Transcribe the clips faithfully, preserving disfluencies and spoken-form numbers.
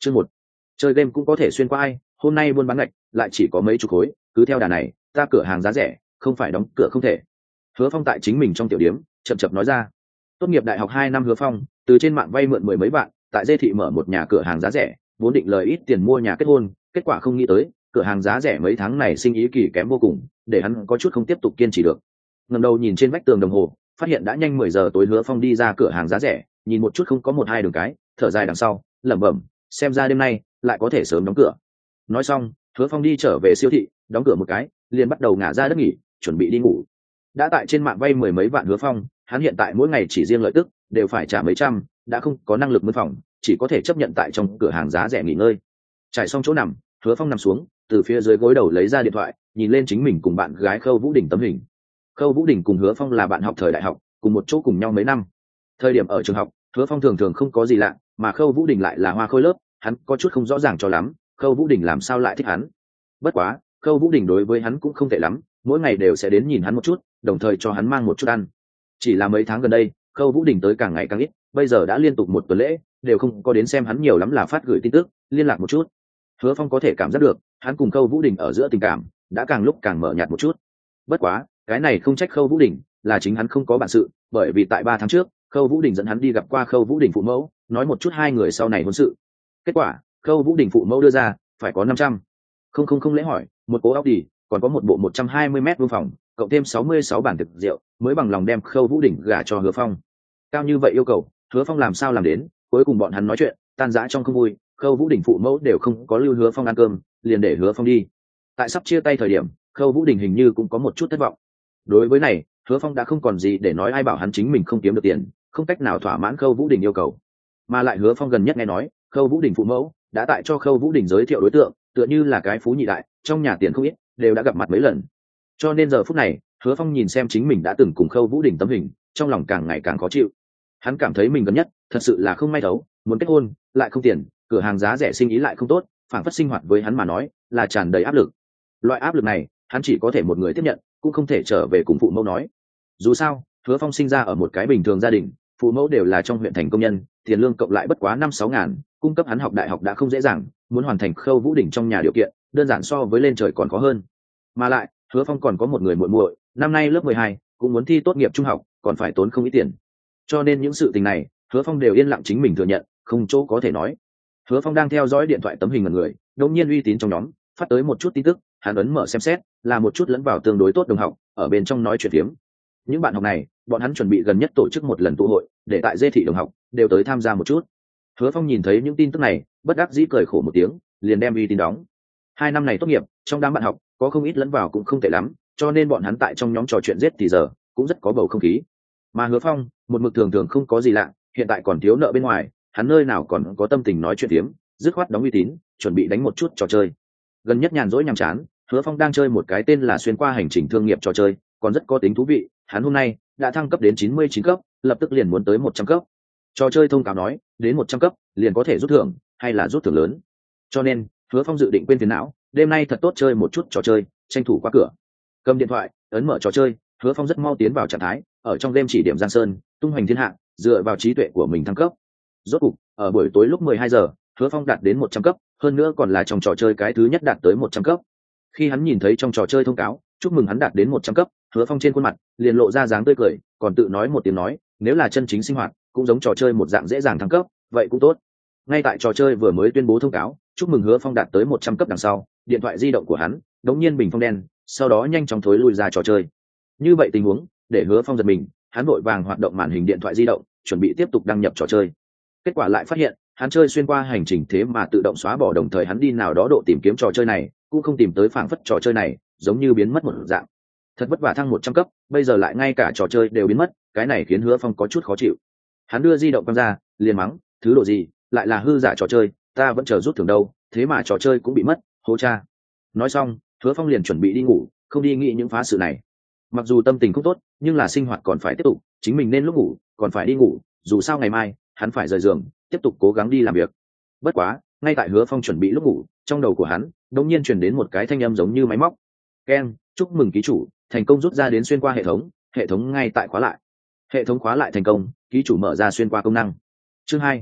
Chương một, chơi game cũng có thể xuyên qua ai, hôm nay buôn bán ngạch lại chỉ có mấy chục khối, cứ theo đà này ta cửa hàng giá rẻ, không phải đóng cửa không thể. Hứa Phong tại chính mình trong tiểu điếm chậm chậm nói ra. Tốt nghiệp đại học hai năm Hứa Phong từ trên mạng vay mượn mười mấy vạn, tại Dê thị mở một nhà cửa hàng giá rẻ, vốn định lời ít tiền mua nhà kết hôn, kết quả không nghĩ tới cửa hàng giá rẻ mấy tháng này sinh ý kỳ kém vô cùng, để hắn có chút không tiếp tục kiên trì được. Ngẩng đầu nhìn trên vách tường đồng hồ, phát hiện đã nhanh mười giờ tối. Hứa Phong đi ra cửa hàng giá rẻ, nhìn một chút không có một hai đường cái, thở dài đằng sau, lẩm bẩm, xem ra đêm nay lại có thể sớm đóng cửa. Nói xong, Hứa Phong đi trở về siêu thị, đóng cửa một cái, liền bắt đầu ngả ra đất nghỉ, chuẩn bị đi ngủ. Đã tại trên mạng vay mười mấy vạn Hứa Phong, hắn hiện tại mỗi ngày chỉ riêng lợi tức đều phải trả mấy trăm, đã không có năng lực mướn phòng, chỉ có thể chấp nhận tại trong cửa hàng giá rẻ nghỉ ngơi. Trải xong chỗ nằm, Hứa Phong nằm xuống, từ phía dưới gối đầu lấy ra điện thoại, nhìn lên chính mình cùng bạn gái Khâu Vũ Đình tấm hình. Khâu Vũ Đình cùng Hứa Phong là bạn học thời đại học, cùng một chỗ cùng nhau mấy năm. Thời điểm ở trường học, Hứa Phong thường thường không có gì lạ, mà Khâu Vũ Đình lại là hoa khôi lớp, hắn có chút không rõ ràng cho lắm, Khâu Vũ Đình làm sao lại thích hắn. Bất quá, Khâu Vũ Đình đối với hắn cũng không tệ lắm, mỗi ngày đều sẽ đến nhìn hắn một chút, đồng thời cho hắn mang một chút ăn. Chỉ là mấy tháng gần đây, Khâu Vũ Đình tới càng ngày càng ít, bây giờ đã liên tục một tuần lễ đều không có đến xem hắn, nhiều lắm là phát gửi tin tức, liên lạc một chút. Hứa Phong có thể cảm giác được, hắn cùng Khâu Vũ Đình ở giữa tình cảm đã càng lúc càng mở nhạt một chút. Bất quá, cái này không trách Khâu Vũ Đình, là chính hắn không có bản sự, bởi vì tại ba tháng trước, Khâu Vũ Đình dẫn hắn đi gặp qua Khâu Vũ Đình phụ mẫu, nói một chút hai người sau này hôn sự. Kết quả, Khâu Vũ Đình phụ mẫu đưa ra phải có năm trăm không không không lễ hỏi, một cố Audi, còn có một bộ một trăm hai mươi mét vuông phòng, cộng thêm sáu mươi sáu bản thực rượu, mới bằng lòng đem Khâu Vũ Đình gả cho Hứa Phong. Cao như vậy yêu cầu, Hứa Phong làm sao làm đến? Cuối cùng bọn hắn nói chuyện, tan rã trong không vui, Khâu Vũ Đình phụ mẫu đều không có lưu Hứa Phong ăn cơm, liền để Hứa Phong đi. Tại sắp chia tay thời điểm, Khâu Vũ Đình hình như cũng có một chút thất vọng. Đối với này, Hứa Phong đã không còn gì để nói, ai bảo hắn chính mình không kiếm được tiền, không cách nào thỏa mãn Khâu Vũ Đình yêu cầu. Mà lại Hứa Phong gần nhất nghe nói, Khâu Vũ Đình phụ mẫu đã tại cho Khâu Vũ Đình giới thiệu đối tượng, tựa như là cái phú nhị đại, trong nhà tiền không ít, đều đã gặp mặt mấy lần. Cho nên giờ phút này, Hứa Phong nhìn xem chính mình đã từng cùng Khâu Vũ Đình tấm hình, trong lòng càng ngày càng khó chịu. Hắn cảm thấy mình gần nhất thật sự là không may thấu, muốn kết hôn lại không tiền, cửa hàng giá rẻ sinh ý lại không tốt, phản phất sinh hoạt với hắn mà nói là tràn đầy áp lực. Loại áp lực này, hắn chỉ có thể một người tiếp nhận, cũng không thể trở về cùng phụ mẫu nói. Dù sao, Hứa Phong sinh ra ở một cái bình thường gia đình, phụ mẫu đều là trong huyện thành công nhân, tiền lương cộng lại bất quá năm sáu ngàn, cung cấp hắn học đại học đã không dễ dàng, muốn hoàn thành Khâu Vũ Đình trong nhà điều kiện, đơn giản so với lên trời còn khó hơn. Mà lại, Hứa Phong còn có một người muội muội, năm nay lớp mười hai, cũng muốn thi tốt nghiệp trung học, còn phải tốn không ít tiền. Cho nên những sự tình này, Hứa Phong đều yên lặng chính mình thừa nhận, không chỗ có thể nói. Hứa Phong đang theo dõi điện thoại tấm hình mọi người, đột nhiên uy tín trong nhóm phát tới một chút tin tức, hắn ấn mở xem xét, là một chút lẫn vào tương đối tốt đồng học, ở bên trong nói chuyện phiếm. Những bạn học này, bọn hắn chuẩn bị gần nhất tổ chức một lần tụ hội, để tại Dê thị đồng học đều tới tham gia một chút. Hứa Phong nhìn thấy những tin tức này, bất đắc dĩ cười khổ một tiếng, liền đem uy tín đóng. Hai năm này tốt nghiệp, trong đám bạn học có không ít lẫn vào cũng không tệ lắm, cho nên bọn hắn tại trong nhóm trò chuyện giết thì giờ cũng rất có bầu không khí. Mà Hứa Phong, một mực thường thường không có gì lạ, hiện tại còn thiếu nợ bên ngoài, hắn nơi nào còn có tâm tình nói chuyện tiếm, dứt khoát đóng uy tín, chuẩn bị đánh một chút trò chơi. Gần nhất nhàn rỗi nhàm chán, Hứa Phong đang chơi một cái tên là xuyên qua hành trình thương nghiệp trò chơi, còn rất có tính thú vị. Hắn hôm nay đã thăng cấp đến chín mươi chín cấp, lập tức liền muốn tới một trăm cấp. Trò chơi thông cáo nói, đến một trăm cấp liền có thể rút thưởng, hay là rút thưởng lớn. Cho nên, Hứa Phong dự định quên phiền não, đêm nay thật tốt chơi một chút trò chơi, tranh thủ qua cửa. Cầm điện thoại, ấn mở trò chơi, Hứa Phong rất mau tiến vào trạng thái, ở trong game chỉ điểm Giang Sơn, tung hoành thiên hạ, dựa vào trí tuệ của mình thăng cấp. Rốt cục, ở buổi tối lúc mười hai giờ, Hứa Phong đạt đến một trăm cấp, hơn nữa còn là trong trò chơi cái thứ nhất đạt tới một trăm cấp. Khi hắn nhìn thấy trong trò chơi thông cáo, chúc mừng hắn đạt đến một trăm cấp, Hứa Phong trên khuôn mặt liền lộ ra dáng tươi cười, còn tự nói một tiếng nói, nếu là chân chính sinh hoạt, cũng giống trò chơi một dạng dễ dàng thăng cấp, vậy cũng tốt. Ngay tại trò chơi vừa mới tuyên bố thông cáo, chúc mừng Hứa Phong đạt tới một trăm cấp đằng sau, điện thoại di động của hắn đống nhiên bình phong đen, sau đó nhanh chóng thối lui ra trò chơi. Như vậy tình huống để Hứa Phong giật mình, hắn vội vàng hoạt động màn hình điện thoại di động, chuẩn bị tiếp tục đăng nhập trò chơi. Kết quả lại phát hiện, hắn chơi xuyên qua hành trình thế mà tự động xóa bỏ, đồng thời hắn đi nào đó độ tìm kiếm trò chơi này, cũng không tìm tới, phảng phất trò chơi này giống như biến mất một dạng. Thật vất vả thăng một trăm cấp, bây giờ lại ngay cả trò chơi đều biến mất, cái này khiến Hứa Phong có chút khó chịu. Hắn đưa di động quăng ra, liền mắng, thứ độ gì, lại là hư giả trò chơi, ta vẫn chờ rút thưởng đâu, thế mà trò chơi cũng bị mất, hố cha. Nói xong, Hứa Phong liền chuẩn bị đi ngủ, không đi nghĩ những phá sự này. Mặc dù tâm tình không tốt, nhưng là sinh hoạt còn phải tiếp tục, chính mình nên lúc ngủ còn phải đi ngủ, dù sao ngày mai hắn phải rời giường, tiếp tục cố gắng đi làm việc. Bất quá, ngay tại Hứa Phong chuẩn bị lúc ngủ, trong đầu của hắn đột nhiên truyền đến một cái thanh âm giống như máy móc. Keng, chúc mừng ký chủ thành công rút ra đến xuyên qua hệ thống, hệ thống ngay tại khóa lại. Hệ thống khóa lại thành công, ký chủ mở ra xuyên qua công năng. Chương hai,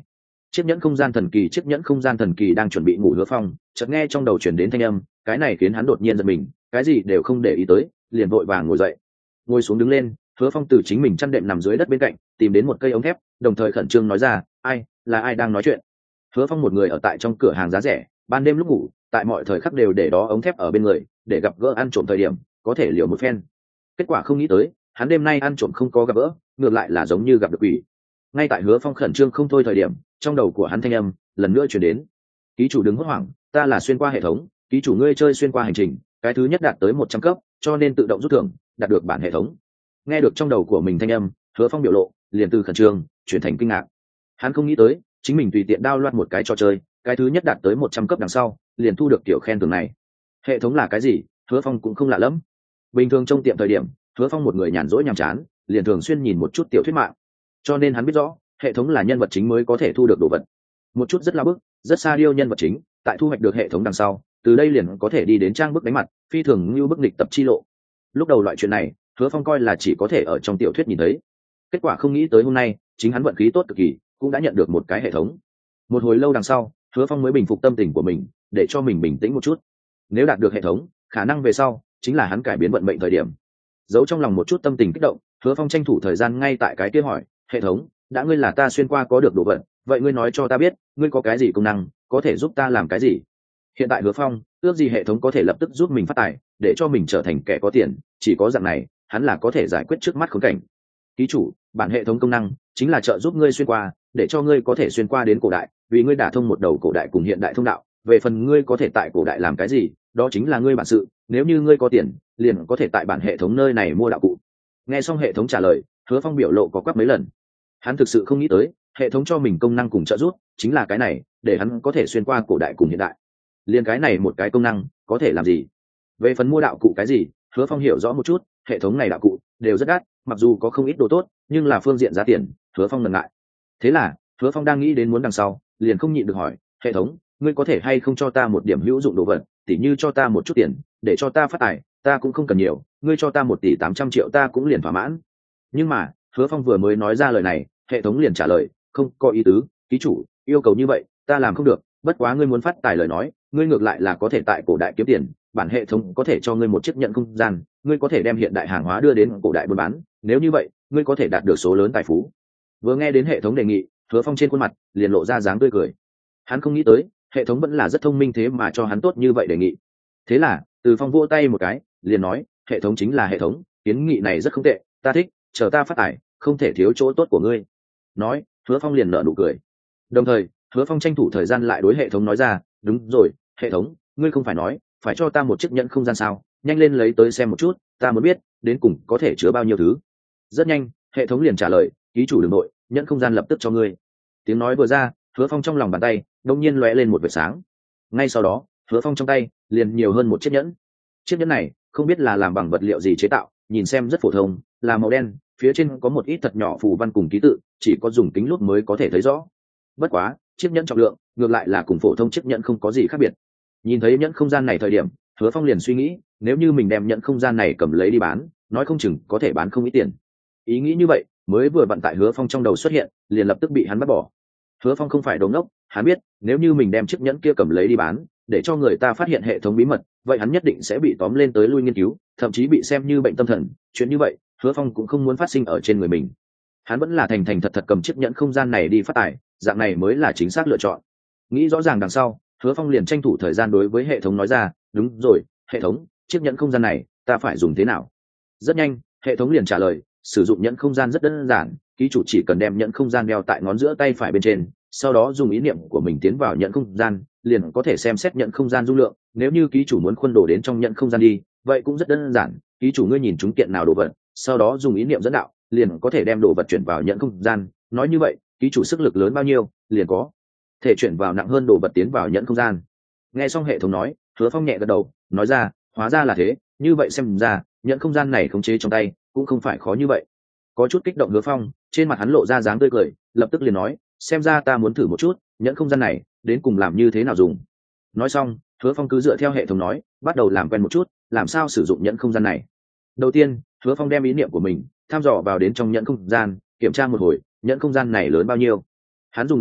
chiếc nhẫn không gian thần kỳ chiếc nhẫn không gian thần kỳ đang chuẩn bị ngủ Hứa Phong chợt nghe trong đầu chuyển đến thanh âm, cái này khiến hắn đột nhiên giật mình, cái gì đều không để ý tới, liền vội vàng ngồi dậy. Ngồi xuống đứng lên, Hứa Phong từ chính mình chăn đệm nằm dưới đất bên cạnh tìm đến một cây ống thép, đồng thời khẩn trương nói ra, ai là ai đang nói chuyện. Hứa Phong một người ở tại trong cửa hàng giá rẻ, ban đêm lúc ngủ, tại mọi thời khắc đều để đó ống thép ở bên người, để gặp gỡ ăn trộm thời điểm có thể liều một phen. Kết quả không nghĩ tới, hắn đêm nay ăn trộm không có gặp gỡ, ngược lại là giống như gặp được quỷ. Ngay tại Hứa Phong khẩn trương không thôi thời điểm, trong đầu của hắn thanh âm lần nữa truyền đến, ký chủ đừng hốt hoảng, ta là xuyên qua hệ thống, ký chủ ngươi chơi xuyên qua hành trình, cái thứ nhất đạt tới một trăm cấp, cho nên tự động rút thưởng, đạt được bản hệ thống. Nghe được trong đầu của mình thanh âm, Hứa Phong biểu lộ liền từ khẩn trương chuyển thành kinh ngạc. Hắn không nghĩ tới, chính mình tùy tiện download một cái trò chơi, cái thứ nhất đạt tới một trăm cấp đằng sau, liền thu được kiểu khen thưởng này. Hệ thống là cái gì, Hứa Phong cũng không lạ lắm. Bình thường trong tiệm thời điểm, Hứa Phong một người nhàn rỗi nhàm chán, liền thường xuyên nhìn một chút tiểu thuyết mạng, cho nên hắn biết rõ, hệ thống là nhân vật chính mới có thể thu được đồ vật. Một chút rất lao bức, rất xa điêu nhân vật chính, tại thu hoạch được hệ thống đằng sau, từ đây liền có thể đi đến trang bức đánh mặt, phi thường như bức nghịch tập chi lộ. Lúc đầu loại chuyện này, Hứa Phong coi là chỉ có thể ở trong tiểu thuyết nhìn thấy. Kết quả không nghĩ tới hôm nay, chính hắn vận khí tốt cực kỳ, cũng đã nhận được một cái hệ thống. Một hồi lâu đằng sau, Hứa Phong mới bình phục tâm tình của mình, để cho mình bình tĩnh một chút. Nếu đạt được hệ thống, khả năng về sau chính là hắn cải biến vận mệnh thời điểm. Giấu trong lòng một chút tâm tình kích động, Hứa Phong tranh thủ thời gian ngay tại cái kia hỏi, hệ thống, đã ngươi là ta xuyên qua có được đồ vật, vậy ngươi nói cho ta biết, ngươi có cái gì công năng, có thể giúp ta làm cái gì? Hiện tại Hứa Phong ước gì hệ thống có thể lập tức giúp mình phát tài, để cho mình trở thành kẻ có tiền, chỉ có dạng này hắn là có thể giải quyết trước mắt khốn cảnh. Ký chủ, bản hệ thống công năng chính là trợ giúp ngươi xuyên qua, để cho ngươi có thể xuyên qua đến cổ đại, vì ngươi đả thông một đầu cổ đại cùng hiện đại thông đạo. Về phần ngươi có thể tại cổ đại làm cái gì, đó chính là ngươi bản sự, nếu như ngươi có tiền, liền có thể tại bản hệ thống nơi này mua đạo cụ. Nghe xong hệ thống trả lời, Hứa Phong biểu lộ có quắc mấy lần. Hắn thực sự không nghĩ tới, hệ thống cho mình công năng cùng trợ giúp chính là cái này, để hắn có thể xuyên qua cổ đại cùng hiện đại. Liên cái này một cái công năng có thể làm gì? Về phần mua đạo cụ cái gì, Hứa Phong hiểu rõ một chút, hệ thống này đạo cụ đều rất đắt, mặc dù có không ít đồ tốt, nhưng là phương diện giá tiền, Hứa Phong ngần ngại. Thế là, Hứa Phong đang nghĩ đến muốn đằng sau, liền không nhịn được hỏi, hệ thống, ngươi có thể hay không cho ta một điểm hữu dụng đồ vật, tỉ như cho ta một chút tiền, để cho ta phát tài, ta cũng không cần nhiều, ngươi cho ta một tỷ tám trăm triệu ta cũng liền thỏa mãn. Nhưng mà, Hứa Phong vừa mới nói ra lời này, hệ thống liền trả lời, không có ý tứ, ký chủ, yêu cầu như vậy, ta làm không được, bất quá ngươi muốn phát tài lời nói, ngươi ngược lại là có thể tại cổ đại kiếm tiền, bản hệ thống có thể cho ngươi một chiếc nhận không gian, ngươi có thể đem hiện đại hàng hóa đưa đến cổ đại buôn bán, nếu như vậy, ngươi có thể đạt được số lớn tài phú. Vừa nghe đến hệ thống đề nghị, Hứa Phong trên khuôn mặt liền lộ ra dáng tươi cười. Hắn không nghĩ tới, hệ thống vẫn là rất thông minh thế mà cho hắn tốt như vậy đề nghị. Thế là, Từ Phong vỗ tay một cái, liền nói, hệ thống chính là hệ thống, kiến nghị này rất không tệ, ta thích, chờ ta phát tài, không thể thiếu chỗ tốt của ngươi. Nói, Hứa Phong liền nở nụ cười. Đồng thời, Hứa Phong tranh thủ thời gian lại đối hệ thống nói ra, đúng rồi, hệ thống, ngươi không phải nói phải cho ta một chiếc nhẫn không gian sao, nhanh lên lấy tới xem một chút, ta muốn biết đến cùng có thể chứa bao nhiêu thứ. Rất nhanh, hệ thống liền trả lời, ký chủ đường nội, nhẫn không gian lập tức cho ngươi. Tiếng nói vừa ra, Hứa Phong trong lòng bàn tay đột nhiên lóe lên một vệt sáng. Ngay sau đó, Hứa Phong trong tay liền nhiều hơn một chiếc nhẫn. Chiếc nhẫn này không biết là làm bằng vật liệu gì chế tạo, nhìn xem rất phổ thông, là màu đen, phía trên có một ít thật nhỏ phù văn cùng ký tự, chỉ có dùng kính lúp mới có thể thấy rõ. Bất quá, chiếc nhẫn trọng lượng ngược lại là cùng phổ thông chiếc nhẫn không có gì khác biệt. Nhìn thấy nhẫn không gian này thời điểm, Hứa Phong liền suy nghĩ, nếu như mình đem nhẫn không gian này cầm lấy đi bán, nói không chừng có thể bán không ít tiền. Ý nghĩ như vậy mới vừa vặn tại Hứa Phong trong đầu xuất hiện, liền lập tức bị hắn bắt bỏ. Hứa Phong không phải đồ ngốc, hắn biết nếu như mình đem chiếc nhẫn kia cầm lấy đi bán, để cho người ta phát hiện hệ thống bí mật, vậy hắn nhất định sẽ bị tóm lên tới lui nghiên cứu, thậm chí bị xem như bệnh tâm thần. Chuyện như vậy, Hứa Phong cũng không muốn phát sinh ở trên người mình. Hắn vẫn là thành thành thật thật cầm chiếc nhẫn không gian này đi phát tài, dạng này mới là chính xác lựa chọn. Nghĩ rõ ràng đằng sau, Hứa Phong liền tranh thủ thời gian đối với hệ thống nói ra, đúng rồi, hệ thống, chiếc nhẫn không gian này ta phải dùng thế nào? Rất nhanh, hệ thống liền trả lời, sử dụng nhẫn không gian rất đơn giản, ký chủ chỉ cần đem nhẫn không gian đeo tại ngón giữa tay phải bên trên, sau đó dùng ý niệm của mình tiến vào nhẫn không gian, liền có thể xem xét nhẫn không gian dung lượng. Nếu như ký chủ muốn khuân đồ đến trong nhẫn không gian đi, vậy cũng rất đơn giản, ký chủ ngươi nhìn chúng kiện nào đồ vật, sau đó dùng ý niệm dẫn đạo, liền có thể đem đồ vật chuyển vào nhẫn không gian. Nói như vậy, ký chủ sức lực lớn bao nhiêu, liền có thể chuyển vào nặng hơn đồ vật tiến vào nhẫn không gian. Nghe xong hệ thống nói, Hứa Phong nhẹ gật đầu, nói ra, hóa ra là thế, như vậy xem ra, nhẫn không gian này khống chế trong tay cũng không phải khó như vậy. Có chút kích động Hứa Phong, trên mặt hắn lộ ra dáng tươi cười, lập tức liền nói, xem ra ta muốn thử một chút, nhẫn không gian này đến cùng làm như thế nào dùng. Nói xong, Hứa Phong cứ dựa theo hệ thống nói, bắt đầu làm quen một chút, làm sao sử dụng nhẫn không gian này. Đầu tiên, Hứa Phong đem ý niệm của mình tham dò vào đến trong nhẫn không gian, kiểm tra một hồi, nhẫn không gian này lớn bao nhiêu. Hắn dùng ý niệm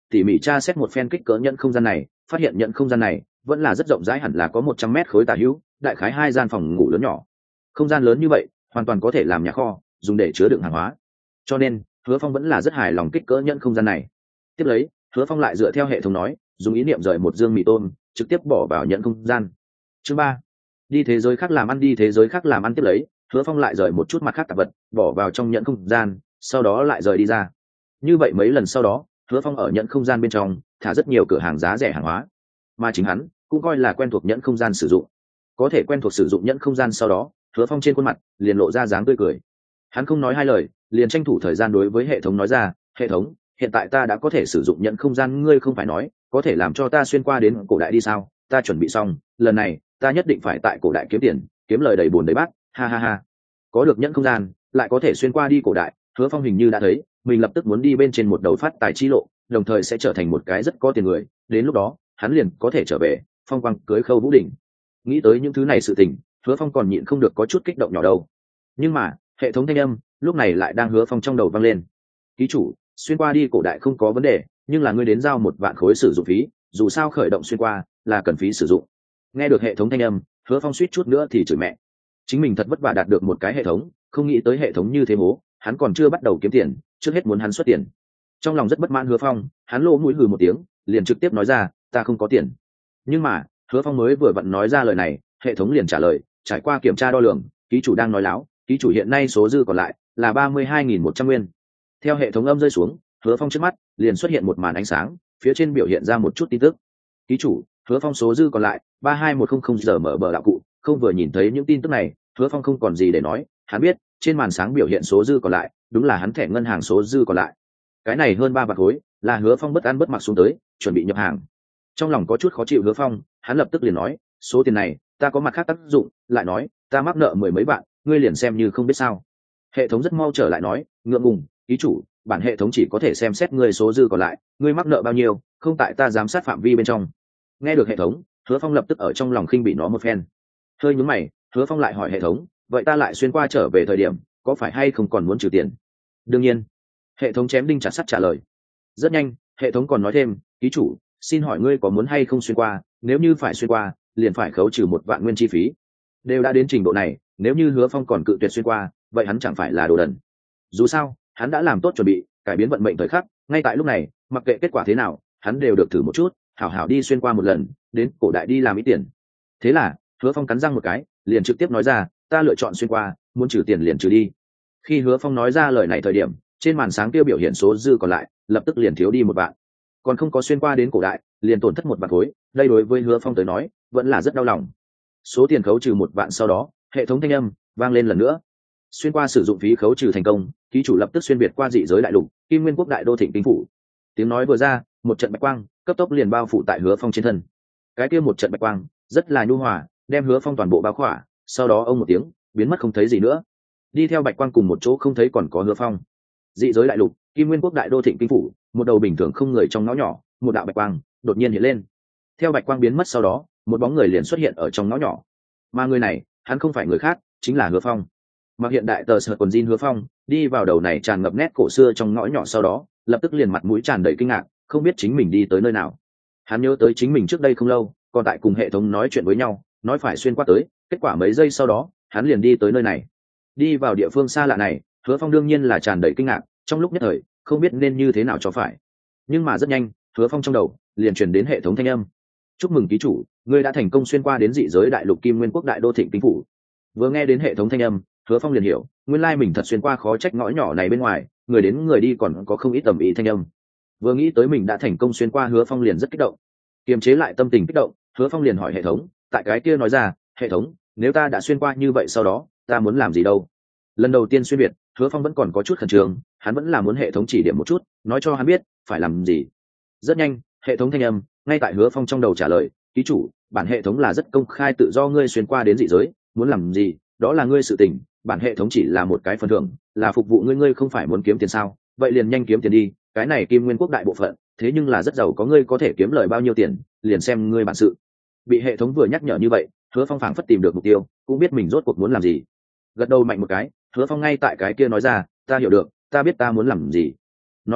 tỉ mỉ tra xét một phen kích cỡ nhận không gian này, phát hiện nhận không gian này vẫn là rất rộng rãi, hẳn là có một trăm mét khối tả hữu, đại khái hai gian phòng ngủ lớn nhỏ. Không gian lớn như vậy hoàn toàn có thể làm nhà kho, dùng để chứa đựng hàng hóa, cho nên Hứa Phong vẫn là rất hài lòng kích cỡ nhận không gian này. Tiếp lấy Hứa Phong lại dựa theo hệ thống nói, dùng ý niệm rời một dương mì tôm trực tiếp bỏ vào nhận không gian. Chương ba, đi thế giới khác làm ăn. Đi thế giới khác làm ăn tiếp lấy Hứa Phong lại rời một chút mặt khác tạp vật bỏ vào trong nhận không gian, sau đó lại rời đi ra. Như vậy mấy lần sau đó, Hứa Phong ở nhận không gian bên trong thả rất nhiều cửa hàng giá rẻ hàng hóa, mà chính hắn cũng coi là quen thuộc nhận không gian sử dụng. Có thể quen thuộc sử dụng nhận không gian sau đó, Hứa Phong trên khuôn mặt liền lộ ra dáng tươi cười. Hắn không nói hai lời, liền tranh thủ thời gian đối với hệ thống nói ra, hệ thống, hiện tại ta đã có thể sử dụng nhận không gian, ngươi không phải nói có thể làm cho ta xuyên qua đến cổ đại đi sao? Ta chuẩn bị xong, lần này ta nhất định phải tại cổ đại kiếm tiền, kiếm lời đầy bồn đầy bát, ha ha ha. Có được nhận không gian, lại có thể xuyên qua đi cổ đại, Hứa Phong hình như đã thấy mình lập tức muốn đi bên trên một đầu phát tài chi lộ, đồng thời sẽ trở thành một cái rất có tiền người, đến lúc đó hắn liền có thể trở về phong quang cưới Khâu Vũ Đình. Nghĩ tới những thứ này sự tình, Hứa Phong còn nhịn không được có chút kích động nhỏ đâu. Nhưng mà hệ thống thanh âm lúc này lại đang Hứa Phong trong đầu vang lên. Ký chủ, xuyên qua đi cổ đại không có vấn đề, nhưng là ngươi đến giao một vạn khối sử dụng phí, dù sao khởi động xuyên qua là cần phí sử dụng. Nghe được hệ thống thanh âm, Hứa Phong suýt chút nữa thì chửi mẹ. Chính mình thật vất vả đạt được một cái hệ thống, không nghĩ tới hệ thống như thế hố, hắn còn chưa bắt đầu kiếm tiền, trước hết muốn hắn xuất tiền. Trong lòng rất bất mãn Hứa Phong, hắn lỗ mũi hừ một tiếng, liền trực tiếp nói ra, ta không có tiền. Nhưng mà Hứa Phong mới vừa vặn nói ra lời này, hệ thống liền trả lời, trải qua kiểm tra đo lường, ký chủ đang nói láo, ký chủ hiện nay số dư còn lại là ba mươi hai nghìn một trăm nguyên. Theo hệ thống âm rơi xuống, Hứa Phong trước mắt liền xuất hiện một màn ánh sáng, phía trên biểu hiện ra một chút tin tức. Ký chủ, Hứa Phong số dư còn lại ba hai một không không giờ mở bờ đạo cụ. Không vừa nhìn thấy những tin tức này, Hứa Phong không còn gì để nói, hắn biết trên màn sáng biểu hiện số dư còn lại đúng là hắn thẻ ngân hàng số dư còn lại. Cái này hơn ba vạn khối là Hứa Phong bất ăn bất mặc xuống tới, chuẩn bị nhập hàng. Trong lòng có chút khó chịu Hứa Phong, hắn lập tức liền nói, số tiền này ta có mặt khác tác dụng, lại nói ta mắc nợ mười mấy vạn, ngươi liền xem như không biết sao. Hệ thống rất mau trở lại nói, ngượng ngùng, ký chủ, bản hệ thống chỉ có thể xem xét ngươi số dư còn lại, ngươi mắc nợ bao nhiêu không tại ta giám sát phạm vi bên trong. Nghe được hệ thống, Hứa Phong lập tức ở trong lòng khinh bị nó một phen. Hơi nhướng mày, Hứa Phong lại hỏi hệ thống, vậy ta lại xuyên qua trở về thời điểm có phải hay không còn muốn trừ tiền? Đương nhiên. Hệ thống chém đinh chặt sắt trả lời. Rất nhanh hệ thống còn nói thêm, ký chủ, xin hỏi ngươi có muốn hay không xuyên qua, nếu như phải xuyên qua liền phải khấu trừ một vạn nguyên chi phí. Đều đã đến trình độ này, nếu như Hứa Phong còn cự tuyệt xuyên qua, vậy hắn chẳng phải là đồ đần. Dù sao hắn đã làm tốt chuẩn bị, cải biến vận mệnh thời khắc, ngay tại lúc này mặc kệ kết quả thế nào hắn đều được thử một chút, hảo hảo đi xuyên qua một lần, đến cổ đại đi làm ít tiền. Thế là Hứa Phong cắn răng một cái, liền trực tiếp nói ra, ta lựa chọn xuyên qua, muốn trừ tiền liền trừ đi. Khi Hứa Phong nói ra lời này thời điểm, trên màn sáng tiêu biểu hiện số dư còn lại lập tức liền thiếu đi một vạn. Còn không có xuyên qua đến cổ đại liền tổn thất một vạn khối, đây đối với Hứa Phong tới nói vẫn là rất đau lòng. Số tiền khấu trừ một vạn sau đó, hệ thống thanh âm vang lên lần nữa, xuyên qua sử dụng phí khấu trừ thành công, ký chủ lập tức xuyên biệt qua dị giới đại lục Kim Nguyên Quốc đại đô thịnh kinh phủ. Tiếng nói vừa ra, một trận bạch quang cấp tốc liền bao phủ tại Hứa Phong trên thân. Cái kia một trận bạch quang rất là nhu hòa, đem Hứa Phong toàn bộ bao khỏa, sau đó ông một tiếng biến mất không thấy gì nữa. Đi theo bạch quang cùng một chỗ không thấy còn có Hứa Phong. Dị giới đại lục Kim Nguyên Quốc đại đô thịnh kinh phủ, một đầu bình thường không người trong ngõ nhỏ, một đạo bạch quang đột nhiên hiện lên. Theo bạch quang biến mất sau đó, một bóng người liền xuất hiện ở trong ngõ nhỏ. Mà người này, hắn không phải người khác, chính là Hứa Phong. Mặc hiện đại tờ sợt quần jean Hứa Phong đi vào đầu này tràn ngập nét cổ xưa trong ngõ nhỏ, sau đó lập tức liền mặt mũi tràn đầy kinh ngạc, không biết chính mình đi tới nơi nào. Hắn nhớ tới chính mình trước đây không lâu còn tại cùng hệ thống nói chuyện với nhau, nói phải xuyên qua tới, kết quả mấy giây sau đó hắn liền đi tới nơi này. Đi vào địa phương xa lạ này, Hứa Phong đương nhiên là tràn đầy kinh ngạc, trong lúc nhất thời không biết nên như thế nào cho phải. Nhưng mà rất nhanh, Hứa Phong trong đầu liền truyền đến hệ thống thanh âm, chúc mừng ký chủ, ngươi đã thành công xuyên qua đến dị giới đại lục Kim Nguyên Quốc đại đô thịnh kinh phủ. Vừa nghe đến hệ thống thanh âm, Hứa Phong liền hiểu, nguyên lai mình thật xuyên qua khó trách ngõ nhỏ này bên ngoài người đến người đi còn có không ít tầm ý thanh âm. Vừa nghĩ tới mình đã thành công xuyên qua, Hứa Phong liền rất kích động. Kiềm chế lại tâm tình kích động, Hứa Phong liền hỏi hệ thống, tại cái kia nói ra, hệ thống, nếu ta đã xuyên qua như vậy sau đó ta muốn làm gì đâu? Lần đầu tiên xuyên việt, Hứa Phong vẫn còn có chút khẩn trương, hắn vẫn là muốn hệ thống chỉ điểm một chút, nói cho hắn biết phải làm gì. Rất nhanh hệ thống thanh âm ngay tại Hứa Phong trong đầu trả lời, ký chủ, bản hệ thống là rất công khai tự do, ngươi xuyên qua đến dị giới muốn làm gì đó là ngươi sự tình, bản hệ thống chỉ là một cái phần thưởng, là phục vụ ngươi, ngươi không phải muốn kiếm tiền sao? Vậy liền nhanh kiếm tiền đi, cái này Kim Nguyên Quốc đại bộ phận thế nhưng là rất giàu có, ngươi có thể kiếm lời bao nhiêu tiền liền xem ngươi bản sự. Bị hệ thống vừa nhắc nhở như vậy, Hứa Phong phảng phất tìm được mục tiêu, cũng biết mình rốt cuộc muốn làm gì. Gật đầu mạnh một cái, Hứa Phong ngay tại cái kia nói ra, ta hiểu được, ta biết ta muốn làm gì. Nói xong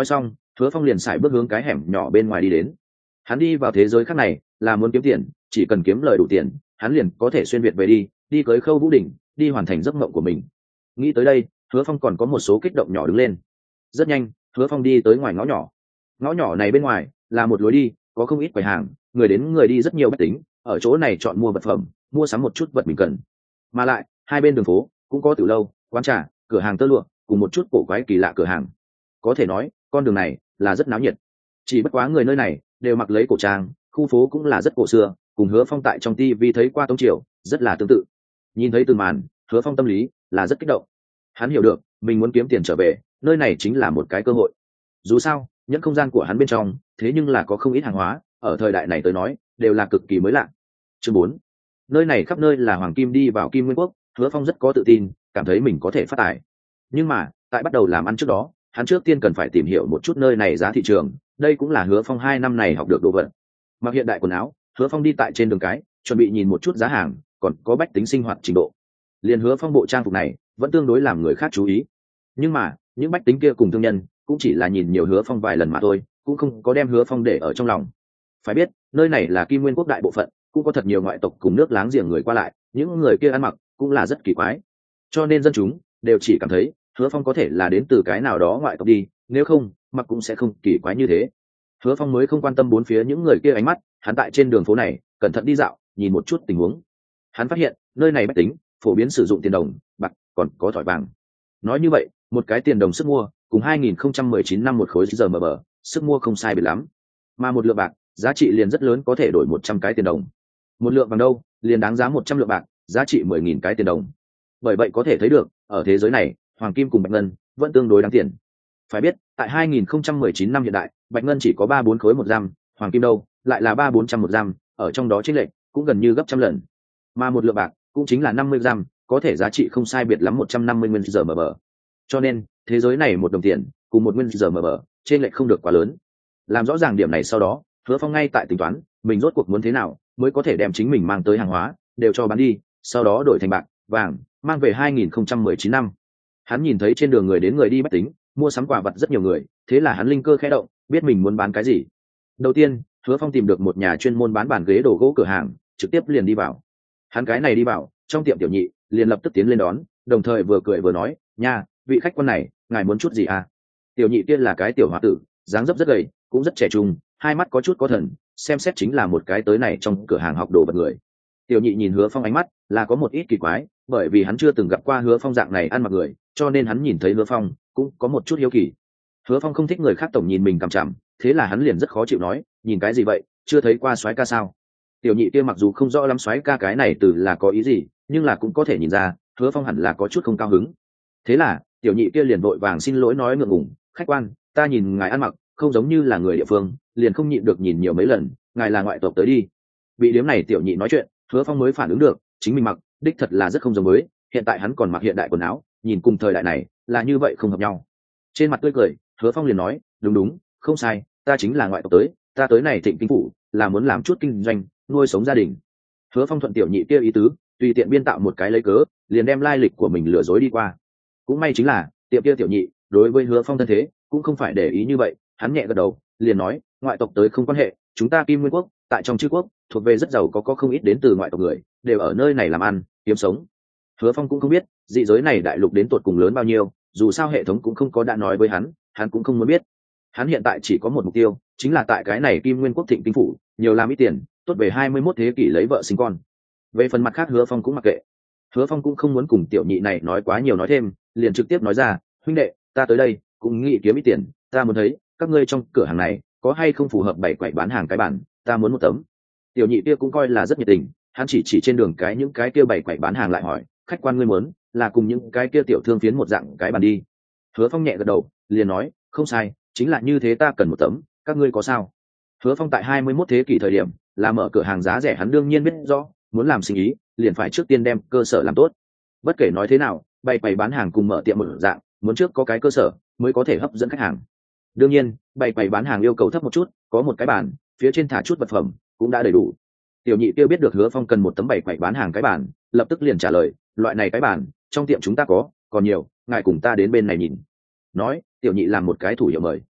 Hứa Phong liền xài bước hướng cái hẻm nhỏ bên ngoài đi đến. Hắn đi vào thế giới khác này là muốn kiếm tiền, chỉ cần kiếm lời đủ tiền, hắn liền có thể xuyên việt về đi, đi cưới Khâu Vũ Đình, đi hoàn thành giấc mộng của mình. Nghĩ tới đây, Hứa Phong còn có một số kích động nhỏ đứng lên. Rất nhanh, Hứa Phong đi tới ngoài ngõ nhỏ. Ngõ nhỏ này bên ngoài là một lối đi, có không ít quầy hàng, người đến người đi rất nhiều bách tính, ở chỗ này chọn mua vật phẩm, mua sắm một chút vật mình cần. Mà lại, hai bên đường phố cũng có tiểu lâu, quán trà, cửa hàng tơ lụa, cùng một chút cổ quái kỳ lạ cửa hàng. Có thể nói, con đường này là rất náo nhiệt. Chỉ bất quá người nơi này đều mặc lấy cổ trang, khu phố cũng là rất cổ xưa, cùng Hứa Phong tại trong tivi thấy qua Tống Triều rất là tương tự. Nhìn thấy từng màn, Hứa Phong tâm lý là rất kích động. Hắn hiểu được, mình muốn kiếm tiền trở về, nơi này chính là một cái cơ hội. Dù sao, những không gian của hắn bên trong, thế nhưng là có không ít hàng hóa, ở thời đại này tới nói, đều là cực kỳ mới lạ. Chương bốn. Nơi này khắp nơi là hoàng kim đi vào Kim Nguyên Quốc, Hứa Phong rất có tự tin, cảm thấy mình có thể phát tài. Nhưng mà, tại bắt đầu làm ăn trước đó, hắn trước tiên cần phải tìm hiểu một chút nơi này giá thị trường, đây cũng là Hứa Phong hai năm này học được đồ vật. Mặc hiện đại quần áo, Hứa Phong đi tại trên đường cái, chuẩn bị nhìn một chút giá hàng, còn có bách tính sinh hoạt trình độ. Liền Hứa Phong bộ trang phục này, vẫn tương đối làm người khác chú ý. Nhưng mà, những bách tính kia cùng thương nhân, cũng chỉ là nhìn nhiều Hứa Phong vài lần mà thôi, cũng không có đem Hứa Phong để ở trong lòng. Phải biết, nơi này là Kim Nguyên Quốc đại bộ phận, cũng có thật nhiều ngoại tộc cùng nước láng giềng người qua lại, những người kia ăn mặc cũng là rất kỳ quái. Cho nên dân chúng đều chỉ cảm thấy Hứa Phong có thể là đến từ cái nào đó ngoại tộc đi, nếu không, mặc cũng sẽ không kỳ quái như thế. Hứa Phong mới không quan tâm bốn phía những người kia ánh mắt, hắn tại trên đường phố này, cẩn thận đi dạo, nhìn một chút tình huống. Hắn phát hiện, nơi này bách tính phổ biến sử dụng tiền đồng, bạc, còn có thỏi vàng. Nói như vậy, một cái tiền đồng sức mua, cùng hai nghìn không trăm mười chín năm một khối giờ mờ bờ, sức mua không sai biệt lắm. Mà một lượng bạc, giá trị liền rất lớn, có thể đổi một trăm cái tiền đồng. Một lượng bằng đâu, liền đáng giá một trăm lượng bạc, giá trị mười nghìn cái tiền đồng. Bởi vậy có thể thấy được, ở thế giới này, hoàng kim cùng bạch ngân vẫn tương đối đáng tiền. Phải biết, tại hai nghìn không trăm mười chín năm hiện đại, bạch ngân chỉ có ba bốn khối một gram, hoàng kim đâu, lại là ba bốn trăm một gram, ở trong đó chênh lệch cũng gần như gấp trăm lần. Mà một lượng bạc cũng chính là năm mươi gram, có thể giá trị không sai biệt lắm một trăm năm mươi nguyên giờ mờ bờ. Cho nên, thế giới này một đồng tiền cùng một nguyên giờ mờ bờ, chênh lệch không được quá lớn. Làm rõ ràng điểm này sau đó, Hứa Phong ngay tại tính toán, mình rốt cuộc muốn thế nào mới có thể đem chính mình mang tới hàng hóa đều cho bán đi, sau đó đổi thành bạc, vàng, mang về hai nghìn không trăm mười chín năm. Hắn nhìn thấy trên đường người đến người đi bách tính, mua sắm quà vật rất nhiều người, thế là hắn linh cơ khẽ động, biết mình muốn bán cái gì. Đầu tiên, Hứa Phong tìm được một nhà chuyên môn bán bàn ghế đồ gỗ cửa hàng, trực tiếp liền đi vào. Hắn cái này đi vào, trong tiệm tiểu nhị liền lập tức tiến lên đón, đồng thời vừa cười vừa nói, "Nha, vị khách quan này, ngài muốn chút gì à?" Tiểu nhị kia là cái tiểu hòa tử, dáng dấp rất gầy, cũng rất trẻ trung, hai mắt có chút có thần, xem xét chính là một cái tới này trong cửa hàng học đồ vật người. Tiểu nhị nhìn Hứa Phong ánh mắt là có một ít kỳ quái, bởi vì hắn chưa từng gặp qua Hứa Phong dạng này ăn mặc người, cho nên hắn nhìn thấy Hứa Phong cũng có một chút hiếu kỳ. Hứa Phong không thích người khác tổng nhìn mình cằm chằm, thế là hắn liền rất khó chịu nói, "Nhìn cái gì vậy, chưa thấy qua soái ca sao?" Tiểu nhị kia mặc dù không rõ lắm soái ca cái này từ là có ý gì, nhưng là cũng có thể nhìn ra Hứa Phong hẳn là có chút không cao hứng. Thế là tiểu nhị kia liền vội vàng xin lỗi nói ngượng ngùng, "Khách quan, ta nhìn ngài ăn mặc không giống như là người địa phương, liền không nhịn được nhìn nhiều mấy lần, ngài là ngoại tộc tới đi." Bị điếm này tiểu nhị nói chuyện, Hứa Phong mới phản ứng được, chính mình mặc đích thật là rất không giống mới, hiện tại hắn còn mặc hiện đại quần áo, nhìn cùng thời đại này là như vậy không hợp nhau. Trên mặt tươi cười, Hứa Phong liền nói, "Đúng đúng, không sai, ta chính là ngoại tộc tới, ta tới này Thịnh Kinh phủ là muốn làm chút kinh doanh, nuôi sống gia đình." Hứa Phong thuận tiểu nhị kia ý tứ, tùy tiện biên tạo một cái lấy cớ, liền đem lai lịch của mình lừa dối đi qua. Cũng may chính là tiệm kia tiểu nhị đối với Hứa Phong thân thế cũng không phải để ý như vậy, hắn nhẹ gật đầu, liền nói, "Ngoại tộc tới không quan hệ, chúng ta Kim Nguyên Quốc tại trong chư quốc thuộc về rất giàu, có có không ít đến từ ngoại tộc người, đều ở nơi này làm ăn kiếm sống." Hứa Phong cũng không biết dị giới này đại lục đến tột cùng lớn bao nhiêu, dù sao hệ thống cũng không có đã nói với hắn, hắn cũng không muốn biết. Hắn hiện tại chỉ có một mục tiêu, chính là tại cái này Kim Nguyên Quốc Thịnh Kinh phủ nhiều làm ít tiền, tốt về hai mươi mốt thế kỷ lấy vợ sinh con. Về phần mặt khác Hứa Phong cũng mặc kệ. Hứa Phong cũng không muốn cùng tiểu nhị này nói quá nhiều nói thêm, liền trực tiếp nói ra, "Huynh đệ, ta tới đây cũng nghĩ kiếm ít tiền, ta muốn thấy các ngươi trong cửa hàng này có hay không phù hợp bày quậy bán hàng cái bản, ta muốn một tấm." Tiểu nhị kia cũng coi là rất nhiệt tình, hắn chỉ chỉ trên đường cái những cái kia bày quậy bán hàng lại hỏi, "Khách quan ngươi muốn là cùng những cái kia tiểu thương phiến một dạng cái bàn đi?" Hứa Phong nhẹ gật đầu, liền nói, "Không sai, chính là như thế, ta cần một tấm, các ngươi có sao?" Hứa Phong tại hai mươi mốt thế kỷ thời điểm là mở cửa hàng giá rẻ, hắn đương nhiên biết rõ, muốn làm sinh ý liền phải trước tiên đem cơ sở làm tốt. Bất kể nói thế nào, bày quầy bán hàng cùng mở tiệm một dạng, muốn trước có cái cơ sở mới có thể hấp dẫn khách hàng. Đương nhiên, bày quầy bán hàng yêu cầu thấp một chút, có một cái bàn, phía trên thả chút vật phẩm cũng đã đầy đủ. Tiểu nhị tiêu biết được Hứa Phong cần một tấm bày quầy bán hàng cái bàn, lập tức liền trả lời, "Loại này cái bàn trong tiệm chúng ta có, còn nhiều, ngài cùng ta đến bên này nhìn." Nói, tiểu nhị làm một cái thủ hiệu mời.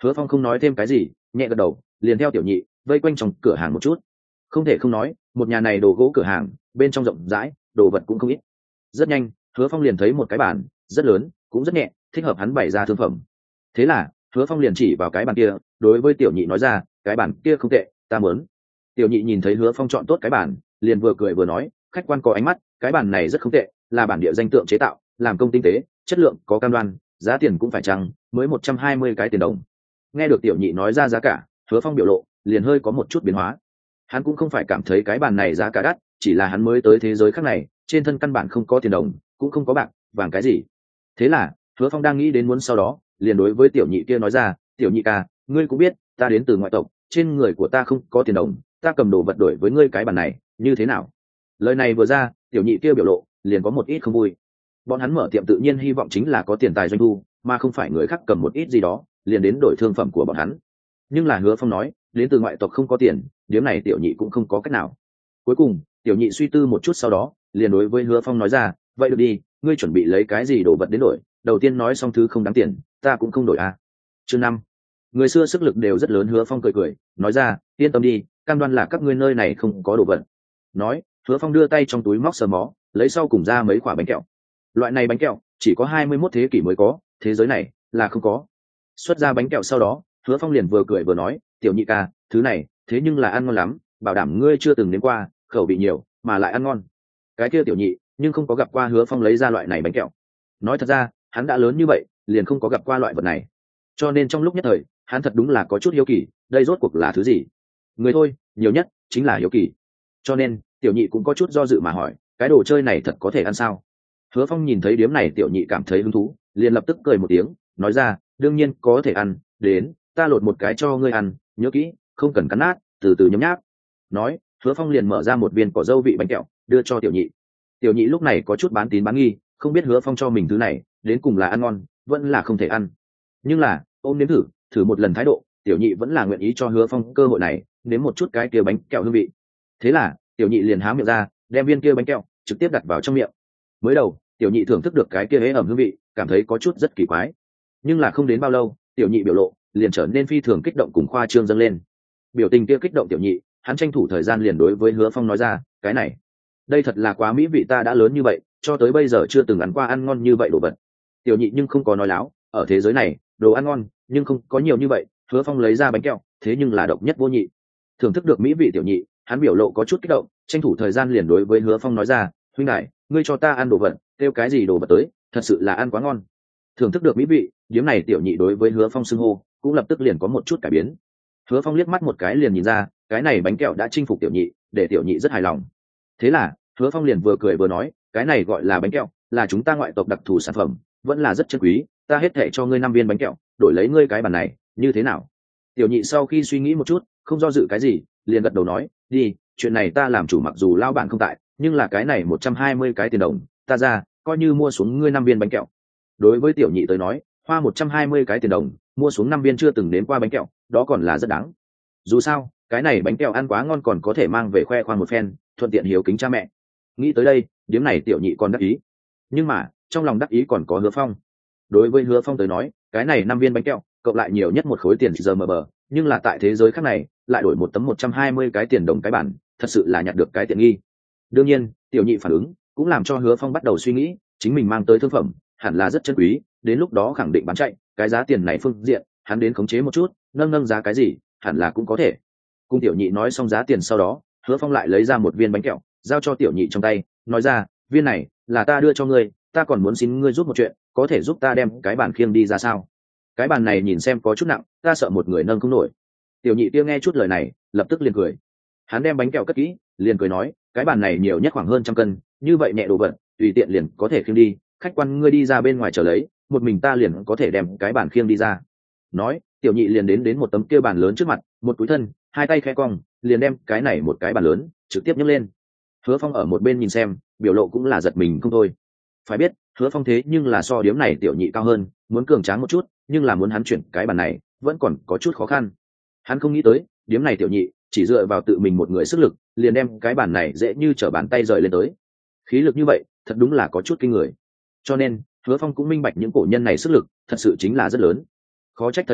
Hứa Phong không nói thêm cái gì, nhẹ gật đầu, liền theo tiểu nhị vây quanh trong cửa hàng một chút. Không thể không nói, một nhà này đồ gỗ cửa hàng bên trong rộng rãi, đồ vật cũng không ít. Rất nhanh, Hứa Phong liền thấy một cái bàn rất lớn, cũng rất nhẹ, thích hợp hắn bày ra thương phẩm. Thế là Hứa Phong liền chỉ vào cái bàn kia, đối với tiểu nhị nói ra, cái bàn kia không tệ, ta muốn. Tiểu nhị nhìn thấy Hứa Phong chọn tốt cái bàn, liền vừa cười vừa nói, khách quan có ánh mắt, cái bàn này rất không tệ, là bản địa danh tượng chế tạo, làm công tinh tế, chất lượng có cam đoan, giá tiền cũng phải chăng, mới một trăm hai mươi cái tiền đồng. Nghe được tiểu nhị nói ra giá cả, Hứa Phong biểu lộ liền hơi có một chút biến hóa. Hắn cũng không phải cảm thấy cái bàn này giá cả đắt, chỉ là hắn mới tới thế giới khác này, trên thân căn bản không có tiền đồng, cũng không có bạc vàng cái gì. Thế là Hứa Phong đang nghĩ đến muốn sau đó, liền đối với tiểu nhị kia nói ra, tiểu nhị ca, ngươi cũng biết ta đến từ ngoại tộc, trên người của ta không có tiền đồng, ta cầm đồ vật đổi với ngươi cái bàn này như thế nào? Lời này vừa ra, tiểu nhị kia biểu lộ liền có một ít không vui. Bọn hắn mở tiệm tự nhiên hy vọng chính là có tiền tài doanh thu, mà không phải người khác cầm một ít gì đó liền đến đổi thương phẩm của bọn hắn. Nhưng là Hứa Phong nói, đến từ ngoại tộc không có tiền, điểm này tiểu nhị cũng không có cách nào. Cuối cùng tiểu nhị suy tư một chút sau đó, liền đối với Hứa Phong nói ra, vậy được đi, ngươi chuẩn bị lấy cái gì đồ vật đến đổi? Đầu tiên nói xong thứ không đáng tiền, ta cũng không đổi à. Chương năm, người xưa sức lực đều rất lớn. Hứa Phong cười cười nói ra, yên tâm đi, cam đoan là các ngươi nơi này không có đồ vật. Nói, Hứa Phong đưa tay trong túi móc sờ mó, lấy sau cùng ra mấy quả bánh kẹo. Loại này bánh kẹo chỉ có hai mươi mốt thế kỷ mới có, thế giới này là không có. Xuất ra bánh kẹo sau đó, Hứa Phong liền vừa cười vừa nói, tiểu nhị ca, thứ này thế nhưng là ăn ngon lắm, bảo đảm ngươi chưa từng nếm qua, khẩu vị nhiều mà lại ăn ngon. Cái kia tiểu nhị nhưng không có gặp qua Hứa Phong lấy ra loại này bánh kẹo. Nói thật ra, hắn đã lớn như vậy, liền không có gặp qua loại vật này, cho nên trong lúc nhất thời hắn thật đúng là có chút hiếu kỳ, đây rốt cuộc là thứ gì. Người thôi, nhiều nhất chính là hiếu kỳ, cho nên tiểu nhị cũng có chút do dự mà hỏi, cái đồ chơi này thật có thể ăn sao? Hứa Phong nhìn thấy điếm này tiểu nhị cảm thấy hứng thú, liền lập tức cười một tiếng nói ra, đương nhiên có thể ăn, đến ta lột một cái cho ngươi ăn, nhớ kỹ không cần cắn nát, từ từ nhấm nháp. Nói, Hứa Phong liền mở ra một viên cỏ dâu vị bánh kẹo đưa cho tiểu nhị. Tiểu nhị lúc này có chút bán tín bán nghi, không biết Hứa Phong cho mình thứ này đến cùng là ăn ngon vẫn là không thể ăn. Nhưng là ôm nếm thử thử một lần thái độ, tiểu nhị vẫn là nguyện ý cho Hứa Phong cơ hội này nếm một chút cái kia bánh kẹo hương vị. Thế là tiểu nhị liền há miệng ra, đem viên kia bánh kẹo trực tiếp đặt vào trong miệng. Mới đầu tiểu nhị thưởng thức được cái kia ế ẩm hương vị, cảm thấy có chút rất kỳ quái. Nhưng là không đến bao lâu, tiểu nhị biểu lộ liền trở nên phi thường kích động cùng khoa trương dâng lên. Biểu tình kia kích động tiểu nhị, hắn tranh thủ thời gian liền đối với Hứa Phong nói ra, cái này đây thật là quá mỹ vị, ta đã lớn như vậy cho tới bây giờ chưa từng ăn qua ăn ngon như vậy đồ vật. Tiểu nhị nhưng không có nói láo, ở thế giới này đồ ăn ngon nhưng không có nhiều như vậy. Hứa Phong lấy ra bánh kẹo, thế nhưng là độc nhất vô nhị. Thưởng thức được mỹ vị tiểu nhị, hắn biểu lộ có chút kích động, tranh thủ thời gian liền đối với Hứa Phong nói ra, huynh đại, ngươi cho ta ăn đồ vật, kêu cái gì đồ vật tới, thật sự là ăn quá ngon. Thưởng thức được mỹ vị, điếm này tiểu nhị đối với Hứa Phong xưng hô cũng lập tức liền có một chút cải biến. Hứa Phong liếc mắt một cái liền nhìn ra, cái này bánh kẹo đã chinh phục tiểu nhị, để tiểu nhị rất hài lòng. Thế là Hứa Phong liền vừa cười vừa nói, cái này gọi là bánh kẹo, là chúng ta ngoại tộc đặc thù sản phẩm, vẫn là rất chân quý, ta hết thệ cho ngươi năm viên bánh kẹo, đổi lấy ngươi cái bàn này, như thế nào? Tiểu nhị sau khi suy nghĩ một chút, không do dự cái gì, liền gật đầu nói, đi, chuyện này ta làm chủ, mặc dù lao bản không tại, nhưng là cái này một trăm hai mươi cái tiền đồng ta ra, coi như mua xuống ngươi năm viên bánh kẹo. Đối với tiểu nhị tới nói, hoa một trăm hai mươi cái tiền đồng mua xuống năm viên chưa từng nếm qua bánh kẹo, đó còn là rất đáng. Dù sao cái này bánh kẹo ăn quá ngon, còn có thể mang về khoe khoang một phen, thuận tiện hiếu kính cha mẹ. Nghĩ tới đây, điếm này tiểu nhị còn đắc ý. Nhưng mà trong lòng đắc ý còn có Hứa Phong. Đối với Hứa Phong tới nói, cái này năm viên bánh kẹo cộng lại nhiều nhất một khối tiền giờ mờ bờ, nhưng là tại thế giới khác này lại đổi một tấm một trăm hai mươi cái tiền đồng cái bản, thật sự là nhặt được cái tiện nghi. Đương nhiên tiểu nhị phản ứng cũng làm cho Hứa Phong bắt đầu suy nghĩ, chính mình mang tới thương phẩm hẳn là rất chân quý, đến lúc đó khẳng định bán chạy, cái giá tiền này phương diện hắn đến khống chế một chút, nâng nâng giá cái gì hẳn là cũng có thể. Cùng tiểu nhị nói xong giá tiền sau đó, Hứa Phong lại lấy ra một viên bánh kẹo giao cho tiểu nhị trong tay, nói ra, viên này là ta đưa cho ngươi, ta còn muốn xin ngươi giúp một chuyện, có thể giúp ta đem cái bàn khiêng đi ra sao? Cái bàn này nhìn xem có chút nặng, ta sợ một người nâng không nổi. Tiểu nhị kia nghe chút lời này lập tức liền cười. Hắn đem bánh kẹo cất kỹ, liền cười nói, cái bàn này nhiều nhất khoảng hơn trăm cân, như vậy nhẹ đồ vật tùy tiện liền có thể khiêng đi, khách quan ngươi đi ra bên ngoài chờ lấy, một mình ta liền có thể đem cái bàn khiêng đi ra. Nói, tiểu nhị liền đến đến một tấm kia bàn lớn trước mặt, một túi thân, hai tay khẽ cong, liền đem cái này một cái bàn lớn trực tiếp nhấc lên. Hứa Phong ở một bên nhìn xem, biểu lộ cũng là giật mình không thôi. Phải biết Hứa Phong thế nhưng là so điếm này tiểu nhị cao hơn, muốn cường tráng một chút, nhưng là muốn hắn chuyển cái bàn này vẫn còn có chút khó khăn. Hắn không nghĩ tới điếm này tiểu nhị chỉ dựa vào tự mình một người sức lực liền đem cái bàn này dễ như trở bàn tay rời lên tới. Khí lực như vậy thật đúng là có chút kinh người. Cho nên Hứa Phong cũng minh bạch những cổ nhân này sức lực thật sự chính là rất lớn. Khó trách thời cổ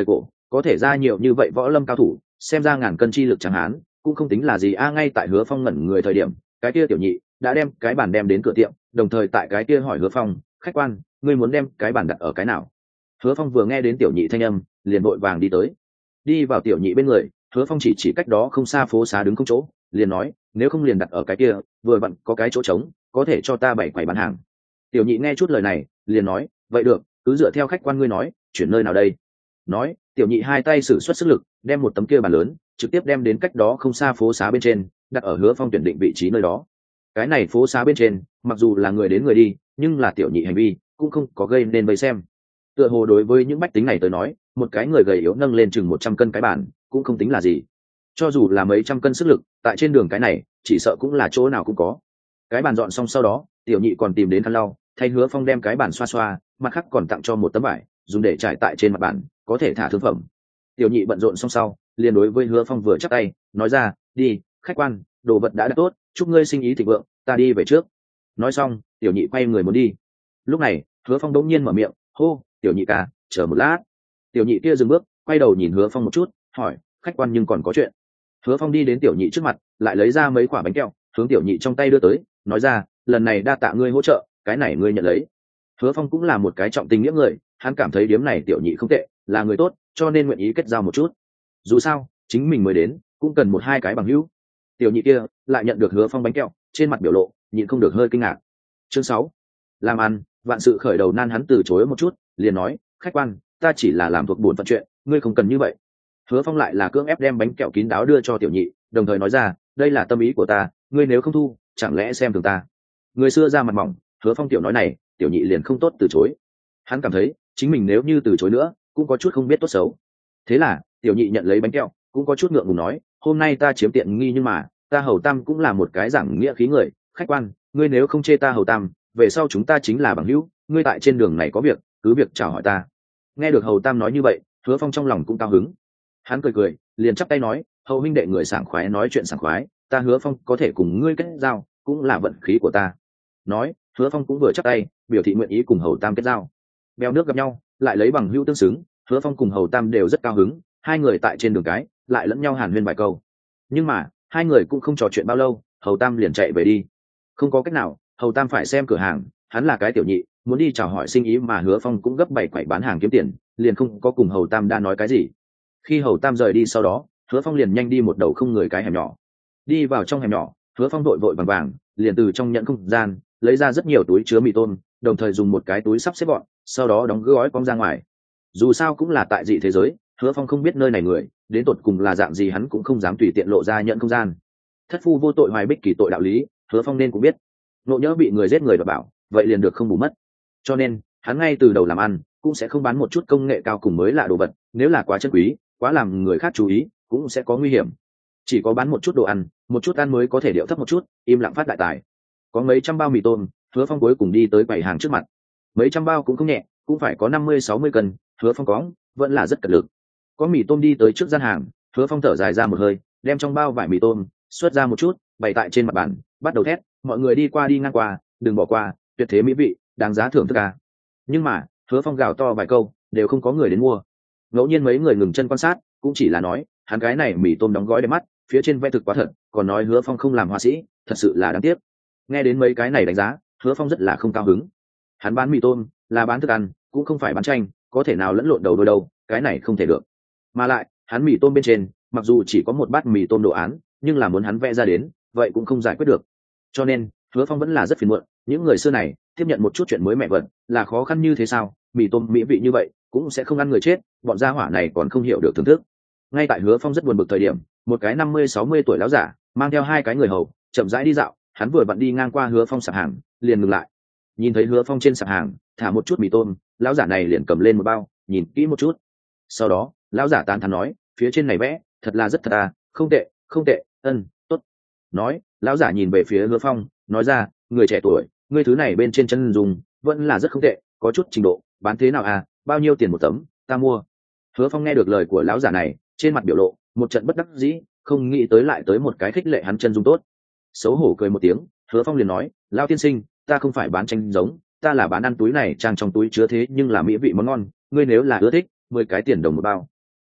có thể ra nhiều như vậy võ lâm cao thủ, xem ra ngàn cân chi lực chẳng hán cũng không tính là gì a. Ngay tại Hứa Phong ngẩn người thời điểm, cái kia tiểu nhị đã đem cái bàn đem đến cửa tiệm, đồng thời tại cái kia hỏi Hứa Phong, khách quan, ngươi muốn đem cái bàn đặt ở cái nào? Hứa Phong vừa nghe đến tiểu nhị thanh âm, liền vội vàng đi tới, đi vào tiểu nhị bên người. Hứa Phong chỉ chỉ cách đó không xa phố xá đứng không chỗ, liền nói, nếu không liền đặt ở cái kia, vừa vặn có cái chỗ trống, có thể cho ta bày quầy bán hàng. Tiểu nhị nghe chút lời này, liền nói, vậy được, cứ dựa theo khách quan ngươi nói, chuyển nơi nào đây? Nói, tiểu nhị hai tay sử xuất sức lực, đem một tấm kia bàn lớn trực tiếp đem đến cách đó không xa phố xá bên trên, đặt ở Hứa Phong tuyển định vị trí nơi đó. Cái này phố xá bên trên, mặc dù là người đến người đi, nhưng là tiểu nhị hành vi cũng không có gây nên vây xem. Tựa hồ đối với những bách tính này tới nói, một cái người gầy yếu nâng lên chừng một trăm cân cái bàn cũng không tính là gì. Cho dù là mấy trăm cân sức lực, tại trên đường cái này chỉ sợ cũng là chỗ nào cũng có. Cái bàn dọn xong sau đó, tiểu nhị còn tìm đến khăn lau, thay Hứa Phong đem cái bàn xoa xoa, mặt khác còn tặng cho một tấm vải dùng để trải tại trên mặt bàn, có thể thả thương phẩm. Tiểu nhị bận rộn xong sau, liền đối với Hứa Phong vừa chắp tay, nói ra, đi, khách quan, đồ vật đã đặt tốt, chúc ngươi sinh ý thịnh vượng, ta đi về trước. Nói xong, tiểu nhị quay người muốn đi. Lúc này, Hứa Phong đống nhiên mở miệng, hô, tiểu nhị ca, chờ một lát. Tiểu nhị kia dừng bước, quay đầu nhìn Hứa Phong một chút, hỏi, khách quan nhưng còn có chuyện. Hứa Phong đi đến tiểu nhị trước mặt, lại lấy ra mấy quả bánh kẹo, hướng tiểu nhị trong tay đưa tới, nói ra, lần này đa tạ ngươi hỗ trợ, cái này ngươi nhận lấy. Hứa Phong cũng là một cái trọng tình nghĩa người, hắn cảm thấy điếm này tiểu nhị không tệ, là người tốt, cho nên nguyện ý kết giao một chút. Dù sao, chính mình mới đến, cũng cần một hai cái bằng hữu. Tiểu nhị kia lại nhận được Hứa Phong bánh kẹo, trên mặt biểu lộ nhịn không được hơi kinh ngạc. Chương sáu, làm ăn, vạn sự khởi đầu nan. Hắn từ chối một chút, liền nói, khách quan, ta chỉ là làm thuộc bổn phận chuyện, ngươi không cần như vậy. Hứa Phong lại là cưỡng ép đem bánh kẹo kín đáo đưa cho tiểu nhị, đồng thời nói ra, đây là tâm ý của ta, ngươi nếu không thu, chẳng lẽ xem thường ta? Người xưa ra mặt mỏng, Hứa Phong tiểu nói này, tiểu nhị liền không tốt từ chối. Hắn cảm thấy chính mình nếu như từ chối nữa, cũng có chút không biết tốt xấu. Thế là tiểu nhị nhận lấy bánh kẹo, cũng có chút ngượng ngùng nói, hôm nay ta chiếm tiện nghi nhưng mà ta Hầu Tam cũng là một cái giảng nghĩa khí người, khách quan, ngươi nếu không chê ta Hầu Tam, về sau chúng ta chính là bằng hữu, ngươi tại trên đường này có việc, cứ việc chào hỏi ta. Nghe được Hầu Tam nói như vậy, Hứa Phong trong lòng cũng cao hứng. Hắn cười cười, liền chắp tay nói, hầu huynh đệ người sảng khoái nói chuyện sảng khoái, ta Hứa Phong có thể cùng ngươi kết giao, cũng là vận khí của ta. Nói, Hứa Phong cũng vừa chắp tay, biểu thị nguyện ý cùng Hầu Tam kết giao. Bèo nước gặp nhau, lại lấy bằng hữu tương xứng, Hứa Phong cùng Hầu Tam đều rất cao hứng, hai người tại trên đường cái lại lẫn nhau hàn huyên vài câu. Nhưng mà hai người cũng không trò chuyện bao lâu, Hầu Tam liền chạy về đi. Không có cách nào, Hầu Tam phải xem cửa hàng, hắn là cái tiểu nhị, muốn đi chào hỏi sinh ý mà Hứa Phong cũng gấp bảy quậy bán hàng kiếm tiền, liền không có cùng Hầu Tam đa nói cái gì. Khi Hầu Tam rời đi sau đó, Hứa Phong liền nhanh đi một đầu không người cái hẻm nhỏ. Đi vào trong hẻm nhỏ, Hứa Phong vội vội vàng vàng liền từ trong nhẫn không gian lấy ra rất nhiều túi chứa mì tôm, đồng thời dùng một cái túi sắp xếp gọn, sau đó đóng gói cong ra ngoài. Dù sao cũng là tại dị thế giới, Hứa Phong không biết nơi này người đến tột cùng là dạng gì, hắn cũng không dám tùy tiện lộ ra nhận không gian. Thất phu vô tội hoài bích kỳ tội đạo lý, Hứa Phong nên cũng biết. Nộ nhỡ bị người giết người và bảo, vậy liền được không bù mất. Cho nên hắn ngay từ đầu làm ăn cũng sẽ không bán một chút công nghệ cao cùng mới lạ đồ vật, nếu là quá chân quý, quá làm người khác chú ý, cũng sẽ có nguy hiểm. Chỉ có bán một chút đồ ăn, một chút ăn mới có thể điệu thấp một chút, im lặng phát đại tài. Có mấy trăm bao mì tôm, Hứa Phong cuối cùng đi tới quầy hàng trước mặt. Mấy trăm bao cũng không nhẹ, cũng phải có năm mươi sáu mươi cân, Hứa Phong có vẫn là rất cật lực. Có mì tôm đi tới trước gian hàng, Hứa Phong thở dài ra một hơi, đem trong bao vải mì tôm xuất ra một chút, bày tại trên mặt bàn, bắt đầu thét, mọi người đi qua đi ngang qua, đừng bỏ qua, tuyệt thế mỹ vị, đáng giá thưởng thức à. Nhưng mà Hứa Phong gào to vài câu, đều không có người đến mua. Ngẫu nhiên mấy người ngừng chân quan sát, cũng chỉ là nói, hắn gái này mì tôm đóng gói đẹp mắt, phía trên vẽ thực quá thật, còn nói Hứa Phong không làm họa sĩ, thật sự là đáng tiếc. Nghe đến mấy cái này đánh giá, Hứa Phong rất là không cao hứng. Hắn bán mì tôm là bán thức ăn, cũng không phải bán tranh, có thể nào lẫn lộn đầu đôi đâu, cái này không thể được. Mà lại hắn mì tôm bên trên mặc dù chỉ có một bát mì tôm đồ án, nhưng là muốn hắn vẽ ra đến, vậy cũng không giải quyết được. Cho nên Hứa Phong vẫn là rất phiền muộn, những người xưa này tiếp nhận một chút chuyện mới mẹ vật là khó khăn như thế sao? Mì tôm mỹ vị như vậy cũng sẽ không ăn người chết, bọn gia hỏa này còn không hiểu được thưởng thức. Ngay tại Hứa Phong rất buồn bực thời điểm, một cái năm mươi sáu mươi tuổi lão giả mang theo hai cái người hầu chậm rãi đi dạo, hắn vừa vặn đi ngang qua Hứa Phong sạp hàng, liền ngừng lại. Nhìn thấy Hứa Phong trên sạp hàng thả một chút mì tôm, lão giả này liền cầm lên một bao, nhìn kỹ một chút. Sau đó lão giả tán thán nói, phía trên này vẽ thật là rất thật à, không tệ không tệ, ân tốt. Nói lão giả nhìn về phía Hứa Phong, nói ra, người trẻ tuổi, ngươi thứ này bên trên chân dùng vẫn là rất không tệ, có chút trình độ, bán thế nào à, bao nhiêu tiền một tấm, ta mua. Hứa Phong nghe được lời của lão giả này, trên mặt biểu lộ một trận bất đắc dĩ, không nghĩ tới lại tới một cái khích lệ hắn chân dung tốt. Xấu hổ cười một tiếng, Hứa Phong liền nói, lão tiên sinh, ta không phải bán tranh giống, ta là bán ăn túi này trang trong túi chứa thế nhưng là mỹ vị món ngon, ngươi nếu là ưa thích, mười cái tiền đồng một bao.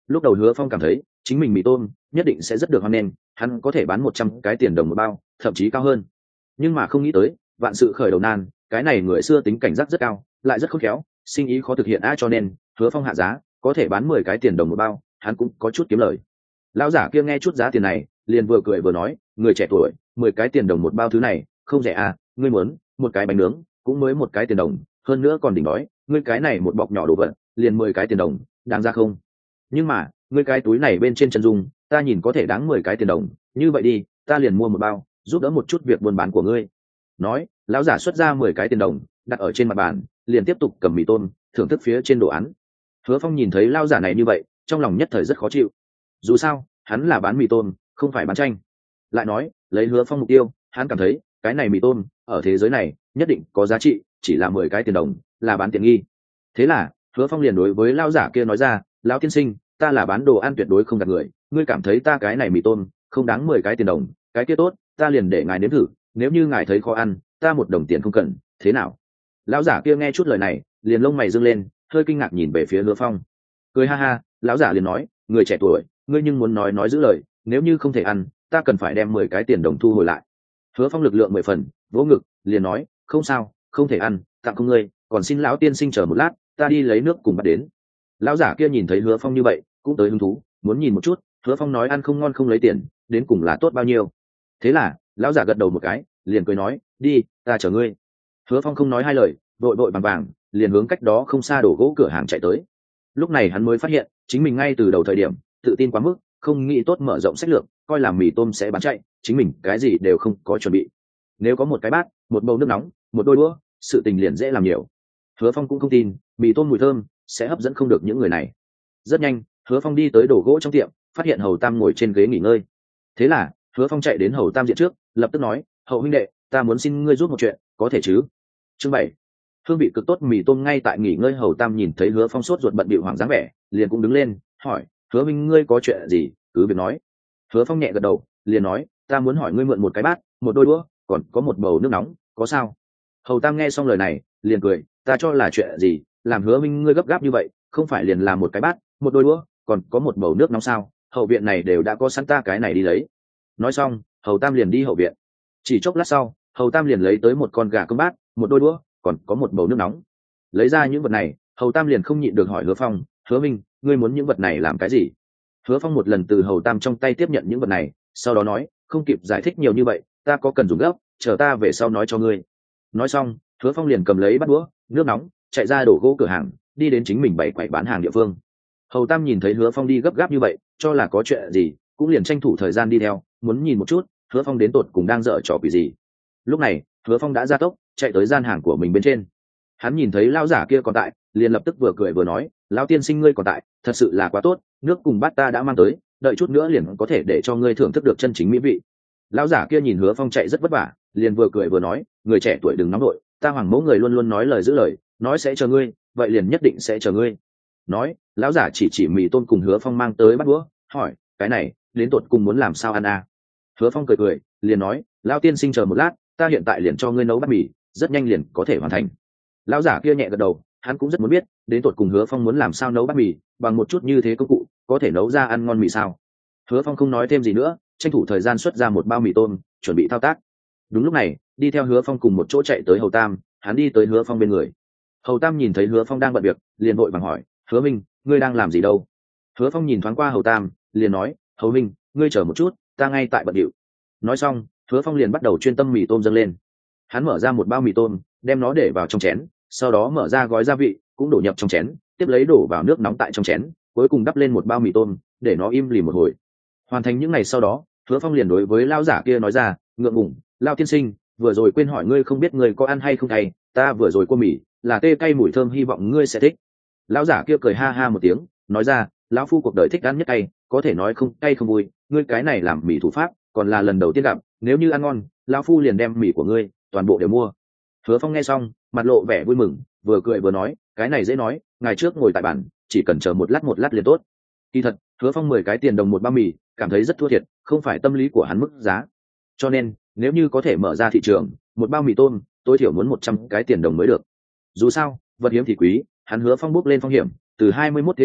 Lúc đầu Hứa Phong cảm thấy chính mình mì tôm nhất định sẽ rất được hoan nghênh, hắn có thể bán một trăm cái tiền đồng một bao, thậm chí cao hơn. Nhưng mà không nghĩ tới, vạn sự khởi đầu nan, cái này người xưa tính cảnh giác rất cao, lại rất khôn khéo, sinh ý khó thực hiện a, cho nên Hứa Phong hạ giá, có thể bán mười cái tiền đồng một bao, hắn cũng có chút kiếm lời. Lão giả kia nghe chút giá tiền này, liền vừa cười vừa nói, người trẻ tuổi, mười cái tiền đồng một bao thứ này, không rẻ à, ngươi muốn một cái bánh nướng, cũng mới một cái tiền đồng, hơn nữa còn đỉnh đói, ngươi cái này một bọc nhỏ đồ vật, liền mười cái tiền đồng, đáng ra không? Nhưng mà, ngươi cái túi này bên trên chân dung, ta nhìn có thể đáng mười cái tiền đồng, như vậy đi, ta liền mua một bao, giúp đỡ một chút việc buôn bán của ngươi. Nói, lão giả xuất ra mười cái tiền đồng, đặt ở trên mặt bàn, liền tiếp tục cầm mì tôm, thưởng thức phía trên đồ án. Hứa Phong nhìn thấy lão giả này như vậy, trong lòng nhất thời rất khó chịu. Dù sao, hắn là bán mì tôm, không phải bán tranh. Lại nói, lấy Hứa Phong mục tiêu, hắn cảm thấy, cái này mì tôm, ở thế giới này, nhất định có giá trị, chỉ là mười cái tiền đồng, là bán tiện nghi. Thế là, Hứa Phong liền đối với lão giả kia nói ra, lão tiên sinh, ta là bán đồ ăn tuyệt đối không gạt người, ngươi cảm thấy ta cái này mì tôm không đáng mười cái tiền đồng, cái kia tốt, ta liền để ngài nếm thử, nếu như ngài thấy khó ăn, ta một đồng tiền không cần, thế nào? Lão giả kia nghe chút lời này, liền lông mày dương lên, hơi kinh ngạc nhìn về phía Hứa Phong. Cười ha ha, lão giả liền nói, người trẻ tuổi, ngươi nhưng muốn nói nói giữ lời, nếu như không thể ăn, ta cần phải đem mười cái tiền đồng thu hồi lại. Hứa Phong lực lượng mười phần, vỗ ngực, liền nói, không sao, không thể ăn, tặng không ngươi, còn xin lão tiên sinh chờ một lát, ta đi lấy nước cùng bắt đến. Lão giả kia nhìn thấy Hứa Phong như vậy, cũng tới hứng thú, muốn nhìn một chút, Hứa Phong nói ăn không ngon không lấy tiền, đến cùng là tốt bao nhiêu. Thế là, lão giả gật đầu một cái, liền cười nói, đi, ta chở ngươi. Hứa Phong không nói hai lời, vội vội vàng vàng, liền hướng cách đó không xa đổ gỗ cửa hàng chạy tới. Lúc này hắn mới phát hiện, chính mình ngay từ đầu thời điểm, tự tin quá mức, không nghĩ tốt mở rộng sách lược, coi là mì tôm sẽ bán chạy, chính mình cái gì đều không có chuẩn bị. Nếu có một cái bát, một bầu nước nóng, một đôi đũa, sự tình liền dễ làm nhiều. Hứa Phong cũng không tin, mì tôm mùi thơm sẽ hấp dẫn không được những người này. Rất nhanh, Hứa Phong đi tới đổ gỗ trong tiệm, phát hiện Hầu Tam ngồi trên ghế nghỉ ngơi. Thế là, Hứa Phong chạy đến Hầu Tam diện trước, lập tức nói, hầu huynh đệ, ta muốn xin ngươi giúp một chuyện, có thể chứ? Chương bảy, hương vị cực tốt mì tôm ngay tại nghỉ ngơi. Hầu Tam nhìn thấy Hứa Phong sốt ruột bận bịu hoảng dáng vẻ, liền cũng đứng lên, hỏi, Hứa huynh ngươi có chuyện gì, cứ việc nói. Hứa Phong nhẹ gật đầu, liền nói, ta muốn hỏi ngươi mượn một cái bát, một đôi đũa, còn có một bầu nước nóng, có sao? Hầu Tam nghe xong lời này, liền cười, ta cho là chuyện gì, làm Hứa huynh ngươi gấp gáp như vậy, không phải liền làm một cái bát, một đôi đũa, còn có một bầu nước nóng sao? Hậu viện này đều đã có sẵn, ta cái này đi lấy. Nói xong, Hầu Tam liền đi hậu viện. Chỉ chốc lát sau, Hầu Tam liền lấy tới một con gà cơm bát, một đôi đũa, còn có một bầu nước nóng. Lấy ra những vật này, Hầu Tam liền không nhịn được hỏi Hứa Phong, Hứa minh, ngươi muốn những vật này làm cái gì? Hứa Phong một lần từ Hầu Tam trong tay tiếp nhận những vật này, sau đó nói, không kịp giải thích nhiều như vậy, ta có cần dùng gấp, chờ ta về sau nói cho ngươi. Nói xong, Hứa Phong liền cầm lấy bát đũa, nước nóng, chạy ra đổ gỗ cửa hàng, đi đến chính mình bày quầy bán hàng địa phương. Hầu Tam nhìn thấy Hứa Phong đi gấp gáp như vậy, cho là có chuyện gì, cũng liền tranh thủ thời gian đi theo, muốn nhìn một chút Hứa Phong đến tột cùng đang dở trò quỷ gì. Lúc này, Hứa Phong đã ra tốc, chạy tới gian hàng của mình bên trên. Hắn nhìn thấy lão giả kia còn tại, liền lập tức vừa cười vừa nói, lão tiên sinh ngươi còn tại, thật sự là quá tốt, nước cùng bát ta đã mang tới, đợi chút nữa liền có thể để cho ngươi thưởng thức được chân chính mỹ vị. Lão giả kia nhìn Hứa Phong chạy rất vất vả, liền vừa cười vừa nói, người trẻ tuổi đừng nóng đội, ta Hoàng Mẫu người luôn luôn nói lời giữ lời, nói sẽ chờ ngươi, vậy liền nhất định sẽ chờ ngươi. Nói, lão giả chỉ chỉ mì tôm cùng Hứa Phong mang tới bát đũa, hỏi, cái này đến tột cùng muốn làm sao ăn à? Hứa Phong cười cười, liền nói, lão tiên sinh chờ một lát, ta hiện tại liền cho ngươi nấu bát mì, rất nhanh liền có thể hoàn thành. Lão giả kia nhẹ gật đầu, hắn cũng rất muốn biết, đến tột cùng Hứa Phong muốn làm sao nấu bát mì, bằng một chút như thế công cụ, có thể nấu ra ăn ngon mì sao? Hứa Phong không nói thêm gì nữa, tranh thủ thời gian xuất ra một bao mì tôm, chuẩn bị thao tác. Đúng lúc này, đi theo Hứa Phong cùng một chỗ chạy tới Hầu Tam, hắn đi tới Hứa Phong bên người. Hầu Tam nhìn thấy Hứa Phong đang bận việc, liền vội vàng hỏi, Hứa Minh, ngươi đang làm gì đâu? Hứa Phong nhìn thoáng qua Hầu Tam, liền nói, Hầu Minh, ngươi chờ một chút, ta ngay tại bận điệu. Nói xong, Hứa Phong liền bắt đầu chuyên tâm mì tôm dâng lên. Hắn mở ra một bao mì tôm, đem nó để vào trong chén, sau đó mở ra gói gia vị, cũng đổ nhập trong chén, tiếp lấy đổ vào nước nóng tại trong chén, cuối cùng đắp lên một bao mì tôm, để nó im lìm một hồi. Hoàn thành những ngày sau đó, Hứa Phong liền đối với lão giả kia nói ra, ngượng ngùng, lão tiên sinh, vừa rồi quên hỏi ngươi không biết ngươi có ăn hay không cay, ta vừa rồi cua mì, là tê cay mùi thơm, hy vọng ngươi sẽ thích. Lão giả kia cười ha ha một tiếng, nói ra, lão phu cuộc đời thích ăn nhất cay, có thể nói không cay không vui, ngươi cái này làm mì thủ pháp, còn là lần đầu tiên gặp, nếu như ăn ngon, lão phu liền đem mì của ngươi toàn bộ đều mua. Hứa Phong nghe xong, mặt lộ vẻ vui mừng, vừa cười vừa nói, cái này dễ nói, ngày trước ngồi tại bàn, chỉ cần chờ một lát một lát liền tốt. Kỳ thật, Hứa Phong mười cái tiền đồng một bao mì, cảm thấy rất thua thiệt, không phải tâm lý của hắn mức giá. Cho nên, nếu như có thể mở ra thị trường, một bao mì tôm, tối thiểu muốn một trăm cái tiền đồng mới được. Dù sao, vật hiếm thì quý, hắn Hứa Phong bước lên phong hiểm, từ hai mươi mốt thế kỷ,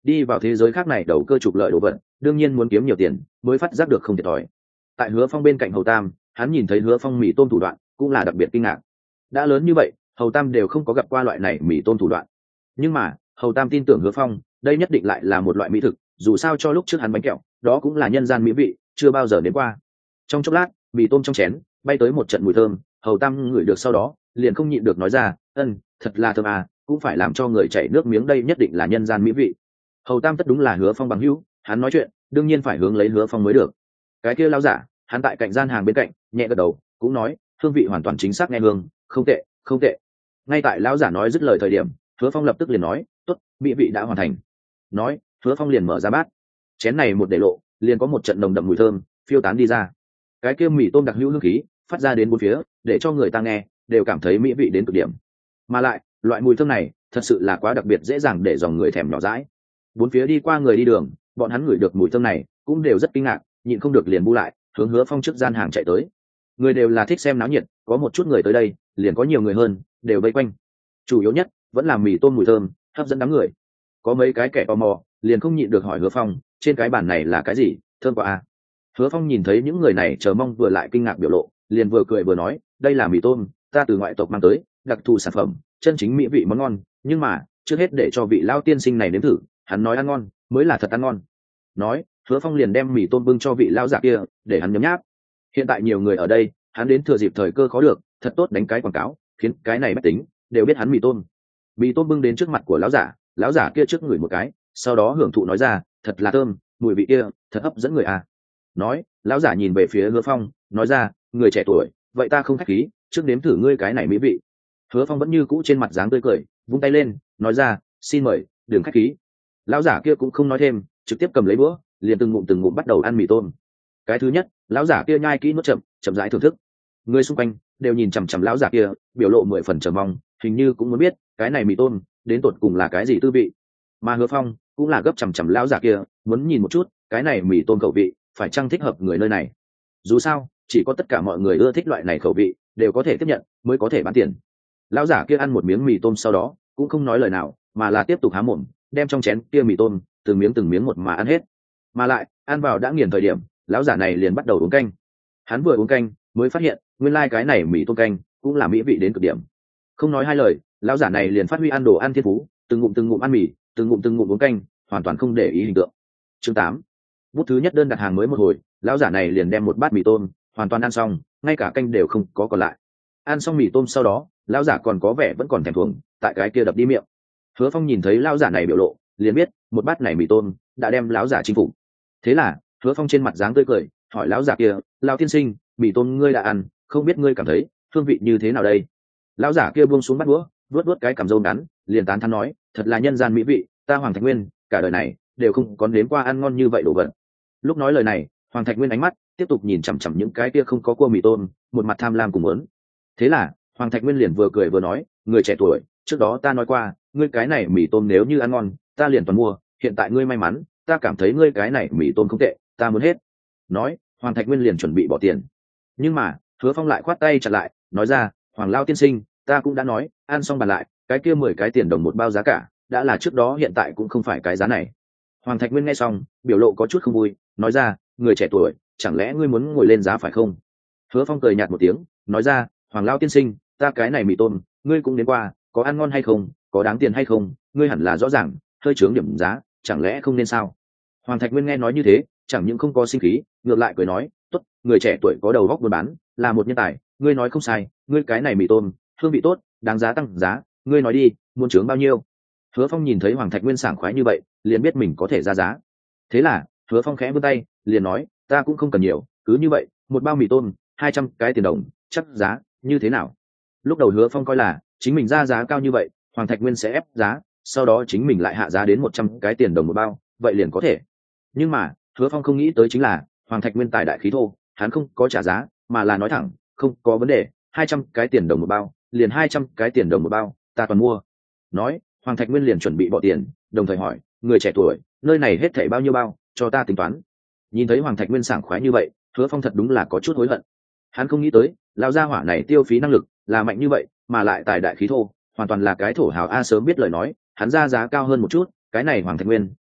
đi vào thế giới khác này đầu cơ trục lợi đồ vật, đương nhiên muốn kiếm nhiều tiền mới phát giác được không thiệt thòi. Tại Hứa Phong bên cạnh Hầu Tam, hắn nhìn thấy Hứa Phong mì tôm thủ đoạn cũng là đặc biệt kinh ngạc. Đã lớn như vậy, Hầu Tam đều không có gặp qua loại này mì tôm thủ đoạn, nhưng mà Hầu Tam tin tưởng Hứa Phong đây nhất định lại là một loại mỹ thực, dù sao cho lúc trước hắn bánh kẹo đó cũng là nhân gian mỹ vị chưa bao giờ đến qua. Trong chốc lát, mì tôm trong chén bay tới một trận mùi thơm, Hầu Tam ngửi được sau đó liền không nhịn được nói ra, ân thật là thơm à, cũng phải làm cho người chảy nước miếng, đây nhất định là nhân gian mỹ vị. Hầu Tam tất đúng là Hứa Phong bằng hữu, hắn nói chuyện đương nhiên phải hướng lấy Hứa Phong mới được. Cái kia lão giả hắn tại cạnh gian hàng bên cạnh nhẹ gật đầu cũng nói, hương vị hoàn toàn chính xác, nghe hương không tệ không tệ. Ngay tại lão giả nói dứt lời thời điểm, Hứa Phong lập tức liền nói, tốt, mỹ vị đã hoàn thành. Nói, Hứa Phong liền mở ra bát, chén này một để lộ liền có một trận nồng đậm mùi thơm phiêu tán đi ra. Cái kia mì tôm đặc hữu hương khí phát ra đến bốn phía, để cho người ta nghe đều cảm thấy mỹ vị đến cực điểm. Mà lại loại mùi thơm này thật sự là quá đặc biệt, dễ dàng để dòng người thèm nhỏ dãi. Bốn phía đi qua người đi đường, bọn hắn ngửi được mùi thơm này cũng đều rất kinh ngạc, nhịn không được liền bu lại hướng Hứa Phong trước gian hàng chạy tới. Người đều là thích xem náo nhiệt, có một chút người tới đây liền có nhiều người hơn đều vây quanh. Chủ yếu nhất vẫn là mì tôm mùi thơm hấp dẫn đám người. Có mấy cái kẻ tò mò liền không nhịn được hỏi Hứa Phong, trên cái bàn này là cái gì, thơm quá à. Hứa Phong nhìn thấy những người này chờ mong vừa lại kinh ngạc biểu lộ, liền vừa cười vừa nói, đây là mì tôm ta từ ngoại tộc mang tới, đặc thù sản phẩm, chân chính mỹ vị món ngon, nhưng mà trước hết để cho vị lao tiên sinh này nếm thử, hắn nói ăn ngon mới là thật ăn ngon. Nói, Hứa Phong liền đem mì tôm bưng cho vị lao giả kia để hắn nhấm nháp. Hiện tại nhiều người ở đây, hắn đến thừa dịp thời cơ khó được, thật tốt đánh cái quảng cáo, khiến cái này bách tính đều biết hắn mì tôm. Mì tôm bưng đến trước mặt của lão giả, lão giả kia trước ngửi một cái, sau đó hưởng thụ nói ra, thật là thơm, mùi vị kia thật hấp dẫn người à. Nói, lão giả nhìn về phía Hứa Phong nói ra, người trẻ tuổi vậy ta không khách khí, trước nếm thử ngươi cái này mỹ vị. Hứa Phong vẫn như cũ trên mặt dáng tươi cười, vung tay lên nói ra, xin mời, đừng khách khí. Lão giả kia cũng không nói thêm, trực tiếp cầm lấy bữa, liền từng ngụm từng ngụm bắt đầu ăn mì tôm. Cái thứ nhất, lão giả kia nhai kỹ nuốt chậm, chậm rãi thưởng thức. Người xung quanh đều nhìn chằm chằm lão giả kia, biểu lộ mười phần chờ mong, hình như cũng muốn biết cái này mì tôm đến tột cùng là cái gì tư vị. Mà Hứa Phong cũng là gấp chằm chằm lão giả kia, muốn nhìn một chút cái này mì tôm khẩu vị phải chăng thích hợp người nơi này. Dù sao chỉ có tất cả mọi người ưa thích loại này khẩu vị đều có thể tiếp nhận mới có thể bán tiền. Lão giả kia ăn một miếng mì tôm sau đó cũng không nói lời nào, mà là tiếp tục há mồm đem trong chén kia mì tôm từng miếng từng miếng một mà ăn hết. Mà lại ăn vào đã nghiền thời điểm, lão giả này liền bắt đầu uống canh. Hắn vừa uống canh mới phát hiện nguyên lai cái này mì tôm canh cũng là mỹ vị đến cực điểm. Không nói hai lời, lão giả này liền phát huy ăn đồ ăn thiên phú, từng ngụm từng ngụm ăn mì, từng ngụm từng ngụm uống canh, hoàn toàn không để ý hình tượng. Chương tám. Bút thứ nhất đơn đặt hàng mới một hồi, lão giả này liền đem một bát mì tôm hoàn toàn ăn xong, ngay cả canh đều không có còn lại. Ăn xong mì tôm sau đó, lão giả còn có vẻ vẫn còn thèm thuồng, tại cái kia đập đi miệng. Hứa Phong nhìn thấy lão giả này biểu lộ, liền biết một bát này mì tôm đã đem lão giả chinh phục. Thế là Hứa Phong trên mặt dáng tươi cười, hỏi lão giả kia, lão tiên sinh, mì tôm ngươi đã ăn, không biết ngươi cảm thấy hương vị như thế nào đây? Lão giả kia buông xuống bát đũa, vuốt vuốt cái cằm râu ngắn, liền tán thán nói, thật là nhân gian mỹ vị, ta Hoàng Thạch Nguyên cả đời này đều không có nếm qua ăn ngon như vậy đồ vật. Lúc nói lời này, Hoàng Thạch Nguyên ánh mắt tiếp tục nhìn chằm chằm những cái kia không có cua mì tôm, một mặt tham lam cùng muốn. Thế là Hoàng Thạch Nguyên liền vừa cười vừa nói, người trẻ tuổi, trước đó ta nói qua, ngươi cái này mì tôm nếu như ăn ngon, ta liền toàn mua, hiện tại ngươi may mắn, ta cảm thấy ngươi cái này mì tôm không tệ, ta muốn hết. Nói, Hoàng Thạch Nguyên liền chuẩn bị bỏ tiền. Nhưng mà Hứa Phong lại khoát tay chặn lại, nói ra, Hoàng lao tiên sinh, ta cũng đã nói, ăn xong bàn lại, cái kia mười cái tiền đồng một bao giá cả, đã là trước đó, hiện tại cũng không phải cái giá này. Hoàng Thạch Nguyên nghe xong, biểu lộ có chút không vui, nói ra, người trẻ tuổi, chẳng lẽ ngươi muốn ngồi lên giá phải không? Hứa Phong cười nhạt một tiếng, nói ra, Hoàng lao tiên sinh, ta cái này mì tôm, ngươi cũng đến qua, có ăn ngon hay không, có đáng tiền hay không, ngươi hẳn là rõ ràng, hơi chướng điểm giá, chẳng lẽ không nên sao? Hoàng Thạch Nguyên nghe nói như thế, chẳng những không có sinh khí, ngược lại cười nói, tốt, người trẻ tuổi có đầu óc buôn bán, là một nhân tài, ngươi nói không sai, ngươi cái này mì tôm, hương vị tốt, đáng giá tăng giá, ngươi nói đi, muốn chướng bao nhiêu? Hứa Phong nhìn thấy Hoàng Thạch Nguyên sảng khoái như vậy, liền biết mình có thể ra giá. Thế là Hứa Phong khẽ vươn tay, liền nói, ta cũng không cần nhiều, cứ như vậy, một bao mì tôm, hai trăm cái tiền đồng, chắc giá, như thế nào? Lúc đầu Hứa Phong coi là chính mình ra giá cao như vậy, Hoàng Thạch Nguyên sẽ ép giá, sau đó chính mình lại hạ giá đến một trăm cái tiền đồng một bao, vậy liền có thể. Nhưng mà Hứa Phong không nghĩ tới chính là Hoàng Thạch Nguyên tài đại khí thô, hắn không có trả giá, mà là nói thẳng, không có vấn đề, hai trăm cái tiền đồng một bao, liền hai trăm cái tiền đồng một bao, ta toàn mua. Nói, Hoàng Thạch Nguyên liền chuẩn bị bỏ tiền, đồng thời hỏi, người trẻ tuổi, nơi này hết thảy bao nhiêu bao, cho ta tính toán. Nhìn thấy Hoàng Thạch Nguyên sảng khoái như vậy, Hứa Phong thật đúng là có chút hối hận. Hắn không nghĩ tới, lão gia hỏa này tiêu phí năng lực là mạnh như vậy, mà lại tài đại khí thô, hoàn toàn là cái thổ hào a, sớm biết lời nói, hắn ra giá cao hơn một chút, cái này Hoàng Thạch Nguyên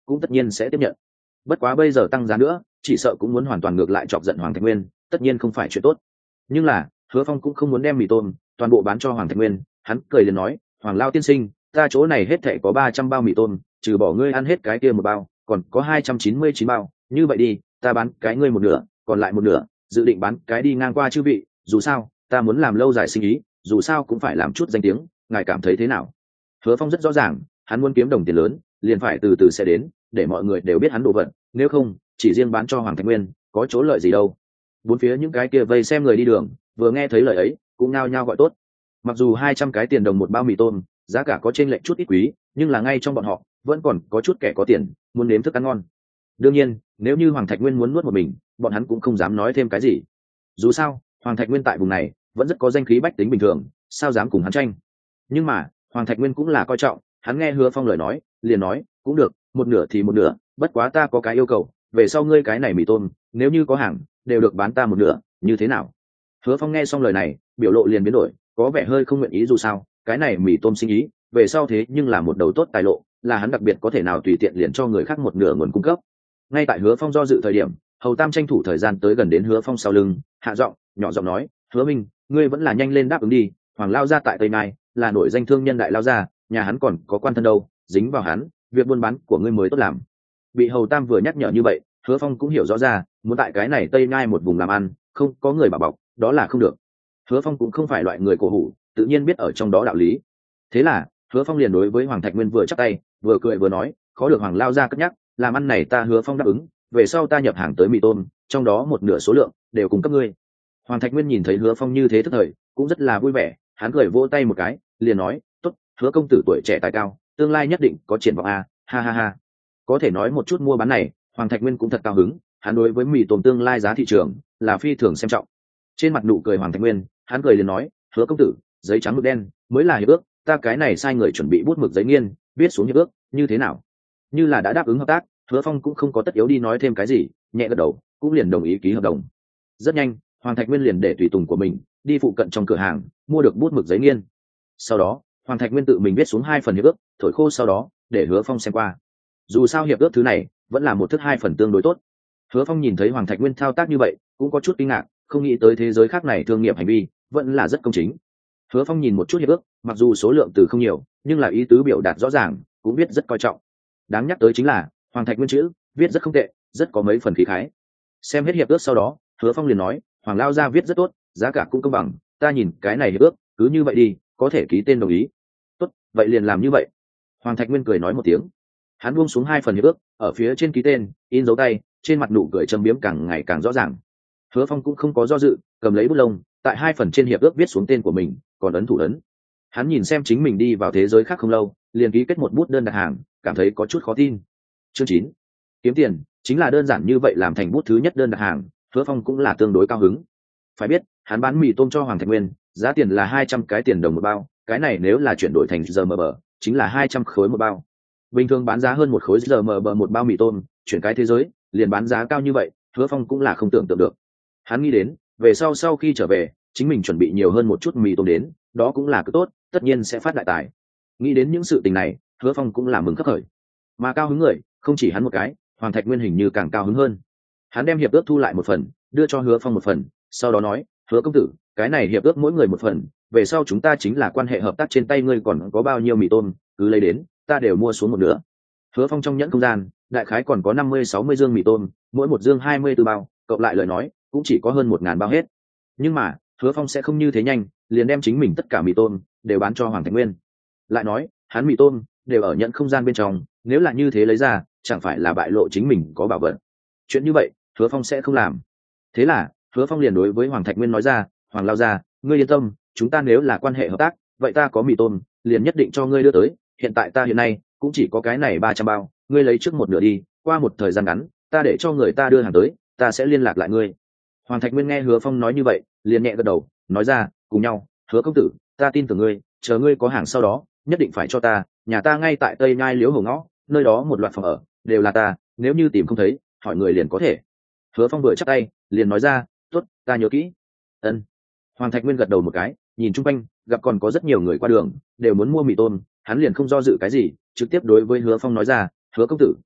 cũng tất nhiên sẽ tiếp nhận. Bất quá bây giờ tăng giá nữa chỉ sợ cũng muốn hoàn toàn ngược lại chọc giận Hoàng Thạch Nguyên, tất nhiên không phải chuyện tốt. Nhưng là Hứa Phong cũng không muốn đem mì tôm toàn bộ bán cho Hoàng Thạch Nguyên, hắn cười liền nói, Hoàng Lao tiên sinh, ta chỗ này hết thảy có ba trăm bao mì tôm, trừ bỏ ngươi ăn hết cái kia một bao, còn có hai trăm chín mươi chín bao, như vậy đi, ta bán cái ngươi một nửa, còn lại một nửa dự định bán cái đi ngang qua chư vị, dù sao ta muốn làm lâu dài sinh ý, dù sao cũng phải làm chút danh tiếng, ngài cảm thấy thế nào? Hứa Phong rất rõ ràng, hắn muốn kiếm đồng tiền lớn, liền phải từ từ sẽ đến, để mọi người đều biết hắn đồ vật, nếu không, chỉ riêng bán cho Hoàng Thạch Nguyên, có chỗ lợi gì đâu. Bốn phía những cái kia vây xem người đi đường, vừa nghe thấy lời ấy, cũng nao nhao gọi tốt. Mặc dù hai trăm cái tiền đồng một bao mì tôm, giá cả có chênh lệch chút ít quý, nhưng là ngay trong bọn họ, vẫn còn có chút kẻ có tiền, muốn nếm thức ăn ngon. Đương nhiên, nếu như Hoàng Thạch Nguyên muốn nuốt một mình, bọn hắn cũng không dám nói thêm cái gì. Dù sao, Hoàng Thạch Nguyên tại vùng này vẫn rất có danh khí bách tính bình thường, sao dám cùng hắn tranh. Nhưng mà, Hoàng Thạch Nguyên cũng là coi trọng, hắn nghe Hứa Phong lời nói, liền nói, cũng được, một nửa thì một nửa, bất quá ta có cái yêu cầu, về sau ngươi cái này mì tôm, nếu như có hàng, đều được bán ta một nửa, như thế nào? Hứa Phong nghe xong lời này, biểu lộ liền biến đổi, có vẻ hơi không nguyện ý dù sao, cái này mì tôm sinh ý, về sau thế nhưng là một đầu tốt tài lộ, là hắn đặc biệt có thể nào tùy tiện liền cho người khác một nửa nguồn cung cấp. Ngay tại Hứa Phong do dự thời điểm, Hầu Tam tranh thủ thời gian tới gần đến Hứa Phong sau lưng, hạ giọng, nhỏ giọng nói, Hứa Minh, ngươi vẫn là nhanh lên đáp ứng đi, Hoàng lao gia tại Tây Nai, là nổi danh thương nhân đại lao gia, nhà hắn còn có quan thân đâu, dính vào hắn, việc buôn bán của ngươi mới tốt làm. Bị Hầu Tam vừa nhắc nhở như vậy, Hứa Phong cũng hiểu rõ ra, muốn tại cái này Tây Nai một vùng làm ăn, không có người bảo bọc, đó là không được. Hứa Phong cũng không phải loại người cổ hủ, tự nhiên biết ở trong đó đạo lý. Thế là, Hứa Phong liền đối với Hoàng Thạch Nguyên vừa chắp tay, vừa cười vừa nói, khó được Hoàng lao gia cất nhắc, làm ăn này ta Hứa Phong đáp ứng, về sau ta nhập hàng tới mì tôm, trong đó một nửa số lượng đều cung cấp ngươi. Hoàng Thạch Nguyên nhìn thấy Hứa Phong như thế tức thời, cũng rất là vui vẻ, hắn cười vỗ tay một cái, liền nói, tốt, Hứa công tử tuổi trẻ tài cao, tương lai nhất định có triển vọng a, ha ha ha. Có thể nói một chút mua bán này, Hoàng Thạch Nguyên cũng thật cao hứng, hắn đối với mì tôm tương lai giá thị trường là phi thường xem trọng. Trên mặt nụ cười Hoàng Thạch Nguyên, hắn cười liền nói, Hứa công tử, giấy trắng mực đen mới là hiệp ước, ta cái này sai người chuẩn bị bút mực giấy nghiên, viết xuống hiệp ước, như thế nào? Như là đã đáp ứng hợp tác, Hứa Phong cũng không có tất yếu đi nói thêm cái gì, nhẹ gật đầu, cũng liền đồng ý ký hợp đồng. Rất nhanh, Hoàng Thạch Nguyên liền để tùy tùng của mình đi phụ cận trong cửa hàng mua được bút mực giấy nghiên. Sau đó, Hoàng Thạch Nguyên tự mình viết xuống hai phần hiệp ước, thổi khô sau đó để Hứa Phong xem qua. Dù sao hiệp ước thứ này vẫn là một thức hai phần tương đối tốt. Hứa Phong nhìn thấy Hoàng Thạch Nguyên thao tác như vậy, cũng có chút kinh ngạc, không nghĩ tới thế giới khác này thương nghiệp hành vi vẫn là rất công chính. Hứa Phong nhìn một chút hiệp ước, mặc dù số lượng từ không nhiều, nhưng là ý tứ biểu đạt rõ ràng, cũng biết rất coi trọng. Đáng nhắc tới chính là Hoàng Thạch Nguyên chữ viết rất không tệ, rất có mấy phần khí khái. Xem hết hiệp ước sau đó, Hứa Phong liền nói, Hoàng lao gia viết rất tốt, giá cả cũng công bằng, ta nhìn cái này hiệp ước, cứ như vậy đi, có thể ký tên đồng ý. Tốt, vậy liền làm như vậy. Hoàng Thạch Nguyên cười nói một tiếng. Hắn buông xuống hai phần hiệp ước, ở phía trên ký tên, in dấu tay, trên mặt nụ cười châm biếm càng ngày càng rõ ràng. Hứa Phong cũng không có do dự, cầm lấy bút lông, tại hai phần trên hiệp ước viết xuống tên của mình, còn ấn thủ ấn. Hắn nhìn xem chính mình đi vào thế giới khác không lâu, liền ký kết một bút đơn đặt hàng, cảm thấy có chút khó tin. Chương chín, kiếm tiền chính là đơn giản như vậy làm thành bút thứ nhất đơn đặt hàng, Hứa Phong cũng là tương đối cao hứng. Phải biết, hắn bán mì tôm cho Hoàng Thạch Nguyên, giá tiền là hai trăm cái tiền đồng một bao, cái này nếu là chuyển đổi thành giờ mờ bờ, chính là hai trăm khối một bao. Bình thường bán giá hơn một khối giờ mờ bờ một bao mì tôm, chuyển cái thế giới, liền bán giá cao như vậy, Hứa Phong cũng là không tưởng tượng được. Hắn nghĩ đến, về sau sau khi trở về, chính mình chuẩn bị nhiều hơn một chút mì tôm đến, đó cũng là cứ tốt, tất nhiên sẽ phát đại tài. Nghĩ đến những sự tình này, Hứa Phong cũng là mừng khấp khởi. Mà cao hứng người, không chỉ hắn một cái, Hoàng Thạch Nguyên hình như càng cao hứng hơn. Hắn đem hiệp ước thu lại một phần, đưa cho Hứa Phong một phần, sau đó nói, Hứa công tử, cái này hiệp ước mỗi người một phần, về sau chúng ta chính là quan hệ hợp tác, trên tay ngươi còn có bao nhiêu mì tôm, cứ lấy đến, ta đều mua xuống một nửa. Hứa Phong trong nhẫn không gian, đại khái còn có năm mươi sáu mươi dương mì tôm, mỗi một dương hai mươi tư bao, cộng lại lời nói, cũng chỉ có hơn một ngàn bao hết. Nhưng mà, Hứa Phong sẽ không như thế nhanh, liền đem chính mình tất cả mì tôm đều bán cho Hoàng Thạch Nguyên. Lại nói, hắn mì tôm đều ở nhẫn không gian bên trong, nếu là như thế lấy ra, chẳng phải là bại lộ chính mình có bảo vật. Chuyện như vậy, Hứa Phong sẽ không làm. Thế là, Hứa Phong liền đối với Hoàng Thạch Nguyên nói ra, Hoàng lao gia, ngươi yên tâm, chúng ta nếu là quan hệ hợp tác, vậy ta có mì tôm, liền nhất định cho ngươi đưa tới, hiện tại ta hiện nay cũng chỉ có cái này ba trăm bao, ngươi lấy trước một nửa đi, qua một thời gian ngắn, ta để cho người ta đưa hàng tới, ta sẽ liên lạc lại ngươi. Hoàng Thạch Nguyên nghe Hứa Phong nói như vậy, liền nhẹ gật đầu, nói ra, cùng nhau, Hứa công tử, ta tin tưởng ngươi, chờ ngươi có hàng sau đó, nhất định phải cho ta, nhà ta ngay tại Tây Nhai Liễu Hồ ngõ, nơi đó một loạt phòng ở, đều là ta, nếu như tìm không thấy, hỏi người liền có thể. Hứa Phong vừa chắp tay, liền nói ra, tốt, ta nhớ kỹ. Ân. Hoàng Thạch Nguyên gật đầu một cái, nhìn chung quanh, gặp còn có rất nhiều người qua đường, đều muốn mua mì tôm, hắn liền không do dự cái gì, trực tiếp đối với Hứa Phong nói ra, Hứa công tử,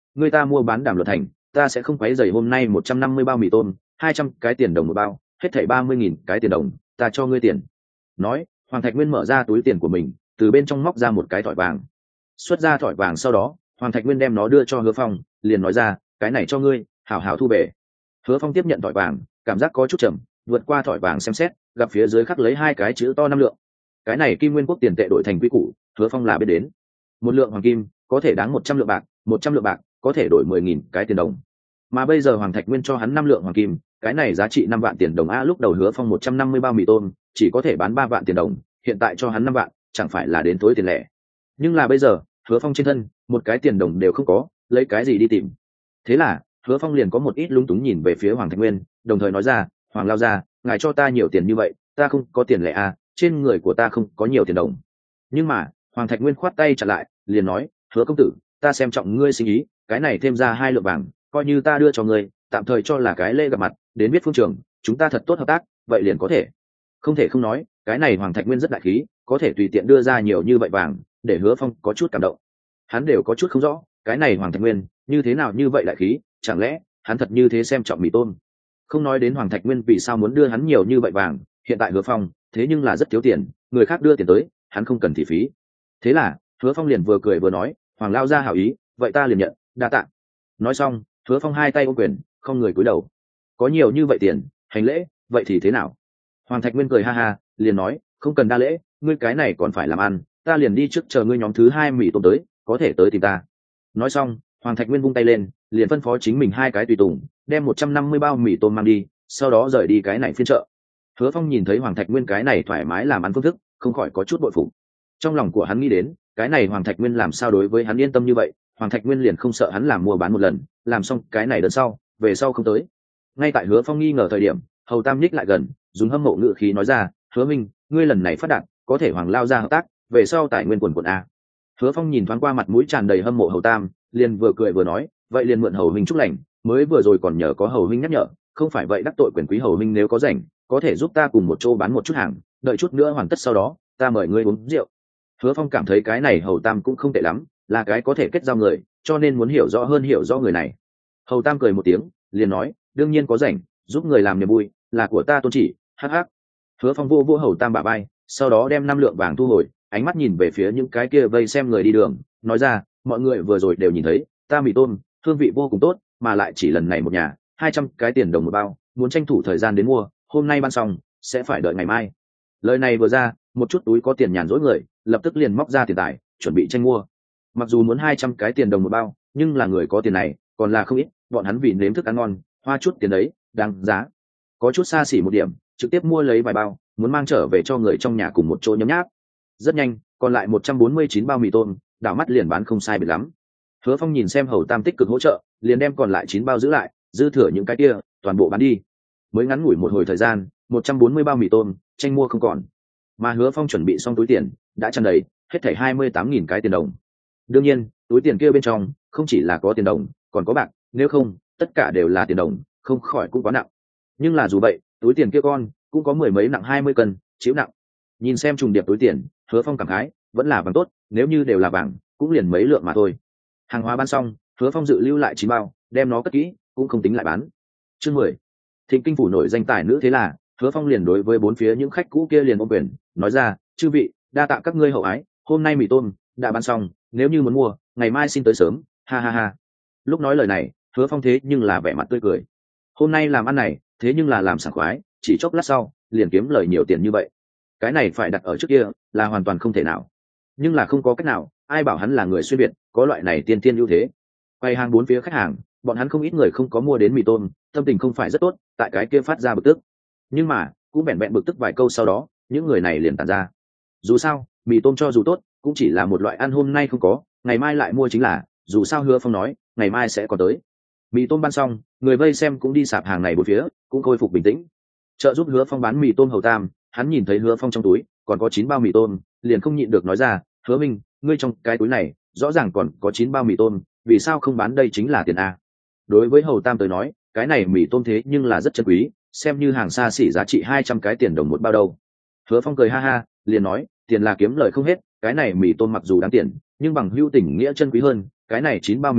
người ta mua bán đàm luật thành, ta sẽ không quấy rầy. Hôm nay một trăm năm mươi bao mì tôm, hai trăm cái tiền đồng một bao, hết thảy ba mươi nghìn cái tiền đồng, ta cho ngươi tiền. Nói, Hoàng Thạch Nguyên mở ra túi tiền của mình, từ bên trong móc ra một cái thỏi vàng. Xuất ra thỏi vàng sau đó, Hoàng Thạch Nguyên đem nó đưa cho Hứa Phong, liền nói ra, cái này cho ngươi, hảo hảo thu về. Hứa Phong tiếp nhận thỏi vàng, cảm giác có chút chậm, vượt qua thỏi vàng xem xét, gặp phía dưới khắc lấy hai cái chữ to năm lượng. Cái này Kim Nguyên Quốc tiền tệ đổi thành quy củ, Hứa Phong là biết đến. Một lượng hoàng kim có thể đáng một trăm lượng bạc, một trăm lượng bạc có thể đổi mười nghìn cái tiền đồng. Mà bây giờ Hoàng Thạch Nguyên cho hắn năm lượng hoàng kim, cái này giá trị năm vạn tiền đồng a. Lúc đầu Hứa Phong một trăm năm mươi bao mì tôm, chỉ có thể bán ba vạn tiền đồng, hiện tại cho hắn năm vạn, chẳng phải là đến tối tiền lẻ. Nhưng là bây giờ, Hứa Phong trên thân một cái tiền đồng đều không có, lấy cái gì đi tìm? Thế là Hứa Phong liền có một ít lung túng nhìn về phía Hoàng Thạch Nguyên, đồng thời nói ra, Hoàng lao ra, ngài cho ta nhiều tiền như vậy, ta không có tiền lẻ à, trên người của ta không có nhiều tiền đồng. Nhưng mà Hoàng Thạch Nguyên khoát tay chặn lại, liền nói, Hứa công tử, ta xem trọng ngươi sinh ý, cái này thêm ra hai lượng vàng, coi như ta đưa cho ngươi, tạm thời cho là cái lễ gặp mặt, đến biết phương trường, chúng ta thật tốt hợp tác, vậy liền có thể. Không thể không nói, cái này Hoàng Thạch Nguyên rất đại khí, có thể tùy tiện đưa ra nhiều như vậy vàng, để Hứa Phong có chút cảm động. Hắn đều có chút không rõ, cái này Hoàng Thạch Nguyên như thế nào như vậy đại khí, chẳng lẽ hắn thật như thế xem trọng mì tôm? Không nói đến Hoàng Thạch Nguyên vì sao muốn đưa hắn nhiều như vậy vàng, hiện tại Hứa Phong thế nhưng là rất thiếu tiền, người khác đưa tiền tới, hắn không cần thị phí. Thế là Hứa Phong liền vừa cười vừa nói, Hoàng lao ra hảo ý, vậy ta liền nhận, đa tạ. Nói xong, Hứa Phong hai tay ôm quyền, không người cúi đầu. Có nhiều như vậy tiền, hành lễ, vậy thì thế nào? Hoàng Thạch Nguyên cười ha ha, liền nói, không cần đa lễ, ngươi cái này còn phải làm ăn, ta liền đi trước chờ ngươi nhóm thứ hai mì tôm tới, có thể tới tìm ta. Nói xong, Hoàng Thạch Nguyên vung tay lên, liền phân phó chính mình hai cái tùy tùng, đem một trăm năm mươi bao mì tôm mang đi, sau đó rời đi cái này phiên chợ. Hứa Phong nhìn thấy Hoàng Thạch Nguyên cái này thoải mái làm ăn phương thức, không khỏi có chút bội phục. Trong lòng của hắn nghĩ đến, cái này Hoàng Thạch Nguyên làm sao đối với hắn yên tâm như vậy, Hoàng Thạch Nguyên liền không sợ hắn làm mua bán một lần, làm xong cái này đợt sau, về sau không tới. Ngay tại Hứa Phong nghi ngờ thời điểm, Hầu Tam nhích lại gần, dùng hâm mộ ngữ khí nói ra, Hứa Minh, ngươi lần này phát đạt, có thể Hoàng lao ra hợp tác, về sau tài nguyên quần quần a. Hứa Phong nhìn thoáng qua mặt mũi tràn đầy hâm mộ Hầu Tam, liền vừa cười vừa nói, vậy liền mượn Hầu Minh chúc lành, mới vừa rồi còn nhờ có Hầu Minh nhắc nhở, không phải vậy đắc tội quyền quý Hầu Minh nếu có rảnh, có thể giúp ta cùng một chỗ bán một chút hàng, đợi chút nữa hoàn tất sau đó, ta mời ngươi uống rượu. Hứa Phong cảm thấy cái này Hầu Tam cũng không tệ lắm, là cái có thể kết giao người, cho nên muốn hiểu rõ hơn hiểu rõ người này. Hầu Tam cười một tiếng, liền nói, đương nhiên có rảnh, giúp người làm niềm vui, là của ta tôn chỉ, hắc hắc. Hứa Phong vô vô Hầu Tam bả vai, sau đó đem năm lượng vàng thu hồi, ánh mắt nhìn về phía những cái kia vây xem người đi đường, nói ra, mọi người vừa rồi đều nhìn thấy, ta mì tôm, hương vị vô cùng tốt, mà lại chỉ lần này một nhà, hai trăm cái tiền đồng một bao, muốn tranh thủ thời gian đến mua, hôm nay ban xong, sẽ phải đợi ngày mai. Lời này vừa ra, một chút túi có tiền nhàn rỗi người, lập tức liền móc ra tiền tài, chuẩn bị tranh mua. Mặc dù muốn hai trăm cái tiền đồng một bao, nhưng là người có tiền này, còn là không ít, bọn hắn vì nếm thức ăn ngon, hoa chút tiền đấy, đáng giá. Có chút xa xỉ một điểm, trực tiếp mua lấy vài bao, muốn mang trở về cho người trong nhà cùng một chỗ nhấm nháp. Rất nhanh, còn lại một trăm bốn mươi chín bao mì tôm, đảo mắt liền bán không sai biệt lắm. Hứa Phong nhìn xem Hầu Tam tích cực hỗ trợ, liền đem còn lại chín bao giữ lại, dư thừa những cái kia, toàn bộ bán đi. Mới ngắn ngủi một hồi thời gian, một trăm bốn mươi bao mì tôm, tranh mua không còn. Mà Hứa Phong chuẩn bị xong túi tiền, đã tràn đầy, hết thảy hai mươi tám nghìn cái tiền đồng. Đương nhiên, túi tiền kia bên trong không chỉ là có tiền đồng, còn có bạc, nếu không, tất cả đều là tiền đồng, không khỏi cũng quá nặng. Nhưng là dù vậy, túi tiền kia con cũng có mười mấy nặng hai mươi cân, chịu nặng. Nhìn xem trùng điệp túi tiền, Hứa Phong cảm khái, vẫn là vàng tốt, nếu như đều là vàng, cũng liền mấy lượng mà thôi. Hàng hóa bán xong, Hứa Phong dự lưu lại chín bao, đem nó cất kỹ, cũng không tính lại bán. Chương mười. Thịnh Kinh phủ nổi danh tài nữ thế là, Hứa Phong liền đối với bốn phía những khách cũ kia liền ôm quyền, nói ra, chư vị, đa tạ các ngươi hậu ái, hôm nay mì tôm đã bán xong, nếu như muốn mua, ngày mai xin tới sớm, ha ha ha. Lúc nói lời này, Hứa Phong thế nhưng là vẻ mặt tươi cười. Hôm nay làm ăn này, thế nhưng là làm sảng khoái, chỉ chốc lát sau, liền kiếm lời nhiều tiền như vậy. Cái này phải đặt ở trước kia, là hoàn toàn không thể nào. Nhưng là không có cách nào, ai bảo hắn là người xuyên việt, có loại này tiên tiên ưu thế. Quay hàng bốn phía khách hàng, bọn hắn không ít người không có mua đến mì tôm, tâm tình không phải rất tốt, tại cái kia phát ra bực tức. Nhưng mà, cũng vẹn vẹn bực tức vài câu sau đó, những người này liền tản ra. Dù sao, mì tôm cho dù tốt, cũng chỉ là một loại ăn hôm nay không có, ngày mai lại mua chính là, dù sao Hứa Phong nói, ngày mai sẽ còn tới. Mì tôm bán xong, người vây xem cũng đi sạp hàng này bốn phía, cũng khôi phục bình tĩnh. Trợ giúp Hứa Phong bán mì tôm Hầu Tam, hắn nhìn thấy Hứa Phong trong túi còn có chín bao mì tôm, liền không nhịn được nói ra, Hứa Minh, ngươi trong cái túi này rõ ràng còn có chín bao mì tôm, vì sao không bán, đây chính là tiền a. Đối với Hầu Tam tới nói, cái này mì tôm thế nhưng là rất chân quý, xem như hàng xa xỉ giá trị hai trăm cái tiền đồng một bao đâu. Hứa Phong cười ha ha, liền nói, tiền là kiếm lời không hết, cái này mì tôm mặc dù đáng tiền, nhưng bằng hữu tình nghĩa chân quý hơn, cái này chín bao mì tôm,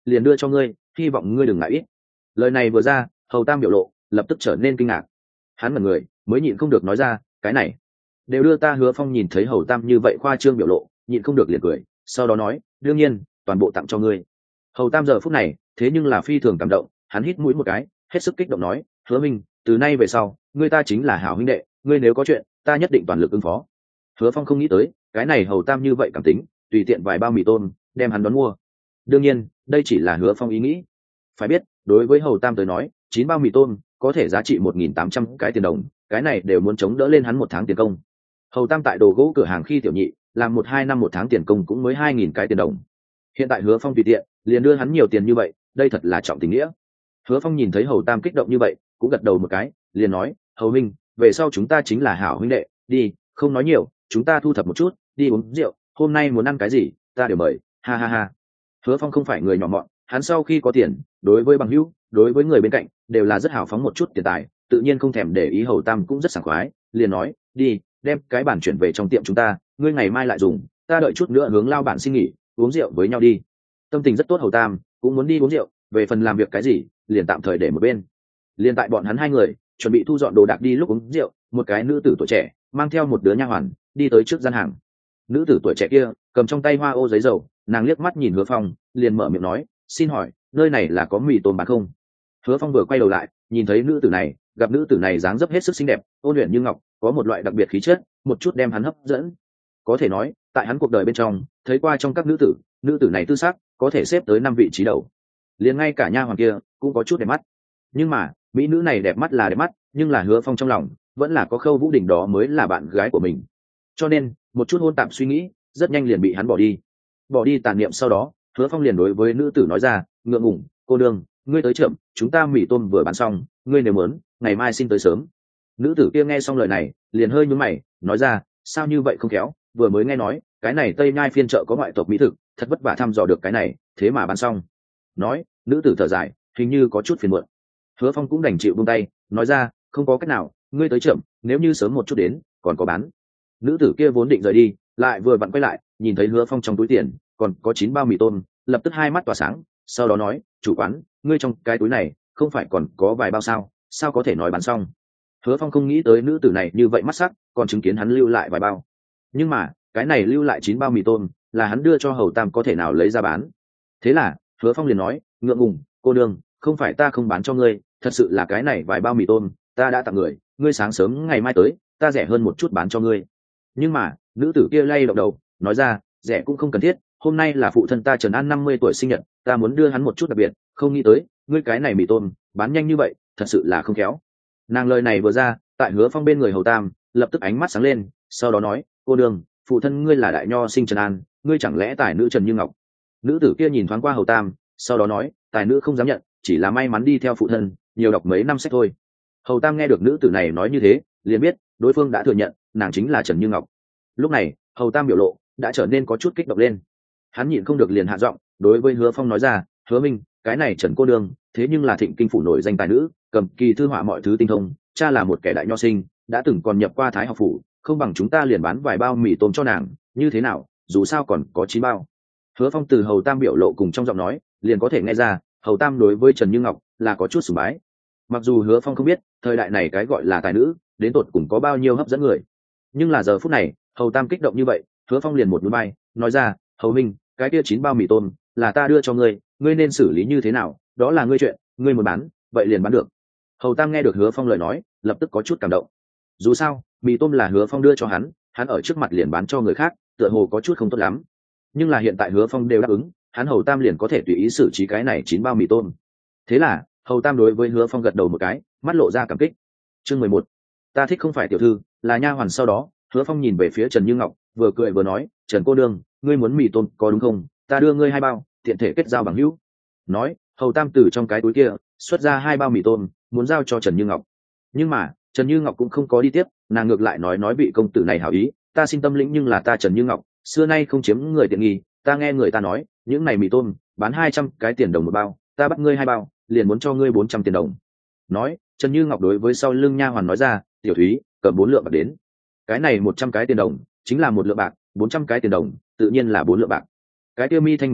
liền đưa cho ngươi, hy vọng ngươi đừng ngại ít. Lời này vừa ra, hầu tam biểu lộ lập tức trở nên kinh ngạc. Hắn mật người mới nhịn không được nói ra, cái này đều đưa ta. Hứa Phong nhìn thấy hầu tam như vậy khoa trương biểu lộ, nhịn không được liền cười, sau đó nói, đương nhiên toàn bộ tặng cho ngươi. Hầu tam giờ phút này thế nhưng là phi thường cảm động, hắn hít mũi một cái, hết sức kích động nói, Hứa Minh, từ nay về sau ngươi ta chính là hảo huynh đệ, ngươi nếu có chuyện ta nhất định toàn lực ứng phó. Hứa Phong không nghĩ tới cái này hầu tam như vậy cảm tính, tùy tiện vài bao mì tôm đem hắn đón mua. Đương nhiên đây chỉ là Hứa Phong ý nghĩ, phải biết đối với hầu tam tới nói, chín bao mì tôm có thể giá trị một nghìn tám trăm cái tiền đồng, cái này đều muốn chống đỡ lên hắn một tháng tiền công. Hầu tam tại đồ gỗ cửa hàng khi tiểu nhị làm một hai năm, một tháng tiền công cũng mới hai nghìn cái tiền đồng. Hiện tại Hứa Phong tùy tiện liền đưa hắn nhiều tiền như vậy, đây thật là trọng tình nghĩa. Hứa Phong nhìn thấy hầu tam kích động như vậy, cũng gật đầu một cái, liền nói, hầu minh, về sau chúng ta chính là hảo huynh đệ, đi, không nói nhiều, chúng ta thu thập một chút, đi uống rượu, hôm nay muốn ăn cái gì ta đều mời, ha ha ha. Hứa Phong không phải người nhỏ mọn, hắn sau khi có tiền, đối với bằng hữu, đối với người bên cạnh đều là rất hào phóng một chút tiền tài, tự nhiên không thèm để ý. Hầu tam cũng rất sảng khoái, liền nói, đi, đem cái bản chuyển về trong tiệm chúng ta, ngươi ngày mai lại dùng, ta đợi chút nữa hướng lao bản xin nghỉ, uống rượu với nhau đi. Tâm tình rất tốt hầu tam cũng muốn đi uống rượu, về phần làm việc cái gì liền tạm thời để một bên. Liên tại bọn hắn hai người chuẩn bị thu dọn đồ đạc đi lúc uống rượu, một cái nữ tử tuổi trẻ mang theo một đứa nha hoàn đi tới trước gian hàng. Nữ tử tuổi trẻ kia cầm trong tay hoa ô giấy dầu, nàng liếc mắt nhìn Hứa Phong, liền mở miệng nói, xin hỏi nơi này là có mì tôm bán không? Hứa Phong vừa quay đầu lại nhìn thấy nữ tử này, gặp nữ tử này dáng dấp hết sức xinh đẹp, ôn luyện như ngọc, có một loại đặc biệt khí chất, một chút đem hắn hấp dẫn. Có thể nói tại hắn cuộc đời bên trong thấy qua trong các nữ tử, nữ tử này tư sắc có thể xếp tới năm vị trí đầu, liền ngay cả nha hoàn kia cũng có chút đẹp mắt. Nhưng mà mỹ nữ này đẹp mắt là đẹp mắt, nhưng là Hứa Phong trong lòng vẫn là có Khâu Vũ Đình đó mới là bạn gái của mình, cho nên một chút hôn tạm suy nghĩ rất nhanh liền bị hắn bỏ đi. Bỏ đi tàn niệm sau đó, Hứa Phong liền đối với nữ tử nói ra, ngượng ngùng, cô đương, ngươi tới chậm, chúng ta mì tôm vừa bán xong, ngươi nếu muốn ngày mai xin tới sớm. Nữ tử kia nghe xong lời này liền hơi nhún mày, nói ra, sao như vậy không khéo, vừa mới nghe nói cái này Tây Nhai phiên chợ có ngoại tộc mỹ thực, thật vất vả thăm dò được cái này, thế mà bán xong. Nói, nữ tử thở dài, hình như có chút phiền muộn. Hứa Phong cũng đành chịu buông tay, nói ra, không có cách nào, ngươi tới chậm, nếu như sớm một chút đến còn có bán. Nữ tử kia vốn định rời đi, lại vừa vặn quay lại, nhìn thấy Hứa Phong trong túi tiền còn có chín bao mì tôm, lập tức hai mắt tỏa sáng, sau đó nói, chủ quán, ngươi trong cái túi này không phải còn có vài bao sao, sao có thể nói bán xong? Hứa Phong không nghĩ tới nữ tử này như vậy mắt sắc, còn chứng kiến hắn lưu lại vài bao. Nhưng mà cái này lưu lại chín bao mì tôm là hắn đưa cho hầu tam, có thể nào lấy ra bán? Thế là Hứa Phong liền nói, ngượng ngùng, cô đương, không phải ta không bán cho ngươi, thật sự là cái này vài bao mì tôm ta đã tặng người, ngươi sáng sớm ngày mai tới, ta rẻ hơn một chút bán cho ngươi. Nhưng mà nữ tử kia lay động đầu, nói ra, rẻ cũng không cần thiết, hôm nay là phụ thân ta Trần An năm mươi tuổi sinh nhật, ta muốn đưa hắn một chút đặc biệt, không nghĩ tới ngươi cái này mì tôm bán nhanh như vậy, thật sự là không khéo. Nàng lời này vừa ra, tại Hứa Phong bên người hầu tam lập tức ánh mắt sáng lên, sau đó nói, cô đường, phụ thân ngươi là đại nho sinh Trần An, ngươi chẳng lẽ tài nữ Trần Như Ngọc? Nữ tử kia nhìn thoáng qua hầu tam, sau đó nói, tài nữ không dám nhận, chỉ là may mắn đi theo phụ thân nhiều đọc mấy năm sách thôi. Hầu tam nghe được nữ tử này nói như thế, liền biết đối phương đã thừa nhận nàng chính là Trần Như Ngọc. Lúc này hầu tam biểu lộ đã trở nên có chút kích động lên, hắn nhịn không được liền hạ giọng đối với Hứa Phong nói ra, Hứa Minh, cái này Trần cô đương thế nhưng là Thịnh Kinh phủ nổi danh tài nữ, cầm kỳ thư họa mọi thứ tinh thông, cha là một kẻ đại nho sinh, đã từng còn nhập qua Thái học phủ, không bằng chúng ta liền bán vài bao mì tôm cho nàng, như thế nào, dù sao còn có chín bao. Hứa Phong từ hầu tam biểu lộ cùng trong giọng nói liền có thể nghe ra, hầu tam đối với Trần Như Ngọc là có chút sùng bái. Mặc dù Hứa Phong không biết thời đại này cái gọi là tài nữ đến tột cùng có bao nhiêu hấp dẫn người, nhưng là giờ phút này hầu tam kích động như vậy, Hứa Phong liền một núi bay nói ra, hầu minh, cái kia chín bao mì tôm là ta đưa cho ngươi, ngươi nên xử lý như thế nào đó là ngươi chuyện, ngươi muốn bán vậy liền bán được. Hầu tam nghe được Hứa Phong lời nói lập tức có chút cảm động, dù sao mì tôm là Hứa Phong đưa cho hắn, hắn ở trước mặt liền bán cho người khác, tựa hồ có chút không tốt lắm. Nhưng là hiện tại Hứa Phong đều đáp ứng, hắn hầu tam liền có thể tùy ý xử trí cái này chín bao mì tôm. Thế là hầu tam đối với Hứa Phong gật đầu một cái, mắt lộ ra cảm kích. Chương mười một, ta thích không phải tiểu thư, là nha hoàn. Sau đó Hứa Phong nhìn về phía Trần Như Ngọc, vừa cười vừa nói, Trần cô đương, ngươi muốn mì tôm có đúng không, ta đưa ngươi hai bao, tiện thể kết giao bằng hữu. Nói hầu tam từ trong cái túi kia xuất ra hai bao mì tôm muốn giao cho Trần Như Ngọc. Nhưng mà Trần Như Ngọc cũng không có đi tiếp, nàng ngược lại nói nói vị công tử này hảo ý, ta xin tâm lĩnh, nhưng là ta Trần Như Ngọc xưa nay không chiếm người tiện nghi, ta nghe người ta nói những này mì tôm bán hai trăm cái tiền đồng một bao, ta bắt ngươi hai bao liền muốn cho ngươi bốn trăm tiền đồng. Nói Trần Như Ngọc đối với sau lưng nha hoàn nói ra, tiểu thúy, cầm bốn lượng bạc đến. Cái này một trăm cái tiền đồng chính là một lượng bạc, bốn trăm cái tiền đồng tự nhiên là bốn lượng bạc. Cái kia mi thanh ngục tú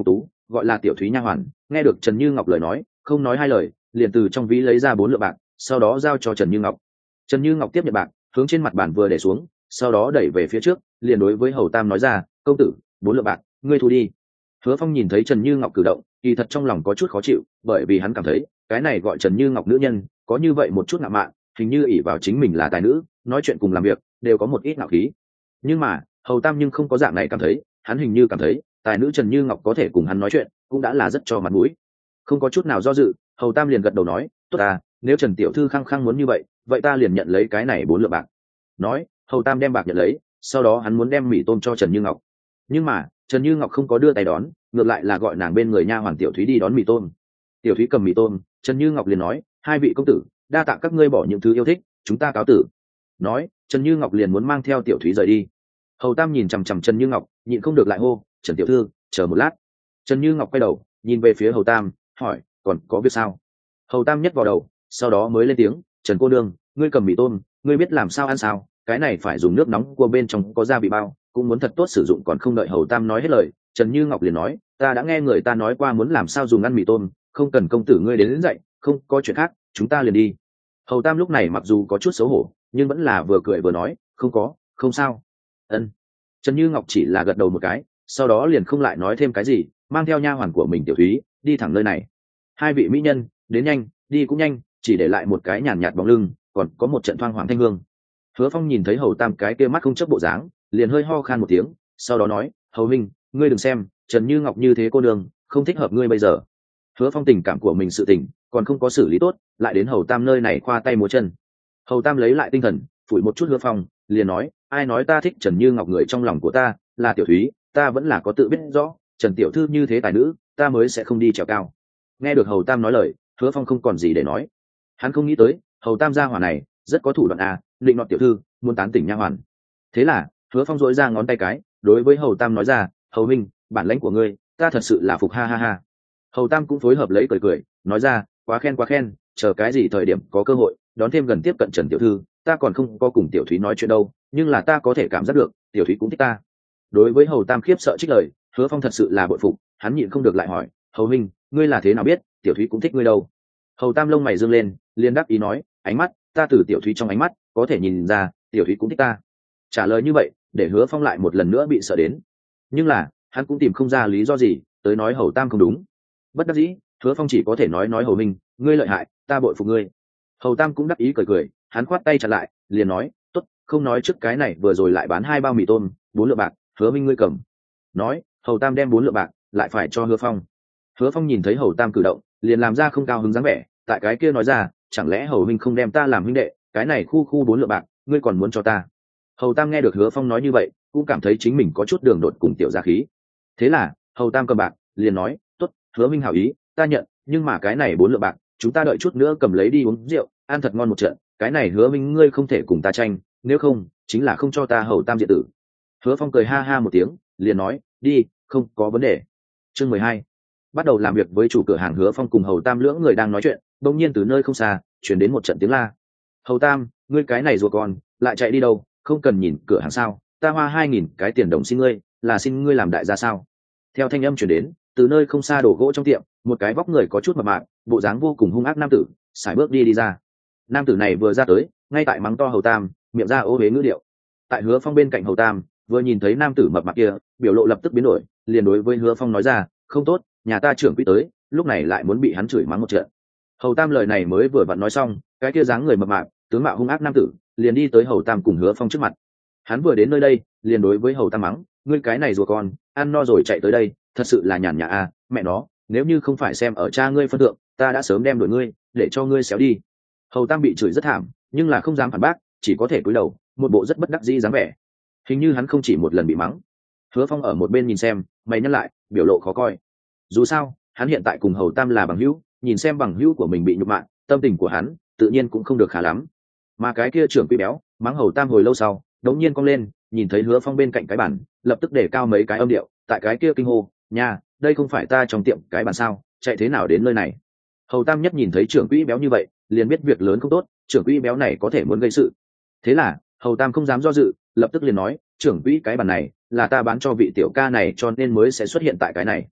gọi là tiểu thúy nha hoàn, nghe được Trần Như Ngọc lời nói, không nói hai lời, liền từ trong ví lấy ra bốn lượng bạc, sau đó giao cho Trần Như Ngọc. Trần Như Ngọc tiếp nhận bạc, hướng trên mặt bàn vừa để xuống, sau đó đẩy về phía trước, liền đối với Hầu Tam nói ra, công tử, bốn lượng bạc, ngươi thu đi. Hứa Phong nhìn thấy Trần Như Ngọc cử động, kỳ thật trong lòng có chút khó chịu, bởi vì hắn cảm thấy cái này gọi Trần Như Ngọc nữ nhân có như vậy một chút ngạo mạn, hình như ỷ vào chính mình là tài nữ, nói chuyện cùng làm việc đều có một ít ngạo khí. Nhưng mà Hầu Tam nhưng không có dạng này cảm thấy, hắn hình như cảm thấy tài nữ Trần Như Ngọc có thể cùng hắn nói chuyện cũng đã là rất cho mặt mũi. Không có chút nào do dự, Hầu Tam liền gật đầu nói, tốt à, nếu Trần tiểu thư khăng khăng muốn như vậy, vậy ta liền nhận lấy cái này bốn lượng bạc. Nói, Hầu Tam đem bạc nhận lấy, sau đó hắn muốn đem mì tôm cho Trần Như Ngọc. Nhưng mà Trần Như Ngọc không có đưa tay đón, ngược lại là gọi nàng bên người nha hoàn tiểu thúy đi đón mì tôm. Tiểu thúy cầm mì tôm, Trần Như Ngọc liền nói, hai vị công tử, đa tạ các ngươi bỏ những thứ yêu thích, chúng ta cáo tử. Nói, Trần Như Ngọc liền muốn mang theo tiểu thúy rời đi. Hầu Tam nhìn chằm chằm Trần Như Ngọc, nhịn không được lại hô, Trần tiểu thư, chờ một lát. Trần Như Ngọc quay đầu, nhìn về phía Hầu Tam, hỏi, còn có việc sao? Hầu Tam nhấc vào đầu, sau đó mới lên tiếng, Trần cô nương, ngươi cầm mì tôm, ngươi biết làm sao ăn sao? Cái này phải dùng nước nóng cua, bên trong có gia vị bao, cũng muốn thật tốt sử dụng. Còn không đợi Hầu Tam nói hết lời, Trần Như Ngọc liền nói, ta đã nghe người ta nói qua muốn làm sao dùng ăn mì tôm, không cần công tử ngươi đến, đến dậy, không có chuyện khác, chúng ta liền đi. Hầu Tam lúc này mặc dù có chút xấu hổ, nhưng vẫn là vừa cười vừa nói, không có, không sao. Ân. Trần Như Ngọc chỉ là gật đầu một cái, sau đó liền không lại nói thêm cái gì, mang theo nha hoàn của mình tiểu thúy đi thẳng nơi này. Hai vị mỹ nhân đến nhanh, đi cũng nhanh, chỉ để lại một cái nhàn nhạt bóng lưng, còn có một trận thoang hoàng thanh hương. Hứa Phong nhìn thấy Hầu Tam cái kia mắt không chấp bộ dáng, liền hơi ho khan một tiếng, sau đó nói, Hầu Minh, ngươi đừng xem Trần Như Ngọc như thế cô đường, không thích hợp ngươi bây giờ. Hứa Phong tình cảm của mình sự tình còn không có xử lý tốt, lại đến Hầu Tam nơi này khoa tay múa chân. Hầu Tam lấy lại tinh thần, phủi một chút Hứa Phong, liền nói, ai nói ta thích Trần Như Ngọc, người trong lòng của ta là tiểu thúy, ta vẫn là có tự biết rõ, Trần tiểu thư như thế tài nữ, ta mới sẽ không đi trèo cao. Nghe được Hầu Tam nói lời, Hứa Phong không còn gì để nói. Hắn không nghĩ tới Hầu Tam gia hỏa này rất có thủ đoạn à, định nọt tiểu thư, muốn tán tỉnh nha hoàn. Thế là Hứa Phong dội ra ngón tay cái, đối với Hầu Tam nói ra, Hầu Minh, bản lãnh của ngươi ta thật sự là phục, ha ha ha. Hầu Tam cũng phối hợp lấy cười cười, nói ra, quá khen quá khen, chờ cái gì thời điểm có cơ hội đón thêm gần tiếp cận Trần tiểu thư, ta còn không có cùng tiểu thúy nói chuyện đâu, nhưng là ta có thể cảm giác được tiểu thúy cũng thích ta. Đối với Hầu Tam khiếp sợ trích lời, Hứa Phong thật sự là bội phục, hắn nhịn không được lại hỏi, Hầu Minh, ngươi là thế nào biết tiểu thúy cũng thích ngươi đâu? Hầu Tam lông mày dương lên, liền đáp ý nói, ánh mắt, ta từ tiểu thúy trong ánh mắt có thể nhìn ra tiểu thúy cũng thích ta. Trả lời như vậy để Hứa Phong lại một lần nữa bị sợ đến, nhưng là hắn cũng tìm không ra lý do gì tới nói Hầu Tam không đúng. Bất đắc dĩ, Hứa Phong chỉ có thể nói nói Hầu Minh, ngươi lợi hại, ta bội phục ngươi. Hầu Tam cũng đắc ý cười cười, hắn khoát tay chặn lại, liền nói, tốt, không nói trước cái này vừa rồi lại bán hai bao mì tôm, bốn lượng bạc, Hứa Minh ngươi cầm. Nói, Hầu Tam đem bốn lượng bạc lại phải cho Hứa Phong. Hứa Phong nhìn thấy Hầu Tam cử động, liền làm ra không cao hứng dáng vẻ, tại cái kia nói ra, chẳng lẽ Hầu Minh không đem ta làm huynh đệ, cái này khu khu bốn lượng bạc, ngươi còn muốn cho ta? Hầu Tam nghe được Hứa Phong nói như vậy, cũng cảm thấy chính mình có chút đường đột cùng tiểu gia khí. Thế là Hầu Tam cầm bạc, liền nói, tốt, Hứa Minh hảo ý, ta nhận, nhưng mà cái này bốn lượng bạc, chúng ta đợi chút nữa cầm lấy đi uống rượu, ăn thật ngon một trận, cái này Hứa Minh ngươi không thể cùng ta tranh, nếu không chính là không cho ta Hầu Tam diện tử. Hứa Phong cười ha ha một tiếng, liền nói, đi, không có vấn đề. Chương mười hai, bắt đầu làm việc với chủ cửa hàng. Hứa Phong cùng Hầu Tam lưỡng người đang nói chuyện, bỗng nhiên từ nơi không xa chuyển đến một trận tiếng la. Hầu Tam, ngươi cái này rùa con lại chạy đi đâu, không cần nhìn cửa hàng sao? Ta hoa hai nghìn cái tiền đồng xin ngươi, là xin ngươi làm đại gia sao? Theo thanh âm chuyển đến, từ nơi không xa đổ gỗ trong tiệm, một cái vóc người có chút mập mạp, bộ dáng vô cùng hung ác nam tử sải bước đi đi ra. Nam tử này vừa ra tới, ngay tại mắng to Hầu Tam, miệng ra ô huế ngữ điệu. Tại Hứa Phong bên cạnh Hầu Tam vừa nhìn thấy nam tử mập mạp kia, biểu lộ lập tức biến đổi, liền đối với Hứa Phong nói ra, không tốt, nhà ta trưởng quỹ tới, lúc này lại muốn bị hắn chửi mắng một trận. Hầu Tam lời này mới vừa vặn nói xong, cái kia dáng người mập mạp, tướng mạo hung ác nam tử liền đi tới Hầu Tam cùng Hứa Phong trước mặt. Hắn vừa đến nơi đây, liền đối với Hầu Tam mắng, ngươi cái này rùa con, ăn no rồi chạy tới đây, thật sự là nhàn nhã à, mẹ nó, nếu như không phải xem ở cha ngươi phân thượng, ta đã sớm đem đuổi ngươi, để cho ngươi xéo đi. Hầu Tam bị chửi rất thảm, nhưng là không dám phản bác, chỉ có thể cúi đầu, một bộ rất bất đắc dĩ dáng vẻ. Hình như hắn không chỉ một lần bị mắng. Hứa Phong ở một bên nhìn xem, mày nhăn lại, biểu lộ khó coi. Dù sao, hắn hiện tại cùng Hầu Tam là bằng hữu, nhìn xem bằng hữu của mình bị nhục mạ, tâm tình của hắn tự nhiên cũng không được khá lắm. Mà cái kia trưởng quỹ béo mắng Hầu Tam hồi lâu sau, đống nhiên cong lên, nhìn thấy Hứa Phong bên cạnh cái bàn, lập tức để cao mấy cái âm điệu, tại cái kia kinh hô, nha, đây không phải ta trong tiệm cái bàn sao, chạy thế nào đến nơi này? Hầu Tam nhất nhìn thấy trưởng quỹ béo như vậy, liền biết việc lớn không tốt, trưởng quỹ béo này có thể muốn gây sự. Thế là Hầu Tam không dám do dự, lập tức liền nói, trưởng quỹ cái bàn này là ta bán cho vị tiểu ca này, cho nên mới sẽ xuất hiện tại cái này.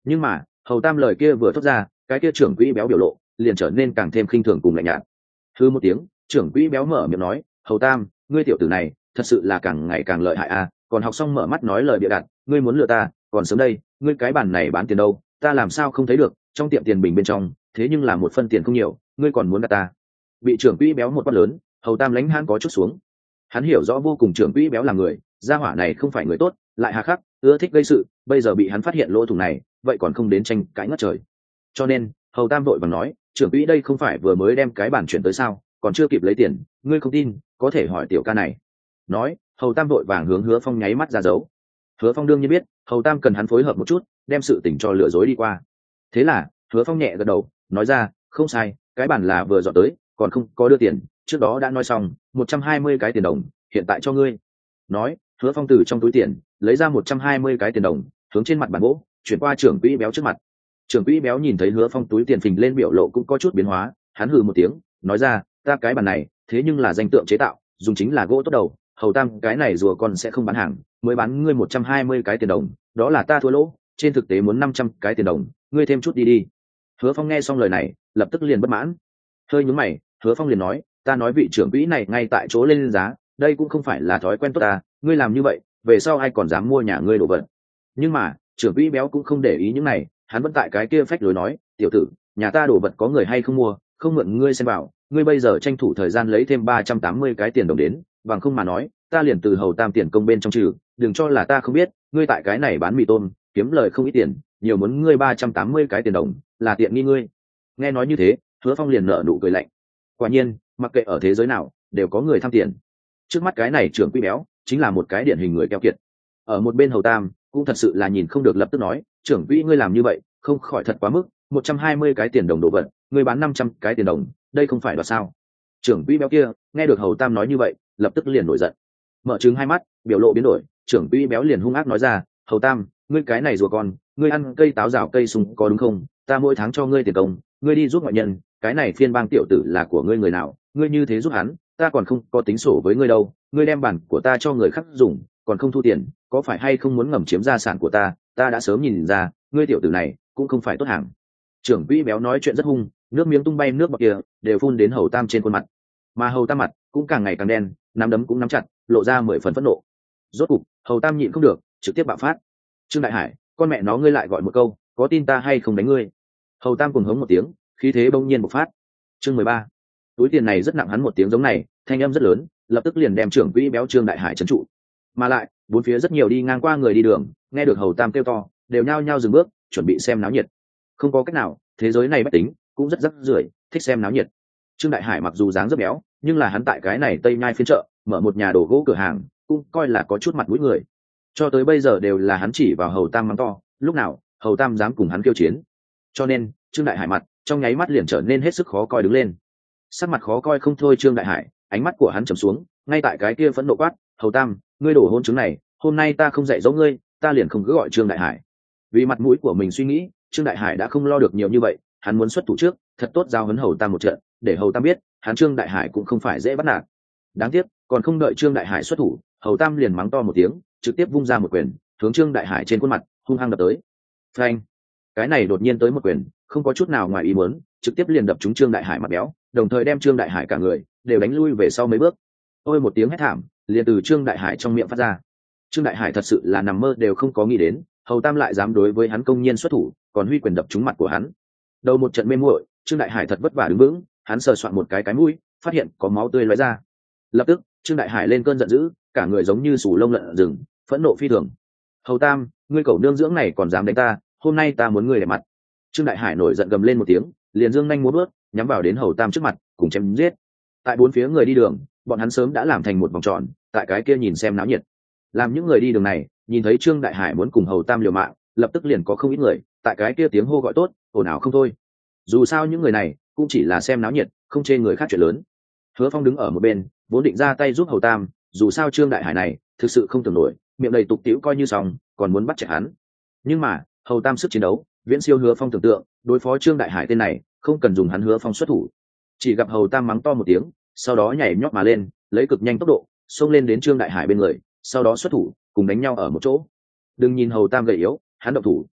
Nhưng mà hầu tam lời kia vừa thốt ra, cái kia trưởng quỹ béo biểu lộ liền trở nên càng thêm khinh thường cùng lạnh nhạt. Hư một tiếng, trưởng quỹ béo mở miệng nói, hầu tam, ngươi tiểu tử này thật sự là càng ngày càng lợi hại à, còn học xong mở mắt nói lời bịa đặt, ngươi muốn lừa ta, còn sớm đây, ngươi cái bàn này bán tiền đâu, ta làm sao không thấy được, trong tiệm tiền bình bên trong thế nhưng là một phân tiền không nhiều, ngươi còn muốn gạt ta. Bị trưởng quỹ béo một quát lớn, hầu tam lãnh hãn có chút xuống. Hắn hiểu rõ vô cùng trưởng quỹ béo là người, gia hỏa này không phải người tốt, lại hà khắc, ưa thích gây sự, bây giờ bị hắn phát hiện lỗ thủng này, vậy còn không đến tranh cãi ngất trời. Cho nên hầu tam vội vàng nói, trưởng quỹ đây không phải vừa mới đem cái bản chuyển tới sao, còn chưa kịp lấy tiền, ngươi không tin có thể hỏi tiểu ca này. Nói hầu tam vội vàng hướng Hứa Phong nháy mắt ra dấu. Hứa Phong đương nhiên biết hầu tam cần hắn phối hợp một chút, đem sự tình cho lừa dối đi qua. Thế là Hứa Phong nhẹ gật đầu nói ra, không sai, cái bản là vừa dọn tới, còn không có đưa tiền, trước đó đã nói xong, một trăm hai mươi cái tiền đồng hiện tại cho ngươi. Nói Hứa Phong từ trong túi tiền lấy ra một trăm hai mươi cái tiền đồng, hướng trên mặt bàn gỗ chuyển qua trưởng quỹ béo trước mặt. Trưởng quỹ béo nhìn thấy Hứa Phong túi tiền phình lên, biểu lộ cũng có chút biến hóa, hắn hừ một tiếng nói ra, ta cái bàn này thế nhưng là danh tượng chế tạo, dùng chính là gỗ tốt đầu, hầu tam cái này rùa con sẽ không bán hàng, mới bán ngươi một trăm hai mươi cái tiền đồng, đó là ta thua lỗ, trên thực tế muốn năm trăm cái tiền đồng, ngươi thêm chút đi đi. Hứa Phong nghe xong lời này lập tức liền bất mãn, hơi nhướng mày. Hứa Phong liền nói, ta nói vị trưởng quỹ này ngay tại chỗ lên giá, đây cũng không phải là thói quen tốt ta, ngươi làm như vậy về sau ai còn dám mua nhà ngươi đồ vật. Nhưng mà trưởng quỹ béo cũng không để ý những này, hắn vẫn tại cái kia phách lối nói, tiểu tử, nhà ta đồ vật có người hay không mua, không mượn ngươi xem bảo, ngươi bây giờ tranh thủ thời gian lấy thêm ba trăm tám mươi cái tiền đồng đến, bằng không mà nói ta liền từ hầu tam tiền công bên trong trừ, đừng cho là ta không biết, ngươi tại cái này bán mì tôm kiếm lời không ít tiền, nhiều muốn ngươi ba trăm tám mươi cái tiền đồng là tiện nghi ngươi. Nghe nói như thế, Hứa Phong liền nở nụ cười lạnh. Quả nhiên mặc kệ ở thế giới nào đều có người tham tiền, trước mắt cái này trưởng quỹ béo chính là một cái điển hình người keo kiệt. Ở một bên hầu tam cũng thật sự là nhìn không được, lập tức nói, trưởng quỹ ngươi làm như vậy không khỏi thật quá mức, một trăm hai mươi cái tiền đồng đồ vật ngươi bán năm trăm cái tiền đồng, đây không phải đoạt sao. Trưởng quỹ béo kia nghe được hầu tam nói như vậy lập tức liền nổi giận, mở trừng hai mắt, biểu lộ biến đổi. Trưởng quỹ béo liền hung ác nói ra, hầu tam, ngươi cái này rùa con, ngươi ăn cây táo rào cây sung có đúng không, ta mỗi tháng cho ngươi tiền công, ngươi đi giúp ngoại nhân, cái này phiên bang tiểu tử là của ngươi người nào, ngươi như thế giúp hắn, ta còn không có tính sổ với ngươi đâu, ngươi đem bản của ta cho người khác dùng còn không thu tiền, có phải hay không muốn ngầm chiếm gia sản của ta, ta đã sớm nhìn ra ngươi tiểu tử này cũng không phải tốt hàng. Trưởng quỹ béo nói chuyện rất hung, nước miếng tung bay, nước bọt kia đều phun đến hầu tam trên khuôn mặt, mà hầu tam mặt cũng càng ngày càng đen, nắm đấm cũng nắm chặt, lộ ra mười phần phẫn nộ. Rốt cục hầu tam nhịn không được, trực tiếp bạo phát, Trương Đại Hải, con mẹ nó ngươi lại gọi một câu, có tin ta hay không đánh ngươi. Hầu tam cùng hống một tiếng, khí thế bỗng nhiên bộc phát. Chương mười ba, túi tiền này rất nặng, hắn một tiếng giống này thanh âm rất lớn, lập tức liền đem trưởng quỹ béo Trương Đại Hải trấn trụ. Mà lại bốn phía rất nhiều đi ngang qua người đi đường nghe được hầu tam kêu to đều nhao nhao dừng bước, chuẩn bị xem náo nhiệt. Không có cách nào, thế giới này bất tính cũng rất rắc rưởi, thích xem náo nhiệt. Trương Đại Hải mặc dù dáng rất béo, nhưng là hắn tại cái này Tây Nhai phiên chợ mở một nhà đồ gỗ cửa hàng, cũng coi là có chút mặt mũi người. Cho tới bây giờ đều là hắn chỉ vào hầu tam mắng to, lúc nào hầu tam dám cùng hắn kêu chiến. Cho nên Trương Đại Hải mặt trong nháy mắt liền trở nên hết sức khó coi đứng lên. Sắc mặt khó coi không thôi Trương Đại Hải, ánh mắt của hắn trầm xuống, ngay tại cái kia phẫn nộ quát, hầu tam, ngươi đổ hôn chứng này, hôm nay ta không dạy dỗ ngươi, ta liền không cứ gọi Trương Đại Hải. Vì mặt mũi của mình suy nghĩ, Trương Đại Hải đã không lo được nhiều như vậy, hắn muốn xuất thủ trước, thật tốt giao huấn hầu tam một trận, để hầu tam biết hắn Trương Đại Hải cũng không phải dễ bắt nạt. Đáng tiếc còn không đợi Trương Đại Hải xuất thủ, hầu tam liền mắng to một tiếng, trực tiếp vung ra một quyền hướng Trương Đại Hải trên khuôn mặt hung hăng đập tới. Phanh! Cái này đột nhiên tới một quyền, không có chút nào ngoài ý muốn, trực tiếp liền đập trúng Trương Đại Hải mặt béo, đồng thời đem Trương Đại Hải cả người đều đánh lui về sau mấy bước. Ôi một tiếng hét thảm liền từ Trương Đại Hải trong miệng phát ra. Trương Đại Hải thật sự là nằm mơ đều không có nghĩ đến, hầu tam lại dám đối với hắn công nhiên xuất thủ, còn huy quyền đập trúng mặt của hắn. Đầu một trận mê muội, Trương Đại Hải thật vất vả đứng vững, hắn sờ soạn một cái cái mũi, phát hiện có máu tươi lóe ra. Lập tức Trương Đại Hải lên cơn giận dữ, cả người giống như sù lông lợn rừng, phẫn nộ phi thường. Hầu tam, ngươi cẩu nương dưỡng này còn dám đánh ta, hôm nay ta muốn ngươi để mặt. Trương Đại Hải nổi giận gầm lên một tiếng, liền dương nhanh múa bước nhắm vào đến hầu tam trước mặt, cùng chém giết. Tại bốn phía người đi đường, bọn hắn sớm đã làm thành một vòng tròn, tại cái kia nhìn xem náo nhiệt. Làm những người đi đường này nhìn thấy Trương Đại Hải muốn cùng hầu tam liều mạng, lập tức liền có không ít người tại cái kia tiếng hô gọi tốt, ồn ào không thôi. Dù sao những người này cũng chỉ là xem náo nhiệt, không chê người khác chuyện lớn. Hứa Phong đứng ở một bên, vốn định ra tay giúp hầu tam, dù sao Trương Đại Hải này thực sự không tưởng nổi, miệng đầy tục tĩu coi như xong, còn muốn bắt chạy hắn. Nhưng mà hầu tam sức chiến đấu viễn siêu Hứa Phong tưởng tượng, đối phó Trương Đại Hải tên này không cần dùng hắn Hứa Phong xuất thủ. Chỉ gặp hầu tam mắng to một tiếng, sau đó nhảy nhót mà lên, lấy cực nhanh tốc độ xông lên đến Trương Đại Hải bên người, sau đó xuất thủ cùng đánh nhau ở một chỗ. Đừng nhìn hầu tam gầy yếu, hắn động thủ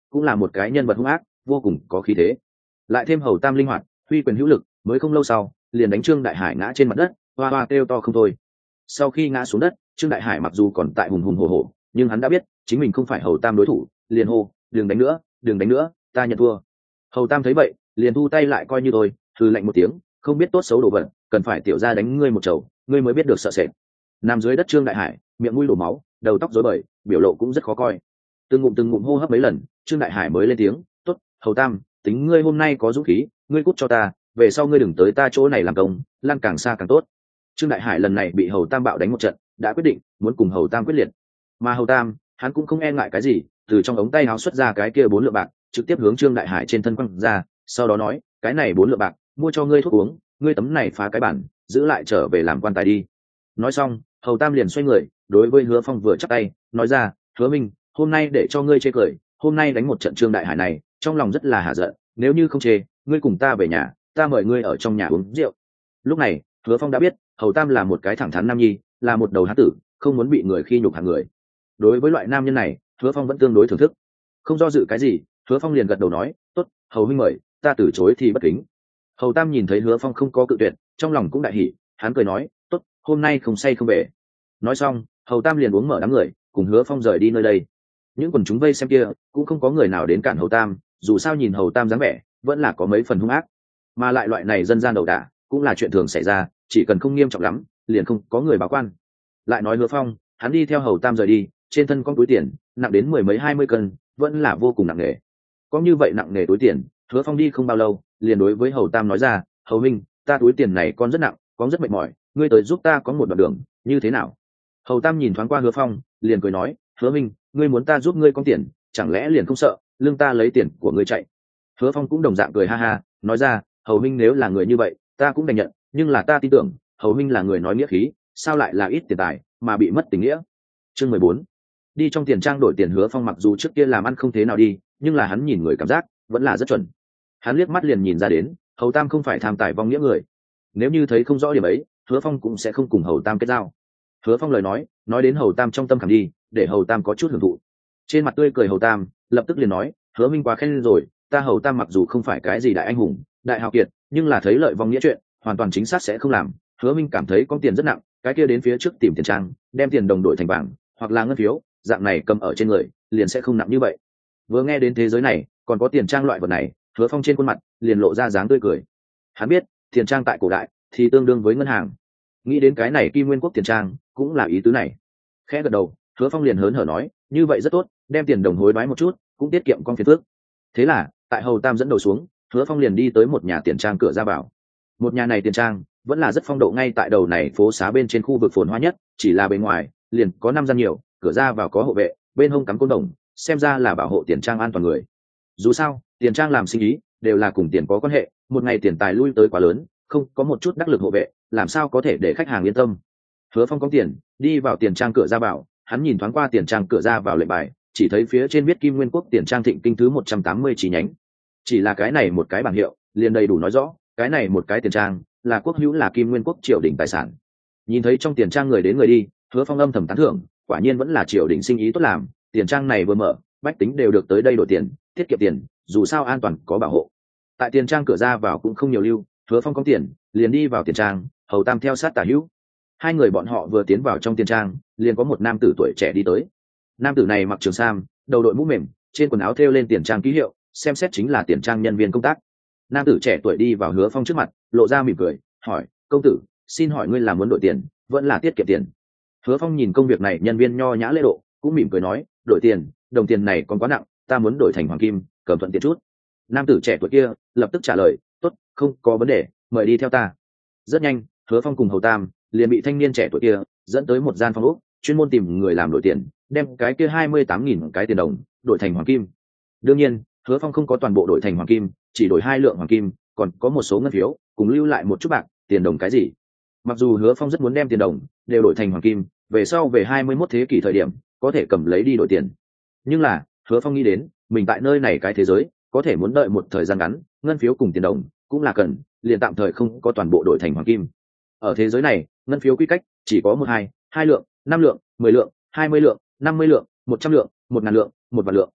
cũng là một cái nhân vật hung ác vô cùng có khí thế. Lại thêm hầu tam linh hoạt huy quyền hữu lực, mới không lâu sau liền đánh Trương Đại Hải ngã trên mặt đất, hoa hoa kêu to không thôi. Sau khi ngã xuống đất, Trương Đại Hải mặc dù còn tại hùng hùng hổ hổ, nhưng hắn đã biết chính mình không phải hầu tam đối thủ, liền hô: đừng đánh nữa, đừng đánh nữa, ta nhận thua. Hầu tam thấy vậy liền thu tay lại coi như tôi, hừ lạnh một tiếng, không biết tốt xấu đổ vật, cần phải tiểu ra đánh ngươi một chầu, ngươi mới biết được sợ sệt. Nằm dưới đất Trương Đại Hải miệng mũi đổ máu, đầu tóc rối bời, biểu lộ cũng rất khó coi. Từng ngụm từng ngụm hô hấp mấy lần, Trương Đại Hải mới lên tiếng: tốt, hầu tam, tính ngươi hôm nay có dũng khí, ngươi cút cho ta, về sau ngươi đừng tới ta chỗ này làm công, lan càng xa càng tốt. Trương Đại Hải lần này bị hầu tam bạo đánh một trận, đã quyết định muốn cùng hầu tam quyết liệt. Mà hầu tam hắn cũng không e ngại cái gì, từ trong ống tay áo xuất ra cái kia bốn lượng bạc, trực tiếp hướng Trương Đại Hải trên thân quăng ra, sau đó nói: cái này bốn lượng bạc mua cho ngươi thuốc uống, ngươi tấm này phá cái bản, giữ lại trở về làm quan tài đi. Nói xong hầu tam liền xoay người đối với Hứa Phong vừa chắp tay nói ra: Hứa Minh, hôm nay để cho ngươi chê cười, hôm nay đánh một trận Trương Đại Hải này trong lòng rất là hả giận, nếu như không chê, ngươi cùng ta về nhà, ta mời ngươi ở trong nhà uống rượu. Lúc này Hứa Phong đã biết hầu tam là một cái thẳng thắn nam nhi, là một đầu hán tử, không muốn bị người khi nhục hạng người. Đối với loại nam nhân này Hứa Phong vẫn tương đối thưởng thức, không do dự cái gì, Hứa Phong liền gật đầu nói: tốt, hầu huynh mời, ta từ chối thì bất kính. Hầu tam nhìn thấy Hứa Phong không có cự tuyệt, trong lòng cũng đại hỉ, hắn cười nói: tốt, hôm nay không say không về. Nói xong hầu tam liền uống mở đám người, cùng Hứa Phong rời đi nơi đây. Những quần chúng vây xem kia cũng không có người nào đến cản hầu tam, dù sao nhìn hầu tam dáng vẻ vẫn là có mấy phần hung ác, mà lại loại này dân gian đầu đả cũng là chuyện thường xảy ra, chỉ cần không nghiêm trọng lắm liền không có người báo quan. Lại nói Hứa Phong hắn đi theo hầu tam rời đi, trên thân con túi tiền nặng đến mười mấy hai mươi cân, vẫn là vô cùng nặng nề. Có như vậy nặng nề túi tiền, Hứa Phong đi không bao lâu liền đối với hầu tam nói ra: hầu minh, ta túi tiền này con rất nặng, con rất mệt mỏi, ngươi tới giúp ta có một đoạn đường như thế nào? Hầu tam nhìn thoáng qua Hứa Phong liền cười nói: Hứa minh, ngươi muốn ta giúp ngươi con tiền, chẳng lẽ liền không sợ lương ta lấy tiền của ngươi chạy? Hứa Phong cũng đồng dạng cười ha ha nói ra: hầu minh nếu là người như vậy ta cũng đành nhận, nhưng là ta tin tưởng hầu minh là người nói nghĩa khí, sao lại là ít tiền tài mà bị mất tình nghĩa. Chương mười bốn. Đi trong tiền trang đổi tiền. Hứa Phong mặc dù trước kia làm ăn không thế nào đi, nhưng là hắn nhìn người cảm giác vẫn là rất chuẩn. Hắn liếc mắt liền nhìn ra đến hầu tam không phải tham tài vong nghĩa người, nếu như thấy không rõ điểm ấy Hứa Phong cũng sẽ không cùng hầu tam kết giao. Hứa Phong lời nói nói đến hầu tam trong tâm khảm đi, để hầu tam có chút hưởng thụ. Trên mặt tươi cười hầu tam lập tức liền nói: Hứa minh quá khen rồi, ta hầu tam mặc dù không phải cái gì đại anh hùng đại hào kiệt, nhưng là thấy lợi vong nghĩa chuyện hoàn toàn chính xác sẽ không làm. Hứa minh cảm thấy con tiền rất nặng, cái kia đến phía trước tìm tiền trang, đem tiền đồng đổi thành vàng hoặc là ngân phiếu, dạng này cầm ở trên người liền sẽ không nặng như vậy. Vừa nghe đến thế giới này còn có tiền trang loại vật này, Hứa Phong trên khuôn mặt liền lộ ra dáng tươi cười. Hắn biết tiền trang tại cổ đại thì tương đương với ngân hàng, nghĩ đến cái này Kim Nguyên Quốc tiền trang cũng là ý tứ này. Khẽ gật đầu Hứa Phong liền hớn hở nói: như vậy rất tốt, đem tiền đồng hối đoái một chút cũng tiết kiệm con phiền phước. Thế là tại hầu tam dẫn đầu xuống, Hứa Phong liền đi tới một nhà tiền trang cửa ra vào. Một nhà này tiền trang vẫn là rất phong độ, ngay tại đầu này phố xá bên trên khu vực phồn hoa nhất, chỉ là bên ngoài liền có năm gian nhiều, cửa ra vào có hộ vệ, bên hông cắm côn đồng, xem ra là bảo hộ tiền trang an toàn người. Dù sao tiền trang làm sinh ý đều là cùng tiền có quan hệ, một ngày tiền tài lui tới quá lớn, không có một chút đắc lực hộ vệ làm sao có thể để khách hàng yên tâm. Hứa Phong có tiền đi vào tiền trang cửa ra vào, hắn nhìn thoáng qua tiền trang cửa ra vào lệnh bài, chỉ thấy phía trên viết Kim Nguyên Quốc tiền trang Thịnh Kinh thứ một trăm tám mươi chi nhánh. Chỉ là cái này một cái bảng hiệu liền đầy đủ nói rõ, cái này một cái tiền trang là quốc hữu, là Kim Nguyên Quốc triều đình tài sản. Nhìn thấy trong tiền trang người đến người đi, Hứa Phong âm thầm tán thưởng, quả nhiên vẫn là triều đình sinh ý tốt làm, tiền trang này vừa mở bách tính đều được tới đây đổi tiền tiết kiệm tiền, dù sao an toàn có bảo hộ. Tại tiền trang cửa ra vào cũng không nhiều lưu, Hứa Phong có tiền liền đi vào tiền trang, hầu tam theo sát tả hữu. Hai người bọn họ vừa tiến vào trong tiền trang liền có một nam tử tuổi trẻ đi tới. Nam tử này mặc trường sam, đầu đội mũ mềm, trên quần áo thêu lên tiền trang ký hiệu, xem xét chính là tiền trang nhân viên công tác. Nam tử trẻ tuổi đi vào Hứa Phong trước mặt, lộ ra mỉm cười hỏi: công tử, xin hỏi ngươi là muốn đổi tiền vẫn là tiết kiệm tiền? Hứa Phong nhìn công việc này nhân viên nho nhã lễ độ, cũng mỉm cười nói: đổi tiền, đồng tiền này còn quá nặng, ta muốn đổi thành hoàng kim, cầm thuận tiện chút. Nam tử trẻ tuổi kia lập tức trả lời: tốt, không có vấn đề, mời đi theo ta. Rất nhanh Hứa Phong cùng hầu tam liền bị thanh niên trẻ tuổi kia dẫn tới một gian phòng ốc, chuyên môn tìm người làm đổi tiền, đem cái kia hai mươi tám nghìn cái tiền đồng đổi thành hoàng kim. Đương nhiên Hứa Phong không có toàn bộ đổi thành hoàng kim, chỉ đổi hai lượng hoàng kim, còn có một số ngân phiếu cùng lưu lại một chút bạc, tiền đồng cái gì. Mặc dù Hứa Phong rất muốn đem tiền đồng đều đổi thành hoàng kim, về sau về hai mươi mốt thế kỷ thời điểm có thể cầm lấy đi đổi tiền, nhưng là Hứa Phong nghĩ đến mình tại nơi này cái thế giới có thể muốn đợi một thời gian ngắn, ngân phiếu cùng tiền đồng cũng là cần, liền tạm thời không có toàn bộ đổi thành hoàng kim. Ở thế giới này ngân phiếu quy cách chỉ có một hai, hai lượng, năm lượng, mười lượng, hai mươi lượng, năm mươi lượng, một trăm lượng, một ngàn lượng, một vạn lượng.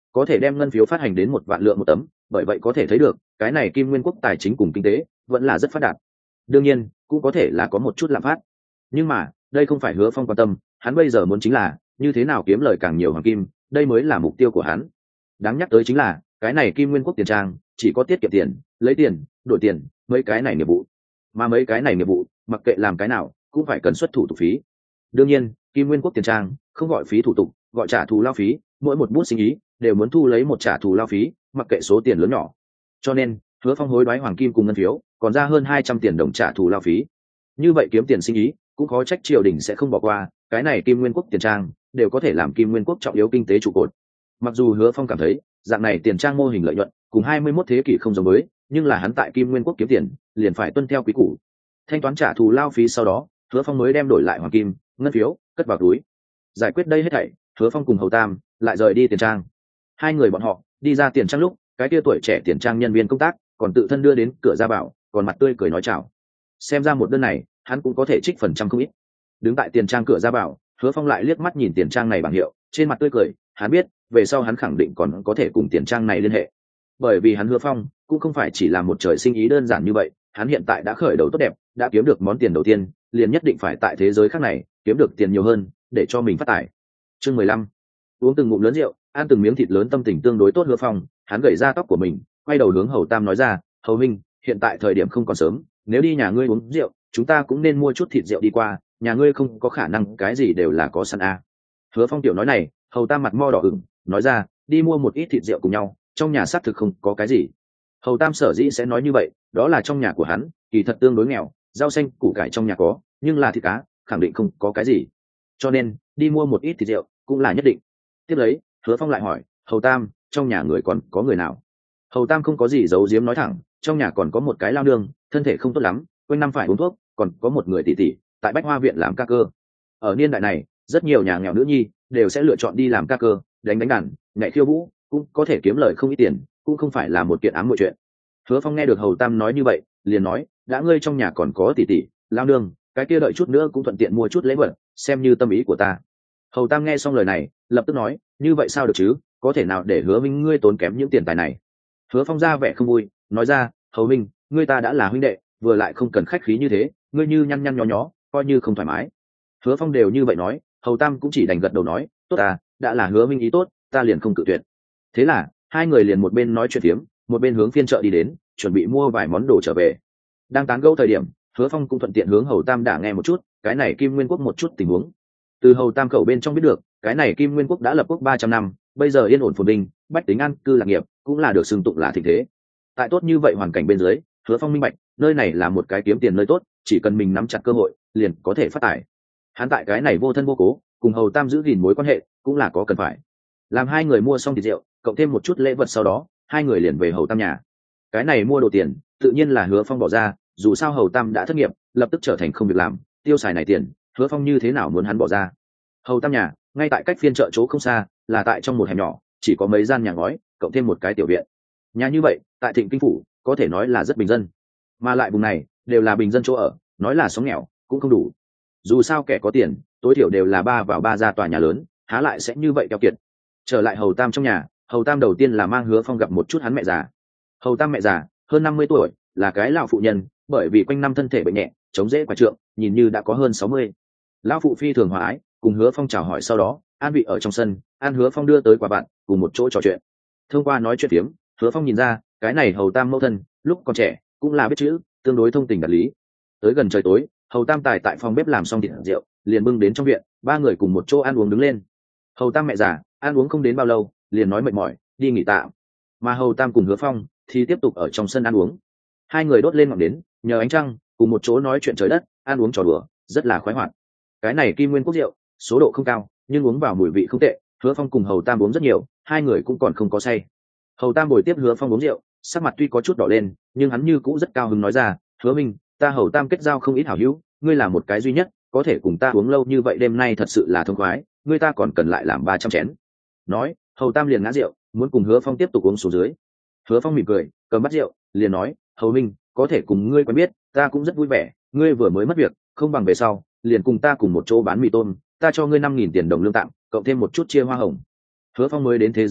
có thể đem ngân phiếu phát hành đến một vạn lượng một tấm, bởi vậy có thể thấy được cái này Kim Nguyên quốc tài chính cùng kinh tế vẫn là rất phát đạt. Đương nhiên cũng có thể là có một chút lạm phát, nhưng mà đây không phải Hứa Phong quan tâm, hắn bây giờ muốn chính là như thế nào kiếm lời càng nhiều hoàng kim, đây mới là mục tiêu của hắn. Đáng nhắc tới chính là cái này Kim Nguyên quốc tiền trang chỉ có tiết kiệm tiền, lấy tiền đổi tiền, mấy cái này nghiệp vụ, mà mấy cái này nghiệp vụ mặc kệ làm cái nào cũng phải cần xuất thủ tục phí. Đương nhiên Kim Nguyên quốc tiền trang không gọi phí thủ tục, gọi trả thù lao phí, mỗi một bút sinh ý đều muốn thu lấy một trả thù lao phí, mặc kệ số tiền lớn nhỏ. Cho nên Hứa Phong hối đoái hoàng kim cùng ngân phiếu còn ra hơn hai trăm tiền đồng trả thù lao phí. Như vậy kiếm tiền sinh ý cũng khó trách triều đình sẽ không bỏ qua, cái này Kim Nguyên quốc tiền trang đều có thể làm Kim Nguyên quốc trọng yếu kinh tế trụ cột. Mặc dù Hứa Phong cảm thấy dạng này tiền trang mô hình lợi nhuận cùng hai mươi mốt thế kỷ không giống với, nhưng là hắn tại Kim Nguyên quốc kiếm tiền liền phải tuân theo quý củ. Thanh toán trả thù lao phí sau đó, Hứa Phong mới đem đổi lại hoàng kim, ngân phiếu cất vào túi. Giải quyết đây hết thảy, Hứa Phong cùng Hầu Tam lại rời đi tiền trang. Hai người bọn họ đi ra tiền trang lúc, cái kia tuổi trẻ tiền trang nhân viên công tác còn tự thân đưa đến cửa ra bảo, còn mặt tươi cười nói chào. Xem ra một đơn này hắn cũng có thể trích phần trăm không ít. Đứng tại tiền trang cửa ra bảo, Hứa Phong lại liếc mắt nhìn tiền trang này bảng hiệu, trên mặt tươi cười, hắn biết về sau hắn khẳng định còn có thể cùng tiền trang này liên hệ. Bởi vì hắn Hứa Phong cũng không phải chỉ là một trời sinh ý đơn giản như vậy, hắn hiện tại đã khởi đầu tốt đẹp, đã kiếm được món tiền đầu tiên, liền nhất định phải tại thế giới khác này kiếm được tiền nhiều hơn để cho mình phát tài. Chương mười lăm. Uống từng ngụm lớn rượu, ăn từng miếng thịt lớn, tâm tình tương đối tốt Hứa Phong, hắn gẩy ra tóc của mình, quay đầu hướng Hầu Tam nói ra, "Hầu minh, hiện tại thời điểm không còn sớm, nếu đi nhà ngươi uống rượu, chúng ta cũng nên mua chút thịt rượu đi qua, nhà ngươi không có khả năng cái gì đều là có sẵn à." Hứa Phong tiểu nói này, Hầu Tam mặt mo đỏ ửng, nói ra, "Đi mua một ít thịt rượu cùng nhau, trong nhà xác thực không có cái gì." Hầu Tam sở dĩ sẽ nói như vậy, đó là trong nhà của hắn kỳ thật tương đối nghèo, rau xanh củ cải trong nhà có, nhưng là thịt cá khẳng định không có cái gì, cho nên đi mua một ít thịt rượu cũng là nhất định. Tiếp lấy Hứa Phong lại hỏi, "Hầu Tam, trong nhà người còn có người nào?" Hầu Tam không có gì giấu giếm nói thẳng, trong nhà còn có một cái lao nương, thân thể không tốt lắm, quanh năm phải uống thuốc, còn có một người tỷ tỷ tại Bách Hoa viện làm ca cơ. Ở niên đại này rất nhiều nhà nghèo nữ nhi đều sẽ lựa chọn đi làm ca cơ, đánh đánh đàn, nhảy khiêu vũ, cũng có thể kiếm lời không ít tiền, cũng không phải là một kiện ám muội chuyện. Hứa Phong nghe được Hầu Tam nói như vậy, liền nói, "Đã ngươi trong nhà còn có tỷ tỷ, lao nương, cái kia đợi chút nữa cũng thuận tiện mua chút lễ vật, xem như tâm ý của ta." Hầu Tam nghe xong lời này, lập tức nói, "Như vậy sao được chứ, có thể nào để Hứa Minh ngươi tốn kém những tiền tài này?" Hứa Phong ra vẻ không vui, nói ra, "Hầu Minh, ngươi ta đã là huynh đệ, vừa lại không cần khách khí như thế, ngươi như nhăn nhăn nhó nhó, coi như không thoải mái." Hứa Phong đều như vậy nói, Hầu Tam cũng chỉ đành gật đầu nói, "Tốt à, đã là Hứa Minh ý tốt, ta liền không cự tuyệt." Thế là hai người liền một bên nói chuyện phiếm, một bên hướng phiên chợ đi đến, chuẩn bị mua vài món đồ trở về. Đang tán gẫu thời điểm, Hứa Phong cũng thuận tiện hướng Hầu Tam đã nghe một chút cái này Kim Nguyên quốc một chút tình huống. Từ Hầu Tam khẩu bên trong biết được, cái này Kim Nguyên quốc đã lập quốc ba trăm năm, bây giờ yên ổn phồn vinh, bách tính an cư lạc nghiệp, cũng là được xưng tụng là thịnh thế. Tại tốt như vậy hoàn cảnh bên dưới, Hứa Phong minh bạch, nơi này là một cái kiếm tiền nơi tốt, chỉ cần mình nắm chặt cơ hội, liền có thể phát tài. Hắn tại cái này vô thân vô cố, cùng Hầu Tam giữ gìn mối quan hệ, cũng là có cần phải. Làm hai người mua xong thịt rượu, cộng thêm một chút lễ vật, sau đó hai người liền về Hầu Tam nhà. Cái này mua đồ tiền tự nhiên là Hứa Phong bỏ ra, dù sao Hầu Tam đã thất nghiệp, lập tức trở thành không việc làm, tiêu xài này tiền Hứa Phong như thế nào muốn hắn bỏ ra. Hầu Tam nhà ngay tại cách phiên chợ chỗ không xa, là tại trong một hẻm nhỏ, chỉ có mấy gian nhà ngói cộng thêm một cái tiểu viện. Nhà như vậy tại Thịnh Kinh phủ có thể nói là rất bình dân, mà lại vùng này đều là bình dân chỗ ở, nói là sống nghèo cũng không đủ. Dù sao kẻ có tiền tối thiểu đều là ba vào ba ra tòa nhà lớn, há lại sẽ như vậy keo kiệt. Trở lại Hầu Tam trong nhà, Hầu Tam đầu tiên là mang Hứa Phong gặp một chút hắn mẹ già. Hầu Tam mẹ già hơn năm mươi tuổi, là cái lão phụ nhân, bởi vì quanh năm thân thể bệnh nhẹ, chống dễ quả trượng, nhìn như đã có hơn sáu mươi. Lão phụ phi thường hòa ái, cùng Hứa Phong chào hỏi, sau đó an vị ở trong sân, ăn Hứa Phong đưa tới quà bạn, cùng một chỗ trò chuyện. Thông qua nói chuyện phiếm, Hứa Phong nhìn ra cái này Hầu Tam mẫu thân lúc còn trẻ cũng là biết chữ, tương đối thông tình đạt lý. Tới gần trời tối, Hầu Tam tài tại phòng bếp làm xong thịt rượu, liền bưng đến trong viện, ba người cùng một chỗ ăn uống đứng lên. Hầu Tam mẹ già ăn uống không đến bao lâu, liền nói mệt mỏi, đi nghỉ tạm. Mà Hầu Tam cùng Hứa Phong thì tiếp tục ở trong sân ăn uống. Hai người đốt lên ngọn nến, nhờ ánh trăng, cùng một chỗ nói chuyện trời đất, ăn uống trò đùa, rất là khoái hoạt. Cái này Kim Nguyên quốc rượu, số độ không cao, nhưng uống vào mùi vị không tệ. Hứa Phong cùng Hầu Tam uống rất nhiều, hai người cũng còn không có say. Hầu Tam bồi tiếp Hứa Phong uống rượu, sắc mặt tuy có chút đỏ lên, nhưng hắn như cũ rất cao hứng nói ra, "Hứa Minh, ta Hầu Tam kết giao không ít hảo hữu, ngươi là một cái duy nhất có thể cùng ta uống lâu như vậy, đêm nay thật sự là thông khoái, ngươi ta còn cần lại làm ba trăm chén." Nói, Hầu Tam liền ngã rượu, muốn cùng Hứa Phong tiếp tục uống xuống dưới. Hứa Phong mỉm cười, cầm bát rượu, liền nói, "Hầu Minh, có thể cùng ngươi quen biết, ta cũng rất vui vẻ, ngươi vừa mới mất việc, không bằng về sau liền cùng ta cùng một chỗ bán mì tôm, ta cho ngươi năm nghìn tiền đồng lương tạm, cộng thêm một chút chia hoa hồng." Hứa Phong mới đến thế giới này,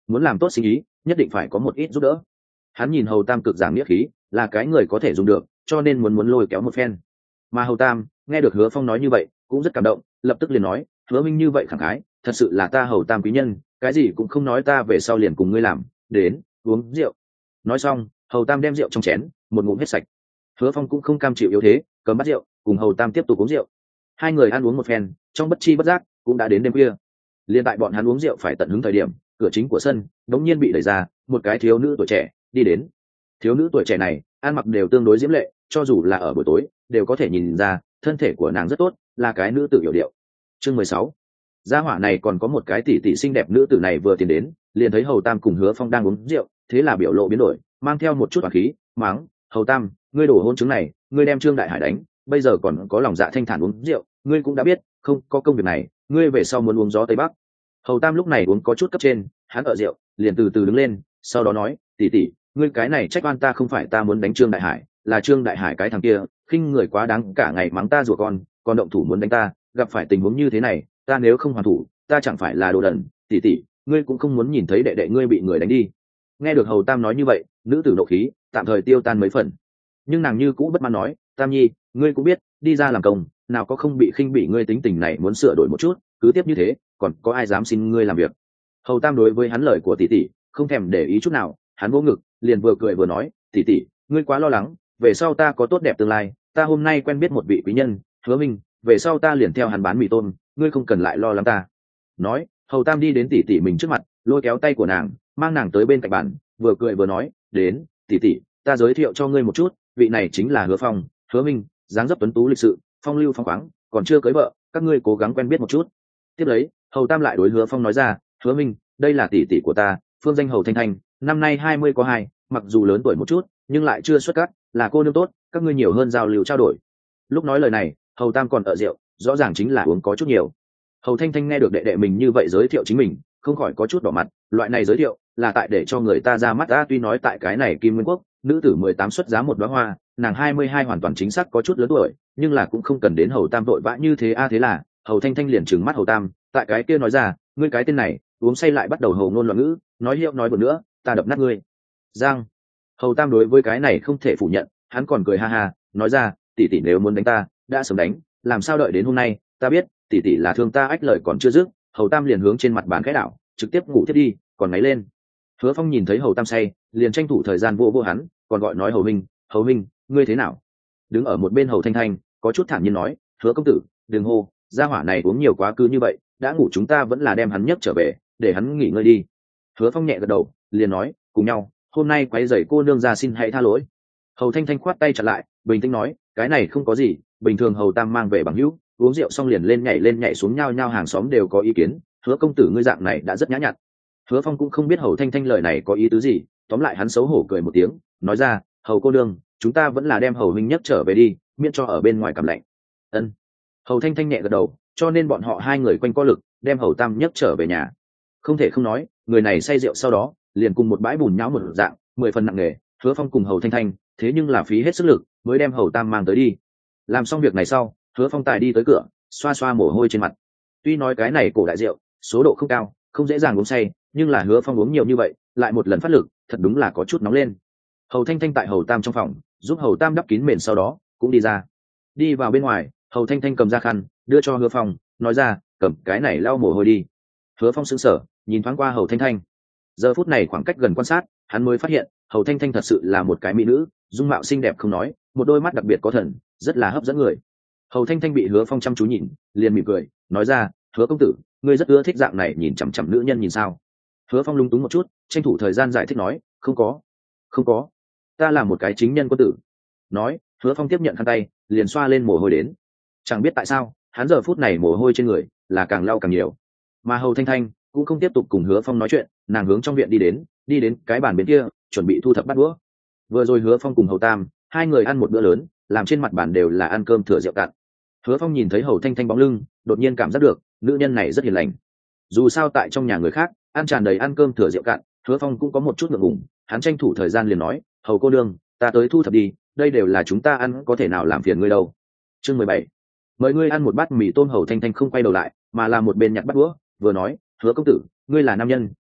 muốn làm tốt sinh ý nhất định phải có một ít giúp đỡ. Hắn nhìn hầu tam cực giảng nghĩa khí, là cái người có thể dùng được, cho nên muốn muốn lôi kéo một phen. Mà hầu tam nghe được Hứa Phong nói như vậy cũng rất cảm động, lập tức liền nói, Hứa minh như vậy khẳng khái, thật sự là ta hầu tam quý nhân, cái gì cũng không nói, ta về sau liền cùng ngươi làm, đến uống rượu. Nói xong hầu tam đem rượu trong chén một ngụm hết sạch. Hứa Phong cũng không cam chịu yếu thế, cầm bát rượu cùng hầu tam tiếp tục uống rượu. Hai người ăn uống một phen, trong bất chi bất giác cũng đã đến đêm khuya. Liên tại bọn hắn uống rượu phải tận hứng thời điểm, cửa chính của sân đống nhiên bị đẩy ra, một cái thiếu nữ tuổi trẻ đi đến. Thiếu nữ tuổi trẻ này ăn mặc đều tương đối diễm lệ, cho dù là ở buổi tối đều có thể nhìn ra thân thể của nàng rất tốt, là cái nữ tử hiểu điệu. Chương mười sáu. Gia hỏa này còn có một cái tỷ tỷ xinh đẹp. Nữ tử này vừa tiến đến liền thấy hầu tam cùng Hứa Phong đang uống rượu, thế là biểu lộ biến đổi, mang theo một chút hỏa khí, mắng, hầu tam, ngươi đổ hôn chứng này, ngươi đem Trương Đại Hải đánh, bây giờ còn có lòng dạ thanh thản uống rượu, ngươi cũng đã biết không có công việc này, ngươi về sau muốn uống gió tây bắc. Hầu tam lúc này uống có chút cấp trên, hắn ở rượu liền từ từ đứng lên, sau đó nói, tỷ tỷ, ngươi cái này trách oan ta, không phải ta muốn đánh Trương Đại Hải, là Trương Đại Hải cái thằng kia khinh người quá đáng, cả ngày mắng ta rủa con, còn động thủ muốn đánh ta, gặp phải tình huống như thế này ta nếu không hoàn thủ ta chẳng phải là đồ đần. Tỷ tỷ, ngươi cũng không muốn nhìn thấy đệ đệ ngươi bị người đánh đi. Nghe được hầu tam nói như vậy, nữ tử nộ khí tạm thời tiêu tan mấy phần, nhưng nàng như cũ bất mãn nói, tam nhi, ngươi cũng biết đi ra làm công nào có không bị khinh bị, ngươi tính tình này muốn sửa đổi một chút, cứ tiếp như thế còn có ai dám xin ngươi làm việc. Hầu tam đối với hắn lời của tỷ tỷ không thèm để ý chút nào, hắn vô ngực liền vừa cười vừa nói, tỷ tỷ, ngươi quá lo lắng, về sau ta có tốt đẹp tương lai, ta hôm nay quen biết một vị quý nhân, Hứa minh, về sau ta liền theo hắn bán mì tôm, ngươi không cần lại lo lắng ta. Nói hầu tam đi đến tỷ tỷ mình trước mặt, lôi kéo tay của nàng, mang nàng tới bên cạnh bàn, vừa cười vừa nói, đến tỷ tỷ, ta giới thiệu cho ngươi một chút, vị này chính là Hứa Phong, Hứa minh, dáng dấp tuấn tú lịch sự, phong lưu phong khoáng, còn chưa cưới vợ, các ngươi cố gắng quen biết một chút. Tiếp lấy hầu tam lại đối Hứa Phong nói ra, Hứa minh, đây là tỷ tỷ của ta, phương danh hầu thanh thanh, năm nay hai mươi có hai, mặc dù lớn tuổi một chút nhưng lại chưa xuất cát, là cô nương tốt, các ngươi nhiều hơn giao lưu trao đổi. Lúc nói lời này hầu tam còn ở rượu, rõ ràng chính là uống có chút nhiều. Hầu thanh thanh nghe được đệ đệ mình như vậy giới thiệu chính mình, không khỏi có chút đỏ mặt, loại này giới thiệu là tại để cho người ta ra mắt ta, tuy nói tại cái này Kim Nguyên Quốc nữ tử mười tám xuất giá một đóa hoa, nàng hai mươi hai hoàn toàn chính xác có chút lớn tuổi, nhưng là cũng không cần đến hầu tam vội vã như thế a. À, thế là hầu thanh thanh liền trừng mắt hầu tam, tại cái kia nói ra, ngươi cái tên này uống say lại bắt đầu hầu ngôn loạn ngữ, nói hiệu nói bừa nữa, ta đập nát ngươi. Giang. Hầu tam đối với cái này không thể phủ nhận, hắn còn cười ha ha, nói ra, tỷ tỷ nếu muốn đánh ta đã sớm đánh, làm sao đợi đến hôm nay, ta biết tỷ tỷ là thương ta, ách lời còn chưa dứt, hầu tam liền hướng trên mặt bàn khẽ đảo, trực tiếp ngủ thiết đi, còn ngáy lên. Hứa Phong nhìn thấy hầu tam say, liền tranh thủ thời gian vô vô hắn, còn gọi nói, hầu minh, hầu minh, ngươi thế nào? Đứng ở một bên hầu thanh thanh có chút thản nhiên nói, Hứa công tử, đừng hô, gia hỏa này uống nhiều quá cứ như vậy, đã ngủ chúng ta vẫn là đem hắn nhấc trở về, để hắn nghỉ ngơi đi. Hứa Phong nhẹ gật đầu, liền nói, cùng nhau, hôm nay quấy rầy cô nương ra xin hãy tha lỗi. Hầu thanh thanh khoát tay chặn lại, bình tĩnh nói, cái này không có gì, bình thường hầu tam mang về bằng hữu, uống rượu xong liền lên nhảy lên nhảy xuống, nhao nhao hàng xóm đều có ý kiến, Hứa công tử ngươi dạng này đã rất nhã nhặn. Hứa Phong cũng không biết hầu thanh thanh lời này có ý tứ gì, tóm lại hắn xấu hổ cười một tiếng, nói ra, hầu cô nương, chúng ta vẫn là đem hầu huynh nhất trở về đi, miễn cho ở bên ngoài cảm lạnh. Ân. Hầu thanh thanh nhẹ gật đầu, cho nên bọn họ hai người quanh co lực đem hầu tam nhất trở về nhà. Không thể không nói, người này say rượu sau đó liền cùng một bãi bùn nhão một dạng, mười phần nặng nề. Hứa Phong cùng hầu thanh thanh thế nhưng là phí hết sức lực mới đem hầu tam mang tới đi. Làm xong việc này sau, Hứa Phong tài đi tới cửa, xoa xoa mồ hôi trên mặt. Tuy nói cái này cổ đại rượu số độ không cao, không dễ dàng uống say, nhưng là Hứa Phong uống nhiều như vậy, lại một lần phát lực, thật đúng là có chút nóng lên. Hầu thanh thanh tại hầu tam trong phòng giúp hầu tam đắp kín mền, sau đó cũng đi ra. Đi vào bên ngoài, hầu thanh thanh cầm ra khăn đưa cho Hứa Phong, nói ra, cầm cái này lau mồ hôi đi. Hứa Phong sững sờ, nhìn thoáng qua hầu thanh thanh. Giờ phút này khoảng cách gần quan sát, hắn mới phát hiện hầu thanh thanh thật sự là một cái mỹ nữ, dung mạo xinh đẹp không nói, một đôi mắt đặc biệt có thần, rất là hấp dẫn người. Hầu thanh thanh bị Hứa Phong chăm chú nhìn, liền mỉm cười, nói ra, Hứa công tử, ngươi rất ưa thích dạng này nhìn chằm chằm nữ nhân nhìn sao? Hứa Phong lung túng một chút, tranh thủ thời gian giải thích nói, không có, không có, ta là một cái chính nhân quân tử. Nói, Hứa Phong tiếp nhận khăn tay, liền xoa lên mồ hôi đến. Chẳng biết tại sao, hắn giờ phút này mồ hôi trên người là càng lau càng nhiều. Mà hầu thanh thanh cũng không tiếp tục cùng Hứa Phong nói chuyện, nàng hướng trong viện đi đến, đi đến cái bàn bên kia, chuẩn bị thu thập bát đũa. Vừa rồi Hứa Phong cùng hầu tam hai người ăn một bữa lớn, làm trên mặt bàn đều là ăn cơm thừa rượu cạn. Hứa Phong nhìn thấy hầu thanh thanh bóng lưng, đột nhiên cảm giác được nữ nhân này rất hiền lành. Dù sao tại trong nhà người khác ăn tràn đầy ăn cơm thừa rượu cạn, Hứa Phong cũng có một chút ngượng ngùng, hắn tranh thủ thời gian liền nói, hầu cô nương, ta tới thu thập đi, đây đều là chúng ta ăn, có thể nào làm phiền ngươi đâu. Chương mười bảy, mời ngươi ăn một bát mì tôm. Hầu thanh thanh không quay đầu lại, mà là một bên nhặt bát đũa, vừa nói, Hứa công tử, ngươi là nam nhân,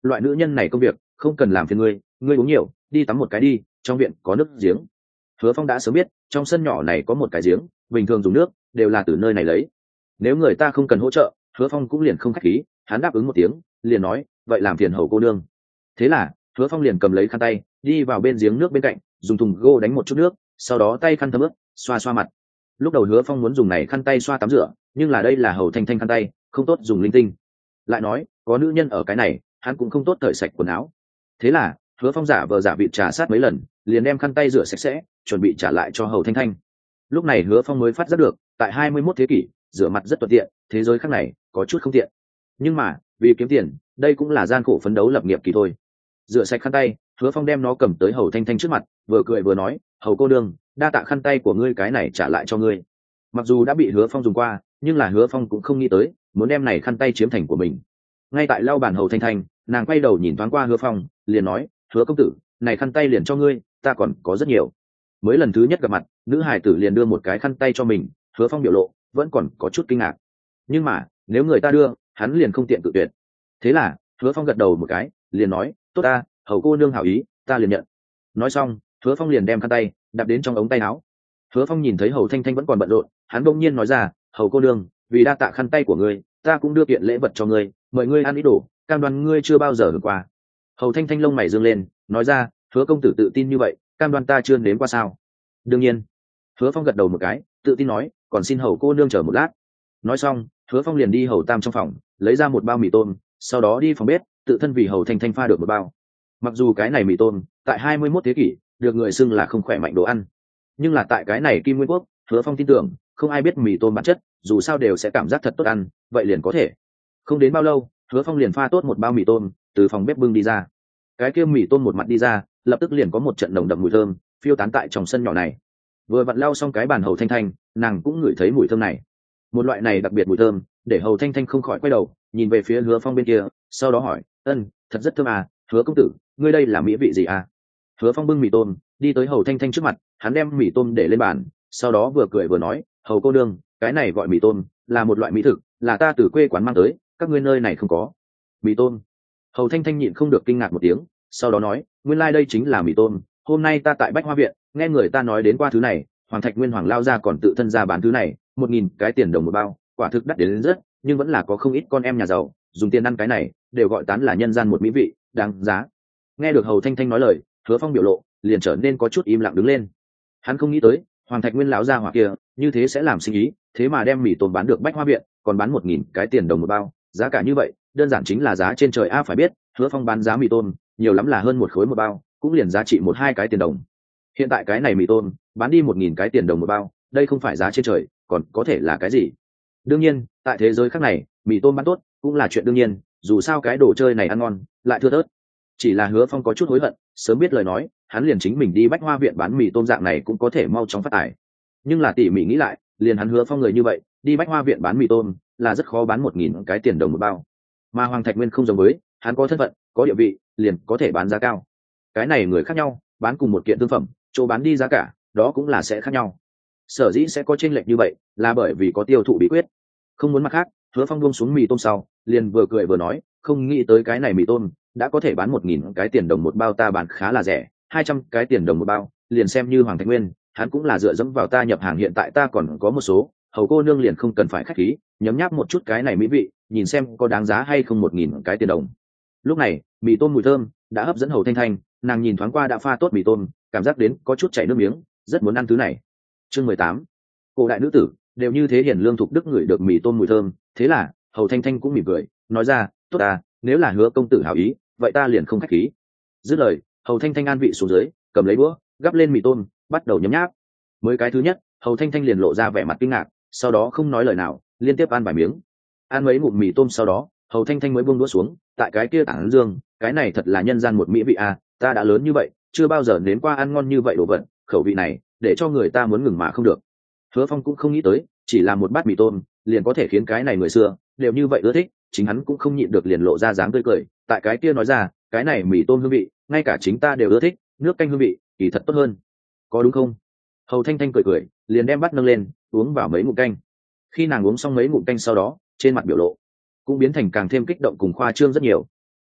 loại nữ nhân này công việc không cần làm phiền ngươi, ngươi uống nhiều, đi tắm một cái đi, trong viện có nước giếng. Hứa Phong đã sớm biết trong sân nhỏ này có một cái giếng, bình thường dùng nước đều là từ nơi này lấy. Nếu người ta không cần hỗ trợ, Hứa Phong cũng liền không khách khí, hắn đáp ứng một tiếng, liền nói vậy làm phiền hầu cô nương. Thế là Hứa Phong liền cầm lấy khăn tay, đi vào bên giếng nước bên cạnh, dùng thùng gỗ đánh một chút nước, sau đó tay khăn thấm ướt, xoa xoa mặt. Lúc đầu Hứa Phong muốn dùng này khăn tay xoa tắm rửa, nhưng là đây là hầu thanh thanh khăn tay, không tốt dùng linh tinh. Lại nói có nữ nhân ở cái này, hắn cũng không tốt cởi sạch quần áo. Thế là Hứa Phong giả vờ giả vịt trà sát mấy lần, liền đem khăn tay rửa sạch sẽ, chuẩn bị trả lại cho hầu thanh thanh. Lúc này Hứa Phong mới phát giác được, tại hai mươi mốt thế kỷ, rửa mặt rất thuận tiện, thế giới khác này có chút không tiện. Nhưng mà vì kiếm tiền, đây cũng là gian khổ phấn đấu lập nghiệp kỳ thôi. Rửa sạch khăn tay, Hứa Phong đem nó cầm tới hầu thanh thanh trước mặt, vừa cười vừa nói, hầu cô đương, đa tạ khăn tay của ngươi, cái này trả lại cho ngươi. Mặc dù đã bị Hứa Phong dùng qua, nhưng là Hứa Phong cũng không nghĩ tới muốn đem này khăn tay chiếm thành của mình. Ngay tại lau bàn hầu thanh thanh, nàng quay đầu nhìn thoáng qua Hứa Phong, liền nói, Hứa công tử, này khăn tay liền cho ngươi, ta còn có rất nhiều. Mới lần thứ nhất gặp mặt, nữ hải tử liền đưa một cái khăn tay cho mình, Hứa Phong biểu lộ vẫn còn có chút kinh ngạc. Nhưng mà nếu người ta đưa, hắn liền không tiện cự tuyệt. Thế là Hứa Phong gật đầu một cái, liền nói, tốt ta, hầu cô nương hảo ý, ta liền nhận. Nói xong, Hứa Phong liền đem khăn tay đập đến trong ống tay áo. Hứa Phong nhìn thấy hầu thanh thanh vẫn còn bận rộn, hắn bỗng nhiên nói ra, hầu cô nương, vì đa tạ khăn tay của ngươi, ta cũng đưa kiện lễ vật cho ngươi, mời ngươi ăn ít đồ, cam đoan ngươi chưa bao giờ hưởng qua. Hầu thanh thanh lông mày dương lên, nói ra, Hứa công tử tự tin như vậy, cam đoan ta chưa nếm qua sao? Đương nhiên. Hứa Phong gật đầu một cái, tự tin nói, còn xin hầu cô nương chờ một lát. Nói xong, Hứa Phong liền đi hầu tam trong phòng, lấy ra một bao mì tôm, sau đó đi phòng bếp, tự thân vì hầu thanh thanh pha được một bao. Mặc dù cái này mì tôm tại hai mươi mốt thế kỷ được người xưng là không khỏe mạnh đồ ăn, nhưng là tại cái này Kim Nguyên Quốc, Hứa Phong tin tưởng không ai biết mì tôm bản chất, dù sao đều sẽ cảm giác thật tốt ăn, vậy liền có thể. Không đến bao lâu, Hứa Phong liền pha tốt một bao mì tôm, từ phòng bếp bưng đi ra. Cái kia mì tôm một mặt đi ra, lập tức liền có một trận nồng đậm mùi thơm phiêu tán tại trong sân nhỏ này. Vừa vặn lau xong cái bàn hầu thanh thanh, nàng cũng ngửi thấy mùi thơm này. Một loại này đặc biệt mùi thơm, để hầu thanh thanh không khỏi quay đầu nhìn về phía Hứa Phong bên kia, sau đó hỏi, ân, thật rất thơm à, Hứa công tử, ngươi đây là mỹ vị gì à? Hứa Phong bưng mì tôm đi tới hầu thanh thanh trước mặt, hắn đem mì tôm để lên bàn, sau đó vừa cười vừa nói, hầu cô đương, cái này gọi mì tôm, là một loại mỹ thực, là ta từ quê quán mang tới, các ngươi nơi này không có. Mì tôm? Hầu thanh thanh nhịn không được kinh ngạc một tiếng, sau đó nói, nguyên lai đây chính là mì tôm, hôm nay ta tại Bách Hoa viện nghe người ta nói đến qua thứ này, Hoàng Thạch Nguyên Hoàng lao ra còn tự thân ra bán thứ này, một nghìn cái tiền đồng một bao, quả thực đắt đến, đến rất, nhưng vẫn là có không ít con em nhà giàu dùng tiền ăn cái này, đều gọi tán là nhân gian một mỹ vị, đáng giá. Nghe được hầu thanh thanh nói lời, Hứa Phong biểu lộ liền trở nên có chút im lặng đứng lên. Hắn không nghĩ tới Hoàng Thạch Nguyên lão gia hỏa kia như thế sẽ làm sinh ý, thế mà đem mì tôm bán được Bách Hoa viện, còn bán một nghìn cái tiền đồng một bao, giá cả như vậy đơn giản chính là giá trên trời a. Phải biết Hứa Phong bán giá mì tôm nhiều lắm là hơn một khối một bao, cũng liền giá trị một hai cái tiền đồng. Hiện tại cái này mì tôm bán đi một nghìn cái tiền đồng một bao, đây không phải giá trên trời, còn có thể là cái gì? Đương nhiên tại thế giới khác này, mì tôm bán tốt cũng là chuyện đương nhiên, dù sao cái đồ chơi này ăn ngon lại thưa thớt. Chỉ là Hứa Phong có chút hối hận, sớm biết lời nói, hắn liền chính mình đi Bách Hoa viện bán mì tôm dạng này cũng có thể mau chóng phát tài. Nhưng là tỉ mỉ nghĩ lại, liền hắn Hứa Phong người như vậy, đi Bách Hoa viện bán mì tôm là rất khó bán một nghìn cái tiền đồng một bao. Mà Hoàng Thạch Nguyên không giống với, hắn có thân phận, có địa vị, liền có thể bán giá cao. Cái này người khác nhau, bán cùng một kiện thương phẩm, chỗ bán đi giá cả, đó cũng là sẽ khác nhau. Sở dĩ sẽ có chênh lệch như vậy, là bởi vì có tiêu thụ bí quyết. Không muốn mặt khác, Hứa Phong buông xuống mì tôm sau, liền vừa cười vừa nói, không nghĩ tới cái này mì tôm đã có thể bán một nghìn cái tiền đồng một bao, ta bán khá là rẻ, hai trăm cái tiền đồng một bao, liền xem như Hoàng Thạch Nguyên, hắn cũng là dựa dẫm vào ta nhập hàng, hiện tại ta còn có một số, hầu cô nương liền không cần phải khách khí, nhấm nháp một chút cái này mỹ vị, nhìn xem có đáng giá hay không một nghìn cái tiền đồng. Lúc này mì tôm mùi thơm đã hấp dẫn hầu thanh thanh, nàng nhìn thoáng qua đã pha tốt mì tôm, cảm giác đến có chút chảy nước miếng, rất muốn ăn thứ này. Chương mười tám, cổ đại nữ tử đều như thế hiền lương thục đức, ngửi được mì tôm mùi thơm, thế là hầu thanh thanh cũng mỉm cười nói ra, tốt à, nếu là Hứa công tử hảo ý, vậy ta liền không khách khí. Dứt lời, hầu thanh thanh an vị xuống dưới, cầm lấy đũa gắp lên mì tôm, bắt đầu nhấm nháp. Mới cái thứ nhất, hầu thanh thanh liền lộ ra vẻ mặt kinh ngạc, sau đó không nói lời nào, liên tiếp ăn vài miếng. Ăn mấy ngụm mì tôm sau đó, hầu thanh thanh mới buông đũa xuống, tại cái kia tảng dương, cái này thật là nhân gian một mỹ vị à, ta đã lớn như vậy chưa bao giờ nếm qua ăn ngon như vậy đồ vật, khẩu vị này để cho người ta muốn ngừng mà không được. Hứa Phong cũng không nghĩ tới, chỉ là một bát mì tôm liền có thể khiến cái này người xưa đều như vậy ưa thích, chính hắn cũng không nhịn được liền lộ ra dáng tươi cười, tại cái kia nói ra, cái này mì tôm hương vị ngay cả chính ta đều ưa thích, nước canh hương vị kỳ thật tốt hơn, có đúng không? Hầu thanh thanh cười cười, liền đem bát nâng lên uống vào mấy ngụm canh. Khi nàng uống xong mấy ngụm canh sau đó, trên mặt biểu lộ cũng biến thành càng thêm kích động cùng khoa trương rất nhiều.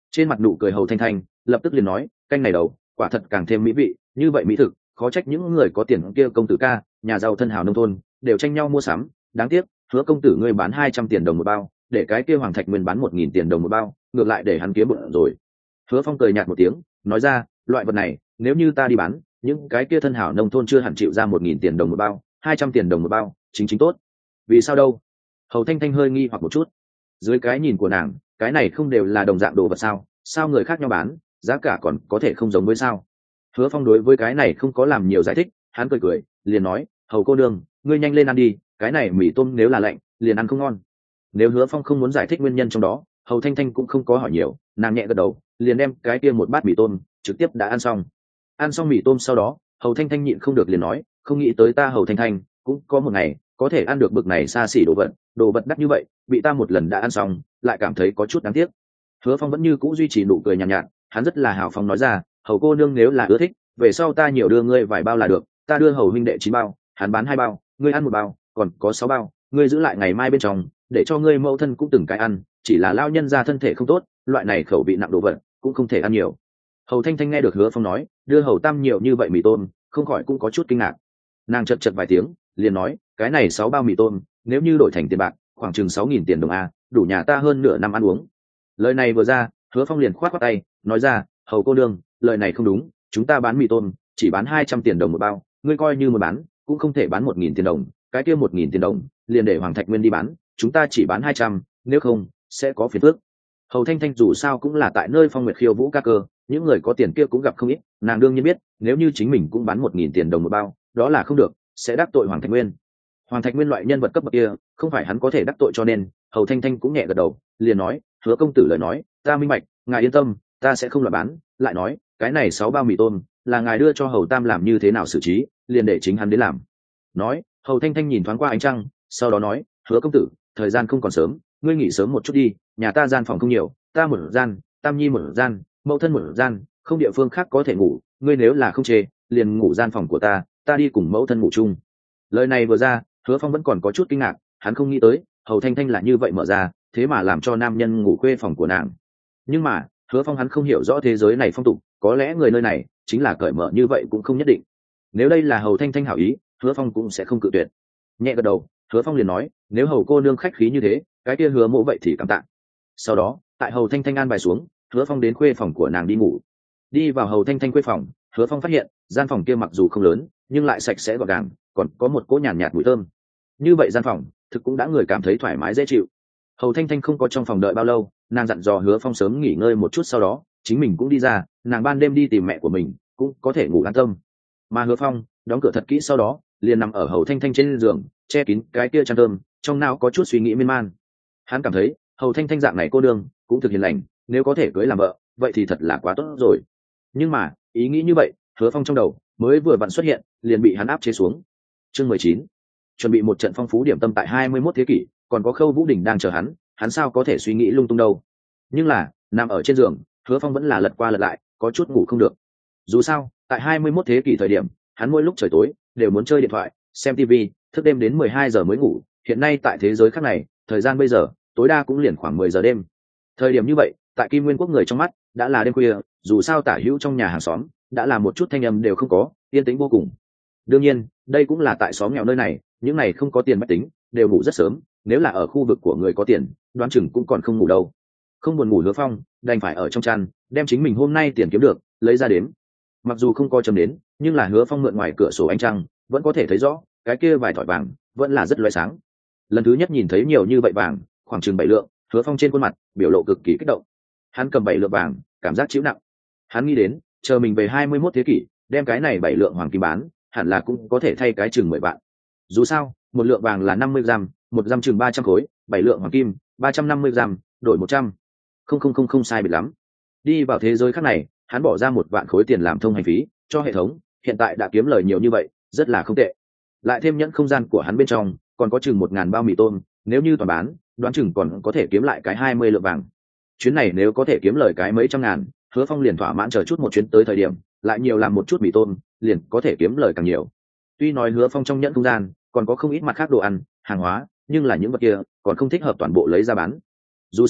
Trên mặt nụ cười Hầu Thanh Thanh lập tức liền nói, canh này đầu quả thật càng thêm mỹ vị, như vậy mỹ thực khó trách những người có tiền kia công tử ca, nhà giàu thân hào nông thôn đều tranh nhau mua sắm. Đáng tiếc Hứa công tử ngươi bán hai trăm tiền đồng một bao, để cái kia Hoàng Thạch Nguyên bán một nghìn tiền đồng một bao, ngược lại để hắn kiếm bụng rồi. Hứa Phong cười nhạt một tiếng, nói ra, loại vật này nếu như ta đi bán, những cái kia thân hảo nông thôn chưa hẳn chịu ra một nghìn tiền đồng một bao, hai trăm tiền đồng một bao chính chính tốt. Vì sao đâu? Hầu Thanh Thanh hơi nghi hoặc một chút. Dưới cái nhìn của nàng, cái này không đều là đồng dạng đồ vật sao, sao người khác nhau bán giá cả còn có thể không giống với sao? Hứa Phong đối với cái này không có làm nhiều giải thích, hắn cười cười liền nói, Hầu cô nương ngươi nhanh lên ăn đi, cái này mì tôm nếu là lạnh liền ăn không ngon. Nếu Hứa Phong không muốn giải thích nguyên nhân trong đó, Hầu Thanh Thanh cũng không có hỏi nhiều, nàng nhẹ gật đầu liền đem cái kia một bát mì tôm trực tiếp đã ăn xong. Ăn xong mì tôm sau đó, Hầu Thanh Thanh nhịn không được liền nói, không nghĩ tới ta Hầu Thanh Thanh cũng có một ngày có thể ăn được bực này xa xỉ đồ vật, đồ vật đắt như vậy bị ta một lần đã ăn xong lại cảm thấy có chút đáng tiếc. Hứa Phong vẫn như cũ duy trì nụ cười nhàn nhạt, nhạt hắn rất là hào phóng nói ra, Hầu cô nương nếu là ưa thích về sau ta nhiều đưa ngươi vài bao là được, ta đưa Hầu huynh đệ chín bao, hắn bán hai bao, ngươi ăn một bao, còn có sáu bao ngươi giữ lại ngày mai bên trong để cho ngươi mẫu thân cũng từng cái ăn, chỉ là lao nhân ra thân thể không tốt, loại này khẩu vị nặng đồ vật cũng không thể ăn nhiều. Hầu Thanh Thanh nghe được Hứa Phong nói đưa Hầu Tam nhiều như vậy mì tôm, không khỏi cũng có chút kinh ngạc. Nàng chật chật vài tiếng liền nói, cái này sáu bao mì tôm nếu như đổi thành tiền bạc khoảng chừng sáu nghìn tiền đồng a, đủ nhà ta hơn nửa năm ăn uống. Lời này vừa ra, Hứa Phong liền khoát khoát tay nói ra, Hầu cô đương lời này không đúng, chúng ta bán mì tôm chỉ bán hai trăm tiền đồng một bao, ngươi coi như một bán cũng không thể bán một nghìn tiền đồng, cái kia một nghìn tiền đồng liền để Hoàng Thạch Nguyên đi bán, chúng ta chỉ bán hai trăm, nếu không sẽ có phiền phức. Hầu Thanh Thanh dù sao cũng là tại nơi Phong Nguyệt khiêu vũ ca cơ, những người có tiền kia cũng gặp không ít, nàng đương nhiên biết nếu như chính mình cũng bán một nghìn tiền đồng một bao đó là không được, sẽ đắc tội Hoàng Thạch Nguyên. Hoàng Thạch Nguyên loại nhân vật cấp bậc kia không phải hắn có thể đắc tội, cho nên Hầu Thanh Thanh cũng nhẹ gật đầu liền nói, Hứa công tử lời nói ta minh bạch, ngài yên tâm ta sẽ không loại bán. Lại nói cái này sáu bao mì tôm là ngài đưa cho Hầu Tam làm như thế nào xử trí, liền để chính hắn đến làm. Nói Hầu Thanh Thanh nhìn thoáng qua ánh trăng, sau đó nói, Hứa công tử thời gian không còn sớm, ngươi nghỉ sớm một chút đi, nhà ta gian phòng không nhiều, ta một gian, Tam Nhi một gian, mẫu thân một gian, không địa phương khác có thể ngủ, ngươi nếu là không chê liền ngủ gian phòng của ta, ta đi cùng mẫu thân ngủ chung. Lời này vừa ra, Hứa Phong vẫn còn có chút kinh ngạc, hắn không nghĩ tới Hầu Thanh Thanh là như vậy mở ra, thế mà làm cho nam nhân ngủ khuê phòng của nàng. Nhưng mà Hứa Phong hắn không hiểu rõ thế giới này phong tục, có lẽ người nơi này chính là cởi mở như vậy cũng không nhất định. Nếu đây là Hầu Thanh Thanh hảo ý, Hứa Phong cũng sẽ không cự tuyệt. Nhẹ gật đầu, Hứa Phong liền nói, nếu Hầu cô nương khách khí như thế, cái kia Hứa mỗ vậy thì cảm tạ. Sau đó tại Hầu Thanh Thanh an bài xuống, Hứa Phong đến khuê phòng của nàng đi ngủ. Đi vào Hầu Thanh Thanh khuê phòng, Hứa Phong phát hiện gian phòng kia mặc dù không lớn nhưng lại sạch sẽ gọn gàng, còn có một cỗ nhàn nhạt, nhạt mùi thơm. Như vậy gian phòng thực cũng đã người cảm thấy thoải mái dễ chịu. Hầu Thanh Thanh không có trong phòng đợi bao lâu, nàng dặn dò Hứa Phong sớm nghỉ ngơi một chút, sau đó chính mình cũng đi ra, nàng ban đêm đi tìm mẹ của mình cũng có thể ngủ an tâm. Mà Hứa Phong đóng cửa thật kỹ sau đó liền nằm ở Hầu Thanh Thanh trên giường, che kín cái kia chăn thơm, trong não có chút suy nghĩ miên man. Hắn cảm thấy Hầu Thanh Thanh dạng này cô đương cũng thực hiền lành, nếu có thể cưới làm vợ vậy thì thật là quá tốt rồi. Nhưng mà ý nghĩ như vậy Hứa Phong trong đầu mới vừa vặn xuất hiện liền bị hắn áp chế xuống. Chương mười chín, chuẩn bị một trận phong phú điểm tâm tại hai mươi mốt thế kỷ, còn có Khâu Vũ Đình đang chờ hắn, hắn sao có thể suy nghĩ lung tung đâu. Nhưng là nằm ở trên giường, Hứa Phong vẫn là lật qua lật lại, có chút ngủ không được. Dù sao tại hai mươi mốt thế kỷ thời điểm, hắn mỗi lúc trời tối đều muốn chơi điện thoại, xem tivi, thức đêm đến mười hai giờ mới ngủ. Hiện nay tại thế giới khác này, thời gian bây giờ tối đa cũng liền khoảng mười giờ đêm. Thời điểm như vậy tại Kim Nguyên Quốc người trong mắt đã là đêm khuya, dù sao tả hữu trong nhà hàng xóm đã là một chút thanh âm đều không có, yên tĩnh vô cùng. Đương nhiên đây cũng là tại xóm nghèo nơi này, những này không có tiền bách tính đều ngủ rất sớm, nếu là ở khu vực của người có tiền đoán chừng cũng còn không ngủ đâu. Không buồn ngủ Hứa Phong đành phải ở trong chăn đem chính mình hôm nay tiền kiếm được lấy ra đếm. Mặc dù không có chấm đến, nhưng là Hứa Phong mượn ngoài cửa sổ ánh trăng vẫn có thể thấy rõ cái kia vài thỏi vàng vẫn là rất loé sáng. Lần thứ nhất nhìn thấy nhiều như vậy vàng, khoảng chừng bảy lượng, Hứa Phong trên khuôn mặt biểu lộ cực kỳ kích động. Hắn cầm bảy lượng vàng cảm giác chịu nặng, hắn nghĩ đến chờ mình về hai mươi mốt thế kỷ đem cái này bảy lượng hoàng kim bán hẳn là cũng có thể thay cái chừng mười vạn. Dù sao một lượng vàng là năm mươi gram, một gram chừng ba trăm khối, bảy lượng hoàng kim ba trăm năm mươi gram đổi một trăm, không không không không sai biệt lắm. Đi vào thế giới khác này hắn bỏ ra một vạn khối tiền làm thông hành phí cho hệ thống, hiện tại đã kiếm lời nhiều như vậy rất là không tệ. Lại thêm nhẫn không gian của hắn bên trong còn có chừng một ngàn bao mì tôm, nếu như toàn bán đoán chừng còn có thể kiếm lại cái hai mươi lượng vàng. Chuyến này nếu có thể kiếm lời cái mấy trăm ngàn, Hứa Phong liền thỏa mãn chờ chút một chuyến tới thời điểm lại nhiều làm một chút mì tôm liền có thể kiếm lời càng nhiều. Tuy nói Hứa Phong trong nhẫn không gian còn có không ít mặt khác đồ ăn hàng hóa, nhưng là những vật kia còn không thích hợp toàn bộ lấy ra bán. Dù sao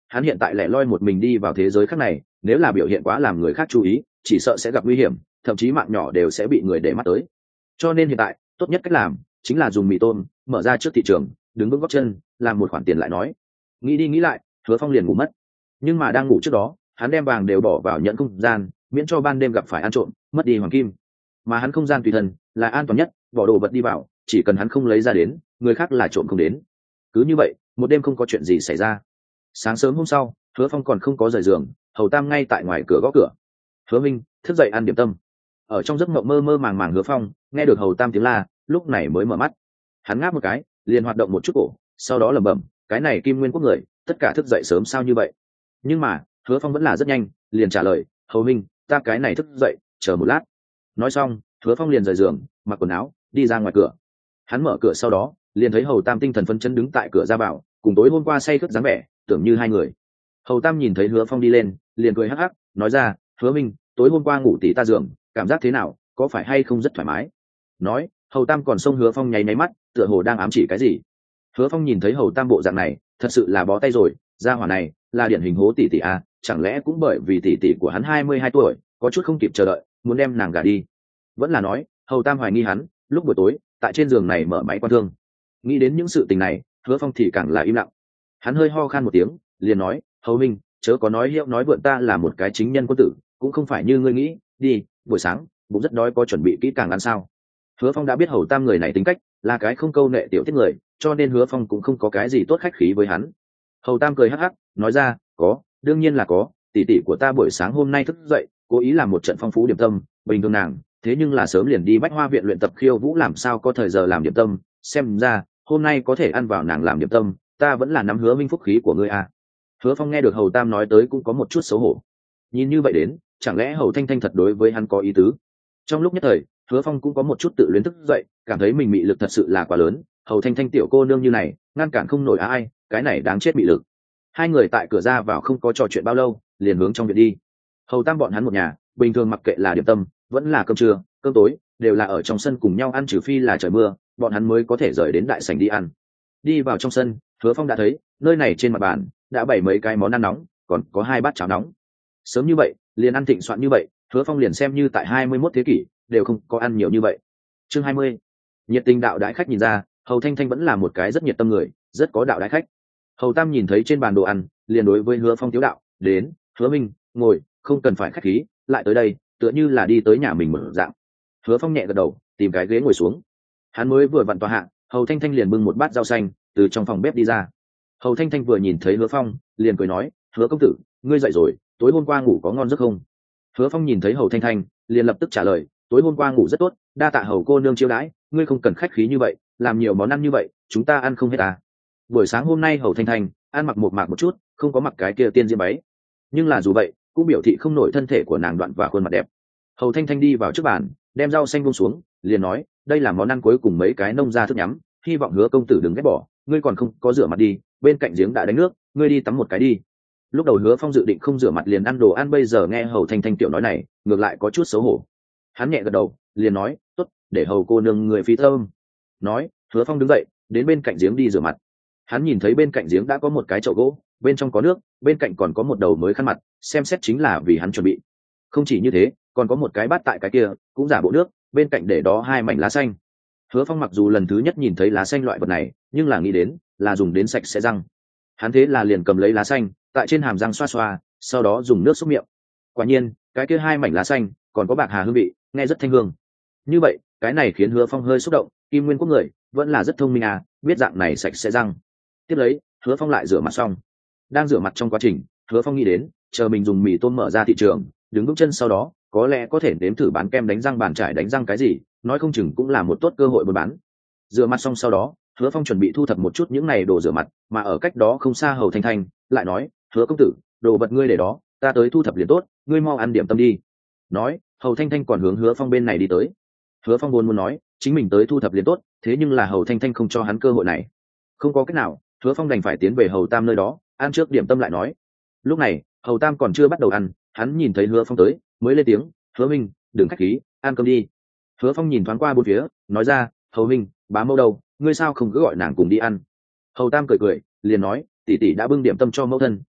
hắn hiện tại lẻ loi một mình đi vào thế giới khác này, nếu là biểu hiện quá làm người khác chú ý, chỉ sợ sẽ gặp nguy hiểm, thậm chí mạng nhỏ đều sẽ bị người để mắt tới. Cho nên hiện tại tốt nhất cách làm chính là dùng mì tôm mở ra trước thị trường, đứng vững gót chân, làm một khoản tiền lại nói. Nghĩ đi nghĩ lại, Hứa Phong liền ngủ mất. Nhưng mà đang ngủ trước đó, hắn đem vàng đều bỏ vào nhẫn không gian, miễn cho ban đêm gặp phải ăn trộm, mất đi hoàng kim. Mà hắn không gian tùy thân là an toàn nhất, bỏ đồ vật đi vào, chỉ cần hắn không lấy ra đến, người khác là trộm không đến. Cứ như vậy, một đêm không có chuyện gì xảy ra. Sáng sớm hôm sau, Hứa Phong còn không có rời giường, Hầu Tam ngay tại ngoài cửa gõ cửa. Hứa Minh, thức dậy ăn điểm tâm. Ở trong giấc mộng mơ mơ màng màng Hứa Phong nghe được Hầu Tam tiếng la, lúc này mới mở mắt. Hắn ngáp một cái, liền hoạt động một chút cổ, sau đó lẩm bẩm, cái này Kim Nguyên Quốc người, tất cả thức dậy sớm sao như vậy? Nhưng mà, Hứa Phong vẫn là rất nhanh, liền trả lời, Hầu Minh, ta cái này thức dậy, chờ một lát. Nói xong, Hứa Phong liền rời giường, mặc quần áo, đi ra ngoài cửa. Hắn mở cửa sau đó, liền thấy Hầu Tam tinh thần phấn chấn đứng tại cửa ra vào, cùng tối hôm qua say khướt dáng vẻ, tưởng như hai người. Hầu Tam nhìn thấy Hứa Phong đi lên, liền cười hắc hắc, nói ra, Hứa Minh, tối hôm qua ngủ tỉ ta giường, cảm giác thế nào, có phải hay không rất thoải mái? Nói, Hầu Tam còn xông Hứa Phong nháy nháy mắt, tựa hồ đang ám chỉ cái gì. Hứa Phong nhìn thấy Hầu Tam bộ dạng này, thật sự là bó tay rồi, gia hỏa này là điển hình hố tỷ tỷ a, chẳng lẽ cũng bởi vì tỷ tỷ của hắn hai mươi hai tuổi, có chút không kịp chờ đợi, muốn đem nàng gả đi. Vẫn là nói, Hầu Tam hoài nghi hắn, lúc buổi tối, tại trên giường này mở máy quan thương. Nghĩ đến những sự tình này, Hứa Phong thì càng là im lặng. Hắn hơi ho khan một tiếng, liền nói, Hầu Minh, chớ có nói hiệu nói vượn, ta là một cái chính nhân quân tử, cũng không phải như ngươi nghĩ, đi, buổi sáng bụng rất đói, có chuẩn bị kỹ càng ăn sao? Hứa Phong đã biết Hầu Tam người này tính cách là cái không câu nệ tiểu tiết người, cho nên Hứa Phong cũng không có cái gì tốt khách khí với hắn. Hầu Tam cười hắc hắc, nói ra, có, đương nhiên là có, tỷ tỷ của ta buổi sáng hôm nay thức dậy, cố ý làm một trận phong phú điểm tâm, bình thường nàng, thế nhưng là sớm liền đi Bách Hoa viện luyện tập khiêu vũ, làm sao có thời giờ làm điểm tâm, xem ra hôm nay có thể ăn vào nàng làm điểm tâm, ta vẫn là nắm Hứa Minh phúc khí của ngươi à. Hứa Phong nghe được Hầu Tam nói tới cũng có một chút xấu hổ. Nhìn như vậy đến, chẳng lẽ Hầu Thanh Thanh thật đối với hắn có ý tứ? Trong lúc nhất thời, Hứa Phong cũng có một chút tự luyến thức dậy, cảm thấy mình mị lực thật sự là quá lớn, Hầu Thanh Thanh tiểu cô nương như này, ngăn cản không nổi ai, cái này đáng chết mị lực. Hai người tại cửa ra vào không có trò chuyện bao lâu, liền hướng trong viện đi. Hầu Tam bọn hắn một nhà, bình thường mặc kệ là điểm tâm, vẫn là cơm trưa, cơm tối, đều là ở trong sân cùng nhau ăn, trừ phi là trời mưa, bọn hắn mới có thể rời đến đại sảnh đi ăn. Đi vào trong sân, Hứa Phong đã thấy, nơi này trên mặt bàn đã bày mấy cái món ăn nóng, còn có hai bát cháo nóng. Sớm như vậy, liền ăn thịnh soạn như vậy, Hứa Phong liền xem như tại hai mươi mốt thế kỷ, đều không có ăn nhiều như vậy. Chương hai mươi. Nhiệt tình đạo đãi khách. Nhìn ra, Hầu Thanh Thanh vẫn là một cái rất nhiệt tâm người, rất có đạo đãi khách. Hầu Tam nhìn thấy trên bàn đồ ăn, liền đối với Hứa Phong tiếu đạo, đến, Hứa Minh, ngồi, không cần phải khách khí, lại tới đây, tựa như là đi tới nhà mình mở dạng. Hứa Phong nhẹ gật đầu, tìm cái ghế ngồi xuống. Hắn mới vừa vặn tòa hạ, Hầu Thanh Thanh liền bưng một bát rau xanh từ trong phòng bếp đi ra. Hầu Thanh Thanh vừa nhìn thấy Hứa Phong, liền cười nói, Hứa công tử, ngươi dậy rồi, tối hôm qua ngủ có ngon giấc không? Hứa Phong nhìn thấy Hầu Thanh Thanh, liền lập tức trả lời, tối hôm qua ngủ rất tốt, đa tạ Hầu cô nương chiêu đãi, ngươi không cần khách khí như vậy, làm nhiều món ăn như vậy, chúng ta ăn không hết à? Buổi sáng hôm nay Hầu Thanh Thanh ăn mặc một mạc một chút, không có mặc cái kia tiên diễm váy, nhưng là dù vậy cũng biểu thị không nổi thân thể của nàng đoạn và khuôn mặt đẹp. Hầu Thanh Thanh đi vào trước bàn, đem rau xanh buông xuống, liền nói, đây là món ăn cuối cùng mấy cái nông gia thức nhắm, hy vọng Hứa công tử đừng ghét bỏ, ngươi còn không có rửa mặt đi, bên cạnh giếng đã đánh nước, ngươi đi tắm một cái đi. Lúc đầu Hứa Phong dự định không rửa mặt liền ăn đồ ăn, bây giờ nghe Hầu Thanh Thanh tiểu nói này, ngược lại có chút xấu hổ. Hắn nhẹ gật đầu, liền nói, tốt, để Hầu cô nương người phí thơm. Nói, Hứa Phong đứng dậy, đến bên cạnh giếng đi rửa mặt. Hắn nhìn thấy bên cạnh giếng đã có một cái chậu gỗ, bên trong có nước, bên cạnh còn có một đầu mới khăn mặt, xem xét chính là vì hắn chuẩn bị. Không chỉ như thế, còn có một cái bát tại cái kia, cũng giả bộ nước, bên cạnh để đó hai mảnh lá xanh. Hứa Phong mặc dù lần thứ nhất nhìn thấy lá xanh loại vật này, nhưng là nghĩ đến là dùng đến sạch sẽ răng. Hắn thế là liền cầm lấy lá xanh, tại trên hàm răng xoa xoa, sau đó dùng nước xúc miệng. Quả nhiên, cái kia hai mảnh lá xanh còn có bạc hà hương vị, nghe rất thanh hương. Như vậy, cái này khiến Hứa Phong hơi xúc động, Kim Nguyên Quốc người vẫn là rất thông minh à, biết dạng này sạch sẽ răng. Tiếp lấy, Hứa Phong lại rửa mặt xong. Đang rửa mặt trong quá trình, Hứa Phong nghĩ đến, chờ mình dùng mì tôm mở ra thị trường, đứng vững chân sau đó, có lẽ có thể nếm thử bán kem đánh răng, bàn trải đánh răng cái gì, nói không chừng cũng là một tốt cơ hội buôn bán. Rửa mặt xong sau đó, Hứa Phong chuẩn bị thu thập một chút những này đồ rửa mặt, mà ở cách đó không xa Hầu Thanh Thanh lại nói, Hứa công tử, đồ vật ngươi để đó, ta tới thu thập liền tốt, ngươi mau ăn điểm tâm đi. Nói, Hầu Thanh Thanh còn hướng Hứa Phong bên này đi tới. Hứa Phong vốn muốn nói, chính mình tới thu thập liền tốt, thế nhưng là Hầu Thanh Thanh không cho hắn cơ hội này. Không có cách nào, Hứa Phong đành phải tiến về Hầu Tam nơi đó, ăn trước điểm tâm lại nói. Lúc này, Hầu Tam còn chưa bắt đầu ăn, hắn nhìn thấy Hứa Phong tới, mới lên tiếng, Hứa Minh, đừng khách khí, ăn cơm đi. Hứa Phong nhìn thoáng qua bốn phía, nói ra, Hầu Minh, bá mẫu đâu, ngươi sao không cứ gọi nàng cùng đi ăn? Hầu Tam cười cười, liền nói, tỷ tỷ đã bưng điểm tâm cho mẫu thân,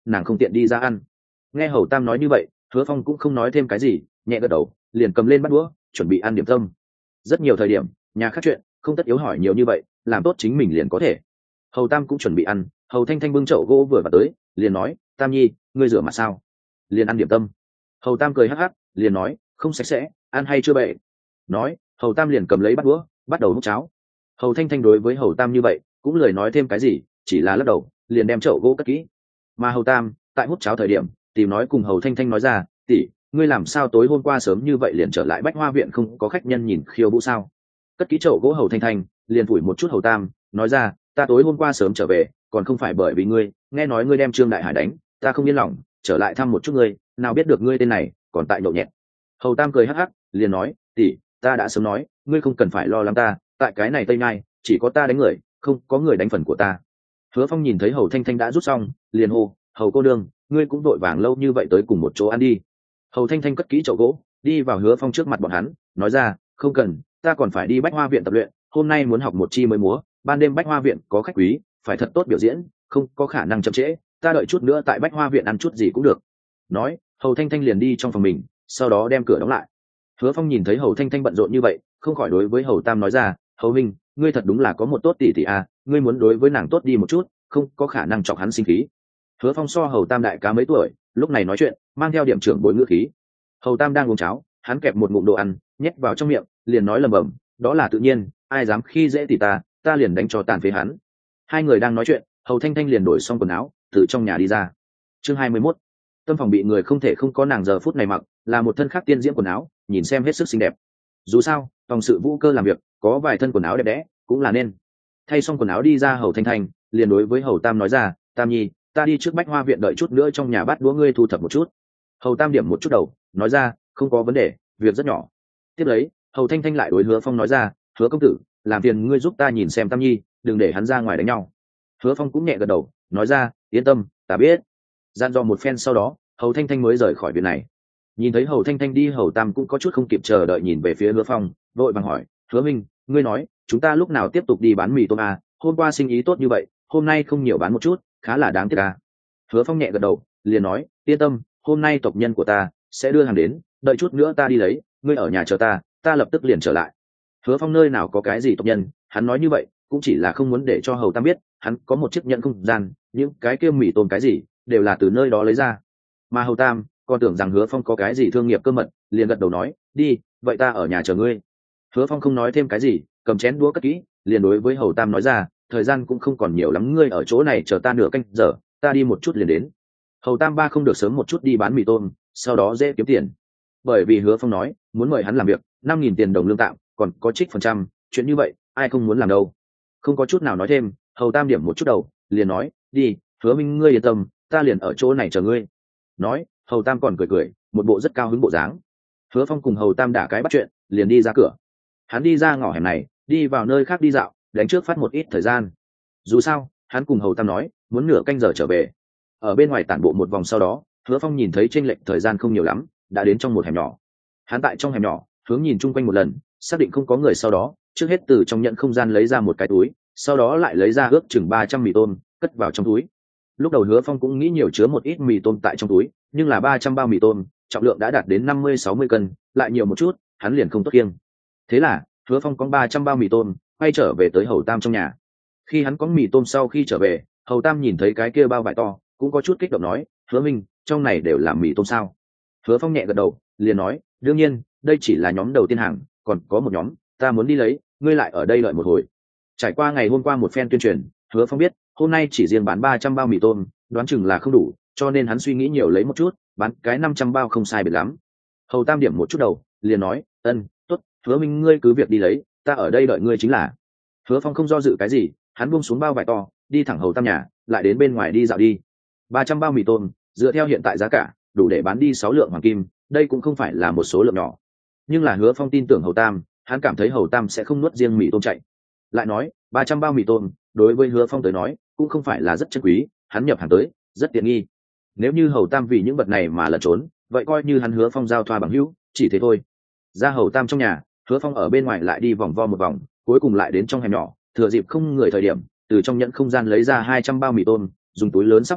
nàng không tiện đi ra ăn. Nghe hầu tam nói như vậy, Hứa Phong cũng không nói thêm cái gì, nhẹ gật đầu, liền cầm lên bát đũa chuẩn bị ăn điểm tâm. Rất nhiều thời điểm nhà khác chuyện không tất yếu hỏi nhiều như vậy, làm tốt chính mình liền có thể. Hầu tam cũng chuẩn bị ăn, hầu thanh thanh bưng chậu gỗ vừa vào tới, liền nói, tam nhi, ngươi rửa mặt sao? Liền ăn điểm tâm. Hầu tam cười hắc hắc, liền nói, không sạch sẽ, ăn hay chưa bệ? Nói, hầu tam liền cầm lấy bát đũa bắt đầu múc cháo. Hầu thanh thanh đối với hầu tam như vậy cũng lời nói thêm cái gì, chỉ là lắc đầu, liền đem chậu gỗ cất kỹ. Mà hầu tam tại hút cháo thời điểm tìm nói cùng hầu thanh thanh nói ra, tỷ, ngươi làm sao tối hôm qua sớm như vậy liền trở lại bách hoa viện, không có khách nhân nhìn khiêu vũ sao? Cất kỹ chậu gỗ hầu thanh thanh liền phủi một chút hầu tam, nói ra, ta tối hôm qua sớm trở về còn không phải bởi vì ngươi, nghe nói ngươi đem Trương Đại Hải đánh, ta không yên lòng trở lại thăm một chút ngươi, nào biết được ngươi tên này còn tại nhậu nhẹt. Hầu tam cười hắc hắc, liền nói, tỷ, ta đã sớm nói ngươi không cần phải lo lắng ta, tại cái này tây nhai chỉ có ta đánh người, không có người đánh phần của ta. Hứa Phong nhìn thấy hầu thanh thanh đã rút xong, liền hô, hầu cô đương, ngươi cũng vội vàng lâu như vậy tới cùng một chỗ ăn đi. Hầu thanh thanh cất kỹ chậu gỗ đi vào Hứa Phong trước mặt bọn hắn, nói ra, không cần, ta còn phải đi bách hoa viện tập luyện, hôm nay muốn học một chi mới múa, ban đêm bách hoa viện có khách quý, phải thật tốt biểu diễn, không có khả năng chậm trễ, ta đợi chút nữa tại bách hoa viện ăn chút gì cũng được. Nói, hầu thanh thanh liền đi trong phòng mình, sau đó đem cửa đóng lại. Hứa Phong nhìn thấy hầu thanh thanh bận rộn như vậy, không khỏi đối với hầu tam nói ra, hầu minh, ngươi thật đúng là có một tốt tỷ tỷ à, ngươi muốn đối với nàng tốt đi một chút, không có khả năng chọc hắn sinh khí. Hứa Phong so hầu tam đại cá mấy tuổi, lúc này nói chuyện mang theo điểm trưởng bối ngữ khí. Hầu tam đang uống cháo, hắn kẹp một ngụm đồ ăn nhét vào trong miệng, liền nói lầm bầm, đó là tự nhiên, ai dám khi dễ tỷ ta, ta liền đánh cho tàn phế hắn. Hai người đang nói chuyện, hầu thanh thanh liền đổi xong quần áo từ trong nhà đi ra. Chương hai mươi mốt, tâm phòng bị người không thể không có nàng giờ phút này mặc là một thân khác tiên diễm quần áo, nhìn xem hết sức xinh đẹp. Dù sao phòng sự vũ cơ làm việc có vài thân quần áo đẹp đẽ cũng là nên. Thay xong quần áo đi ra, hầu thanh thanh liền đối với hầu tam nói ra, tam nhi, ta đi trước bách hoa viện đợi chút nữa trong nhà bắt đũa ngươi thu thập một chút. Hầu tam điểm một chút đầu, nói ra, không có vấn đề, việc rất nhỏ. Tiếp lấy hầu thanh thanh lại đối Hứa Phong nói ra, Hứa công tử, làm phiền ngươi giúp ta nhìn xem tam nhi, đừng để hắn ra ngoài đánh nhau. Hứa Phong cũng nhẹ gật đầu, nói ra, yên tâm, ta biết. Gian dò một phen sau đó, hầu thanh thanh mới rời khỏi viện này. Nhìn thấy hầu thanh thanh đi, hầu tam cũng có chút không kịp chờ đợi nhìn về phía Hứa Phong, vội vàng hỏi, Hứa minh, ngươi nói chúng ta lúc nào tiếp tục đi bán mì tôm à, hôm qua sinh ý tốt như vậy, hôm nay không nhiều bán một chút, khá là đáng tiếc à. Hứa Phong nhẹ gật đầu, liền nói, yên tâm, hôm nay tộc nhân của ta sẽ đưa hàng đến, đợi chút nữa ta đi lấy, ngươi ở nhà chờ ta, ta lập tức liền trở lại. Hứa Phong nơi nào có cái gì tộc nhân, hắn nói như vậy cũng chỉ là không muốn để cho hầu tam biết hắn có một chiếc nhẫn không gian, những cái kia mì tôm cái gì đều là từ nơi đó lấy ra. Mà hầu tam còn tưởng rằng Hứa Phong có cái gì thương nghiệp cơ mật, liền gật đầu nói, đi, vậy ta ở nhà chờ ngươi. Hứa Phong không nói thêm cái gì, cầm chén đũa cất kỹ, liền đối với hầu tam nói ra, thời gian cũng không còn nhiều lắm, ngươi ở chỗ này chờ ta nửa canh giờ, ta đi một chút liền đến. Hầu tam ba không được sớm một chút đi bán mì tôm, sau đó dễ kiếm tiền. Bởi vì Hứa Phong nói muốn mời hắn làm việc, năm nghìn tiền đồng lương tạm, còn có trích phần trăm, chuyện như vậy ai không muốn làm đâu. Không có chút nào nói thêm, hầu tam điểm một chút đầu, liền nói, đi, Hứa minh ngươi yên tâm, ta liền ở chỗ này chờ ngươi. Nói, hầu tam còn cười cười, một bộ rất cao hứng bộ dáng. Hứa Phong cùng hầu tam đả cái bắt chuyện, liền đi ra cửa. Hắn đi ra ngõ hẻm này, đi vào nơi khác đi dạo, đánh trước phát một ít thời gian. Dù sao hắn cùng hầu tam nói muốn nửa canh giờ trở về. Ở bên ngoài tản bộ một vòng sau đó, Hứa Phong nhìn thấy chênh lệch thời gian không nhiều lắm, đã đến trong một hẻm nhỏ. Hắn tại trong hẻm nhỏ hướng nhìn chung quanh một lần, xác định không có người sau đó, trước hết từ trong nhận không gian lấy ra một cái túi, sau đó lại lấy ra ước chừng ba trăm mì tôm cất vào trong túi. Lúc đầu Hứa Phong cũng nghĩ nhiều chứa một ít mì tôm tại trong túi, nhưng là ba trăm bao mì tôm trọng lượng đã đạt đến năm mươi sáu mươi cân, lại nhiều một chút hắn liền không tốt kiêng. Thế là Hứa Phong có ba trăm bao mì tôm quay trở về tới hầu tam trong nhà. Khi hắn có mì tôm sau khi trở về, hầu tam nhìn thấy cái kia bao vải to cũng có chút kích động, nói, Hứa minh, trong này đều là mì tôm sao? Hứa Phong nhẹ gật đầu, liền nói, đương nhiên, đây chỉ là nhóm đầu tiên hàng, còn có một nhóm ta muốn đi lấy, ngươi lại ở đây đợi một hồi. Trải qua ngày hôm qua một phen tuyên truyền, Hứa Phong biết hôm nay chỉ riêng bán ba trăm bao mì tôm đoán chừng là không đủ, cho nên hắn suy nghĩ nhiều lấy một chút, bán cái năm trăm bao không sai biệt lắm. Hầu tam điểm một chút đầu, liền nói, ân, tốt, Hứa minh ngươi cứ việc đi lấy, ta ở đây đợi ngươi chính là. Hứa Phong không do dự cái gì, hắn buông xuống bao vải to, đi thẳng hầu tam nhà, lại đến bên ngoài đi dạo đi. Ba trăm bao mì tôm dựa theo hiện tại giá cả đủ để bán đi sáu lượng hoàng kim, đây cũng không phải là một số lượng nhỏ. Nhưng là Hứa Phong tin tưởng hầu tam, hắn cảm thấy hầu tam sẽ không nuốt riêng mì tôm chạy. Lại nói ba trăm bao mì tôm đối với Hứa Phong tới nói cũng không phải là rất chân quý, hắn nhập hàng tới rất tiện nghi. Nếu như hầu tam vì những vật này mà lẩn trốn, vậy coi như hắn Hứa Phong giao thoa bằng hữu, chỉ thế thôi. Ra hầu tam trong nhà, Hứa Phong ở bên ngoài lại đi vòng vo một vòng, cuối cùng lại đến trong hẻm nhỏ, thừa dịp không người thời điểm, từ trong nhẫn không gian lấy ra hai trăm bao mì tôm, dùng túi lớn sắp xếp gọn,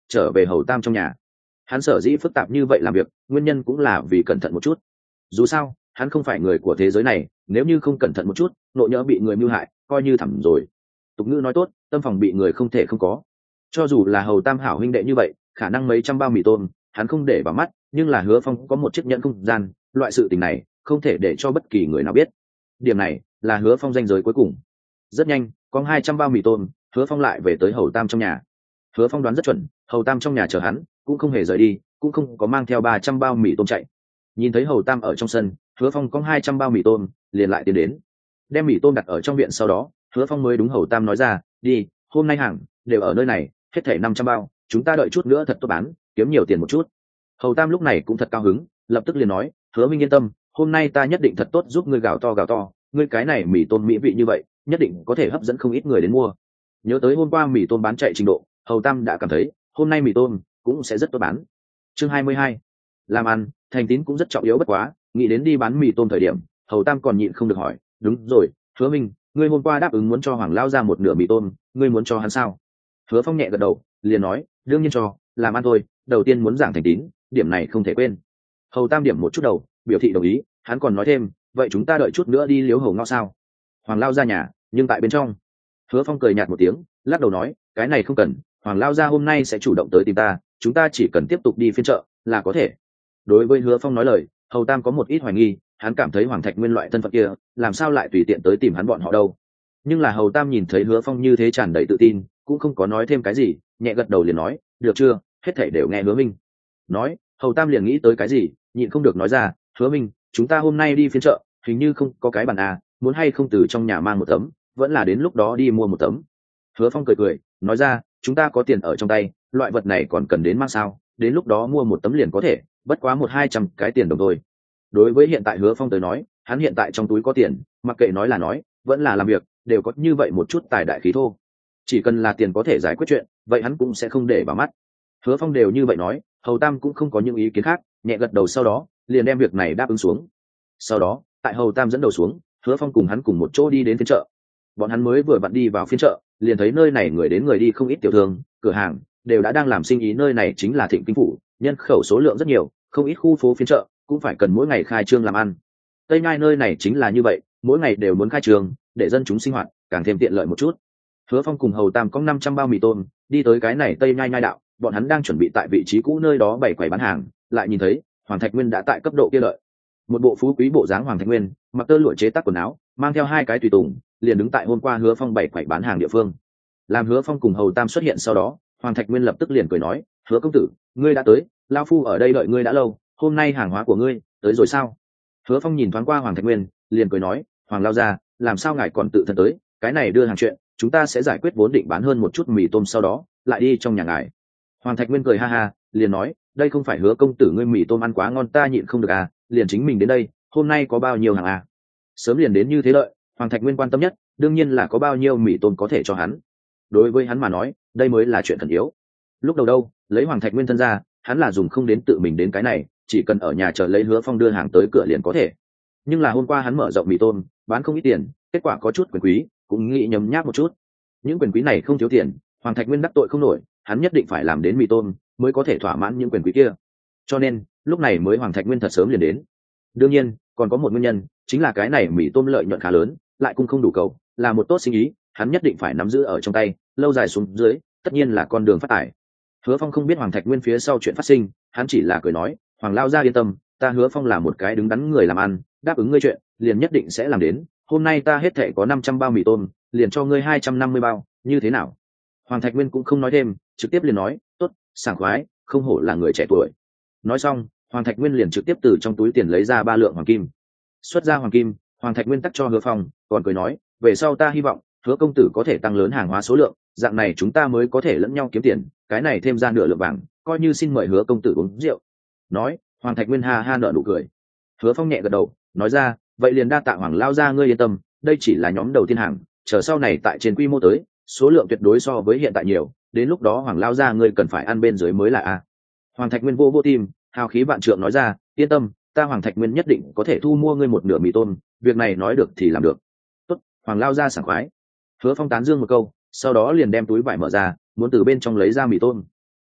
trở về hầu tam trong nhà. Hắn sở dĩ phức tạp như vậy làm việc, nguyên nhân cũng là vì cẩn thận một chút. Dù sao hắn không phải người của thế giới này, nếu như không cẩn thận một chút, nộ nhỡ bị người mưu hại coi như thẳm rồi. Tục ngữ nói tốt, tâm phòng bị người không thể không có. Cho dù là hầu tam hảo huynh đệ như vậy, khả năng mấy trăm bao mì tôm hắn không để vào mắt, nhưng là Hứa Phong có một chiếc nhẫn không gian, loại sự tình này không thể để cho bất kỳ người nào biết. Điểm này là Hứa Phong danh giới cuối cùng. Rất nhanh, có hai trăm bao mì tôm, Hứa Phong lại về tới hầu tam trong nhà. Hứa Phong đoán rất chuẩn, hầu tam trong nhà chờ hắn, cũng không hề rời đi, cũng không có mang theo ba trăm bao mì tôm chạy. Nhìn thấy hầu tam ở trong sân, Hứa Phong có hai trăm bao mì tôm, liền lại tiến đến, đem mì tôm đặt ở trong viện. Sau đó Hứa Phong mới đúng hầu tam nói ra, đi, hôm nay hàng đều ở nơi này, hết thảy năm trăm bao, chúng ta đợi chút nữa thật tốt bán, kiếm nhiều tiền một chút. Hầu tam lúc này cũng thật cao hứng, lập tức liền nói, Hứa minh yên tâm, hôm nay ta nhất định thật tốt giúp ngươi gào to gào to, ngươi cái này mì tôm mỹ vị như vậy, nhất định có thể hấp dẫn không ít người đến mua. Nhớ tới hôm qua mì tôm bán chạy trình độ, hầu tam đã cảm thấy hôm nay mì tôm cũng sẽ rất tốt bán. Chương hai mươi hai, làm ăn thành tín cũng rất trọng yếu, bất quá nghĩ đến đi bán mì tôm thời điểm, hầu tam còn nhịn không được hỏi, đúng rồi, Hứa minh, ngươi hôm qua đáp ứng muốn cho Hoàng lao ra một nửa mì tôm, ngươi muốn cho hắn sao? Hứa Phong nhẹ gật đầu, liền nói, đương nhiên cho, làm ăn thôi, đầu tiên muốn giảng thành tín, điểm này không thể quên. Hầu tam điểm một chút đầu, biểu thị đồng ý. Hắn còn nói thêm, vậy chúng ta đợi chút nữa đi liếu hầu ngao sao? Hoàng lao ra nhà, nhưng tại bên trong. Hứa Phong cười nhạt một tiếng, lắc đầu nói, cái này không cần, Hoàng lao ra hôm nay sẽ chủ động tới tìm ta, chúng ta chỉ cần tiếp tục đi phiên chợ là có thể. Đối với Hứa Phong nói lời, hầu tam có một ít hoài nghi, hắn cảm thấy Hoàng Thạch Nguyên loại thân phận kia, làm sao lại tùy tiện tới tìm hắn bọn họ đâu. Nhưng là hầu tam nhìn thấy Hứa Phong như thế tràn đầy tự tin, cũng không có nói thêm cái gì, nhẹ gật đầu liền nói, được chưa, hết thảy đều nghe Hứa minh nói. Hầu tam liền nghĩ tới cái gì, nhịn không được nói ra, Hứa minh, chúng ta hôm nay đi phiên chợ, hình như không có cái bàn à, muốn hay không từ trong nhà mang một tấm, vẫn là đến lúc đó đi mua một tấm. Hứa Phong cười cười, nói ra, chúng ta có tiền ở trong tay, loại vật này còn cần đến mang sao, đến lúc đó mua một tấm liền có thể, bất quá một hai trăm cái tiền đồng thôi. Đối với hiện tại Hứa Phong tới nói, hắn hiện tại trong túi có tiền, mặc kệ nói là nói, vẫn là làm việc, đều có như vậy một chút tài đại khí thô. Chỉ cần là tiền có thể giải quyết chuyện, vậy hắn cũng sẽ không để vào mắt. Hứa Phong đều như vậy nói, hầu tam cũng không có những ý kiến khác, nhẹ gật đầu, sau đó liền đem việc này đáp ứng xuống. Sau đó tại hầu tam dẫn đầu xuống, Hứa Phong cùng hắn cùng một chỗ đi đến phiên chợ. Bọn hắn mới vừa vặn đi vào phiên chợ, liền thấy nơi này người đến người đi không ít, tiểu thương, cửa hàng đều đã đang làm sinh ý. Nơi này chính là Thịnh Kinh phủ, nhân khẩu số lượng rất nhiều, không ít khu phố phiên chợ cũng phải cần mỗi ngày khai trương làm ăn. Tây Nhai nơi này chính là như vậy, mỗi ngày đều muốn khai trương để dân chúng sinh hoạt càng thêm tiện lợi một chút. Hứa Phong cùng hầu tam có năm trăm bao mì tôm, đi tới cái này Tây Nhai Nhai đạo, bọn hắn đang chuẩn bị tại vị trí cũ nơi đó bày quầy bán hàng, lại nhìn thấy Hoàng Thạch Nguyên đã tại cấp độ kia lợi. Một bộ phú quý bộ dáng Hoàng Thạch Nguyên, mặc tơ lụa chế tác quần áo, mang theo hai cái tùy tùng, liền đứng tại hôm qua Hứa Phong bày quầy bán hàng địa phương. Làm Hứa Phong cùng hầu tam xuất hiện sau đó, Hoàng Thạch Nguyên lập tức liền cười nói, Hứa công tử, ngươi đã tới, lão phu ở đây đợi ngươi đã lâu, hôm nay hàng hóa của ngươi tới rồi sao? Hứa Phong nhìn thoáng qua Hoàng Thạch Nguyên, liền cười nói, Hoàng lao ra, làm sao ngài còn tự thân tới, cái này đưa hàng chuyện, chúng ta sẽ giải quyết vốn định bán hơn một chút mì tôm, sau đó lại đi trong nhà ngài. Hoàng Thạch Nguyên cười ha ha, liền nói, đây không phải Hứa công tử ngươi mì tôm ăn quá ngon ta nhịn không được à, liền chính mình đến đây, hôm nay có bao nhiêu hàng à? Sớm liền đến như thế lợi, Hoàng Thạch Nguyên quan tâm nhất đương nhiên là có bao nhiêu mì tôm có thể cho hắn. Đối với hắn mà nói, đây mới là chuyện khẩn yếu. Lúc đầu đâu, lấy Hoàng Thạch Nguyên thân ra, hắn là dùng không đến tự mình đến cái này, chỉ cần ở nhà chờ lấy Hứa Phong đưa hàng tới cửa liền có thể. Nhưng là hôm qua hắn mở rộng mì tôm, bán không ít tiền, kết quả có chút quyền quý, cũng nghĩ nhấm nháp một chút. Những quyền quý này không thiếu tiền, Hoàng Thạch Nguyên đắc tội không nổi, hắn nhất định phải làm đến mì tôm mới có thể thỏa mãn những quyền quý kia. Cho nên lúc này mới Hoàng Thạch Nguyên thật sớm liền đến. Đương nhiên còn có một nguyên nhân, chính là cái này mì tôm lợi nhuận khá lớn, lại cũng không đủ cầu, là một tốt sinh ý, hắn nhất định phải nắm giữ ở trong tay, lâu dài xuống dưới tất nhiên là con đường phát tài. Hứa Phong không biết Hoàng Thạch Nguyên phía sau chuyện phát sinh, hắn chỉ là cười nói, Hoàng lao ra yên tâm, ta Hứa Phong là một cái đứng đắn người làm ăn, đáp ứng ngươi chuyện liền nhất định sẽ làm đến. Hôm nay ta hết thảy có năm trăm bao mì tôm, liền cho ngươi hai trăm năm mươi bao, như thế nào? Hoàng Thạch Nguyên cũng không nói thêm, trực tiếp liền nói, tốt, sảng khoái, không hổ là người trẻ tuổi. Nói xong, Hoàng Thạch Nguyên liền trực tiếp từ trong túi tiền lấy ra ba lượng hoàng kim. Xuất ra hoàng kim, Hoàng Thạch Nguyên tắc cho Hứa Phong, còn cười nói, về sau ta hy vọng Hứa công tử có thể tăng lớn hàng hóa số lượng, dạng này chúng ta mới có thể lẫn nhau kiếm tiền, cái này thêm ra nửa lượng vàng, coi như xin mời Hứa công tử uống rượu. Nói, Hoàng Thạch Nguyên ha ha nở nụ cười. Hứa Phong nhẹ gật đầu, nói ra, vậy liền đa tạ Hoàng lao ra ngươi yên tâm, đây chỉ là nhóm đầu tiên hàng, chờ sau này tại trên quy mô tới, số lượng tuyệt đối so với hiện tại nhiều, đến lúc đó Hoàng lao ra ngươi cần phải ăn bên dưới mới là a. Hoàng Thạch Nguyên vô vô tim, hào khí vạn trượng nói ra, yên tâm, ta Hoàng Thạch Nguyên nhất định có thể thu mua ngươi một nửa mì tôm, việc này nói được thì làm được. Tốt, Hoàng lao ra sảng khoái. Hứa Phong tán dương một câu, sau đó liền đem túi vải mở ra, muốn từ bên trong lấy ra mì tôm.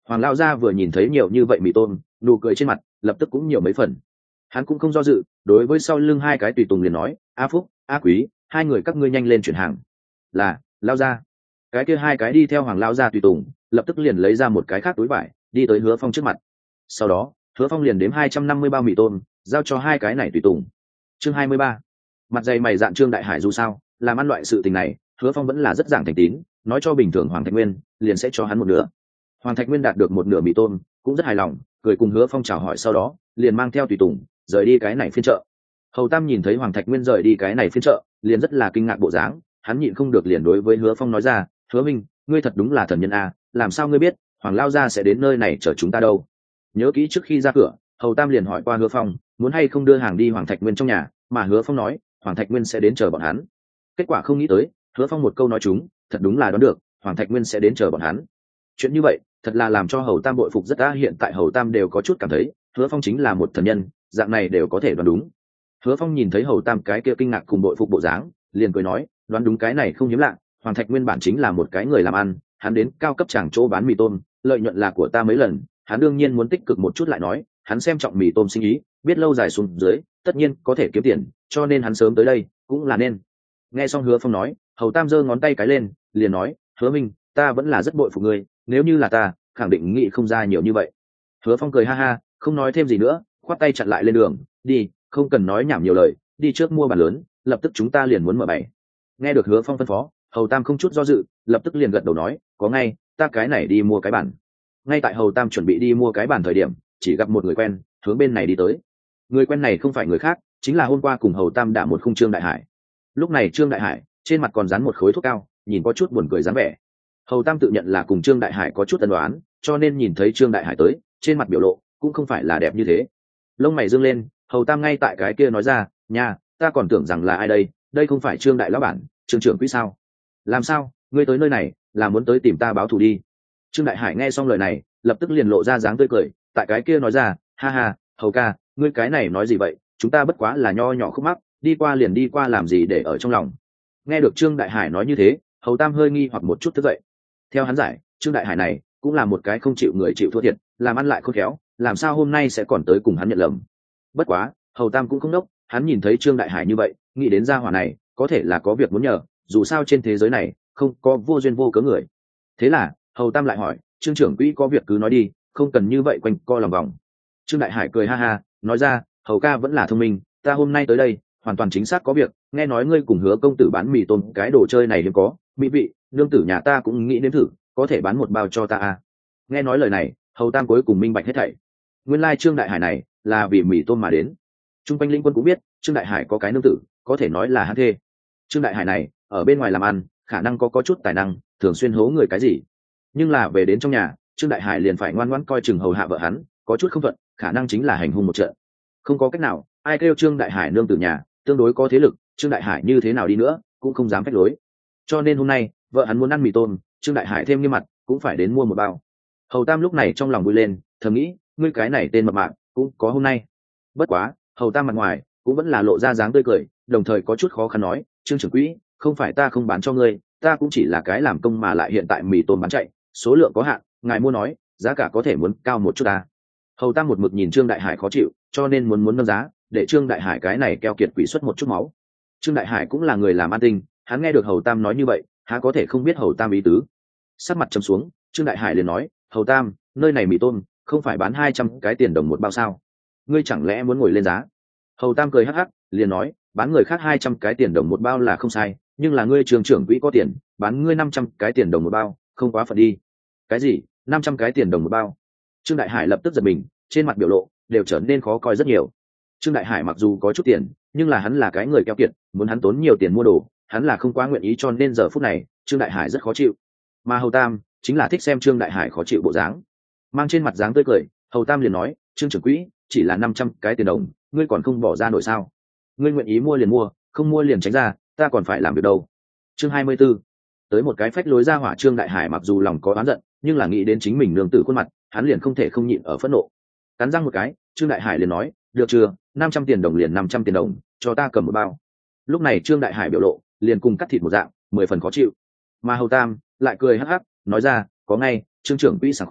Hoàng lao gia vừa nhìn thấy nhiều như vậy mì tôm, nụ cười trên mặt lập tức cũng nhiều mấy phần. Hắn cũng không do dự, đối với sau lưng hai cái tùy tùng liền nói, a Phúc, a Quý, hai người các ngươi nhanh lên chuyển hàng. Là, lao gia. Cái kia hai cái đi theo Hoàng lao gia tùy tùng lập tức liền lấy ra một cái khác túi vải, đi tới Hứa Phong trước mặt. Sau đó Hứa Phong liền đếm hai trăm năm mươi bao mì tôm, giao cho hai cái này tùy tùng. Chương hai mươi ba. Mặt dày mày dạn Trương Đại Hải dù sao làm ăn loại sự tình này, Hứa Phong vẫn là rất giảng thành tín, nói cho bình thường Hoàng Thạch Nguyên liền sẽ cho hắn một nửa. Hoàng Thạch Nguyên đạt được một nửa mì tôm cũng rất hài lòng, cười cùng Hứa Phong chào hỏi, sau đó liền mang theo tùy tùng rời đi cái này phiên chợ. Hầu Tam nhìn thấy Hoàng Thạch Nguyên rời đi cái này phiên chợ, liền rất là kinh ngạc bộ dáng, hắn nhịn không được liền đối với Hứa Phong nói ra, Hứa Minh, ngươi thật đúng là thần nhân a, làm sao ngươi biết Hoàng lao gia sẽ đến nơi này chờ chúng ta đâu? Nhớ kỹ trước khi ra cửa, Hầu Tam liền hỏi qua Hứa Phong muốn hay không đưa hàng đi Hoàng Thạch Nguyên trong nhà, mà Hứa Phong nói Hoàng Thạch Nguyên sẽ đến chờ bọn hắn. Kết quả không nghĩ tới Hứa Phong một câu nói chúng, thật đúng là đoán được Hoàng Thạch Nguyên sẽ đến chờ bọn hắn. Chuyện như vậy thật là làm cho Hầu Tam bội phục rất đã, hiện tại Hầu Tam đều có chút cảm thấy Hứa Phong chính là một thần nhân, dạng này đều có thể đoán đúng. Hứa Phong nhìn thấy Hầu Tam cái kia kinh ngạc cùng bội phục bộ dáng, liền cười nói, đoán đúng cái này không hiếm lạ, Hoàng Thạch Nguyên bản chính là một cái người làm ăn, hắn đến cao cấp chẳng chỗ bán mì tôm, lợi nhuận là của ta mấy lần, hắn đương nhiên muốn tích cực một chút, lại nói hắn xem trọng mì tôm sinh ý, biết lâu dài xuống dưới tất nhiên có thể kiếm tiền, cho nên hắn sớm tới đây cũng là nên. Nghe xong Hứa Phong nói, Hầu Tam giơ ngón tay cái lên, liền nói, Hứa Minh, ta vẫn là rất bội phục ngươi, nếu như là ta khẳng định nghĩ không ra nhiều như vậy. Hứa Phong cười ha ha, không nói thêm gì nữa, khoát tay chặn lại lên đường, đi, không cần nói nhảm nhiều lời, đi trước mua bàn lớn, lập tức chúng ta liền muốn mở bày. Nghe được Hứa Phong phân phó, Hầu Tam không chút do dự, lập tức liền gật đầu nói, có ngay, ta cái này đi mua cái bàn. Ngay tại Hầu Tam chuẩn bị đi mua cái bàn thời điểm, chỉ gặp một người quen hướng bên này đi tới. Người quen này không phải người khác, chính là hôm qua cùng Hầu Tam đả một khung Trương Đại Hải. Lúc này Trương Đại Hải trên mặt còn dán một khối thuốc cao, nhìn có chút buồn cười dáng vẻ. Hầu Tam tự nhận là cùng Trương Đại Hải có chút ân đoán, cho nên nhìn thấy Trương Đại Hải tới, trên mặt biểu lộ cũng không phải là đẹp như thế. Lông mày dương lên, Hầu Tam ngay tại cái kia nói ra, nhà, ta còn tưởng rằng là ai đây, đây không phải Trương Đại lão bản, Trương trưởng quỹ sao? Làm sao, ngươi tới nơi này là muốn tới tìm ta báo thù đi? Trương Đại Hải nghe xong lời này, lập tức liền lộ ra dáng tươi cười, tại cái kia nói ra, ha ha, Hầu ca, ngươi cái này nói gì vậy, chúng ta bất quá là nho nhỏ khúc mắc, đi qua liền đi qua, làm gì để ở trong lòng. Nghe được Trương Đại Hải nói như thế, Hầu Tam hơi nghi hoặc một chút thức dậy. Theo hắn giải, Trương Đại Hải này cũng là một cái không chịu người chịu thua thiệt, làm ăn lại khôn khéo, làm sao hôm nay sẽ còn tới cùng hắn nhận lầm. Bất quá Hầu Tam cũng không đốc, hắn nhìn thấy Trương Đại Hải như vậy, nghĩ đến gia hỏa này có thể là có việc muốn nhờ, dù sao trên thế giới này không có vô duyên vô cớ người. Thế là Hầu Tam lại hỏi, Trương trưởng quỹ có việc cứ nói đi, không cần như vậy quanh co lòng vòng. Trương Đại Hải cười ha ha, nói ra, Hầu ca vẫn là thông minh, ta hôm nay tới đây hoàn toàn chính xác có việc, nghe nói ngươi cùng Hứa công tử bán mì tôm, cái đồ chơi này hiếm có, mỹ vị, nương tử nhà ta cũng nghĩ đến thử, có thể bán một bao cho ta à? Nghe nói lời này, Hầu Tam cuối cùng minh bạch hết thảy. Nguyên lai Trương Đại Hải này là vì mì tôm mà đến. Trung quanh linh quân cũng biết Trương Đại Hải có cái nương tử, có thể nói là hắn thê. Trương Đại Hải này ở bên ngoài làm ăn, khả năng có có chút tài năng, thường xuyên hố người cái gì, nhưng là về đến trong nhà, Trương Đại Hải liền phải ngoan ngoãn coi chừng hầu hạ vợ hắn, có chút không thuận, khả năng chính là hành hung một trận. Không có cách nào, ai kêu Trương Đại Hải nương tử nhà tương đối có thế lực, Trương Đại Hải như thế nào đi nữa cũng không dám phách lối. Cho nên hôm nay vợ hắn muốn ăn mì tôm, Trương Đại Hải thêm nghiêm mặt cũng phải đến mua một bao. Hầu Tam lúc này trong lòng vui lên, thầm nghĩ, ngươi cái này tên mập mạp cũng có hôm nay. Bất quá Hầu Tam mặt ngoài cũng vẫn là lộ ra dáng tươi cười, đồng thời có chút khó khăn nói, Trương trưởng quỹ, không phải ta không bán cho ngươi, ta cũng chỉ là cái làm công mà lại hiện tại mì tôm bán chạy, số lượng có hạn, ngài mua nói giá cả có thể muốn cao một chút ta. Hầu Tam một mực nhìn Trương Đại Hải khó chịu, cho nên muốn muốn nâng giá, để Trương Đại Hải cái này keo kiệt quỷ xuất một chút máu. Trương Đại Hải cũng là người làm ăn tinh, hắn nghe được Hầu Tam nói như vậy, há có thể không biết Hầu Tam ý tứ. Sắc mặt trầm xuống, Trương Đại Hải liền nói, Hầu Tam, nơi này mì tôm không phải bán hai trăm cái tiền đồng một bao sao? Ngươi chẳng lẽ muốn ngồi lên giá? Hầu Tam cười hắc hắc, liền nói, bán người khác hai trăm cái tiền đồng một bao là không sai, nhưng là ngươi Trương trưởng quỹ có tiền, bán ngươi năm trăm cái tiền đồng một bao, không quá phận đi. Cái gì? năm trăm cái tiền đồng một bao? Trương Đại Hải lập tức giật mình, trên mặt biểu lộ đều trở nên khó coi rất nhiều. Trương Đại Hải mặc dù có chút tiền, nhưng là hắn là cái người keo kiệt, muốn hắn tốn nhiều tiền mua đồ, hắn là không quá nguyện ý, cho nên giờ phút này Trương Đại Hải rất khó chịu. Mà Hầu Tam chính là thích xem Trương Đại Hải khó chịu bộ dáng, mang trên mặt dáng tươi cười. Hầu Tam liền nói, Trương trưởng quỹ, chỉ là năm trăm cái tiền đồng, ngươi còn không bỏ ra nổi sao? Ngươi nguyện ý mua liền mua, không mua liền tránh ra, ta còn phải làm việc đâu. Chương hai mươi 24. Tới một cái phách lối ra hỏa. Trương Đại Hải mặc dù lòng có oán giận, nhưng là nghĩ đến chính mình nương tử khuôn mặt, hắn liền không thể không nhịn ở phẫn nộ. Cắn răng một cái, Trương Đại Hải liền nói, được chưa, năm trăm tiền đồng liền năm trăm tiền đồng, cho ta cầm một bao. Lúc này Trương Đại Hải biểu lộ liền cùng cắt thịt một dạng, mười phần khó chịu. Mà Hầu Tam lại cười hắc hắc, nói ra, có ngay, Trương trưởng quỹ sảng khoái,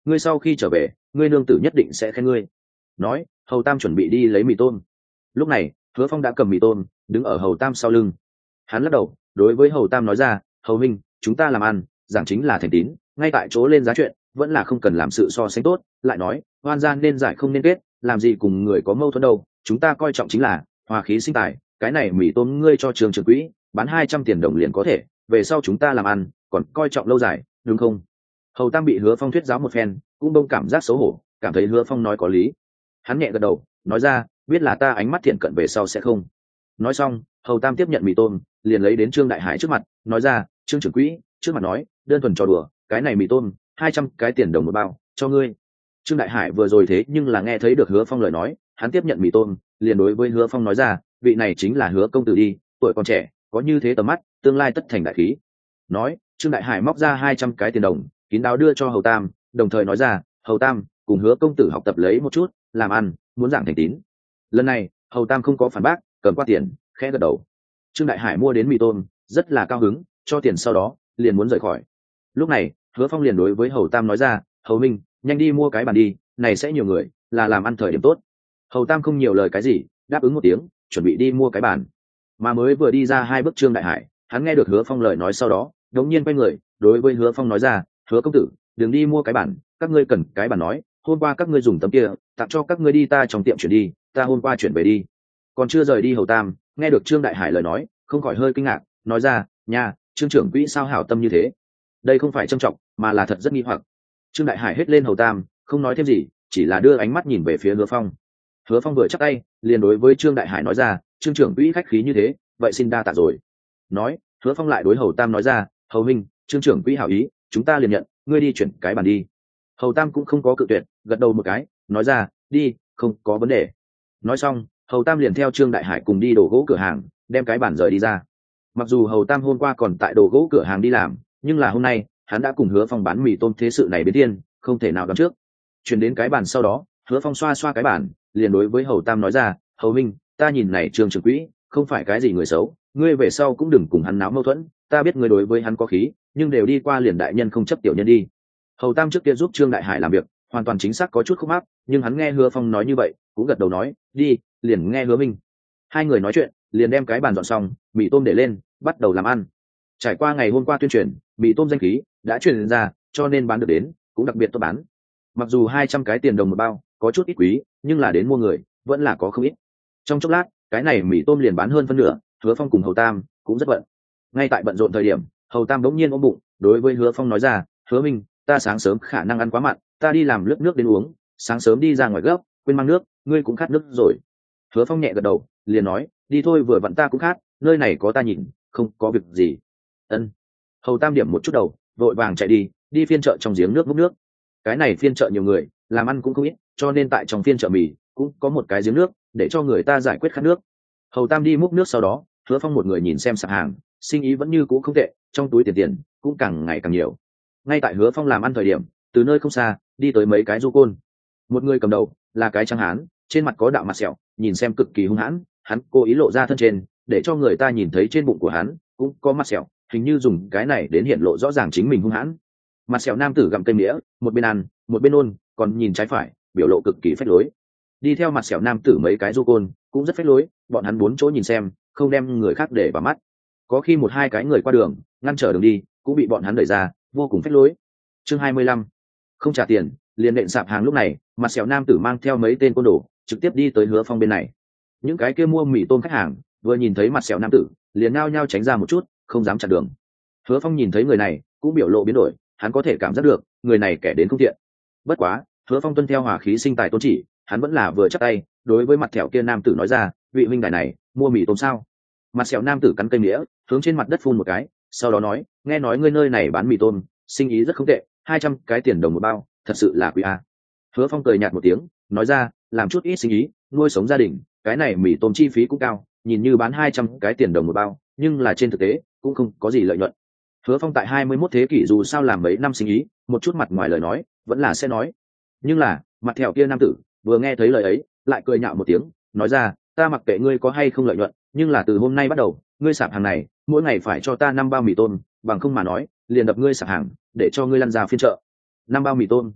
ngươi sau khi trở về ngươi nương tử nhất định sẽ khen ngươi. Nói hầu tam chuẩn bị đi lấy mì tôm. Lúc này Hứa Phong đã cầm mì tôm đứng ở hầu tam sau lưng. Hắn lắc đầu đối với hầu tam nói ra, hầu minh, chúng ta làm ăn giảng chính là thành tín, ngay tại chỗ lên giá chuyện vẫn là không cần làm sự so sánh tốt. Lại nói hoan gian nên giải không nên kết, làm gì cùng người có mâu thuẫn đâu, chúng ta coi trọng chính là hòa khí sinh tài. Cái này mì tôm ngươi cho trường trưởng quỹ bán hai trăm tiền đồng liền có thể, về sau chúng ta làm ăn còn coi trọng lâu dài, đúng không? Hầu tam bị Hứa Phong thuyết giáo một phen cũng đông cảm giác xấu hổ, cảm thấy Hứa Phong nói có lý. Hắn nhẹ gật đầu nói ra, biết là ta ánh mắt thiện cận về sau sẽ không. Nói xong hầu tam tiếp nhận mì tôm liền lấy đến Trương Đại Hải trước mặt nói ra, Trương trưởng quỹ trước mặt nói đơn thuần trò đùa, cái này mì tôm hai trăm cái tiền đồng một bao cho ngươi. Trương Đại Hải vừa rồi thế nhưng là nghe thấy được Hứa Phong lời nói, hắn tiếp nhận mì tôm liền đối với Hứa Phong nói ra, vị này chính là Hứa công tử đi, tuổi còn trẻ có như thế tầm mắt, tương lai tất thành đại khí. Nói Trương Đại Hải móc ra hai trăm cái tiền đồng kín đáo đưa cho hầu tam, đồng thời nói ra, hầu tam cùng Hứa công tử học tập lấy một chút, làm ăn muốn giảng thành tín. Lần này hầu tam không có phản bác, cầm qua tiền khẽ gật đầu. Trương Đại Hải mua đến mì tôm rất là cao hứng, cho tiền sau đó liền muốn rời khỏi. Lúc này Hứa Phong liền đối với hầu tam nói ra, hầu minh, nhanh đi mua cái bàn đi, này sẽ nhiều người, là làm ăn thời điểm tốt. Hầu tam không nhiều lời cái gì, đáp ứng một tiếng chuẩn bị đi mua cái bàn. Mà mới vừa đi ra hai bước Trương Đại Hải hắn nghe được Hứa Phong lời nói sau đó đống nhiên quay người đối với Hứa Phong nói ra, Hứa công tử đừng đi mua cái bàn, các ngươi cần cái bàn nói hôm qua các ngươi dùng tấm kia tặng cho các ngươi đi, ta trong tiệm chuyển đi, ta hôm qua chuyển về đi. Còn chưa rời đi hầu tam nghe được Trương Đại Hải lời nói không khỏi hơi kinh ngạc, nói ra, nha, Trương trưởng quỹ sao hảo tâm như thế. Đây không phải trâm trọng mà là thật rất nghi hoặc. Trương Đại Hải hết lên hầu tam không nói thêm gì, chỉ là đưa ánh mắt nhìn về phía Hứa Phong. Hứa Phong vừa chắp tay liền đối với Trương Đại Hải nói ra, Trương trưởng quỹ khách khí như thế, vậy xin đa tạ rồi. Nói Hứa Phong lại đối hầu tam nói ra, hầu minh, Trương trưởng quỹ hảo ý, chúng ta liền nhận, ngươi đi chuyển cái bàn đi. Hầu tam cũng không có cự tuyệt, gật đầu một cái nói ra, đi, không có vấn đề. Nói xong hầu tam liền theo Trương Đại Hải cùng đi đổ gỗ cửa hàng, đem cái bàn rời đi ra. Mặc dù hầu tam hôm qua còn tại đồ gỗ cửa hàng đi làm, nhưng là hôm nay hắn đã cùng Hứa Phong bán mì tôm, thế sự này biến thiên không thể nào đoán trước. Chuyển đến cái bàn sau đó Hứa Phong xoa xoa cái bàn liền đối với hầu tam nói ra, hầu minh, ta nhìn này Trương trưởng quỹ không phải cái gì người xấu, ngươi về sau cũng đừng cùng hắn náo mâu thuẫn, ta biết ngươi đối với hắn có khí, nhưng đều đi qua liền đại nhân không chấp tiểu nhân đi. Hầu tam trước kia giúp Trương Đại Hải làm việc hoàn toàn chính xác có chút khúc mắc, nhưng hắn nghe Hứa Phong nói như vậy cũng gật đầu nói, đi, liền nghe Hứa minh. Hai người nói chuyện liền đem cái bàn dọn xong, mì tôm để lên bắt đầu làm ăn. Trải qua ngày hôm qua tuyên truyền, mì tôm danh khí đã truyền ra, cho nên bán được đến cũng đặc biệt tốt bán. Mặc dù hai trăm cái tiền đồng một bao có chút ít quý, nhưng là đến mua người vẫn là có không ít. Trong chốc lát cái này mì tôm liền bán hơn phân nửa. Hứa Phong cùng hầu tam cũng rất bận. Ngay tại bận rộn thời điểm hầu tam bỗng nhiên ôm bụng đối với Hứa Phong nói ra, Hứa minh, ta sáng sớm khả năng ăn quá mặn, ta đi làm lớp nước đến uống, sáng sớm đi ra ngoài gấp quên mang nước, ngươi cũng khát nước rồi. Hứa Phong nhẹ gật đầu liền nói, đi thôi, vừa vặn ta cũng khát, nơi này có ta nhìn, không có việc gì. Ân. Hầu tam điểm một chút đầu vội vàng chạy đi đi phiên chợ trong giếng nước múc nước. Cái này phiên chợ nhiều người làm ăn cũng không ít, cho nên tại trong phiên chợ mì cũng có một cái giếng nước để cho người ta giải quyết khát nước. Hầu tam đi múc nước sau đó Hứa Phong một người nhìn xem sạp hàng, sinh ý vẫn như cũ không tệ, trong túi tiền tiền cũng càng ngày càng nhiều. Ngay tại Hứa Phong làm ăn thời điểm, từ nơi không xa đi tới mấy cái du côn. Một người cầm đầu là cái trắng hán, trên mặt có đạo mặt sẹo, nhìn xem cực kỳ hung hãn. Hắn cố ý lộ ra thân trên để cho người ta nhìn thấy trên bụng của hắn cũng có mặt sẹo, hình như dùng cái này đến hiện lộ rõ ràng chính mình hung hãn. Mặt sẹo nam tử gặm cây mía, một bên ăn một bên ôn, còn nhìn trái phải, biểu lộ cực kỳ phách lối. Đi theo mặt sẹo nam tử mấy cái du côn cũng rất phách lối, bọn hắn bốn chỗ nhìn xem, không đem người khác để vào mắt. Có khi một hai cái người qua đường ngăn trở đường đi cũng bị bọn hắn đẩy ra, vô cùng phách lối. Chương hai mươi lăm, không trả tiền liền nện sạp hàng. Lúc này mặt sẹo nam tử mang theo mấy tên côn đồ trực tiếp đi tới Hứa Phong bên này. Những cái kia mua mì tôm khách hàng vừa nhìn thấy mặt sẹo nam tử liền nao nhao tránh ra một chút, không dám chặn đường. Hứa Phong nhìn thấy người này cũng biểu lộ biến đổi, hắn có thể cảm giác được người này kẻ đến không thiện. Bất quá Hứa Phong tuân theo hòa khí sinh tài tôn chỉ, hắn vẫn là vừa chắp tay đối với mặt thẹo kia nam tử nói ra, vị huynh đài này mua mì tôm sao? Mặt sẹo nam tử cắn cây nghĩa hướng trên mặt đất phun một cái, sau đó nói, nghe nói ngươi nơi này bán mì tôm sinh ý rất không tệ, hai trăm cái tiền đồng một bao, thật sự là quý a. Hứa Phong cười nhạt một tiếng nói ra, làm chút ít sinh ý nuôi sống gia đình, cái này mì tôm chi phí cũng cao, nhìn như bán hai trăm cái tiền đồng một bao, nhưng là trên thực tế cũng không có gì lợi nhuận. Hứa Phong tại hai mươi mốt thế kỷ dù sao làm mấy năm sinh ý, một chút mặt ngoài lời nói vẫn là sẽ nói. Nhưng là mặt thẹo kia nam tử vừa nghe thấy lời ấy lại cười nhạo một tiếng nói ra, ta mặc kệ ngươi có hay không lợi nhuận, nhưng là từ hôm nay bắt đầu ngươi sạp hàng này mỗi ngày phải cho ta năm bao mì tôm, bằng không mà nói liền đập ngươi sạp hàng để cho ngươi lăn ra phiên chợ. Năm bao mì tôm.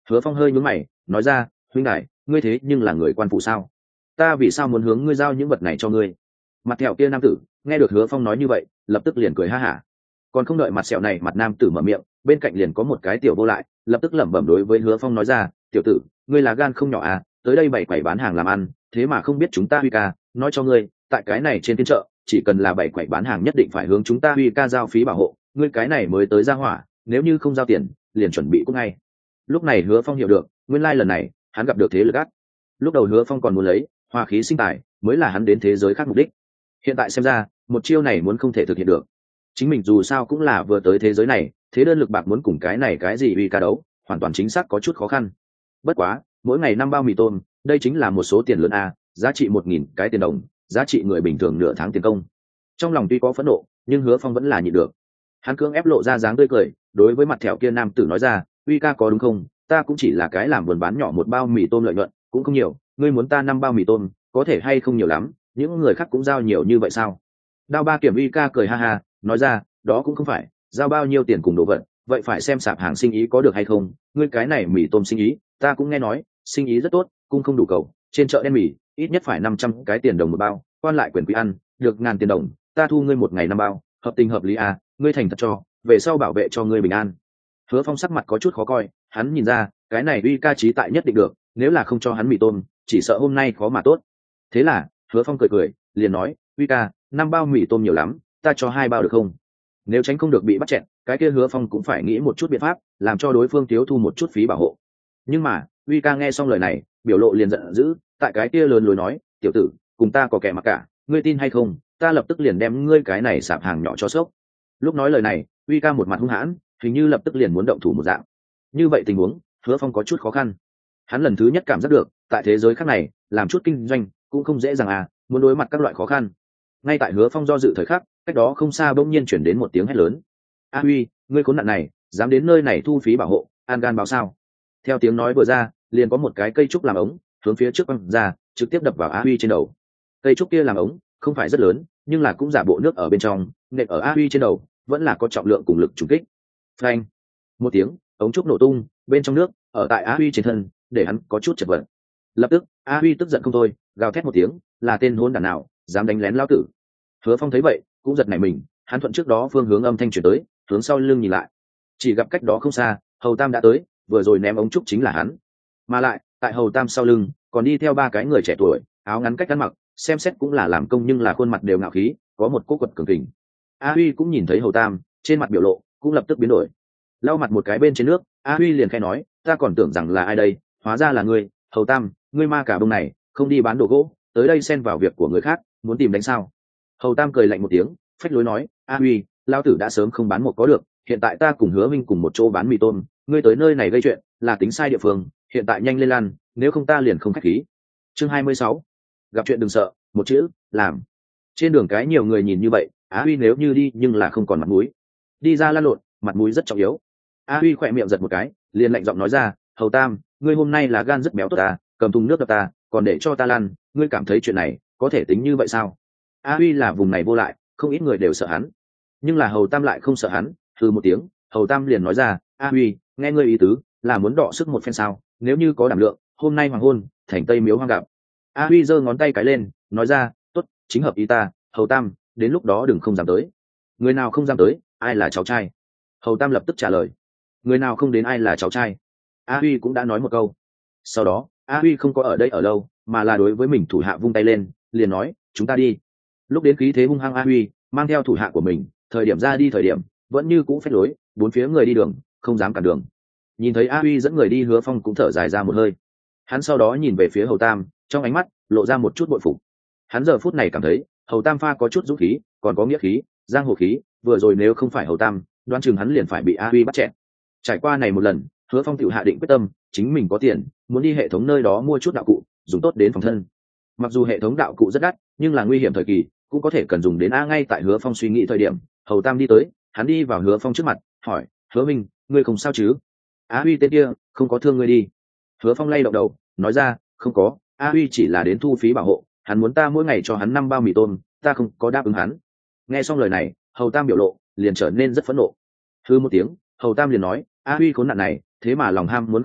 Hứa Phong hơi nhướng mày nói ra, huynh đại, ngươi thế nhưng là người quan phụ sao? Ta vì sao muốn hướng ngươi giao những vật này cho ngươi? Mặt thẹo kia nam tử nghe được Hứa Phong nói như vậy, lập tức liền cười ha hả. Còn không đợi mặt sẹo này mặt nam tử mở miệng, bên cạnh liền có một cái tiểu vô lại lập tức lẩm bẩm đối với Hứa Phong nói ra, tiểu tử, ngươi là gan không nhỏ à, tới đây bày quầy bán hàng làm ăn, thế mà không biết chúng ta Huy ca, nói cho ngươi, tại cái này trên phiên chợ, chỉ cần là bày quầy bán hàng nhất định phải hướng chúng ta Huy ca giao phí bảo hộ, ngươi cái này mới tới ra hỏa, nếu như không giao tiền, liền chuẩn bị cút ngay. Lúc này Hứa Phong hiểu được, nguyên lai lần này hắn gặp được thế lực ác. Lúc đầu Hứa Phong còn muốn lấy hoa khí sinh tài mới là hắn đến thế giới khác mục đích, hiện tại xem ra một chiêu này muốn không thể thực hiện được. Chính mình dù sao cũng là vừa tới thế giới này, thế đơn lực bạc muốn cùng cái này cái gì Huy ca đấu, hoàn toàn chính xác có chút khó khăn. Bất quá mỗi ngày năm bao mì tôm, đây chính là một số tiền lớn a, giá trị một nghìn cái tiền đồng, giá trị người bình thường nửa tháng tiền công. Trong lòng tuy có phẫn nộ, nhưng Hứa Phong vẫn là nhịn được. Hắn cưỡng ép lộ ra dáng tươi cười, đối với mặt thẹo kia nam tử nói ra, Huy ca có đúng không, ta cũng chỉ là cái làm buôn bán nhỏ, một bao mì tôm lợi nhuận cũng không nhiều, ngươi muốn ta năm bao mì tôm có thể hay không nhiều lắm, những người khác cũng giao nhiều như vậy sao? Đao ba kiểm Huy ca cười ha ha nói ra, đó cũng không phải, giao bao nhiêu tiền cùng đồ vật vậy phải xem sạp hàng sinh ý có được hay không, ngươi cái này mì tôm sinh ý ta cũng nghe nói sinh ý rất tốt, cung không đủ cầu, trên chợ đen mì ít nhất phải năm trăm cái tiền đồng một bao, quan lại quyền quý ăn được ngàn tiền đồng, ta thu ngươi một ngày năm bao, hợp tình hợp lý à, ngươi thành thật cho, về sau bảo vệ cho ngươi bình an. Hứa Phong sắc mặt có chút khó coi, hắn nhìn ra cái này Huy ca trí tại nhất định được, nếu là không cho hắn mì tôm chỉ sợ hôm nay khó mà tốt. Thế là Hứa Phong cười cười liền nói, Huy ca, năm bao mì tôm nhiều lắm, ta cho hai bao được không? Nếu tránh không được bị bắt chẹn, cái kia Hứa Phong cũng phải nghĩ một chút biện pháp làm cho đối phương thiếu thu một chút phí bảo hộ. Nhưng mà Huy ca nghe xong lời này, biểu lộ liền giận dữ, tại cái kia lớn lối nói, tiểu tử, cùng ta có kẻ mặc cả, ngươi tin hay không, ta lập tức liền đem ngươi cái này sạp hàng nhỏ cho sốc. Lúc nói lời này, Huy ca một mặt hung hãn, hình như lập tức liền muốn động thủ một dạng. Như vậy tình huống, Hứa Phong có chút khó khăn. Hắn lần thứ nhất cảm giác được, tại thế giới khác này, làm chút kinh doanh cũng không dễ dàng à, muốn đối mặt các loại khó khăn. Ngay tại Hứa Phong do dự thời khắc, cách đó không xa bỗng nhiên chuyển đến một tiếng hét lớn, a Huy, ngươi khốn nạn này dám đến nơi này thu phí bảo hộ, an gan báo sao? Theo tiếng nói vừa ra, liền có một cái cây trúc làm ống hướng phía trước quăng ra, trực tiếp đập vào a Huy trên đầu. Cây trúc kia làm ống không phải rất lớn, nhưng là cũng giả bộ nước ở bên trong, nện ở a Huy trên đầu vẫn là có trọng lượng cùng lực trùng kích. Phanh! Một tiếng, ống trúc nổ tung, bên trong nước ở tại a Huy trên thân, để hắn có chút chật vật. Lập tức a Huy tức giận không thôi, gào thét một tiếng, là tên hôn đản nào dám đánh lén lão tử? Hứa Phong thấy vậy cũng giật nảy mình, hắn thuận trước đó phương hướng âm thanh chuyển tới, hướng sau lưng nhìn lại, chỉ gặp cách đó không xa Hầu Tam đã tới, vừa rồi ném ống trúc chính là hắn. Mà lại tại Hầu Tam sau lưng còn đi theo ba cái người trẻ tuổi, áo ngắn cách ăn mặc, xem xét cũng là làm công nhưng là khuôn mặt đều ngạo khí, có một cỗ quật cường kình. A Huy cũng nhìn thấy Hầu Tam, trên mặt biểu lộ cũng lập tức biến đổi, lau mặt một cái bên trên nước, A Huy liền khai nói, ta còn tưởng rằng là ai đây, hóa ra là ngươi, Hầu Tam, ngươi ma cả bông này, không đi bán đồ gỗ, tới đây xen vào việc của người khác, muốn tìm đánh sao? Hầu Tam cười lạnh một tiếng, phách lối nói, A Huy, lao tử đã sớm không bán một có được, hiện tại ta cùng Hứa Minh cùng một chỗ bán mì tôm, ngươi tới nơi này gây chuyện là tính sai địa phương, hiện tại nhanh lên lăn, nếu không ta liền không khách khí. Chương hai mươi sáu, gặp chuyện đừng sợ, một chữ làm. Trên đường cái nhiều người nhìn như vậy, A Huy nếu như đi nhưng là không còn mặt mũi, đi ra lăn lộn, mặt mũi rất trọng yếu. A Huy khỏe miệng giật một cái, liền lạnh giọng nói ra, Hầu Tam, ngươi hôm nay là gan rất béo tốt ta, cầm thùng nước đập ta, còn để cho ta lăn, ngươi cảm thấy chuyện này có thể tính như vậy sao? A Huy là vùng này vô lại, không ít người đều sợ hắn, nhưng là Hầu Tam lại không sợ hắn. Từ một tiếng, Hầu Tam liền nói ra, A Huy, nghe ngươi ý tứ là muốn đọ sức một phen sao? Nếu như có đảm lượng, hôm nay hoàng hôn thành Tây Miếu hoang gặp. A Huy giơ ngón tay cái lên, nói ra, tốt, chính hợp ý ta, Hầu Tam, đến lúc đó đừng không dám tới. Người nào không dám tới, ai là cháu trai? Hầu Tam lập tức trả lời, người nào không đến ai là cháu trai. A Huy cũng đã nói một câu. Sau đó A Huy không có ở đây ở lâu, mà là đối với mình thủ hạ vung tay lên, liền nói, chúng ta đi. Lúc đến khí thế hung hăng, A Huy mang theo thủ hạ của mình, thời điểm ra đi thời điểm vẫn như cũ phép lối, bốn phía người đi đường không dám cản đường. Nhìn thấy A Huy dẫn người đi, Hứa Phong cũng thở dài ra một hơi. Hắn sau đó nhìn về phía Hầu Tam, trong ánh mắt lộ ra một chút bội phục. Hắn giờ phút này cảm thấy Hầu Tam pha có chút dũng khí, còn có nghĩa khí, giang hồ khí, vừa rồi nếu không phải Hầu Tam, đoán chừng hắn liền phải bị A Huy bắt chẹn. Trải qua này một lần, Hứa Phong tự hạ định quyết tâm, chính mình có tiền, muốn đi hệ thống nơi đó mua chút đạo cụ, dùng tốt đến phòng thân. Mặc dù hệ thống đạo cụ rất đắt, nhưng là nguy hiểm thời kỳ cũng có thể cần dùng đến. A ngay tại Hứa Phong suy nghĩ thời điểm, Hầu Tam đi tới, hắn đi vào Hứa Phong trước mặt, hỏi, Hứa Minh, ngươi không sao chứ? A Huy tên kia không có thương ngươi đi? Hứa Phong lay động đầu, nói ra, không có, A Huy chỉ là đến thu phí bảo hộ, hắn muốn ta mỗi ngày cho hắn năm bao mì tôm, ta không có đáp ứng hắn. Nghe xong lời này, Hầu Tam biểu lộ liền trở nên rất phẫn nộ. Hư một tiếng, Hầu Tam liền nói, A Huy khốn nạn này thế mà lòng ham muốn không nhỏ,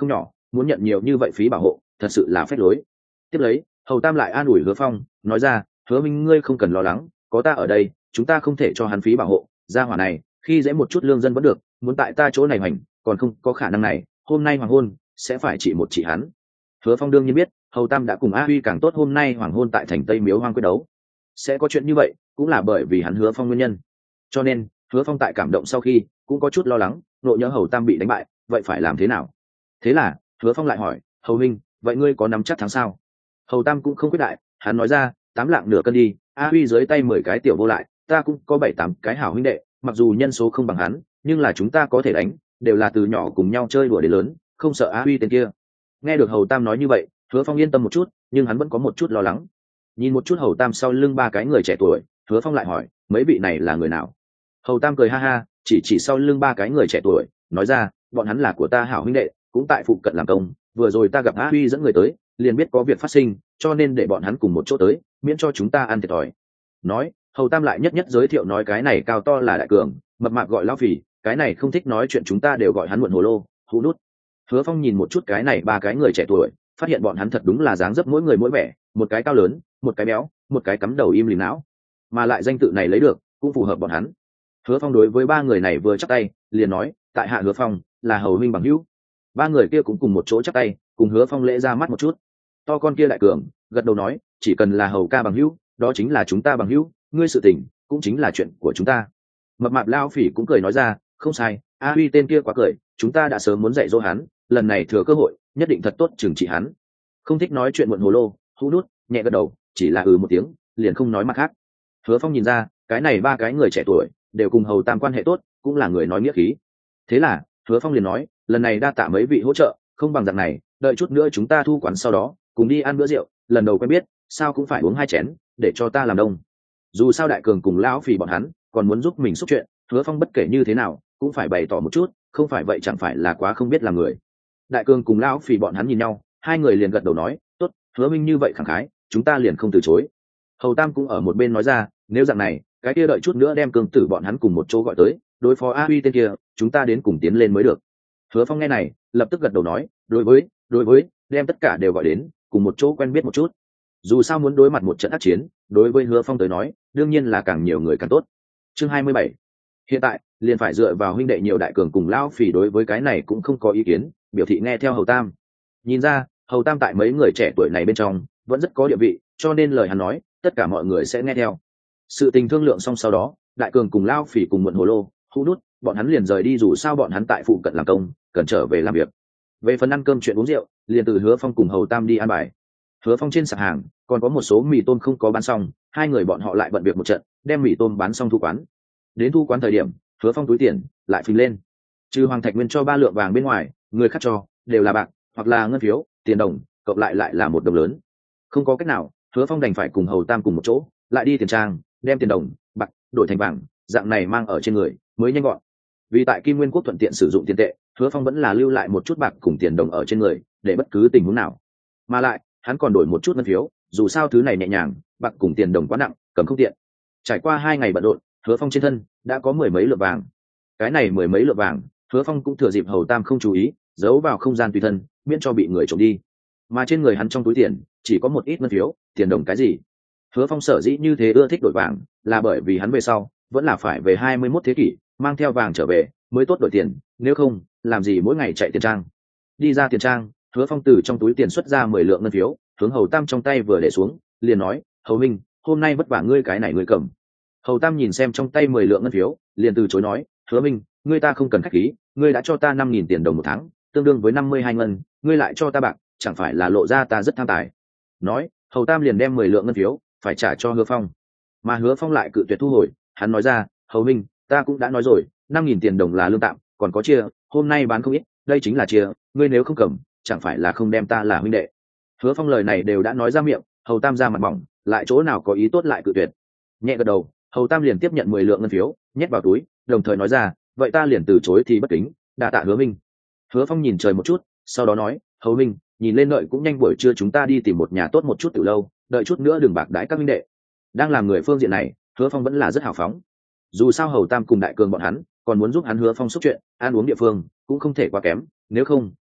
muốn nhận nhiều như vậy phí bảo hộ thật sự là phép lối. Tiếp lấy hầu tam lại an ủi Hứa Phong nói ra, Hứa minh ngươi không cần lo lắng, có ta ở đây, chúng ta không thể cho hắn phí bảo hộ. Gia hỏa này khi dễ một chút lương dân vẫn được, muốn tại ta chỗ này hoành còn không có khả năng này. Hôm nay hoàng hôn sẽ phải trị một trị hắn. Hứa Phong đương nhiên biết hầu tam đã cùng A Huy càng tốt, hôm nay hoàng hôn tại thành Tây Miếu Hoang quyết đấu sẽ có chuyện như vậy, cũng là bởi vì hắn Hứa Phong nguyên nhân. Cho nên Hứa Phong tại cảm động sau khi cũng có chút lo lắng, nỗi nhớ hầu tam bị đánh bại vậy phải làm thế nào. Thế là Hứa Phong lại hỏi, hầu minh vậy ngươi có nắm chắc thắng sao? Hầu tam cũng không quyết đại, hắn nói ra, tám lạng nửa cân đi, A Huy dưới tay mười cái tiểu vô lại, ta cũng có bảy tám cái hảo huynh đệ, mặc dù nhân số không bằng hắn, nhưng là chúng ta có thể đánh, đều là từ nhỏ cùng nhau chơi đùa đến lớn, không sợ A Huy tên kia. Nghe được hầu tam nói như vậy, Hứa Phong yên tâm một chút, nhưng hắn vẫn có một chút lo lắng. Nhìn một chút hầu tam sau lưng ba cái người trẻ tuổi, Hứa Phong lại hỏi, mấy vị này là người nào? Hầu tam cười ha ha, chỉ chỉ sau lưng ba cái người trẻ tuổi, nói ra, bọn hắn là của ta hảo huynh đệ, cũng tại phụ cận làm công, vừa rồi ta gặp A Huy dẫn người tới, liền biết có việc phát sinh, cho nên để bọn hắn cùng một chỗ tới, miễn cho chúng ta ăn thiệt thòi. Nói hầu tam lại nhất nhất giới thiệu, nói cái này cao to là đại cường, mập mạp gọi lão phì, cái này không thích nói chuyện chúng ta đều gọi hắn muộn hồ lô, hú nút. Hứa Phong nhìn một chút cái này ba cái người trẻ tuổi, phát hiện bọn hắn thật đúng là dáng dấp mỗi người mỗi vẻ, một cái cao lớn, một cái béo, một cái cắm đầu im lìm não, mà lại danh tự này lấy được cũng phù hợp bọn hắn. Hứa Phong đối với ba người này vừa chắp tay, liền nói, tại hạ Hứa Phong, là hầu huynh bằng hữu. Ba người kia cũng cùng một chỗ chắp tay, cùng Hứa Phong lễ ra mắt một chút. To con kia đại cường gật đầu nói, chỉ cần là hầu ca bằng hữu, đó chính là chúng ta bằng hữu, ngươi sự tình cũng chính là chuyện của chúng ta. Mập mạp lao phỉ cũng cười nói ra, không sai, A Huy tên kia quá cười, chúng ta đã sớm muốn dạy dỗ hắn, lần này thừa cơ hội nhất định thật tốt trừng trị hắn. Không thích nói chuyện muộn hồ lô, hú nút nhẹ gật đầu, chỉ là ừ một tiếng, liền không nói mặt khác. Hứa Phong nhìn ra cái này ba cái người trẻ tuổi đều cùng hầu tam quan hệ tốt, cũng là người nói nghĩa khí. Thế là Hứa Phong liền nói, lần này đa tạ mấy vị hỗ trợ, không bằng dạng này, đợi chút nữa chúng ta thu quán sau đó cùng đi ăn bữa rượu, lần đầu quen biết sao cũng phải uống hai chén để cho ta làm đông. Dù sao đại cường cùng lão phì bọn hắn còn muốn giúp mình xúc chuyện, Hứa Phong bất kể như thế nào cũng phải bày tỏ một chút, không phải vậy chẳng phải là quá không biết làm người. Đại cường cùng lão phì bọn hắn nhìn nhau, hai người liền gật đầu nói, tốt, Hứa minh như vậy khẳng khái, chúng ta liền không từ chối. Hầu tam cũng ở một bên nói ra, nếu dạng này, cái kia đợi chút nữa đem cường tử bọn hắn cùng một chỗ gọi tới, đối phó A Huy tên kia, chúng ta đến cùng tiến lên mới được. Hứa Phong nghe này lập tức gật đầu nói, đối với đối với đem tất cả đều gọi đến cùng một chỗ quen biết một chút. Dù sao muốn đối mặt một trận ác chiến, đối với Hứa Phong tới nói đương nhiên là càng nhiều người càng tốt. Chương hai mươi bảy, hiện tại liền phải dựa vào huynh đệ nhiều. Đại cường cùng lão phỉ đối với cái này cũng không có ý kiến, biểu thị nghe theo hầu tam. Nhìn ra hầu tam tại mấy người trẻ tuổi này bên trong vẫn rất có địa vị, cho nên lời hắn nói tất cả mọi người sẽ nghe theo. Sự tình thương lượng xong sau đó, đại cường cùng lão phỉ cùng muộn hồ lô hú nút bọn hắn liền rời đi, dù sao bọn hắn tại phụ cận làm công, cần trở về làm việc. Về phần ăn cơm chuyện uống rượu, liền từ Hứa Phong cùng hầu tam đi ăn bài. Hứa Phong trên sạp hàng còn có một số mì tôm không có bán xong, hai người bọn họ lại bận việc một trận, đem mì tôm bán xong thu quán. Đến thu quán thời điểm, Hứa Phong túi tiền lại phình lên, trừ Hoàng Thạch Nguyên cho ba lượng vàng bên ngoài, người khác cho đều là bạc hoặc là ngân phiếu, tiền đồng cộng lại lại là một đồng lớn. Không có cách nào, Hứa Phong đành phải cùng hầu tam cùng một chỗ lại đi tiền trang, đem tiền đồng bạc đổi thành vàng, dạng này mang ở trên người mới nhanh gọn. Vì tại Kim Nguyên Quốc thuận tiện sử dụng tiền tệ, Hứa Phong vẫn là lưu lại một chút bạc cùng tiền đồng ở trên người, để bất cứ tình huống nào. Mà lại hắn còn đổi một chút ngân phiếu, dù sao thứ này nhẹ nhàng, bạc cùng tiền đồng quá nặng, cầm không tiện. Trải qua hai ngày bận rộn, Hứa Phong trên thân đã có mười mấy lượng vàng. Cái này mười mấy lượng vàng, Hứa Phong cũng thừa dịp hầu tam không chú ý, giấu vào không gian tùy thân, miễn cho bị người trộm đi. Mà trên người hắn trong túi tiền chỉ có một ít ngân phiếu, tiền đồng cái gì. Hứa Phong sở dĩ như thế ưa thích đổi vàng, là bởi vì hắn về sau vẫn là phải về hai mươi mốt thế kỷ, mang theo vàng trở về mới tốt đổi tiền, nếu không làm gì mỗi ngày chạy tiền trang. Đi ra tiền trang, Hứa Phong từ trong túi tiền xuất ra mười lượng ngân phiếu, hướng hầu tam trong tay vừa để xuống, liền nói, hầu minh, hôm nay vất vả ngươi, cái này ngươi cầm. Hầu tam nhìn xem trong tay mười lượng ngân phiếu, liền từ chối nói, Hứa minh, ngươi ta không cần khách khí, ngươi đã cho ta năm nghìn tiền đồng một tháng, tương đương với năm mươi hai ngân, ngươi lại cho ta bạc, chẳng phải là lộ ra ta rất tham tài. Nói hầu tam liền đem mười lượng ngân phiếu phải trả cho Hứa Phong, mà Hứa Phong lại cự tuyệt thu hồi. Hắn nói ra, hầu minh, ta cũng đã nói rồi, năm nghìn tiền đồng là lương tạm, còn có chia, hôm nay bán không ít, đây chính là chia, ngươi nếu không cầm, chẳng phải là không đem ta là huynh đệ. Hứa Phong lời này đều đã nói ra miệng, hầu tam ra mặt mỏng, lại chỗ nào có ý tốt lại cự tuyệt. Nhẹ gật đầu, hầu tam liền tiếp nhận mười lượng ngân phiếu, nhét vào túi, đồng thời nói ra, vậy ta liền từ chối thì bất kính, đa tạ Hứa minh. Hứa Phong nhìn trời một chút, sau đó nói, hầu minh, nhìn lên đợi cũng nhanh buổi trưa chúng ta đi tìm một nhà tốt một chút từ lâu, đợi chút nữa đừng bạc đãi các huynh đệ. Đang làm người phương diện này, Hứa Phong vẫn là rất hào phóng. Dù sao hầu tam cùng đại cường bọn hắn còn muốn giúp hắn Hứa Phong xúc chuyện, ăn uống địa phương cũng không thể quá kém, nếu không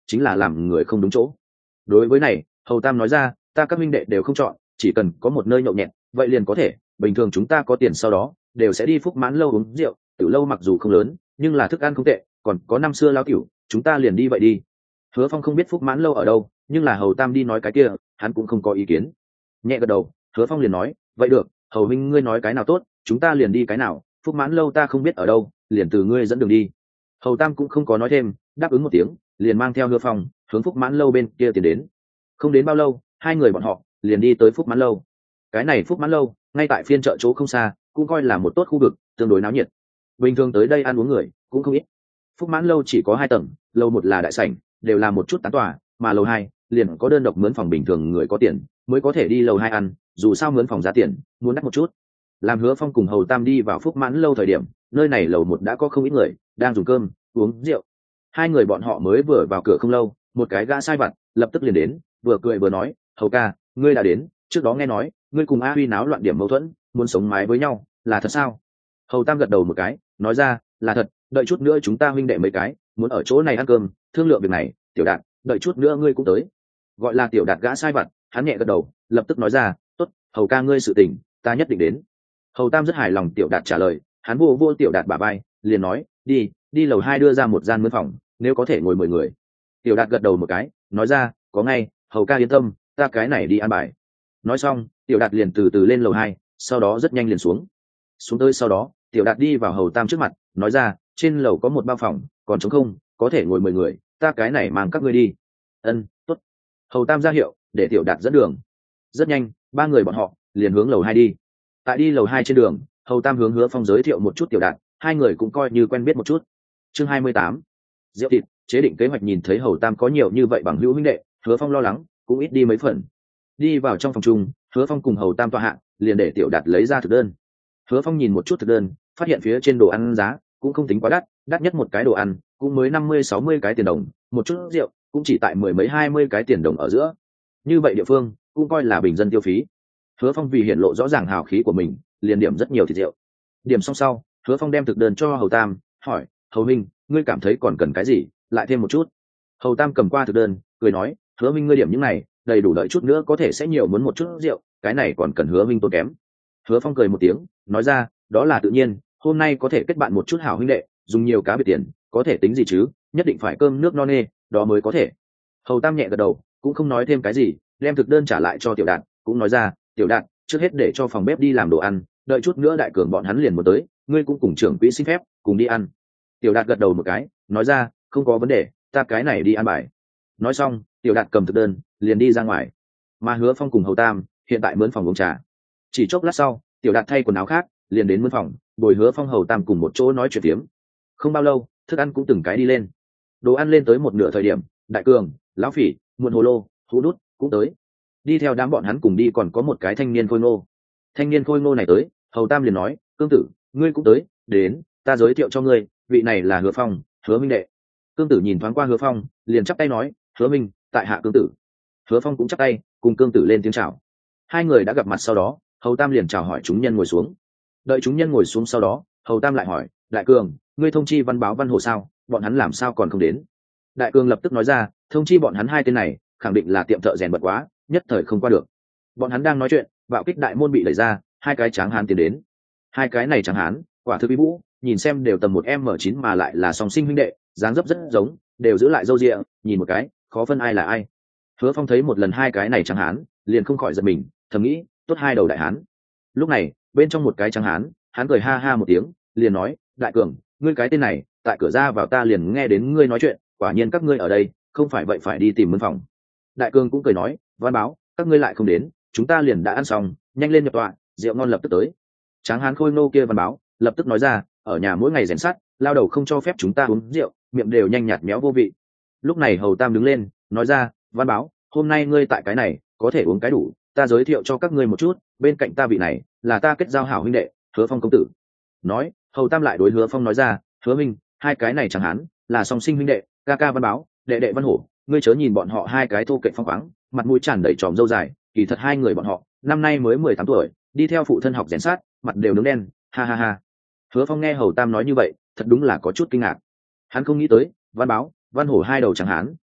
chính là làm người không đúng chỗ. Đối với này, hầu tam nói ra, ta các minh đệ đều không chọn, chỉ cần có một nơi nhậu nhẹt vậy liền có thể. Bình thường chúng ta có tiền sau đó đều sẽ đi Phúc Mãn lâu uống rượu, tiểu lâu mặc dù không lớn nhưng là thức ăn không tệ, còn có năm xưa lao tiểu, chúng ta liền đi vậy đi. Hứa Phong không biết Phúc Mãn lâu ở đâu, nhưng là hầu tam đi nói cái kia hắn cũng không có ý kiến. Nhẹ gật đầu, Hứa Phong liền nói, vậy được, hầu minh ngươi nói cái nào tốt chúng ta liền đi cái nào. Phúc Mãn lâu ta không biết ở đâu, liền từ ngươi dẫn đường đi. Hầu tam cũng không có nói thêm, đáp ứng một tiếng, liền mang theo Hứa Phong hướng Phúc Mãn lâu bên kia tiến đến. Không đến bao lâu, hai người bọn họ liền đi tới Phúc Mãn lâu. Cái này Phúc Mãn lâu ngay tại phiên chợ chỗ không xa, cũng coi là một tốt khu vực, tương đối náo nhiệt. Bình thường tới đây ăn uống người cũng không ít. Phúc Mãn lâu chỉ có hai tầng, lầu một là đại sảnh, đều là một chút tán tòa, mà lầu hai liền có đơn độc mướn phòng, bình thường người có tiền mới có thể đi lầu hai ăn, dù sao mướn phòng giá tiền muốn đắt một chút. Làm Hứa Phong cùng hầu tam đi vào Phúc Mãn lâu thời điểm, nơi này lầu một đã có không ít người đang dùng cơm uống rượu. Hai người bọn họ mới vừa vào cửa không lâu, một cái gã sai vặt lập tức liền đến, vừa cười vừa nói, hầu ca, ngươi đã đến, trước đó nghe nói ngươi cùng A Huy náo loạn điểm mâu thuẫn, muốn sống mái với nhau, là thật sao? Hầu tam gật đầu một cái, nói ra, là thật, đợi chút nữa chúng ta huynh đệ mấy cái muốn ở chỗ này ăn cơm thương lượng việc này. Tiểu Đạt, đợi chút nữa ngươi cũng tới. Gọi là Tiểu Đạt gã sai vặt, hắn nhẹ gật đầu, lập tức nói ra, tốt, hầu ca ngươi sự tình ta nhất định đến. Hầu tam rất hài lòng Tiểu Đạt trả lời, hắn vô vô Tiểu Đạt bả vai, liền nói, đi đi lầu hai đưa ra một gian mướn phòng, nếu có thể ngồi mười người. Tiểu Đạt gật đầu một cái, nói ra, có ngay, hầu ca yên tâm, ta cái này đi ăn bài. Nói xong, Tiểu Đạt liền từ từ lên lầu hai, sau đó rất nhanh liền xuống. Xuống tới sau đó, Tiểu Đạt đi vào hầu tam trước mặt, nói ra, trên lầu có một bao phòng còn trống không, có thể ngồi mười người, ta cái này mang các ngươi đi. Ân, tốt. Hầu tam ra hiệu để Tiểu Đạt dẫn đường. Rất nhanh, ba người bọn họ liền hướng lầu hai đi. Tại đi lầu hai trên đường, hầu tam hướng Hứa Phong giới thiệu một chút Tiểu Đạt, hai người cũng coi như quen biết một chút. Chương hai mươi tám, rượu thịt chế định kế hoạch. Nhìn thấy hầu tam có nhiều như vậy bằng hữu huynh đệ, Hứa Phong lo lắng cũng ít đi mấy phần. Đi vào trong phòng chung, Hứa Phong cùng hầu tam tọa hạ, liền để Tiểu Đạt lấy ra thực đơn. Hứa Phong nhìn một chút thực đơn, phát hiện phía trên đồ ăn giá cũng không tính quá đắt, đắt nhất một cái đồ ăn cũng mới năm mươi sáu mươi cái tiền đồng, một chút rượu cũng chỉ tại mười mấy hai mươi cái tiền đồng ở giữa. Như vậy địa phương cũng coi là bình dân tiêu phí. Hứa Phong vì hiện lộ rõ ràng hào khí của mình, liền điểm rất nhiều thịt rượu. Điểm xong sau, Hứa Phong đem thực đơn cho hầu tam, hỏi, hầu minh, ngươi cảm thấy còn cần cái gì, lại thêm một chút. Hầu tam cầm qua thực đơn, cười nói, Hứa minh ngươi điểm những này đầy đủ, đợi chút nữa có thể sẽ nhiều muốn một chút rượu, cái này còn cần Hứa minh tốn kém. Hứa Phong cười một tiếng, nói ra, đó là tự nhiên, hôm nay có thể kết bạn một chút hảo huynh đệ, dùng nhiều cá biệt tiền có thể tính gì chứ, nhất định phải cơm nước no nê đó mới có thể. Hầu tam nhẹ gật đầu, cũng không nói thêm cái gì, đem thực đơn trả lại cho Tiểu Đạt, cũng nói ra, Tiểu Đạt, trước hết để cho phòng bếp đi làm đồ ăn, đợi chút nữa đại cường bọn hắn liền muốn tới, ngươi cũng cùng trưởng quỹ xin phép cùng đi ăn. Tiểu Đạt gật đầu một cái, nói ra, không có vấn đề, ta cái này đi ăn bài. Nói xong, Tiểu Đạt cầm thực đơn liền đi ra ngoài, mà Hứa Phong cùng hầu tam hiện tại mướn phòng uống trà. Chỉ chốc lát sau, Tiểu Đạt thay quần áo khác liền đến mướn phòng, bồi Hứa Phong hầu tam cùng một chỗ nói chuyện tiếm. Không bao lâu, thức ăn cũng từng cái đi lên. Đồ ăn lên tới một nửa thời điểm, đại cường, lão phỉ, muộn hồ lô, hú đút cũng tới. Đi theo đám bọn hắn cùng đi còn có một cái thanh niên khôi ngô. Thanh niên khôi ngô này tới, hầu tam liền nói, cương tử, ngươi cũng tới, đến, ta giới thiệu cho ngươi, vị này là Hứa Phong, Hứa minh đệ. Cương tử nhìn thoáng qua Hứa Phong, liền chắp tay nói, Hứa minh, tại hạ cương tử. Hứa Phong cũng chắp tay, cùng cương tử lên tiếng chào. Hai người đã gặp mặt sau đó, hầu tam liền chào hỏi chúng nhân ngồi xuống. Đợi chúng nhân ngồi xuống sau đó, hầu tam lại hỏi, đại cường, ngươi thông chi văn báo văn hồ sao, bọn hắn làm sao còn không đến? Đại cường lập tức nói ra, thông chi bọn hắn hai tên này khẳng định là tiệm thợ rèn bật quá, nhất thời không qua được. Bọn hắn đang nói chuyện, bạo kích đại môn bị đẩy ra, hai cái tráng hán tiến đến. Hai cái này tráng hán quả thực uy vũ, nhìn xem đều tầm một m chín mà lại là song sinh huynh đệ, dáng dấp rất giống, đều giữ lại râu ria, nhìn một cái khó phân ai là ai. Hứa Phong thấy một lần hai cái này tráng hán, liền không khỏi giật mình, thầm nghĩ, tốt hai đầu đại hán. Lúc này, bên trong một cái tráng hán, hắn cười ha ha một tiếng, liền nói, đại cường, ngươi cái tên này, tại cửa ra vào ta liền nghe đến ngươi nói chuyện, quả nhiên các ngươi ở đây, không phải vậy phải đi tìm mân phòng. Đại cường cũng cười nói, văn báo, các ngươi lại không đến, chúng ta liền đã ăn xong, nhanh lên nhập tọa, rượu ngon lập tức tới. Tráng hán khôi nô kia văn báo lập tức nói ra, ở nhà mỗi ngày rèn sắt, lao đầu không cho phép chúng ta uống rượu, miệng đều nhanh nhạt méo vô vị. Lúc này hầu tam đứng lên, nói ra, văn báo, hôm nay ngươi tại cái này có thể uống cái đủ, ta giới thiệu cho các ngươi một chút, bên cạnh ta vị này là ta kết giao hảo huynh đệ, Hứa Phong công tử. Nói, hầu tam lại đối Hứa Phong nói ra, Hứa minh, hai cái này chẳng hán là song sinh huynh đệ, ca ca văn báo, đệ đệ văn hổ, ngươi chớ nhìn bọn họ hai cái thô kệch phong khoáng, mặt mũi tràn đầy tròm râu dài, kỳ thật hai người bọn họ năm nay mới mười tám tuổi, đi theo phụ thân học rèn sát, mặt đều nướng đen, ha ha ha. Hứa Phong nghe hầu tam nói như vậy, thật đúng là có chút kinh ngạc. Hắn không nghĩ tới, văn báo, văn hổ hai đầu chẳng hán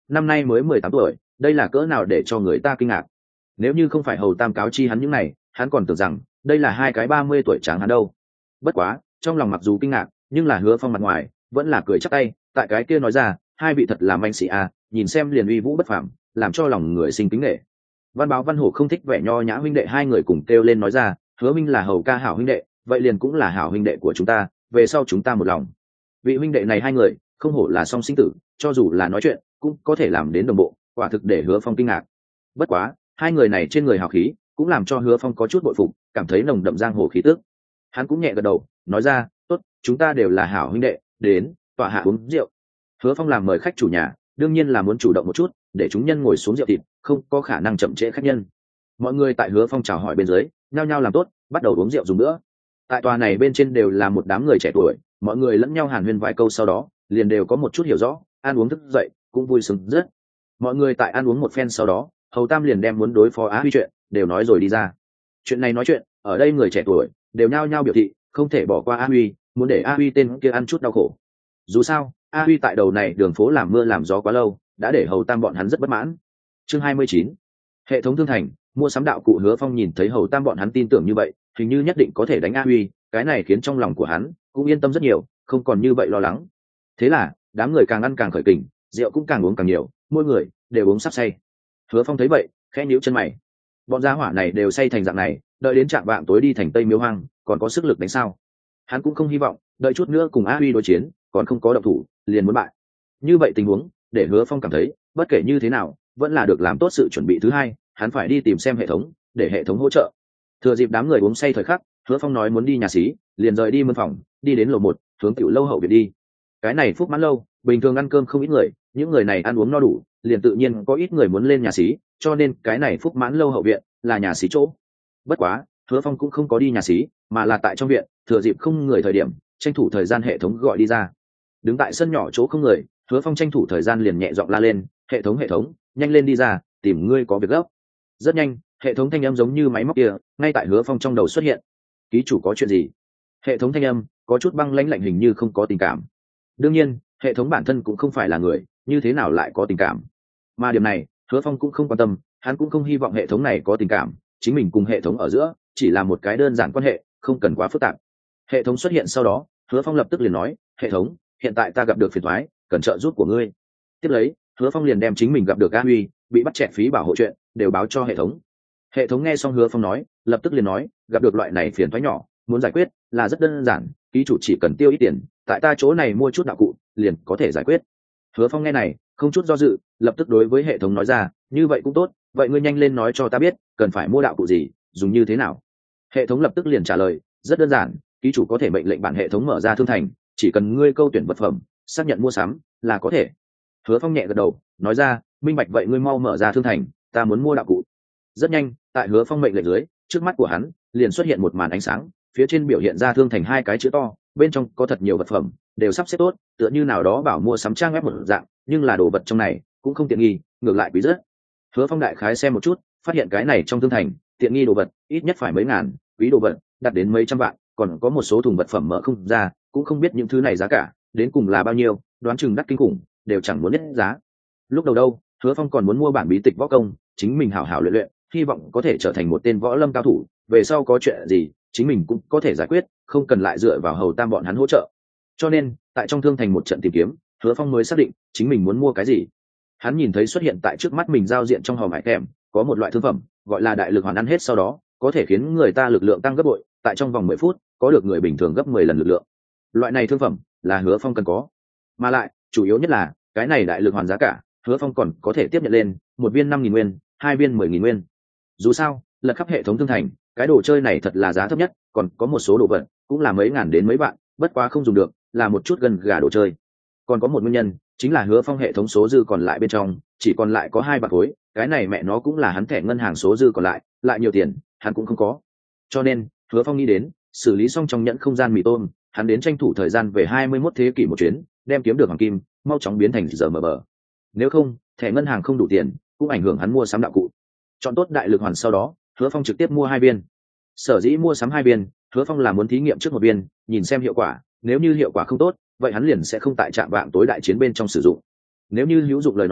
năm nay mới mười tám tuổi, đây là cỡ nào để cho người ta kinh ngạc. Nếu như không phải hầu tam cáo chi hắn những này, hắn còn tưởng rằng đây là hai cái ba mươi tuổi tráng hắn đâu. Bất quá trong lòng mặc dù kinh ngạc, nhưng là Hứa Phong mặt ngoài vẫn là cười chắp tay, tại cái kia nói ra, hai vị thật là manh sĩ à, nhìn xem liền uy vũ bất phàm, làm cho lòng người sinh kính nể. Văn Báo Văn Hổ không thích vẻ nho nhã huynh đệ hai người cùng kêu lên nói ra, Hứa minh là hầu ca hảo huynh đệ, vậy liền cũng là hảo huynh đệ của chúng ta, về sau chúng ta một lòng. Vị huynh đệ này hai người không hổ là song sinh tử, cho dù là nói chuyện cũng có thể làm đến đồng bộ, quả thực để Hứa Phong kinh ngạc. Bất quá hai người này trên người hào khí cũng làm cho Hứa Phong có chút bội phục, cảm thấy nồng đậm giang hồ khí tức. Hắn cũng nhẹ gật đầu nói ra, tốt, chúng ta đều là hảo huynh đệ, đến tọa hạ uống rượu. Hứa Phong làm mời khách chủ nhà, đương nhiên là muốn chủ động một chút, để chúng nhân ngồi xuống rượu thịt, không có khả năng chậm trễ khách nhân. Mọi người tại Hứa Phong chào hỏi bên dưới nhao nhao làm tốt, bắt đầu uống rượu dùng nữa. Tại tòa này bên trên đều là một đám người trẻ tuổi, mọi người lẫn nhau hàn huyên vài câu, sau đó liền đều có một chút hiểu rõ, ăn uống thức dậy cũng vui sướng rất. Mọi người tại ăn uống một phen sau đó, hầu tam liền đem muốn đối phó Á Huy chuyện đều nói rồi đi ra. Chuyện này nói chuyện, ở đây người trẻ tuổi đều nhao nhao biểu thị không thể bỏ qua A Huy, muốn để A Huy tên kia ăn chút đau khổ. Dù sao A Huy tại đầu này đường phố làm mưa làm gió quá lâu, đã để hầu tam bọn hắn rất bất mãn. Chương hai mươi chín, hệ thống thương thành mua sắm đạo cụ. Hứa Phong nhìn thấy hầu tam bọn hắn tin tưởng như vậy, hình như nhất định có thể đánh A Huy, cái này khiến trong lòng của hắn cũng yên tâm rất nhiều, không còn như vậy lo lắng. Thế là đám người càng ăn càng khởi kình, rượu cũng càng uống càng nhiều, mỗi người đều uống sắp say. Hứa Phong thấy vậy khẽ nhíu chân mày, bọn gia hỏa này đều say thành dạng này, đợi đến trạm vạng tối đi thành Tây Miếu Hoang còn có sức lực đánh sao? Hắn cũng không hy vọng đợi chút nữa cùng A Huy đối chiến còn không có động thủ liền muốn bại. Như vậy tình huống để Hứa Phong cảm thấy bất kể như thế nào vẫn là được làm tốt sự chuẩn bị. Thứ hai, hắn phải đi tìm xem hệ thống, để hệ thống hỗ trợ. Thừa dịp đám người uống say thời khắc, Hứa Phong nói muốn đi nhà xí, liền rời đi mân phòng, đi đến lầu một, hướng tiểu lâu hậu viện đi. Cái này Phúc Mãn lâu bình thường ăn cơm không ít người, những người này ăn uống no đủ, liền tự nhiên có ít người muốn lên nhà xí, cho nên cái này Phúc Mãn lâu hậu viện là nhà xí chỗ. Bất quá Hứa Phong cũng không có đi nhà xí, mà là tại trong viện, thừa dịp không người thời điểm tranh thủ thời gian hệ thống gọi đi ra. Đứng tại sân nhỏ chỗ không người, Hứa Phong tranh thủ thời gian liền nhẹ giọng la lên, hệ thống hệ thống, nhanh lên đi ra, tìm ngươi có việc gấp. Rất nhanh, hệ thống thanh âm giống như máy móc kia ngay tại Hứa Phong trong đầu xuất hiện. Ký chủ có chuyện gì? Hệ thống thanh âm có chút băng lãnh lạnh, hình như không có tình cảm. Đương nhiên hệ thống bản thân cũng không phải là người, như thế nào lại có tình cảm? Mà điểm này Hứa Phong cũng không quan tâm, hắn cũng không hy vọng hệ thống này có tình cảm, chính mình cùng hệ thống ở giữa chỉ là một cái đơn giản quan hệ, không cần quá phức tạp. Hệ thống xuất hiện sau đó, Hứa Phong lập tức liền nói, hệ thống, hiện tại ta gặp được phiền toái, cần trợ giúp của ngươi. Tiếp lấy Hứa Phong liền đem chính mình gặp được A Huy bị bắt chẹt phí bảo hộ chuyện đều báo cho hệ thống. Hệ thống nghe xong Hứa Phong nói, lập tức liền nói, gặp được loại này phiền toái nhỏ, muốn giải quyết là rất đơn giản, ký chủ chỉ cần tiêu ít tiền, tại ta chỗ này mua chút đạo cụ liền có thể giải quyết. Hứa Phong nghe này không chút do dự, lập tức đối với hệ thống nói ra, như vậy cũng tốt, vậy ngươi nhanh lên nói cho ta biết cần phải mua đạo cụ gì, dùng như thế nào. Hệ thống lập tức liền trả lời, rất đơn giản, ký chủ có thể mệnh lệnh bản hệ thống mở ra thương thành, chỉ cần ngươi câu tuyển vật phẩm, xác nhận mua sắm là có thể. Hứa Phong nhẹ gật đầu nói ra, minh bạch, vậy ngươi mau mở ra thương thành, ta muốn mua đạo cụ. Rất nhanh, tại Hứa Phong mệnh lệnh dưới, trước mắt của hắn liền xuất hiện một màn ánh sáng, phía trên biểu hiện ra thương thành hai cái chữ to, bên trong có thật nhiều vật phẩm đều sắp xếp tốt, tựa như nào đó bảo mua sắm trang web một dạng, nhưng là đồ vật trong này cũng không tiện nghi, ngược lại quý rất. Hứa Phong đại khái xem một chút, phát hiện cái này trong thương thành tiện nghi đồ vật ít nhất phải mấy ngàn, quý đồ vật đạt đến mấy trăm vạn, còn có một số thùng vật phẩm mở không ra, cũng không biết những thứ này giá cả đến cùng là bao nhiêu, đoán chừng đắt kinh khủng, đều chẳng muốn biết giá. Lúc đầu đâu, Hứa Phong còn muốn mua bản bí tịch võ công, chính mình hảo hảo luyện luyện, hy vọng có thể trở thành một tên võ lâm cao thủ, về sau có chuyện gì chính mình cũng có thể giải quyết, không cần lại dựa vào hầu tam bọn hắn hỗ trợ. Cho nên tại trong thương thành một trận tìm kiếm, Hứa Phong mới xác định chính mình muốn mua cái gì. Hắn nhìn thấy xuất hiện tại trước mắt mình giao diện trong hòm hải kèm có một loại thương phẩm gọi là đại lực hoàn, ăn hết sau đó có thể khiến người ta lực lượng tăng gấp bội, tại trong vòng mười phút có được người bình thường gấp mười lần lực lượng. Loại này thương phẩm là Hứa Phong cần có, mà lại chủ yếu nhất là cái này đại lực hoàn giá cả Hứa Phong còn có thể tiếp nhận lên, một viên năm nghìn nguyên, hai viên mười nghìn nguyên. Dù sao lật khắp hệ thống thương thành, cái đồ chơi này thật là giá thấp nhất, còn có một số đồ vật cũng là mấy ngàn đến mấy vạn, bất quá không dùng được, là một chút gần gà đồ chơi. Còn có một nguyên nhân chính là Hứa Phong hệ thống số dư còn lại bên trong chỉ còn lại có hai bạc khối, cái này mẹ nó cũng là hắn thẻ ngân hàng số dư còn lại, lại nhiều tiền hắn cũng không có. Cho nên Hứa Phong nghĩ đến xử lý xong trong nhẫn không gian mì tôm, hắn đến tranh thủ thời gian về hai mươi mốt thế kỷ một chuyến, đem kiếm được hoàng kim mau chóng biến thành giờ mờ bờ. Nếu không thẻ ngân hàng không đủ tiền cũng ảnh hưởng hắn mua sắm đạo cụ. Chọn tốt đại lực hoàn sau đó, Hứa Phong trực tiếp mua hai viên. Sở dĩ mua sắm hai viên, Hứa Phong là muốn thí nghiệm trước một viên, nhìn xem hiệu quả, nếu như hiệu quả không tốt, vậy hắn liền sẽ không tại trạm vạng tối đại chiến bên trong sử dụng. Nếu như hữu dụng lời nói,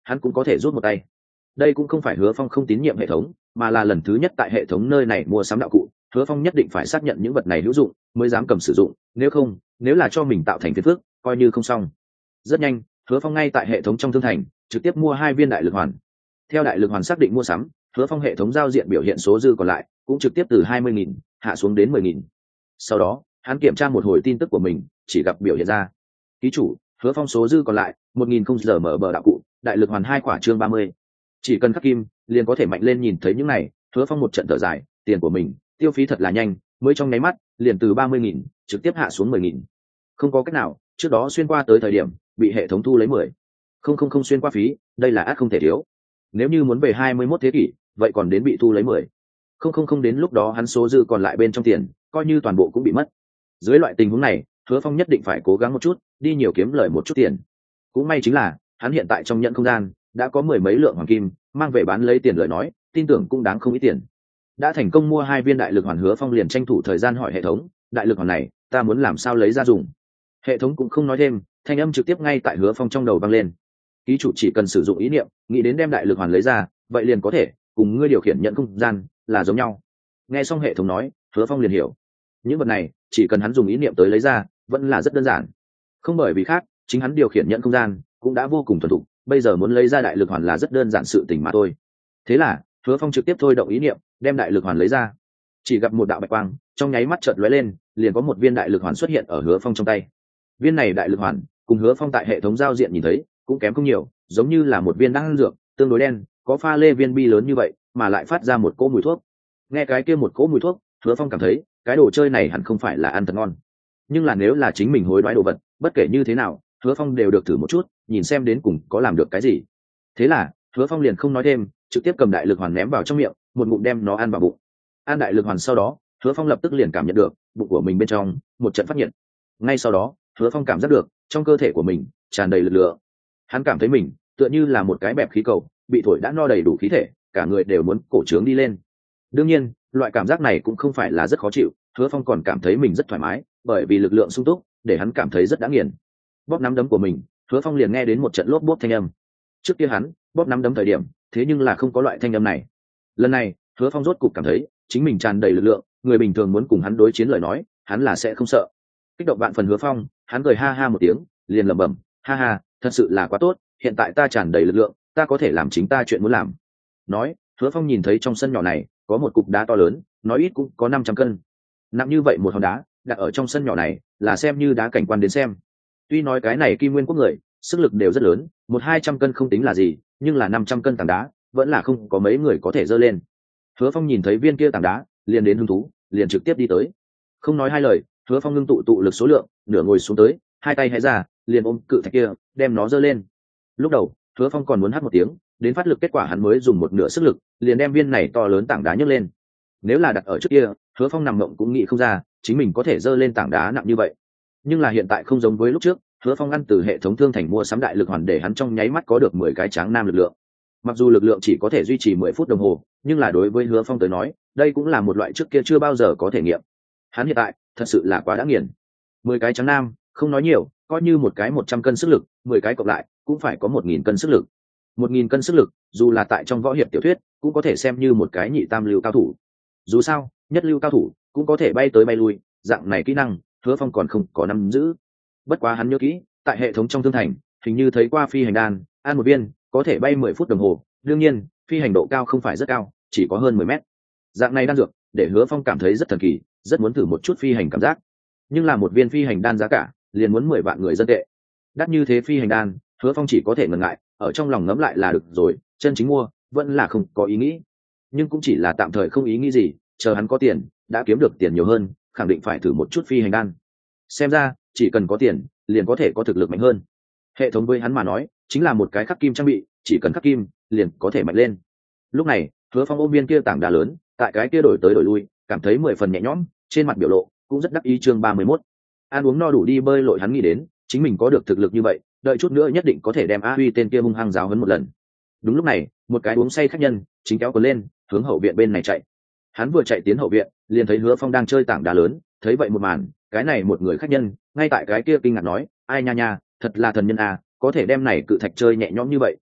hắn cũng có thể rút một tay. Đây cũng không phải Hứa Phong không tín nhiệm hệ thống, mà là lần thứ nhất tại hệ thống nơi này mua sắm đạo cụ, Hứa Phong nhất định phải xác nhận những vật này hữu dụng mới dám cầm sử dụng, nếu không, nếu là cho mình tạo thành phiền phức, coi như không xong. Rất nhanh, Hứa Phong ngay tại hệ thống trong thương thành trực tiếp mua hai viên đại lực hoàn. Theo đại lực hoàn xác định mua sắm, Hứa Phong hệ thống giao diện biểu hiện số dư còn lại cũng trực tiếp từ hai mươi nghìn hạ xuống đến mười nghìn. Sau đó, hắn kiểm tra một hồi tin tức của mình, chỉ gặp biểu hiện ra: ký chủ Hứa Phong số dư còn lại một nghìn không giờ mở bờ đạo cụ, đại lực hoàn hai quả chương ba mươi. Chỉ cần khắc kim, liền có thể mạnh lên. Nhìn thấy những này, Hứa Phong một trận thở dài, tiền của mình tiêu phí thật là nhanh, mới trong nháy mắt liền từ ba mươi nghìn trực tiếp hạ xuống mười nghìn. Không có cách nào, trước đó xuyên qua tới thời điểm bị hệ thống thu lấy mười không không không xuyên qua phí, đây là ắt không thể thiếu. Nếu như muốn về hai mươi mốt thế kỷ, vậy còn đến bị thu lấy mười không không không, đến lúc đó hắn số dư còn lại bên trong tiền coi như toàn bộ cũng bị mất. Dưới loại tình huống này, Hứa Phong nhất định phải cố gắng một chút, đi nhiều kiếm lời một chút tiền. Cũng may chính là hắn hiện tại trong nhận không gian đã có mười mấy lượng hoàng kim, mang về bán lấy tiền lời nói, tin tưởng cũng đáng không ít tiền. Đã thành công mua hai viên đại lực hoàn, Hứa Phong liền tranh thủ thời gian hỏi hệ thống: đại lực hoàn này ta muốn làm sao lấy ra dùng? Hệ thống cũng không nói thêm, thanh âm trực tiếp ngay tại Hứa Phong trong đầu vang lên: ký chủ chỉ cần sử dụng ý niệm, nghĩ đến đem đại lực hoàn lấy ra, vậy liền có thể cùng ngươi điều khiển nhận không gian là giống nhau. Nghe xong hệ thống nói, Hứa Phong liền hiểu, những vật này chỉ cần hắn dùng ý niệm tới lấy ra, vẫn là rất đơn giản. Không bởi vì khác, chính hắn điều khiển nhận không gian cũng đã vô cùng thuần thục, bây giờ muốn lấy ra đại lực hoàn là rất đơn giản sự tình mà thôi. Thế là Hứa Phong trực tiếp thôi động ý niệm, đem đại lực hoàn lấy ra. Chỉ gặp một đạo bạch quang trong nháy mắt chợt lóe lên, liền có một viên đại lực hoàn xuất hiện ở Hứa Phong trong tay. Viên này đại lực hoàn cùng Hứa Phong tại hệ thống giao diện nhìn thấy cũng kém không nhiều, giống như là một viên đan dược, tương đối đen, có pha lê viên bi lớn như vậy, mà lại phát ra một cỗ mùi thuốc. Nghe cái kia một cỗ mùi thuốc, Hứa Phong cảm thấy cái đồ chơi này hẳn không phải là ăn thật ngon. Nhưng là nếu là chính mình hối đoái đồ vật, bất kể như thế nào, Hứa Phong đều được thử một chút, nhìn xem đến cùng có làm được cái gì. Thế là Hứa Phong liền không nói thêm, trực tiếp cầm đại lực hoàn ném vào trong miệng, một ngụm đem nó ăn vào bụng. Ăn đại lực hoàn sau đó, Hứa Phong lập tức liền cảm nhận được bụng của mình bên trong một trận phát nhiệt. Ngay sau đó, Hứa Phong cảm giác được trong cơ thể của mình tràn đầy lực lượng. Hắn cảm thấy mình tựa như là một cái bẹp khí cầu, bị thổi đã no đầy đủ khí thể, cả người đều muốn cổ trướng đi lên. Đương nhiên, loại cảm giác này cũng không phải là rất khó chịu, Hứa Phong còn cảm thấy mình rất thoải mái, bởi vì lực lượng sung túc, để hắn cảm thấy rất đã nghiền. Bóp nắm đấm của mình, Hứa Phong liền nghe đến một trận lốp bốp thanh âm. Trước kia hắn bóp nắm đấm thời điểm, thế nhưng là không có loại thanh âm này. Lần này, Hứa Phong rốt cục cảm thấy chính mình tràn đầy lực lượng, người bình thường muốn cùng hắn đối chiến lời nói, hắn là sẽ không sợ. Kích động vạn phần Hứa Phong, hắn cười ha ha một tiếng, liền lẩm bẩm: ha ha, thật sự là quá tốt, hiện tại ta tràn đầy lực lượng, ta có thể làm chính ta chuyện muốn làm. Nói, Hứa Phong nhìn thấy trong sân nhỏ này có một cục đá to lớn, nói ít cũng có năm trăm cân. Nặng như vậy một hòn đá, đặt ở trong sân nhỏ này là xem như đá cảnh quan đến xem. Tuy nói cái này Kim Nguyên quốc người sức lực đều rất lớn, một hai trăm cân không tính là gì, nhưng là năm trăm cân tảng đá vẫn là không có mấy người có thể dơ lên. Hứa Phong nhìn thấy viên kia tảng đá, liền đến hứng thú, liền trực tiếp đi tới. Không nói hai lời, Hứa Phong ngưng tụ tụ lực số lượng, nửa ngồi xuống tới, hai tay hé ra, liền ôm cự thạch kia, đem nó dơ lên. Lúc đầu, Hứa Phong còn muốn hắt một tiếng, đến phát lực, kết quả hắn mới dùng một nửa sức lực, liền đem viên này to lớn tảng đá nhấc lên. Nếu là đặt ở trước kia, Hứa Phong nằm mộng cũng nghĩ không ra, chính mình có thể dơ lên tảng đá nặng như vậy. Nhưng là hiện tại không giống với lúc trước, Hứa Phong ăn từ hệ thống thương thành mua sắm đại lực hoàn, để hắn trong nháy mắt có được mười cái tráng nam lực lượng. Mặc dù lực lượng chỉ có thể duy trì mười phút đồng hồ, nhưng là đối với Hứa Phong tới nói, đây cũng là một loại trước kia chưa bao giờ có thể nghiệm. Hắn hiện tại thật sự là quá đã nghiền. mười cái tráng nam, không nói nhiều, coi như một cái một trăm cân sức lực, mười cái cộng lại cũng phải có một nghìn cân sức lực. Một nghìn cân sức lực, dù là tại trong võ hiệp tiểu thuyết, cũng có thể xem như một cái nhị tam lưu cao thủ. Dù sao, nhất lưu cao thủ cũng có thể bay tới bay lui, dạng này kỹ năng, Hứa Phong còn không có nắm giữ. Bất quá hắn nhớ kỹ, tại hệ thống trong thương thành, hình như thấy qua phi hành đan, ăn một viên có thể bay mười phút đồng hồ, đương nhiên, phi hành độ cao không phải rất cao, chỉ có hơn mười mét. Dạng này đan dược, để Hứa Phong cảm thấy rất thần kỳ, rất muốn thử một chút phi hành cảm giác. Nhưng là một viên phi hành đan giá cả liền muốn mười vạn người dân tệ. Đắt như thế phi hành đan, Hứa Phong chỉ có thể ngần ngại, ở trong lòng ngẫm lại là được rồi, chân chính mua vẫn là không có ý nghĩ. Nhưng cũng chỉ là tạm thời không ý nghĩ gì, chờ hắn có tiền, đã kiếm được tiền nhiều hơn, khẳng định phải thử một chút phi hành đan. Xem ra, chỉ cần có tiền, liền có thể có thực lực mạnh hơn. Hệ thống với hắn mà nói, chính là một cái khắc kim trang bị, chỉ cần khắc kim, liền có thể mạnh lên. Lúc này, Hứa Phong ôm viên kia tảng đá lớn, tại cái kia đổi tới đổi lui, cảm thấy mười phần nhẹ nhõm, trên mặt biểu lộ cũng rất đắc ý. Chương ba mươi mốt, ăn uống no đủ đi bơi lội, hắn nghĩ đến, chính mình có được thực lực như vậy, đợi chút nữa nhất định có thể đem A Huy tên kia hung hăng giáo huấn một lần. Đúng lúc này, một cái uống say khách nhân chính kéo cờ lên, hướng hậu viện bên này chạy. Hắn vừa chạy tiến hậu viện, liền thấy Hứa Phong đang chơi tảng đá lớn, thấy vậy một màn, cái này một người khách nhân ngay tại cái kia kinh ngạc nói: ai nha nha, thật là thần nhân à, có thể đem này cự thạch chơi nhẹ nhõm như vậy,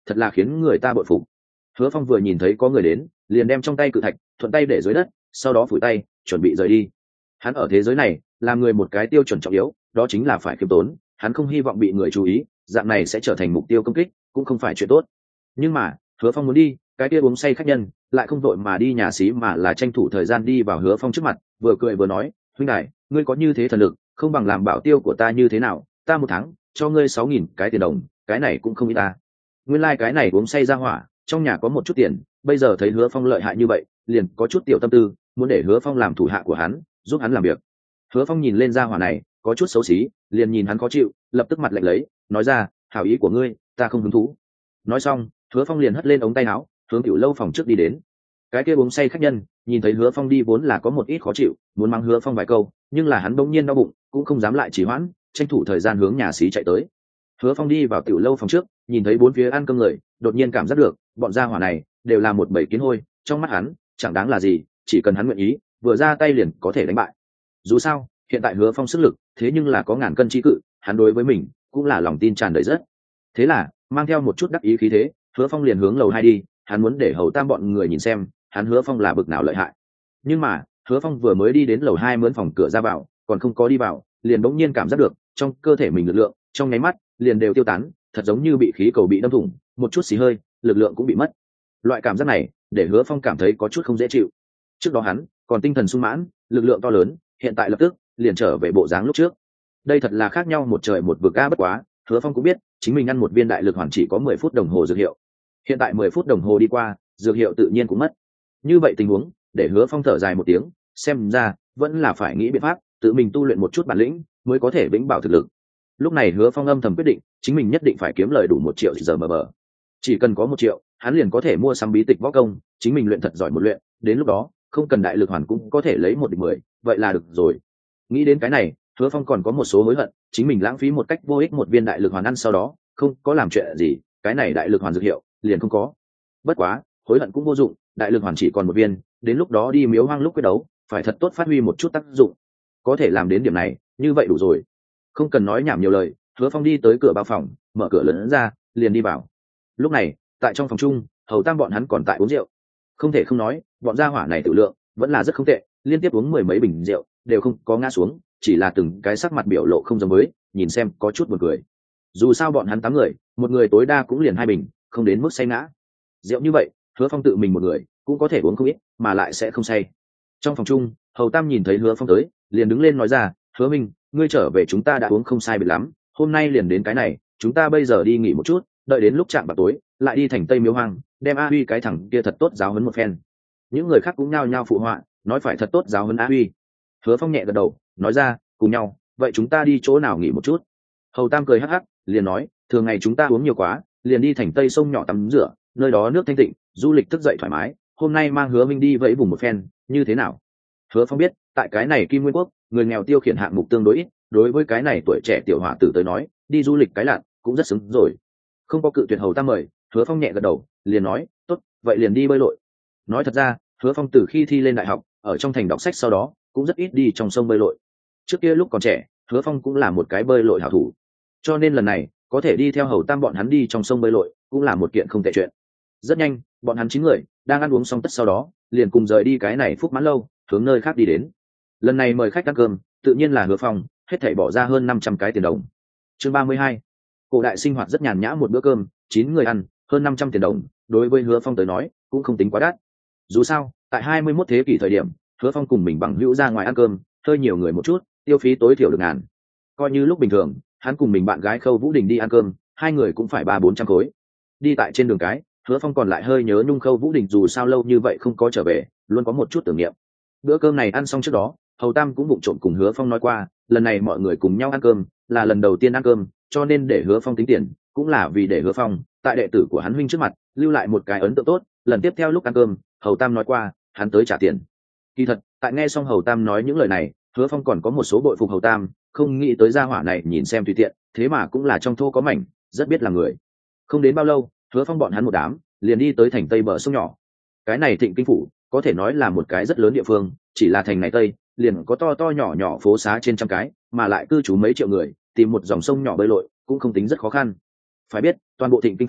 thật là khiến người ta bội phục. Hứa Phong vừa nhìn thấy có người đến, liền đem trong tay cự thạch thuận tay để dưới đất, sau đó phủi tay chuẩn bị rời đi. Hắn ở thế giới này làm người một cái tiêu chuẩn trọng yếu, đó chính là phải khiêm tốn. Hắn không hy vọng bị người chú ý, dạng này sẽ trở thành mục tiêu công kích, cũng không phải chuyện tốt. Nhưng mà Hứa Phong muốn đi, cái kia uống say khách nhân lại không vội mà đi nhà xí, mà là tranh thủ thời gian đi vào Hứa Phong trước mặt, vừa cười vừa nói: huynh đại, ngươi có như thế thần lực, không bằng làm bảo tiêu của ta như thế nào? Ta một tháng cho ngươi sáu nghìn cái tiền đồng, cái này cũng không ít ta. Nguyên lai like cái này uống say ra hỏa, trong nhà có một chút tiền, bây giờ thấy Hứa Phong lợi hại như vậy, liền có chút tiểu tâm tư, muốn để Hứa Phong làm thủ hạ của hắn, giúp hắn làm việc. Hứa Phong nhìn lên ra hỏa này, có chút xấu xí, liền nhìn hắn khó chịu, lập tức mặt lạnh lấy, nói ra: hảo ý của ngươi, ta không hứng thú. Nói xong, Hứa Phong liền hất lên ống tay áo, hướng tiểu lâu phòng trước đi đến. Cái kia uống say khách nhân nhìn thấy Hứa Phong đi vốn là có một ít khó chịu, muốn mắng Hứa Phong vài câu, nhưng là hắn bỗng nhiên đau bụng, cũng không dám lại trì hoãn, tranh thủ thời gian hướng nhà xí chạy tới. Hứa Phong đi vào tiểu lâu phòng trước, nhìn thấy bốn phía ăn cơm người, đột nhiên cảm giác được bọn gia hỏa này đều là một bầy kiến hôi, trong mắt hắn chẳng đáng là gì, chỉ cần hắn nguyện ý, vừa ra tay liền có thể đánh bại. Dù sao hiện tại Hứa Phong sức lực thế nhưng là có ngàn cân chi cự, hắn đối với mình cũng là lòng tin tràn đầy rất. Thế là mang theo một chút đắc ý khí thế, Hứa Phong liền hướng lầu hai đi, hắn muốn để hầu tam bọn người nhìn xem hắn Hứa Phong là bực nào lợi hại. Nhưng mà Hứa Phong vừa mới đi đến lầu hai mướn phòng cửa ra vào, còn không có đi vào, liền bỗng nhiên cảm giác được trong cơ thể mình lực lượng trong nháy mắt liền đều tiêu tán, thật giống như bị khí cầu bị đâm thủng, một chút xì hơi lực lượng cũng bị mất. Loại cảm giác này để Hứa Phong cảm thấy có chút không dễ chịu. Trước đó hắn còn tinh thần sung mãn, lực lượng to lớn, hiện tại lập tức liền trở về bộ dáng lúc trước. Đây thật là khác nhau một trời một vực a. Bất quá Hứa Phong cũng biết chính mình ăn một viên đại lực hoàn chỉ có mười phút đồng hồ dược hiệu, hiện tại mười phút đồng hồ đi qua, dược hiệu tự nhiên cũng mất. Như vậy tình huống để Hứa Phong thở dài một tiếng, xem ra vẫn là phải nghĩ biện pháp tự mình tu luyện một chút bản lĩnh mới có thể vĩnh bảo thực lực. Lúc này Hứa Phong âm thầm quyết định chính mình nhất định phải kiếm lời đủ một triệu giờ mờ bờ. Chỉ cần có một triệu, hắn liền có thể mua sắm bí tịch võ công, chính mình luyện thật giỏi một luyện, đến lúc đó không cần đại lực hoàn cũng có thể lấy một địch mười, vậy là được rồi. Nghĩ đến cái này, Hứa Phong còn có một số hối hận, chính mình lãng phí một cách vô ích một viên đại lực hoàn ăn sau đó không có làm chuyện gì, cái này đại lực hoàn dược hiệu liền không có. Bất quá hối hận cũng vô dụng, đại lực hoàn chỉ còn một viên, đến lúc đó đi miếu hoang lúc quyết đấu phải thật tốt phát huy một chút tác dụng, có thể làm đến điểm này như vậy đủ rồi. Không cần nói nhảm nhiều lời, Hứa Phong đi tới cửa bao phòng, mở cửa lớn ra liền đi vào. Lúc này tại trong phòng chung, hầu tam bọn hắn còn tại uống rượu. Không thể không nói, bọn gia hỏa này tự lượng vẫn là rất không tệ, liên tiếp uống mười mấy bình rượu đều không có ngã xuống, chỉ là từng cái sắc mặt biểu lộ không giống với, nhìn xem có chút buồn cười. Dù sao bọn hắn tám người, một người tối đa cũng liền hai bình, không đến mức say ngã. Rượu như vậy Hứa Phong tự mình một người cũng có thể uống không ít, mà lại sẽ không say. Trong phòng chung, hầu tam nhìn thấy Hứa Phong tới, liền đứng lên nói ra: Hứa Minh, ngươi trở về chúng ta đã uống không sai biệt lắm, hôm nay liền đến cái này, chúng ta bây giờ đi nghỉ một chút, đợi đến lúc chạm vào tối lại đi thành Tây Miếu Hoang, đem A Huy cái thằng kia thật tốt giáo huấn một phen. Những người khác cũng nhao nhao phụ họa, nói phải thật tốt giáo huấn A Huy. Hứa Phong nhẹ gật đầu, nói ra: cùng nhau, vậy chúng ta đi chỗ nào nghỉ một chút? Hầu tam cười hắc hắc, liền nói: thường ngày chúng ta uống nhiều quá, liền đi thành Tây sông nhỏ tắm rửa, nơi đó nước thanh tịnh, du lịch thức dậy thoải mái, hôm nay mang Hứa Minh đi vẫy vùng một phen, như thế nào? Hứa Phong biết tại cái này Kim Nguyên Quốc, người nghèo tiêu khiển hạng mục tương đối ít, đối với cái này tuổi trẻ tiểu hỏa tử tới nói, đi du lịch cái lạn cũng rất xứng rồi. Không có cự tuyệt hầu tam mời, Hứa Phong nhẹ gật đầu, liền nói: tốt, vậy liền đi bơi lội. Nói thật ra, Hứa Phong từ khi thi lên đại học, ở trong thành đọc sách sau đó cũng rất ít đi trong sông bơi lội. Trước kia lúc còn trẻ, Hứa Phong cũng là một cái bơi lội hảo thủ, cho nên lần này có thể đi theo hầu tam bọn hắn đi trong sông bơi lội cũng là một kiện không tệ chuyện. Rất nhanh, bọn hắn chín người đang ăn uống xong tất sau đó liền cùng rời đi cái này Phúc Mãn lâu, hướng nơi khác đi đến. Lần này mời khách ăn cơm tự nhiên là Hứa Phong, hết thảy bỏ ra hơn năm trăm cái tiền đồng. Chương ba mươi hai, cổ đại sinh hoạt rất nhàn nhã, một bữa cơm chín người ăn hơn năm trăm tiền đồng, đối với Hứa Phong tới nói cũng không tính quá đắt. Dù sao tại hai mươi mốt thế kỷ thời điểm, Hứa Phong cùng mình bằng hữu ra ngoài ăn cơm hơi nhiều người một chút, tiêu phí tối thiểu được ngàn. Coi như lúc bình thường hắn cùng mình bạn gái Khâu Vũ Đình đi ăn cơm, hai người cũng phải ba bốn trăm khối. Đi tại trên đường cái, Hứa Phong còn lại hơi nhớ nhung Khâu Vũ Đình, dù sao lâu như vậy không có trở về, luôn có một chút tưởng niệm. Bữa cơm này ăn xong trước đó, hầu tam cũng vụng trộm cùng Hứa Phong nói qua, lần này mọi người cùng nhau ăn cơm là lần đầu tiên ăn cơm, cho nên để Hứa Phong tính tiền cũng là vì để Hứa Phong tại đệ tử của hắn huynh trước mặt lưu lại một cái ấn tượng tốt, lần tiếp theo lúc ăn cơm hầu tam nói qua hắn tới trả tiền. Kỳ thật tại nghe xong hầu tam nói những lời này, Hứa Phong còn có một số bội phục hầu tam, không nghĩ tới gia hỏa này nhìn xem tùy tiện, thế mà cũng là trong thô có mảnh, rất biết là người. Không đến bao lâu, Hứa Phong bọn hắn một đám liền đi tới thành Tây bờ sông nhỏ. Cái này Thịnh Kinh phủ có thể nói là một cái rất lớn địa phương, chỉ là thành này Tây liền có to to nhỏ nhỏ phố xá trên trăm cái, mà lại cư trú mấy triệu người, tìm một dòng sông nhỏ bơi lội cũng không tính rất khó khăn. Phải biết toàn bộ Thịnh Kinh phủ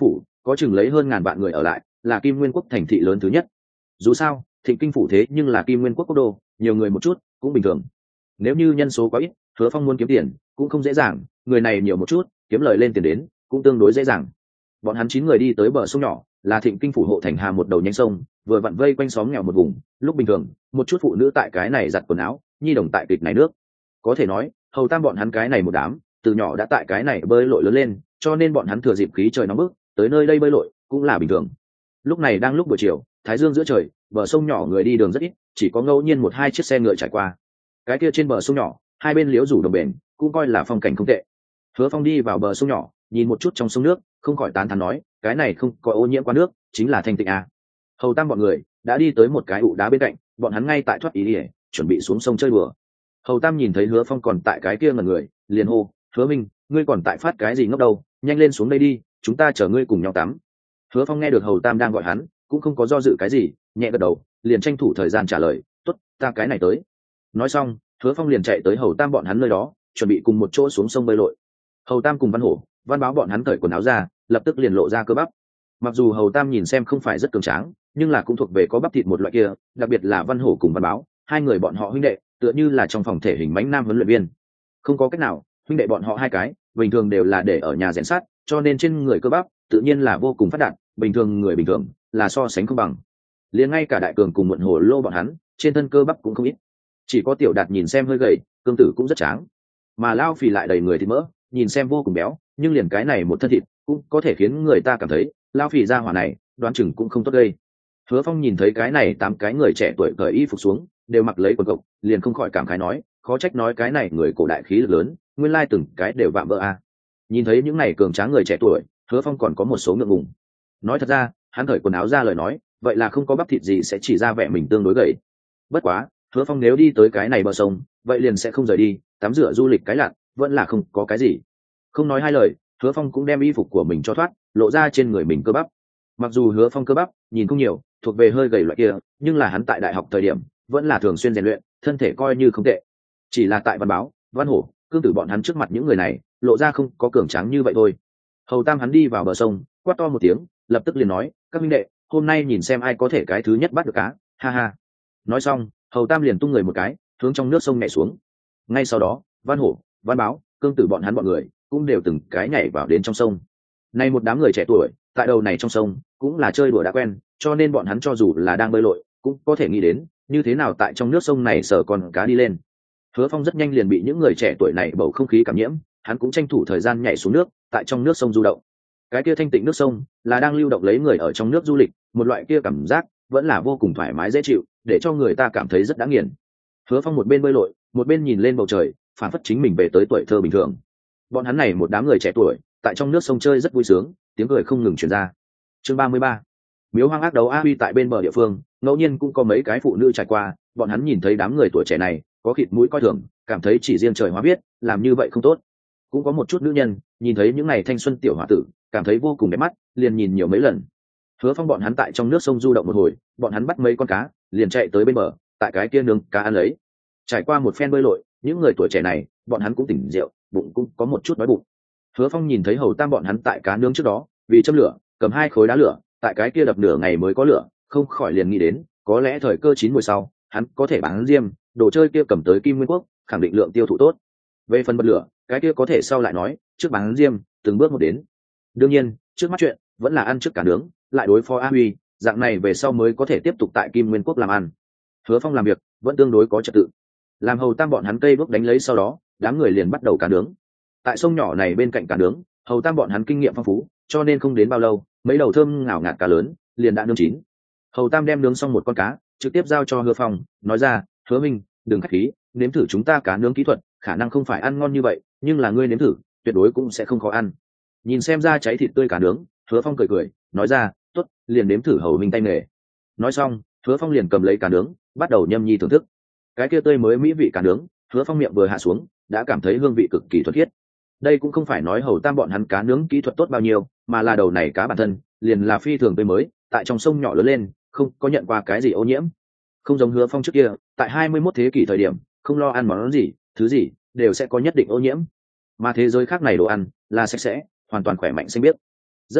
có chừng lấy hơn ngàn vạn người ở lại, là Kim Nguyên quốc thành thị lớn thứ nhất. Dù sao Thịnh Kinh phủ thế nhưng là Kim Nguyên quốc quốc đô, nhiều người một chút cũng bình thường. Nếu như nhân số quá ít, Hứa Phong muốn kiếm tiền cũng không dễ dàng, người này nhiều một chút, kiếm lời lên tiền đến cũng tương đối dễ dàng. Bọn hắn chín người đi tới bờ sông nhỏ, là Thịnh Kinh phủ hộ thành hà một đầu nhánh sông, vừa vặn vây quanh xóm nghèo một vùng. Lúc bình thường, một chút phụ nữ tại cái này giặt quần áo, nhi đồng tại kịch này nước. Có thể nói, hầu tam bọn hắn cái này một đám, từ nhỏ đã tại cái này bơi lội lớn lên, cho nên bọn hắn thừa dịp khí trời nóng bức, tới nơi đây bơi lội cũng là bình thường. Lúc này đang lúc buổi chiều, thái dương giữa trời, bờ sông nhỏ người đi đường rất ít, chỉ có ngẫu nhiên một hai chiếc xe ngựa trải qua. Cái kia trên bờ sông nhỏ, hai bên liễu rủ đồng bền, cũng coi là phong cảnh không tệ. Hứa Phong đi vào bờ sông nhỏ, nhìn một chút trong sông nước, không khỏi tán thán nói, cái này không có ô nhiễm qua nước, chính là thanh tịnh à. Hầu tam bọn người đã đi tới một cái ụ đá bên cạnh, bọn hắn ngay tại thoát ý ỉa, chuẩn bị xuống sông chơi đùa. Hầu tam nhìn thấy Hứa Phong còn tại cái kia ngẩn người, liền hô, Hứa Minh, ngươi còn tại phát cái gì ngốc đâu, nhanh lên xuống đây đi, chúng ta chở ngươi cùng nhau tắm. Hứa Phong nghe được Hầu tam đang gọi hắn, cũng không có do dự cái gì, nhẹ gật đầu, liền tranh thủ thời gian trả lời, tốt, ta cái này tới. Nói xong, Hứa Phong liền chạy tới Hầu tam bọn hắn nơi đó, chuẩn bị cùng một chỗ xuống sông bơi lội. Hầu tam cùng Văn Hổ, Văn Báo bọn hắn cởi quần áo ra, lập tức liền lộ ra cơ bắp. Mặc dù Hầu tam nhìn xem không phải rất cường tráng, nhưng là cũng thuộc về có bắp thịt một loại kia, đặc biệt là Văn Hổ cùng Văn Báo, hai người bọn họ huynh đệ, tựa như là trong phòng thể hình mãnh nam huấn luyện viên. Không có cách nào, huynh đệ bọn họ hai cái, bình thường đều là để ở nhà rèn sắt, cho nên trên người cơ bắp tự nhiên là vô cùng phát đạt, bình thường người bình thường là so sánh không bằng. Liền ngay cả Đại Cường cùng Muộn Hổ Lô bọn hắn, trên thân cơ bắp cũng không ít. Chỉ có Tiểu Đạt nhìn xem hơi gầy, cương tử cũng rất tráng, mà Lao Phì lại đầy người thịt mỡ, nhìn xem vô cùng béo, nhưng liền cái này một thân thịt cũng có thể khiến người ta cảm thấy Lao Phì ra hỏa này đoán chừng cũng không tốt gây. Hứa Phong nhìn thấy cái này tám cái người trẻ tuổi cởi y phục xuống, đều mặc lấy quần cộc, liền không khỏi cảm khái nói, khó trách nói cái này người cổ đại khí lực lớn, nguyên lai từng cái đều vạm vỡ a. Nhìn thấy những này cường tráng người trẻ tuổi, Hứa Phong còn có một số ngượng ngùng. Nói thật ra, hắn cởi quần áo ra lời nói, vậy là không có bắp thịt gì sẽ chỉ ra vẻ mình tương đối gầy. Bất quá, Hứa Phong nếu đi tới cái này bờ sông, vậy liền sẽ không rời đi, tắm rửa du lịch cái lặn, vẫn là không có cái gì. Không nói hai lời, Hứa Phong cũng đem y phục của mình cho thoát, lộ ra trên người mình cơ bắp. Mặc dù Hứa Phong cơ bắp nhìn không nhiều, thuộc về hơi gầy loại kia, nhưng là hắn tại đại học thời điểm vẫn là thường xuyên rèn luyện, thân thể coi như không tệ. Chỉ là tại Văn Báo, Văn Hổ, cương tử bọn hắn trước mặt những người này, lộ ra không có cường tráng như vậy thôi. Hầu tam hắn đi vào bờ sông, quát to một tiếng, lập tức liền nói, các minh đệ, hôm nay nhìn xem ai có thể cái thứ nhất bắt được cá, ha ha. Nói xong, Hầu tam liền tung người một cái, hướng trong nước sông nhảy xuống. Ngay sau đó, Văn Hổ, Văn Báo, cương tử bọn hắn bọn người cũng đều từng cái nhảy vào đến trong sông. Nay một đám người trẻ tuổi tại đầu này trong sông cũng là chơi đùa đã quen, cho nên bọn hắn cho dù là đang bơi lội cũng có thể nghĩ đến như thế nào tại trong nước sông này sở con cá đi lên. Hứa Phong rất nhanh liền bị những người trẻ tuổi này bầu không khí cảm nhiễm, hắn cũng tranh thủ thời gian nhảy xuống nước, tại trong nước sông du động. Cái kia thanh tịnh nước sông là đang lưu động lấy người ở trong nước du lịch, một loại kia cảm giác vẫn là vô cùng thoải mái dễ chịu, để cho người ta cảm thấy rất đáng nghiền. Hứa Phong một bên bơi lội, một bên nhìn lên bầu trời, phản phất chính mình về tới tuổi thơ bình thường. Bọn hắn này một đám người trẻ tuổi tại trong nước sông chơi rất vui sướng, tiếng cười không ngừng truyền ra. Chương ba mươi ba, miếu hoang ác đấu a huy. Tại bên bờ địa phương ngẫu nhiên cũng có mấy cái phụ nữ trải qua, bọn hắn nhìn thấy đám người tuổi trẻ này có khịt mũi coi thường, cảm thấy chỉ riêng trời hóa biết làm như vậy không tốt. Cũng có một chút nữ nhân nhìn thấy những ngày thanh xuân tiểu hòa tử, cảm thấy vô cùng đẹp mắt, liền nhìn nhiều mấy lần. Hứa Phong bọn hắn tại trong nước sông du động một hồi, bọn hắn bắt mấy con cá, liền chạy tới bên bờ, tại cái kia nướng cá ăn lấy. Trải qua một phen bơi lội, những người tuổi trẻ này bọn hắn cũng tỉnh rượu, bụng cũng có một chút đói bụng. Hứa Phong nhìn thấy Hầu tam bọn hắn tại cá nướng trước đó, vì châm lửa, cầm hai khối đá lửa, tại cái kia đập nửa ngày mới có lửa, không khỏi liền nghĩ đến, có lẽ thời cơ chín mùi sau, hắn có thể bán diêm, đồ chơi kia cầm tới Kim Nguyên quốc, khẳng định lượng tiêu thụ tốt. Về phần bật lửa, cái kia có thể sau lại nói, trước bán diêm, từng bước một đến. Đương nhiên, trước mắt chuyện vẫn là ăn trước cá nướng, lại đối phó A Huy, dạng này về sau mới có thể tiếp tục tại Kim Nguyên quốc làm ăn. Hứa Phong làm việc vẫn tương đối có trật tự. Làm Hầu tam bọn hắn cây bước đánh lấy sau đó, đám người liền bắt đầu cá nướng. Tại sông nhỏ này bên cạnh cá nướng, Hầu tam bọn hắn kinh nghiệm phong phú, cho nên không đến bao lâu, mấy đầu thơm ngào ngạt cá lớn liền đã nướng chín. Hầu tam đem nướng xong một con cá, trực tiếp giao cho Hứa Phong, nói ra, Hứa Minh, đừng khách khí, nếm thử chúng ta cá nướng kỹ thuật, khả năng không phải ăn ngon như vậy, nhưng là ngươi nếm thử, tuyệt đối cũng sẽ không khó ăn. Nhìn xem ra cháy thịt tươi cá nướng, Hứa Phong cười cười, nói ra, tốt, liền nếm thử Hầu Minh tay nghề. Nói xong, Hứa Phong liền cầm lấy cá nướng, bắt đầu nhâm nhi thưởng thức. Cái kia tươi mới mỹ vị cá nướng, Hứa Phong miệng vừa hạ xuống, đã cảm thấy hương vị cực kỳ thuần khiết. Đây cũng không phải nói Hầu tam bọn hắn cá nướng kỹ thuật tốt bao nhiêu, mà là đầu này cá bản thân liền là phi thường tươi mới, tại trong sông nhỏ lớn lên, không có nhận qua cái gì ô nhiễm. Không giống Hứa Phong trước kia, tại hai mươi mốt thế kỷ thời điểm, không lo ăn món gì, thứ gì đều sẽ có nhất định ô nhiễm. Mà thế giới khác này đồ ăn là sạch sẽ, hoàn toàn khỏe mạnh xanh biếc. Rất nhanh,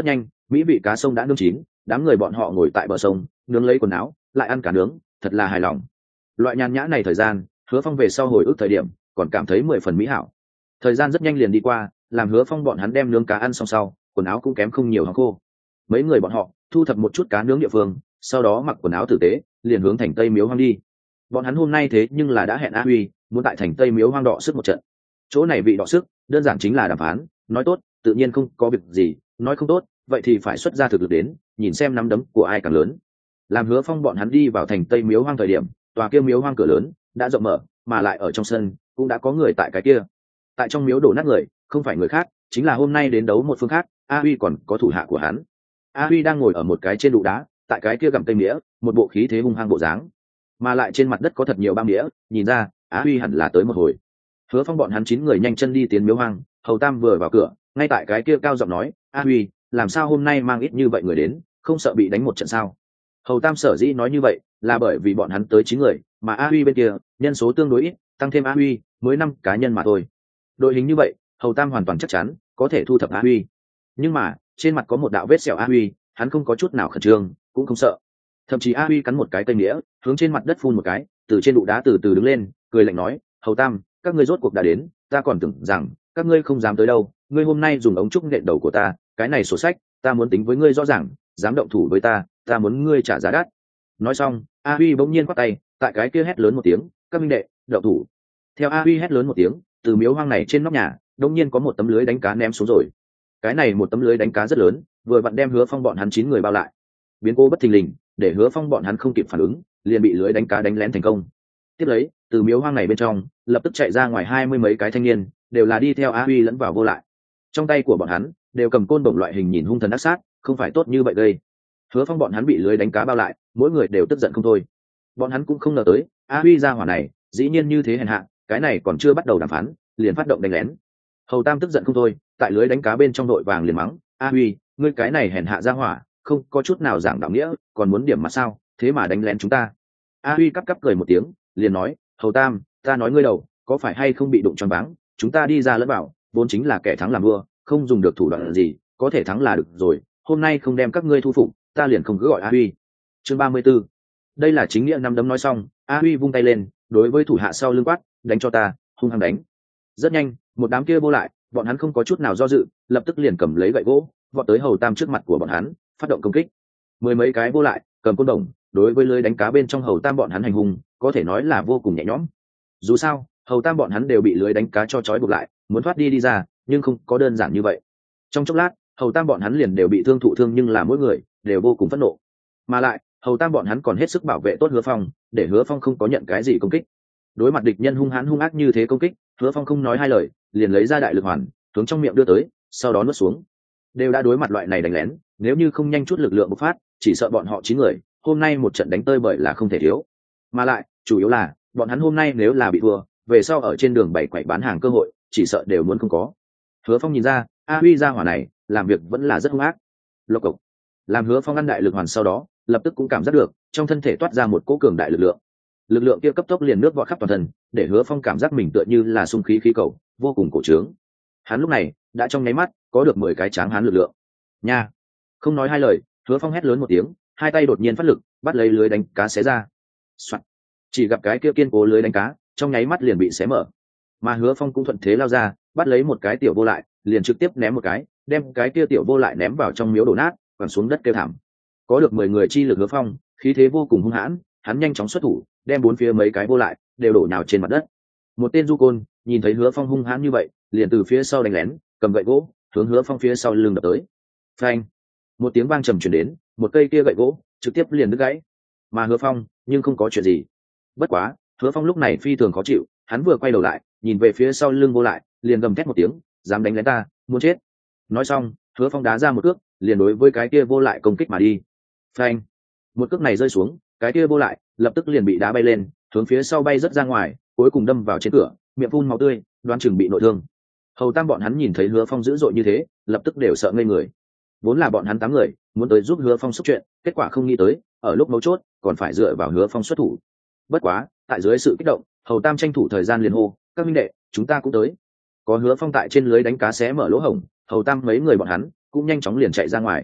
mỹ vị cá sông đã nướng chín, đám người bọn họ ngồi tại bờ sông nướng lấy quần áo lại ăn cá nướng, thật là hài lòng. Loại nhàn nhã này thời gian, Hứa Phong về sau hồi ức thời điểm còn cảm thấy mười phần mỹ hảo. Thời gian rất nhanh liền đi qua, làm Hứa Phong bọn hắn đem nướng cá ăn xong sau, quần áo cũng kém không nhiều hóng khô. Mấy người bọn họ thu thập một chút cá nướng địa phương, sau đó mặc quần áo tử tế, liền hướng thành Tây Miếu Hoang đi. Bọn hắn hôm nay thế nhưng là đã hẹn A Huy muốn tại thành Tây Miếu Hoang đọ sức một trận. Chỗ này vị đọ sức đơn giản chính là đàm phán, nói tốt tự nhiên không có việc gì, nói không tốt vậy thì phải xuất ra thực lực đến, nhìn xem nắm đấm của ai càng lớn. Làm Hứa Phong bọn hắn đi vào thành Tây Miếu Hoang thời điểm, tòa kia miếu hoang cửa lớn đã rộng mở, mà lại ở trong sân cũng đã có người tại cái kia. Tại trong miếu đổ nát người không phải người khác, chính là hôm nay đến đấu một phương khác A Huy còn có thủ hạ của hắn. A Huy đang ngồi ở một cái trên đụ đá, tại cái kia gặm cây mía, một bộ khí thế hung hăng bộ dáng, mà lại trên mặt đất có thật nhiều băng mía, nhìn ra A Huy hẳn là tới một hồi. Hứa Phong bọn hắn chín người nhanh chân đi tiến miếu hoang, Hầu Tam vừa vào cửa ngay tại cái kia cao giọng nói: A Huy, làm sao hôm nay mang ít như vậy người đến, không sợ bị đánh một trận sao? Hầu Tam sở dĩ nói như vậy là bởi vì bọn hắn tới chín người, mà A Huy bên kia nhân số tương đối ít, tăng thêm A Huy mới năm cá nhân mà thôi. Đội hình như vậy, Hầu Tam hoàn toàn chắc chắn có thể thu thập A Huy. Nhưng mà trên mặt có một đạo vết sẹo A Huy, hắn không có chút nào khẩn trương, cũng không sợ. Thậm chí A Huy cắn một cái cây nghĩa, hướng trên mặt đất phun một cái, từ trên đụ đá từ từ đứng lên, cười lạnh nói: Hầu Tam, các ngươi rốt cuộc đã đến, ta còn tưởng rằng các ngươi không dám tới đâu. Ngươi hôm nay dùng ống trúc nện đầu của ta, cái này sổ sách ta muốn tính với ngươi rõ ràng, dám động thủ với ta, ta muốn ngươi trả giá đắt. Nói xong, A Huy bỗng nhiên quát tay, tại cái kia hét lớn một tiếng: các minh đệ, động thủ! Theo A Huy hét lớn một tiếng, từ miếu hoang này trên nóc nhà đột nhiên có một tấm lưới đánh cá ném xuống rồi. Cái này một tấm lưới đánh cá rất lớn, vừa vặn đem Hứa Phong bọn hắn chín người bao lại. Biến cố bất thình lình để Hứa Phong bọn hắn không kịp phản ứng, liền bị lưới đánh cá đánh lén thành công. Tiếp lấy, từ miếu hoang này bên trong lập tức chạy ra ngoài hai mươi mấy cái thanh niên, đều là đi theo A Huy lẫn vào vô lại. Trong tay của bọn hắn đều cầm côn đồng loại hình nhìn hung thần ác sát, không phải tốt như vậy gây. Hứa Phong bọn hắn bị lưới đánh cá bao lại, mỗi người đều tức giận không thôi. Bọn hắn cũng không ngờ tới A Huy ra hỏa này dĩ nhiên như thế hèn hạ, cái này còn chưa bắt đầu đàm phán liền phát động đánh lén. Hầu Tam tức giận không thôi, tại lưới đánh cá bên trong đội vàng liền mắng: A Huy, ngươi cái này hèn hạ ra hỏa, không có chút nào giảng đạo nghĩa, còn muốn điểm mặt sao, thế mà đánh lén chúng ta. A Huy cắp cắp cười một tiếng, liền nói: Hầu Tam, ta nói ngươi đầu có phải hay không bị đụng choáng váng, chúng ta đi ra lẫn vào vốn chính là kẻ thắng làm vua, không dùng được thủ đoạn gì, có thể thắng là được rồi, hôm nay không đem các ngươi thu phục ta liền không cứ gọi A Huy. Chương ba mươi 34. Đây là chính nghĩa năm đấm nói xong, A Huy vung tay lên, đối với thủ hạ sau lưng quát: đánh cho ta, hung hăng đánh. Rất nhanh, một đám kia vô lại, bọn hắn không có chút nào do dự, lập tức liền cầm lấy gậy gỗ, vọt tới Hầu Tam trước mặt của bọn hắn, phát động công kích. Mười mấy cái vô lại, cầm côn đồng, đối với lưới đánh cá bên trong Hầu Tam bọn hắn hành hung, có thể nói là vô cùng nhẹ nhõm. Dù sao, Hầu Tam bọn hắn đều bị lưới đánh cá cho trói buộc lại, muốn thoát đi đi ra, nhưng không có đơn giản như vậy. Trong chốc lát, Hầu Tam bọn hắn liền đều bị thương thụ thương, nhưng là mỗi người đều vô cùng phẫn nộ. Mà lại, Hầu Tam bọn hắn còn hết sức bảo vệ tốt Hứa Phong, để Hứa Phong không có nhận cái gì công kích. Đối mặt địch nhân hung hãn hung ác như thế công kích, Hứa Phong không nói hai lời, liền lấy ra đại lực hoàn, hướng trong miệng đưa tới, sau đó nuốt xuống. Đều đã đối mặt loại này đánh lén, nếu như không nhanh chút lực lượng bộc phát, chỉ sợ bọn họ chín người hôm nay một trận đánh tơi bời là không thể thiếu. Mà lại, chủ yếu là bọn hắn hôm nay nếu là bị thua, về sau ở trên đường bày quậy bán hàng cơ hội, chỉ sợ đều muốn không có. Hứa Phong nhìn ra, A Huy gia hỏa này làm việc vẫn là rất hung ác. Lộc cộc. Làm Hứa Phong ăn đại lực hoàn sau đó, lập tức cũng cảm giác được trong thân thể toát ra một cỗ cường đại lực lượng. Lực lượng kia cấp tốc liền nước vọt khắp toàn thân, để Hứa Phong cảm giác mình tựa như là xung khí khí cầu, vô cùng cổ trướng. Hắn lúc này đã trong nháy mắt có được mười cái tráng hán lực lượng. Nha! Không nói hai lời, Hứa Phong hét lớn một tiếng, hai tay đột nhiên phát lực, bắt lấy lưới đánh cá xé ra. Soạn. Chỉ gặp cái kia kiên cố lưới đánh cá, trong nháy mắt liền bị xé mở. Mà Hứa Phong cũng thuận thế lao ra, bắt lấy một cái tiểu vô lại, liền trực tiếp ném một cái, đem cái kia tiểu vô lại ném vào trong miếu đổ nát, quẳng xuống đất kêu thảm. Có được mười người chi lực Hứa Phong, khí thế vô cùng hung hãn, hắn nhanh chóng xuất thủ, đem bốn phía mấy cái vô lại đều đổ nhào trên mặt đất. Một tên du côn nhìn thấy Hứa Phong hung hãn như vậy, liền từ phía sau đánh lén, cầm gậy gỗ hướng Hứa Phong phía sau lưng đập tới. Phanh! Một tiếng vang trầm truyền đến, một cây kia gậy gỗ trực tiếp liền đứt gãy. Mà Hứa Phong nhưng không có chuyện gì. Bất quá, Hứa Phong lúc này phi thường khó chịu, hắn vừa quay đầu lại, nhìn về phía sau lưng vô lại, liền gầm thét một tiếng: dám đánh lén ta, muốn chết! Nói xong, Hứa Phong đá ra một cước, liền đối với cái kia vô lại công kích mà đi. Phanh! Một cước này rơi xuống, cái kia vô lại lập tức liền bị đá bay lên, hướng phía sau bay rất ra ngoài, cuối cùng đâm vào trên cửa, miệng phun máu tươi, đoán chừng bị nội thương. Hầu Tam bọn hắn nhìn thấy Hứa Phong dữ dội như thế, lập tức đều sợ ngây người. Vốn là bọn hắn tám người muốn tới giúp Hứa Phong xúc chuyện, kết quả không nghĩ tới, ở lúc mấu chốt còn phải dựa vào Hứa Phong xuất thủ. Bất quá, tại dưới sự kích động, Hầu Tam tranh thủ thời gian liền hô: các minh đệ, chúng ta cũng tới. Có Hứa Phong tại trên lưới đánh cá xé mở lỗ hổng, Hầu Tam mấy người bọn hắn cũng nhanh chóng liền chạy ra ngoài.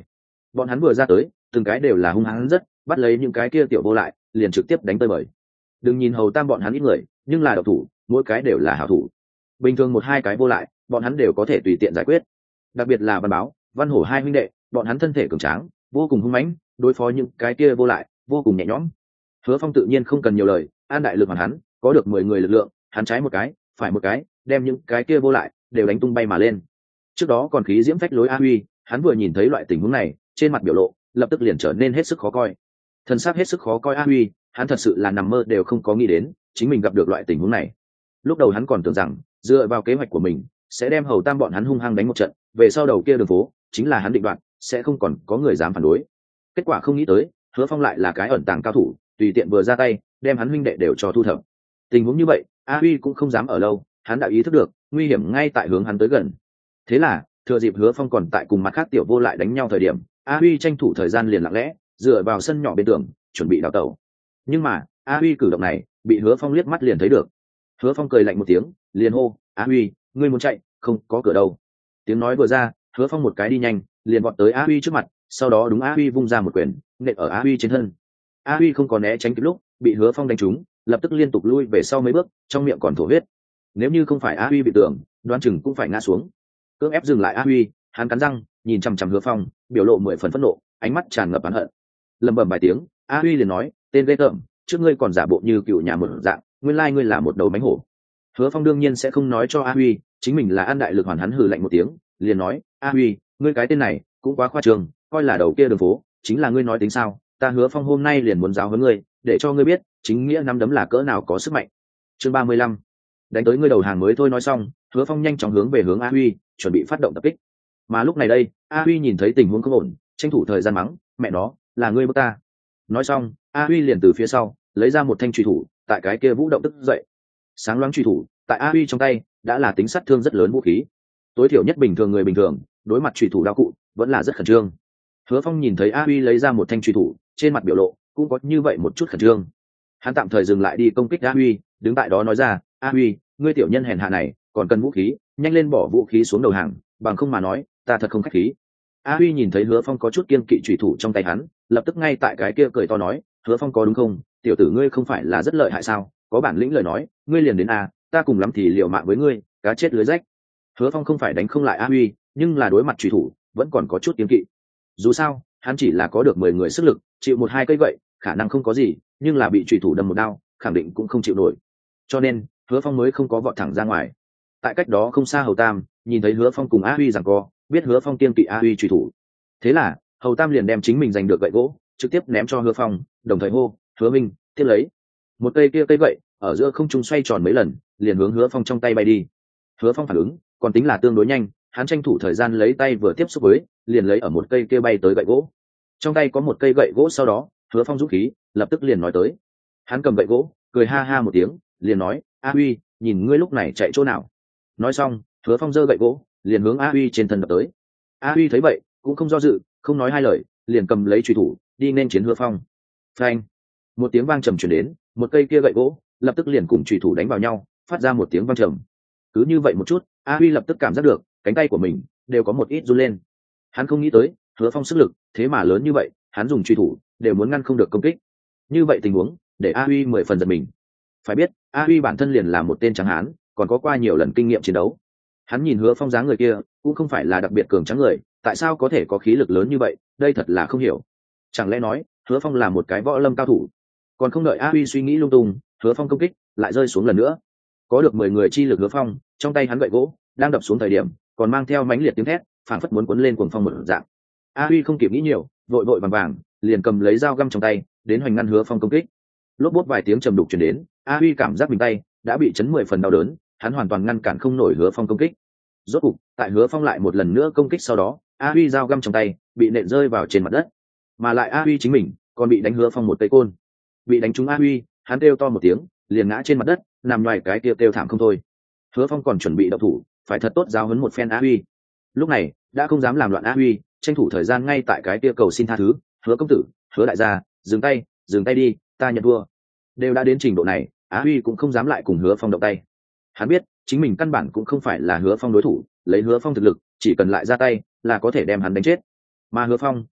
bọn hắn vừa ra tới từng cái đều là hung hãn rất, bắt lấy những cái kia tiểu vô lại liền trực tiếp đánh tơi bời. Đừng nhìn hầu tam bọn hắn ít người, nhưng là độc thủ, mỗi cái đều là hảo thủ. Bình thường một hai cái vô lại bọn hắn đều có thể tùy tiện giải quyết, đặc biệt là văn báo văn hổ hai huynh đệ, bọn hắn thân thể cường tráng vô cùng hung mãnh, đối phó những cái kia vô lại vô cùng nhẹ nhõm. Hứa Phong tự nhiên không cần nhiều lời, an đại lực hoàn hắn có được mười người lực lượng, hắn trái một cái phải một cái đem những cái kia vô lại đều đánh tung bay mà lên. Trước đó còn khí diễm phách lối A Huy, hắn vừa nhìn thấy loại tình huống này trên mặt biểu lộ lập tức liền trở nên hết sức khó coi. Thân xác hết sức khó coi A Huy, hắn thật sự là nằm mơ đều không có nghĩ đến chính mình gặp được loại tình huống này. Lúc đầu hắn còn tưởng rằng dựa vào kế hoạch của mình sẽ đem hầu tam bọn hắn hung hăng đánh một trận, về sau đầu kia đường phố chính là hắn định đoạt, sẽ không còn có người dám phản đối. Kết quả không nghĩ tới Hứa Phong lại là cái ẩn tàng cao thủ, tùy tiện vừa ra tay đem hắn huynh đệ đều cho thu thập. Tình huống như vậy A Huy cũng không dám ở lâu, hắn đã ý thức được nguy hiểm ngay tại hướng hắn tới gần. Thế là thừa dịp Hứa Phong còn tại cùng mặt khác tiểu vô lại đánh nhau thời điểm, A Huy tranh thủ thời gian liền lặng lẽ dựa vào sân nhỏ bên tường chuẩn bị đào tẩu. Nhưng mà A Huy cử động này bị Hứa Phong liếc mắt liền thấy được. Hứa Phong cười lạnh một tiếng liền hô: A Huy, ngươi muốn chạy không có cửa đâu. Tiếng nói vừa ra, Hứa Phong một cái đi nhanh liền vọt tới A Huy trước mặt, sau đó đúng A Huy vung ra một quyền nện ở A Huy trên thân. A Huy không có né tránh kịp lúc bị Hứa Phong đánh trúng, lập tức liên tục lui về sau mấy bước, trong miệng còn thổ huyết. Nếu như không phải A Huy bị tưởng, đoán chừng cũng phải ngã xuống. Cưỡng ép dừng lại A Huy, hắn cắn răng nhìn chằm chằm Hứa Phong, biểu lộ mười phần phẫn nộ, ánh mắt tràn ngập oán hận. Lẩm bẩm vài tiếng, A Huy liền nói: tên ghê tởm, trước ngươi còn giả bộ như cựu nhà một dạng, nguyên lai ngươi là một đầu bánh hổ. Hứa Phong đương nhiên sẽ không nói cho A Huy chính mình là an đại lực hoàn, hắn hừ lạnh một tiếng liền nói: A Huy, ngươi cái tên này cũng quá khoa trương, coi là đầu kia đường phố chính là ngươi nói tính sao? Ta Hứa Phong hôm nay liền muốn giáo huấn ngươi, để cho ngươi biết chính nghĩa nắm đấm là cỡ nào có sức mạnh. Chương ba mươi lăm, đánh tới ngươi đầu hàng mới thôi. Nói xong, Hứa Phong nhanh chóng hướng về hướng A Huy chuẩn bị phát động tập kích. Mà lúc này đây A Huy nhìn thấy tình huống không ổn, tranh thủ thời gian mắng: mẹ nó, là ngươi bước ta. Nói xong A Huy liền từ phía sau lấy ra một thanh truy thủ, tại cái kia vũ động tức dậy. Sáng loáng truy thủ tại A Huy trong tay đã là tính sát thương rất lớn vũ khí, tối thiểu nhất bình thường người bình thường đối mặt truy thủ đao cụ vẫn là rất khẩn trương. Hứa Phong nhìn thấy A Huy lấy ra một thanh truy thủ, trên mặt biểu lộ cũng có như vậy một chút khẩn trương. Hắn tạm thời dừng lại đi công kích A Huy, đứng tại đó nói ra: A Huy, ngươi tiểu nhân hèn hạ này còn cần vũ khí, nhanh lên bỏ vũ khí xuống đầu hàng, bằng không mà nói ta thật không khách khí. A Huy nhìn thấy Hứa Phong có chút kiên kỵ truy thủ trong tay hắn, lập tức ngay tại cái kia cười to nói: Hứa Phong có đúng không? Tiểu tử ngươi không phải là rất lợi hại sao? Có bản lĩnh lời nói ngươi liền đến a, ta cùng lắm thì liều mạng với ngươi, cá chết lưới rách. Hứa Phong không phải đánh không lại A Huy, nhưng là đối mặt truy thủ vẫn còn có chút kiên kỵ. Dù sao hắn chỉ là có được mười người sức lực, chịu một hai cây gậy khả năng không có gì, nhưng là bị truy thủ đâm một đao khẳng định cũng không chịu nổi, cho nên Hứa Phong mới không có vọt thẳng ra ngoài. Tại cách đó không xa Hầu Tam nhìn thấy Hứa Phong cùng A Huy giằng co, biết Hứa Phong kiên kỵ A Huy truy thủ, thế là Hầu Tam liền đem chính mình giành được gậy gỗ trực tiếp ném cho Hứa Phong, đồng thời hô: Hứa Minh, tiếp lấy. Một cây kia cây gậy ở giữa không trung xoay tròn mấy lần, liền hướng Hứa Phong trong tay bay đi. Hứa Phong phản ứng còn tính là tương đối nhanh, hắn tranh thủ thời gian lấy tay vừa tiếp xúc với, liền lấy ở một cây kia bay tới gậy gỗ. Trong tay có một cây gậy gỗ, sau đó Hứa Phong dũng khí lập tức liền nói tới. Hắn cầm gậy gỗ cười ha ha một tiếng liền nói: A Huy, nhìn ngươi lúc này chạy chỗ nào. Nói xong Hứa Phong giơ gậy gỗ liền hướng A Huy trên thân đập tới. A Huy thấy vậy cũng không do dự, không nói hai lời, liền cầm lấy truy thủ đi nên chiến Hứa Phong. Phanh! Một tiếng vang trầm truyền đến, một cây kia gậy gỗ lập tức liền cùng truy thủ đánh vào nhau, phát ra một tiếng vang trầm. Cứ như vậy một chút, A Huy lập tức cảm giác được cánh tay của mình đều có một ít run lên. Hắn không nghĩ tới Hứa Phong sức lực thế mà lớn như vậy, hắn dùng truy thủ đều muốn ngăn không được công kích. Như vậy tình huống để A Huy mười phần giật mình. Phải biết A Huy bản thân liền là một tên trắng hán, còn có qua nhiều lần kinh nghiệm chiến đấu. Hắn nhìn Hứa Phong dáng người kia cũng không phải là đặc biệt cường tráng người, tại sao có thể có khí lực lớn như vậy, đây thật là không hiểu. Chẳng lẽ nói Hứa Phong là một cái võ lâm cao thủ? Còn không đợi A Huy suy nghĩ lung tung, Hứa Phong công kích lại rơi xuống lần nữa. Có được mười người chi lực Hứa Phong, trong tay hắn gậy gỗ đang đập xuống thời điểm còn mang theo mãnh liệt tiếng thét, phảng phất muốn cuốn lên cuồng phong một dạng. A Huy không kịp nghĩ nhiều, vội vội vàng vàng liền cầm lấy dao găm trong tay đến hoành ngăn Hứa Phong công kích. Lốp bốt vài tiếng trầm đục truyền đến, A Huy cảm giác mình tay đã bị chấn mười phần đau đớn, hắn hoàn toàn ngăn cản không nổi Hứa Phong công kích. Rốt cục tại Hứa Phong lại một lần nữa công kích sau đó, A Huy dao găm trong tay bị nện rơi vào trên mặt đất, mà lại A Huy chính mình còn bị đánh Hứa Phong một cây côn. Bị đánh trúng A Huy, hắn kêu to một tiếng liền ngã trên mặt đất, nằm ngoài cái kêu kêu thảm không thôi. Hứa Phong còn chuẩn bị động thủ, phải thật tốt giáo huấn một phen A Huy. Lúc này đã không dám làm loạn A Huy, tranh thủ thời gian ngay tại cái kia cầu xin tha thứ: Hứa công tử, Hứa đại gia, dừng tay, dừng tay đi, ta nhận thua. Đều đã đến trình độ này, Á Huy cũng không dám lại cùng Hứa Phong động tay. Hắn biết chính mình căn bản cũng không phải là Hứa Phong đối thủ, lấy Hứa Phong thực lực chỉ cần lại ra tay là có thể đem hắn đánh chết. Mà Hứa Phong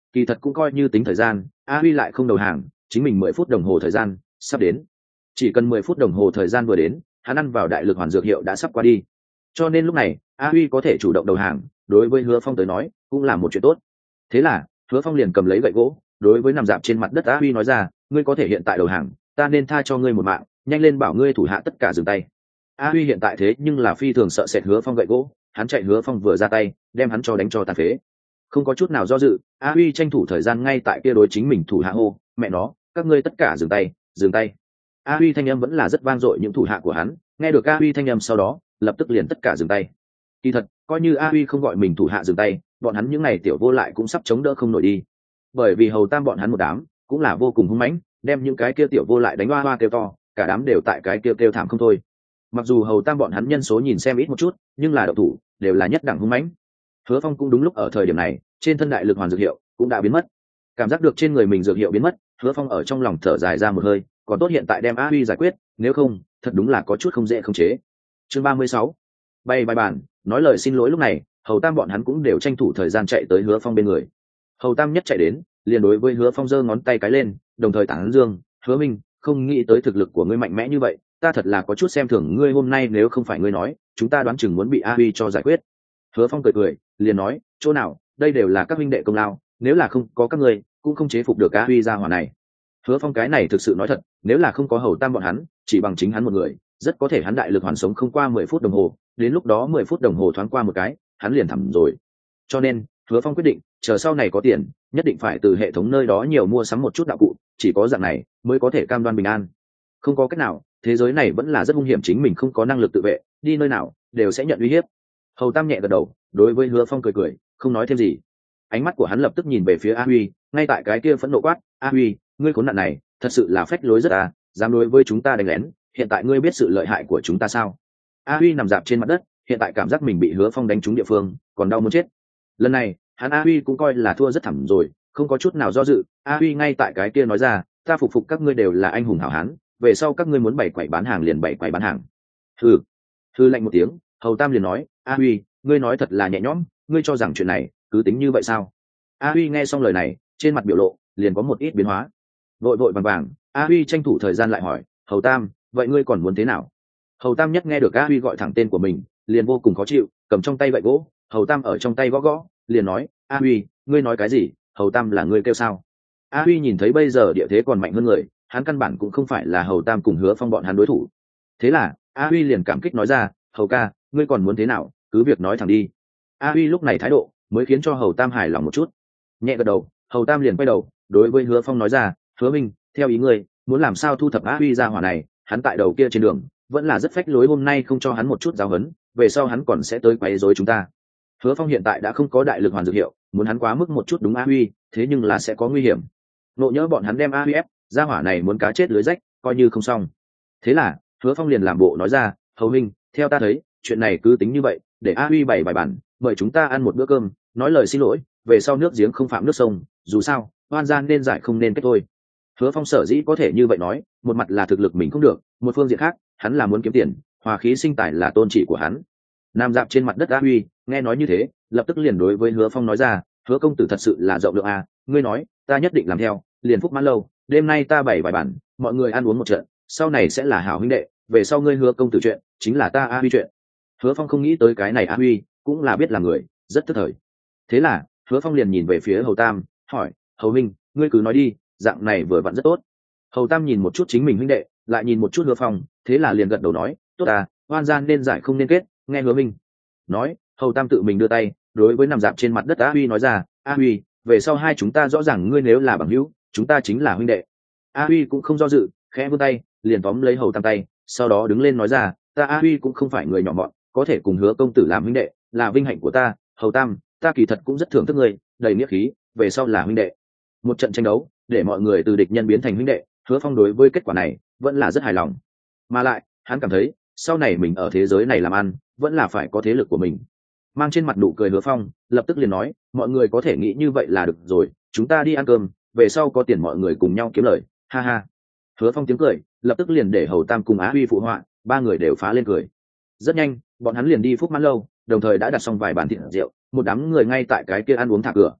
kỳ thật cũng coi như tính thời gian, a huy lại không đầu hàng, chính mình mười phút đồng hồ thời gian sắp đến, chỉ cần mười phút đồng hồ thời gian vừa đến, hắn ăn vào đại lực hoàn dược hiệu đã sắp qua đi, cho nên lúc này a huy có thể chủ động đầu hàng, đối với Hứa Phong tới nói cũng là một chuyện tốt. Thế là Hứa Phong liền cầm lấy gậy gỗ, đối với nằm dạp trên mặt đất a huy nói ra, ngươi có thể hiện tại đầu hàng, ta nên tha cho ngươi một mạng, nhanh lên bảo ngươi thủ hạ tất cả dừng tay. a huy hiện tại thế nhưng là phi thường sợ sệt Hứa Phong gậy gỗ, hắn chạy Hứa Phong vừa ra tay đem hắn cho đánh cho tàn phế. Không có chút nào do dự, a huy tranh thủ thời gian ngay tại kia đối chính mình thủ hạ hô, mẹ nó, các ngươi tất cả dừng tay, dừng tay. a huy thanh âm vẫn là rất vang dội, những thủ hạ của hắn nghe được a huy thanh âm sau đó lập tức liền tất cả dừng tay. Kỳ thật coi như a huy không gọi mình thủ hạ dừng tay, bọn hắn những ngày tiểu vô lại cũng sắp chống đỡ không nổi đi, bởi vì hầu tam bọn hắn một đám cũng là vô cùng hung mãnh, đem những cái kia tiểu vô lại đánh hoa hoa kêu to, cả đám đều tại cái kia kêu thảm không thôi. Mặc dù hầu tam bọn hắn nhân số nhìn xem ít một chút, nhưng là đậu thủ đều là nhất đẳng hung mãnh. Hứa Phong cũng đúng lúc ở thời điểm này trên thân đại lực hoàn dược hiệu cũng đã biến mất, cảm giác được trên người mình dược hiệu biến mất, Hứa Phong ở trong lòng thở dài ra một hơi, còn tốt hiện tại đem a huy giải quyết, nếu không thật đúng là có chút không dễ khống chế. Chương ba mươi sáu, bay bài bản nói lời xin lỗi. Lúc này hầu tam bọn hắn cũng đều tranh thủ thời gian chạy tới Hứa Phong bên người. Hầu tam nhất chạy đến liền đối với Hứa Phong giơ ngón tay cái lên, đồng thời tán dương, Hứa Minh, không nghĩ tới thực lực của ngươi mạnh mẽ như vậy, ta thật là có chút xem thường ngươi, hôm nay nếu không phải ngươi nói, chúng ta đoán chừng muốn bị a huy cho giải quyết. Hứa Phong cười cười liền nói, chỗ nào, đây đều là các huynh đệ công lao, nếu là không có các ngươi cũng không chế phục được a huy gia hỏa này. Hứa Phong cái này thực sự nói thật, nếu là không có hầu tam bọn hắn, chỉ bằng chính hắn một người rất có thể hắn đại lực hoàn sống không qua mười phút đồng hồ, đến lúc đó mười phút đồng hồ thoáng qua một cái hắn liền thẳm rồi. Cho nên Hứa Phong quyết định chờ sau này có tiền nhất định phải từ hệ thống nơi đó nhiều mua sắm một chút đạo cụ, chỉ có dạng này mới có thể cam đoan bình an. Không có cách nào, thế giới này vẫn là rất hung hiểm, chính mình không có năng lực tự vệ, đi nơi nào đều sẽ nhận uy hiếp. Hầu tam nhẹ gật đầu đối với Hứa Phong cười cười không nói thêm gì. Ánh mắt của hắn lập tức nhìn về phía a huy, ngay tại cái kia phẫn nộ quát, a huy, ngươi khốn nạn này thật sự là phách lối rất à, dám đối với chúng ta đánh lén, hiện tại ngươi biết sự lợi hại của chúng ta sao? A huy nằm dạp trên mặt đất, hiện tại cảm giác mình bị Hứa Phong đánh trúng địa phương còn đau muốn chết. Lần này hắn a huy cũng coi là thua rất thảm rồi, không có chút nào do dự, a huy ngay tại cái kia nói ra, ta phục phục các ngươi đều là anh hùng hảo hán, về sau các ngươi muốn bày quầy bán hàng liền bày quầy bán hàng. Hừ. Hừ lạnh một tiếng, hầu tam liền nói, a huy, ngươi nói thật là nhẹ nhõm, ngươi cho rằng chuyện này cứ tính như vậy sao? A huy nghe xong lời này trên mặt biểu lộ liền có một ít biến hóa, vội vội vàng vàng a huy tranh thủ thời gian lại hỏi, hầu tam, vậy ngươi còn muốn thế nào? Hầu tam nhất nghe được a huy gọi thẳng tên của mình liền vô cùng khó chịu, cầm trong tay gậy gỗ, hầu tam ở trong tay gõ gõ liền nói, a huy, ngươi nói cái gì? Hầu tam là ngươi kêu sao? a huy nhìn thấy bây giờ địa thế còn mạnh hơn người, hắn căn bản cũng không phải là hầu tam cùng Hứa Phong bọn hắn đối thủ. Thế là a huy liền cảm kích nói ra, hầu ca, ngươi còn muốn thế nào, cứ việc nói thẳng đi. a huy lúc này thái độ mới khiến cho hầu tam hài lòng một chút, nhẹ gật đầu, hầu tam liền quay đầu đối với Hứa Phong nói ra, Hứa Minh, theo ý ngươi muốn làm sao thu thập a huy ra hỏa này, hắn tại đầu kia trên đường vẫn là rất phách lối, hôm nay không cho hắn một chút giáo huấn, về sau hắn còn sẽ tới quấy rối chúng ta. Hứa Phong hiện tại đã không có đại lực hoàn dược hiệu, muốn hắn quá mức một chút đúng a huy, thế nhưng là sẽ có nguy hiểm, nộ nhỡ bọn hắn đem a huy ép ra hỏa này muốn cá chết lưới rách coi như không xong. Thế là Hứa Phong liền làm bộ nói ra, hầu Minh, theo ta thấy chuyện này cứ tính như vậy, để a huy bày bài bản, mời chúng ta ăn một bữa cơm, nói lời xin lỗi, về sau nước giếng không phạm nước sông, dù sao oan gian nên giải không nên kết thôi. Hứa Phong sở dĩ có thể như vậy nói, một mặt là thực lực mình không được, một phương diện khác hắn là muốn kiếm tiền, hòa khí sinh tài là tôn trị của hắn. Nam dạp trên mặt đất a huy nghe nói như thế lập tức liền đối với Hứa Phong nói ra, Hứa công tử thật sự là rộng lượng à, ngươi nói ta nhất định làm theo, liền phúc mãn lâu, đêm nay ta bày vài bản, mọi người ăn uống một trận, sau này sẽ là hảo huynh đệ, về sau ngươi Hứa công tử chuyện chính là ta a huy chuyện. Hứa Phong không nghĩ tới cái này a huy cũng là biết là người, rất tức thời. Thế là Hứa Phong liền nhìn về phía hầu tam hỏi, hầu minh, ngươi cứ nói đi, dạng này vừa vặn rất tốt. Hầu tam nhìn một chút chính mình huynh đệ, lại nhìn một chút Hứa Phong, thế là liền gật đầu nói, tốt à, oan gian nên giải không nên kết, nghe Hứa minh nói. Hầu tam tự mình đưa tay đối với nằm dạp trên mặt đất a huy nói ra, a huy, về sau hai chúng ta rõ ràng, ngươi nếu là bằng hữu chúng ta chính là huynh đệ. a huy cũng không do dự, khẽ vươn tay liền tóm lấy hầu tam tay, sau đó đứng lên nói ra, ta a huy cũng không phải người nhỏ mọn, có thể cùng Hứa công tử làm huynh đệ là vinh hạnh của ta, hầu tam, ta kỳ thật cũng rất thưởng thức ngươi, đầy nghĩa khí, về sau là huynh đệ. Một trận tranh đấu để mọi người từ địch nhân biến thành huynh đệ, Hứa Phong đối với kết quả này vẫn là rất hài lòng, mà lại hắn cảm thấy sau này mình ở thế giới này làm ăn vẫn là phải có thế lực của mình. Mang trên mặt nụ cười Hứa Phong lập tức liền nói, mọi người có thể nghĩ như vậy là được rồi, chúng ta đi ăn cơm, về sau có tiền mọi người cùng nhau kiếm lời, ha ha. Hứa Phong tiếng cười lập tức liền để hầu tam cùng á huy phụ họa, ba người đều phá lên cười. Rất nhanh bọn hắn liền đi phúc mãn lâu, đồng thời đã đặt xong vài bàn thịt rượu, một đám người ngay tại cái kia ăn uống thả cửa.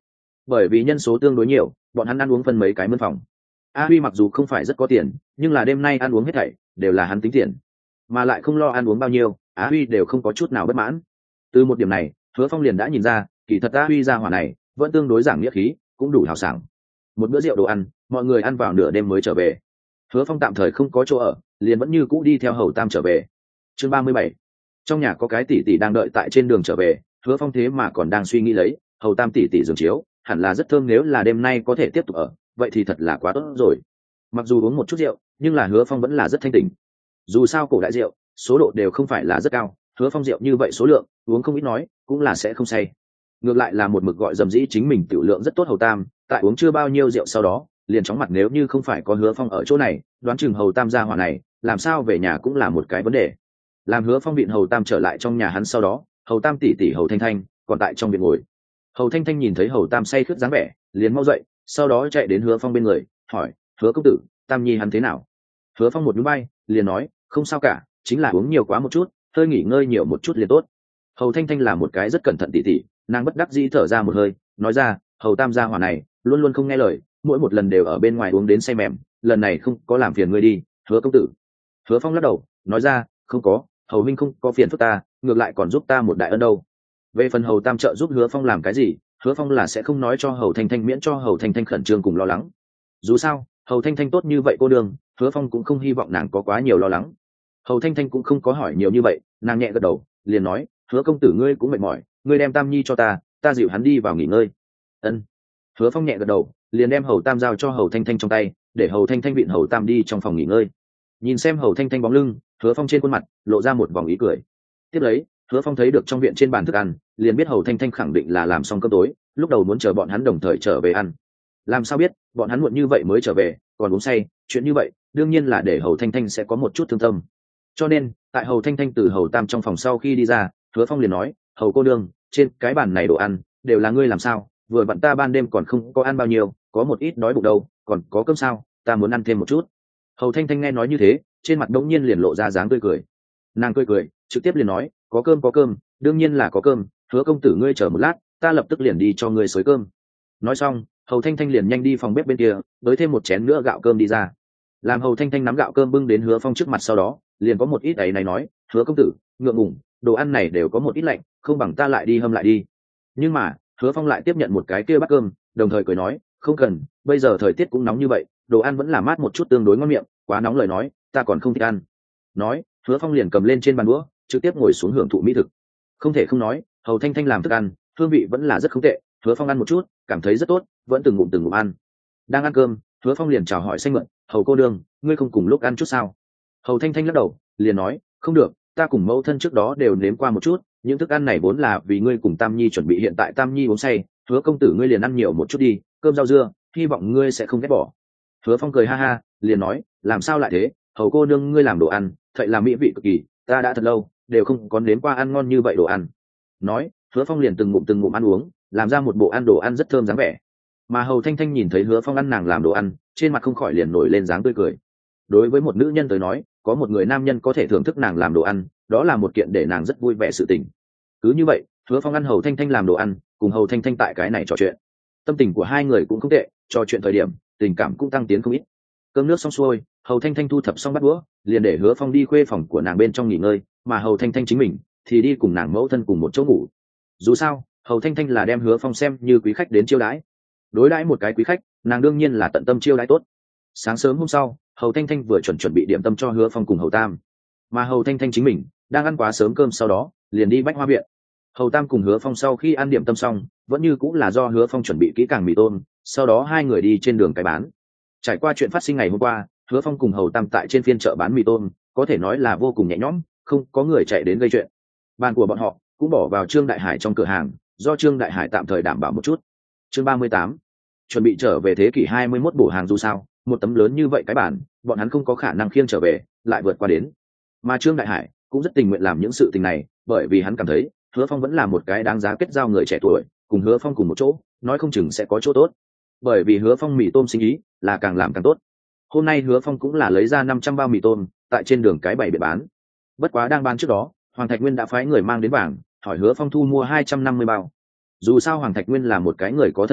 bởi vì nhân số tương đối nhiều, bọn hắn ăn uống phân mấy cái mân phòng. A Huy mặc dù không phải rất có tiền, nhưng là đêm nay ăn uống hết thảy đều là hắn tính tiền, mà lại không lo ăn uống bao nhiêu, A Huy đều không có chút nào bất mãn. Từ một điểm này, Hứa Phong liền đã nhìn ra, kỳ thật A Huy gia hỏa này vẫn tương đối giảng nghĩa khí, cũng đủ hào sảng. Một bữa rượu đồ ăn, mọi người ăn vào nửa đêm mới trở về. Hứa Phong tạm thời không có chỗ ở, liền vẫn như cũ đi theo Hầu Tam trở về. Chương ba mươi bảy, trong nhà có cái tỷ tỷ đang đợi tại trên đường trở về, Hứa Phong thế mà còn đang suy nghĩ lấy, Hầu Tam tỷ tỷ giường chiếu, hẳn là rất thơm, nếu là đêm nay có thể tiếp tục ở, vậy thì thật là quá tốt rồi. Mặc dù uống một chút rượu, nhưng là Hứa Phong vẫn là rất thanh tỉnh. Dù sao cổ đại rượu, số độ đều không phải là rất cao, Hứa Phong rượu như vậy số lượng, uống không ít nói, cũng là sẽ không say. Ngược lại là một mực gọi dầm dĩ chính mình tiểu lượng rất tốt Hầu Tam, tại uống chưa bao nhiêu rượu sau đó, liền chóng mặt, nếu như không phải có Hứa Phong ở chỗ này, đoán chừng Hầu Tam gia hỏa này, làm sao về nhà cũng là một cái vấn đề. Làm Hứa Phong vịn Hầu Tam trở lại trong nhà hắn sau đó, Hầu Tam tỷ tỷ Hầu Thanh Thanh còn tại trong viện ngồi. Hầu Thanh Thanh nhìn thấy Hầu Tam say khướt dáng vẻ, liền mau dậy, sau đó chạy đến Hứa Phong bên người, hỏi: Hứa công tử, Tam nhi hắn thế nào? Hứa Phong một núi bay, liền nói: không sao cả, chính là uống nhiều quá một chút, hơi nghỉ ngơi nhiều một chút liền tốt. Hầu Thanh Thanh là một cái rất cẩn thận tỷ tỷ, nàng bất đắc dĩ thở ra một hơi, nói ra: Hầu Tam gia hỏa này luôn luôn không nghe lời, mỗi một lần đều ở bên ngoài uống đến say mềm, lần này không có làm phiền ngươi đi, Hứa công tử. Hứa Phong lắc đầu, nói ra: không có, Hầu huynh không có phiền phức ta, ngược lại còn giúp ta một đại ân đâu. Về phần Hầu Tam trợ giúp Hứa Phong làm cái gì, Hứa Phong là sẽ không nói cho Hầu Thanh Thanh, miễn cho Hầu Thanh Thanh khẩn trương cùng lo lắng. Dù sao, Hầu Thanh Thanh tốt như vậy cô đường, Hứa Phong cũng không hy vọng nàng có quá nhiều lo lắng. Hầu Thanh Thanh cũng không có hỏi nhiều như vậy, nàng nhẹ gật đầu, liền nói: Hứa công tử ngươi cũng mệt mỏi, ngươi đem Tam nhi cho ta, ta dịu hắn đi vào nghỉ ngơi. Ân. Hứa Phong nhẹ gật đầu, liền đem Hầu Tam giao cho Hầu Thanh Thanh trong tay, để Hầu Thanh Thanh vịn Hầu Tam đi trong phòng nghỉ ngơi. Nhìn xem Hầu Thanh Thanh bóng lưng, Hứa Phong trên khuôn mặt lộ ra một vòng ý cười. Tiếp lấy, Hứa Phong thấy được trong viện trên bàn thức ăn, liền biết Hầu Thanh Thanh khẳng định là làm xong cơm tối, lúc đầu muốn chờ bọn hắn đồng thời trở về ăn. Làm sao biết, bọn hắn muộn như vậy mới trở về, còn uống say, chuyện như vậy, đương nhiên là để Hầu Thanh Thanh sẽ có một chút thương tâm. Cho nên, tại Hầu Thanh Thanh từ Hầu Tam trong phòng sau khi đi ra, Hứa Phong liền nói: Hầu cô nương, trên cái bàn này đồ ăn đều là ngươi làm sao? Vừa vặn ta ban đêm còn không có ăn bao nhiêu, có một ít đói bụng đâu, còn có cơm sao? Ta muốn ăn thêm một chút. Hầu Thanh Thanh nghe nói như thế, trên mặt đống nhiên liền lộ ra dáng tươi cười. Nàng cười cười, trực tiếp liền nói: có cơm có cơm, đương nhiên là có cơm, Hứa công tử ngươi chờ một lát, ta lập tức liền đi cho ngươi xới cơm. Nói xong, Hầu Thanh Thanh liền nhanh đi phòng bếp bên kia, đới thêm một chén nữa gạo cơm đi ra. Làm Hầu Thanh Thanh nắm gạo cơm bưng đến Hứa Phong trước mặt sau đó, liền có một ít ấy này nói: Hứa công tử, ngượng ngùng, đồ ăn này đều có một ít lạnh, không bằng ta lại đi hâm lại đi. Nhưng mà, Hứa Phong lại tiếp nhận một cái kia bát cơm, đồng thời cười nói: không cần, bây giờ thời tiết cũng nóng như vậy, đồ ăn vẫn là mát một chút tương đối ngon miệng, quá nóng lời nói, ta còn không thích ăn. Nói, Hứa Phong liền cầm lên trên bàn đũa, trực tiếp ngồi xuống hưởng thụ mỹ thực. Không thể không nói, Hầu Thanh Thanh làm thức ăn, hương vị vẫn là rất không tệ. Hứa Phong ăn một chút, cảm thấy rất tốt, vẫn từng ngụm từng ngụm ăn. Đang ăn cơm, Hứa Phong liền chào hỏi xanh mượn: Hầu cô đương, ngươi không cùng lúc ăn chút sao? Hầu Thanh Thanh lắc đầu, liền nói: không được, ta cùng mẫu thân trước đó đều nếm qua một chút, những thức ăn này vốn là vì ngươi cùng Tam nhi chuẩn bị, hiện tại Tam nhi uống say, Hứa công tử ngươi liền ăn nhiều một chút đi, cơm rau dưa, hy vọng ngươi sẽ không ghét bỏ. Hứa Phong cười ha ha, liền nói: làm sao lại thế, Hầu cô nương ngươi làm đồ ăn thật là mỹ vị cực kỳ, ta đã thật lâu đều không có nếm qua ăn ngon như vậy đồ ăn. Nói, Hứa Phong liền từng ngụm từng ngụm ăn uống, làm ra một bộ ăn đồ ăn rất thơm dáng vẻ. Mà Hầu Thanh Thanh nhìn thấy Hứa Phong ăn nàng làm đồ ăn, trên mặt không khỏi liền nổi lên dáng tươi cười. Đối với một nữ nhân tới nói, có một người nam nhân có thể thưởng thức nàng làm đồ ăn, đó là một kiện để nàng rất vui vẻ sự tình. Cứ như vậy, Hứa Phong ăn Hầu Thanh Thanh làm đồ ăn, cùng Hầu Thanh Thanh tại cái này trò chuyện. Tâm tình của hai người cũng không tệ, trò chuyện thời điểm, tình cảm cũng tăng tiến không ít. Cơm nước xong xuôi, Hầu Thanh Thanh thu thập xong bát đũa, liền để Hứa Phong đi khuê phòng của nàng bên trong nghỉ ngơi, mà Hầu Thanh Thanh chính mình thì đi cùng nàng mẫu thân cùng một chỗ ngủ. Dù sao, Hầu Thanh Thanh là đem Hứa Phong xem như quý khách đến chiêu đãi. Đối đãi một cái quý khách, nàng đương nhiên là tận tâm chiêu đãi tốt. Sáng sớm hôm sau, Hầu Thanh Thanh vừa chuẩn chuẩn bị điểm tâm cho Hứa Phong cùng Hầu Tam, mà Hầu Thanh Thanh chính mình đang ăn quá sớm cơm, sau đó liền đi Bách Hoa viện. Hầu Tam cùng Hứa Phong sau khi ăn điểm tâm xong, vẫn như cũng là do Hứa Phong chuẩn bị kỹ càng mì tôm, sau đó hai người đi trên đường cái bán. Trải qua chuyện phát sinh ngày hôm qua, Hứa Phong cùng Hầu Tam tại trên phiên chợ bán mì tôm, có thể nói là vô cùng nhẹ nhõm, không có người chạy đến gây chuyện. Bàn của bọn họ cũng bỏ vào Trương Đại Hải trong cửa hàng, do Trương Đại Hải tạm thời đảm bảo một chút. Chương ba mươi tám, chuẩn bị trở về thế kỷ hai mươi mốt bổ hàng, dù sao, một tấm lớn như vậy cái bản, bọn hắn không có khả năng khiêng trở về, lại vượt qua đến. Mà Trương Đại Hải cũng rất tình nguyện làm những sự tình này, bởi vì hắn cảm thấy Hứa Phong vẫn là một cái đáng giá kết giao người trẻ tuổi, cùng Hứa Phong cùng một chỗ, nói không chừng sẽ có chỗ tốt. Bởi vì Hứa Phong mì tôm sinh ý là càng làm càng tốt. Hôm nay Hứa Phong cũng là lấy ra năm trăm bao mì tôm, tại trên đường cái bày để bán. Bất quá đang bán trước đó, Hoàng Thạch Nguyên đã phái người mang đến vàng, hỏi Hứa Phong thu mua hai trăm năm mươi bao. Dù sao Hoàng Thạch Nguyên là một cái người có thân phận,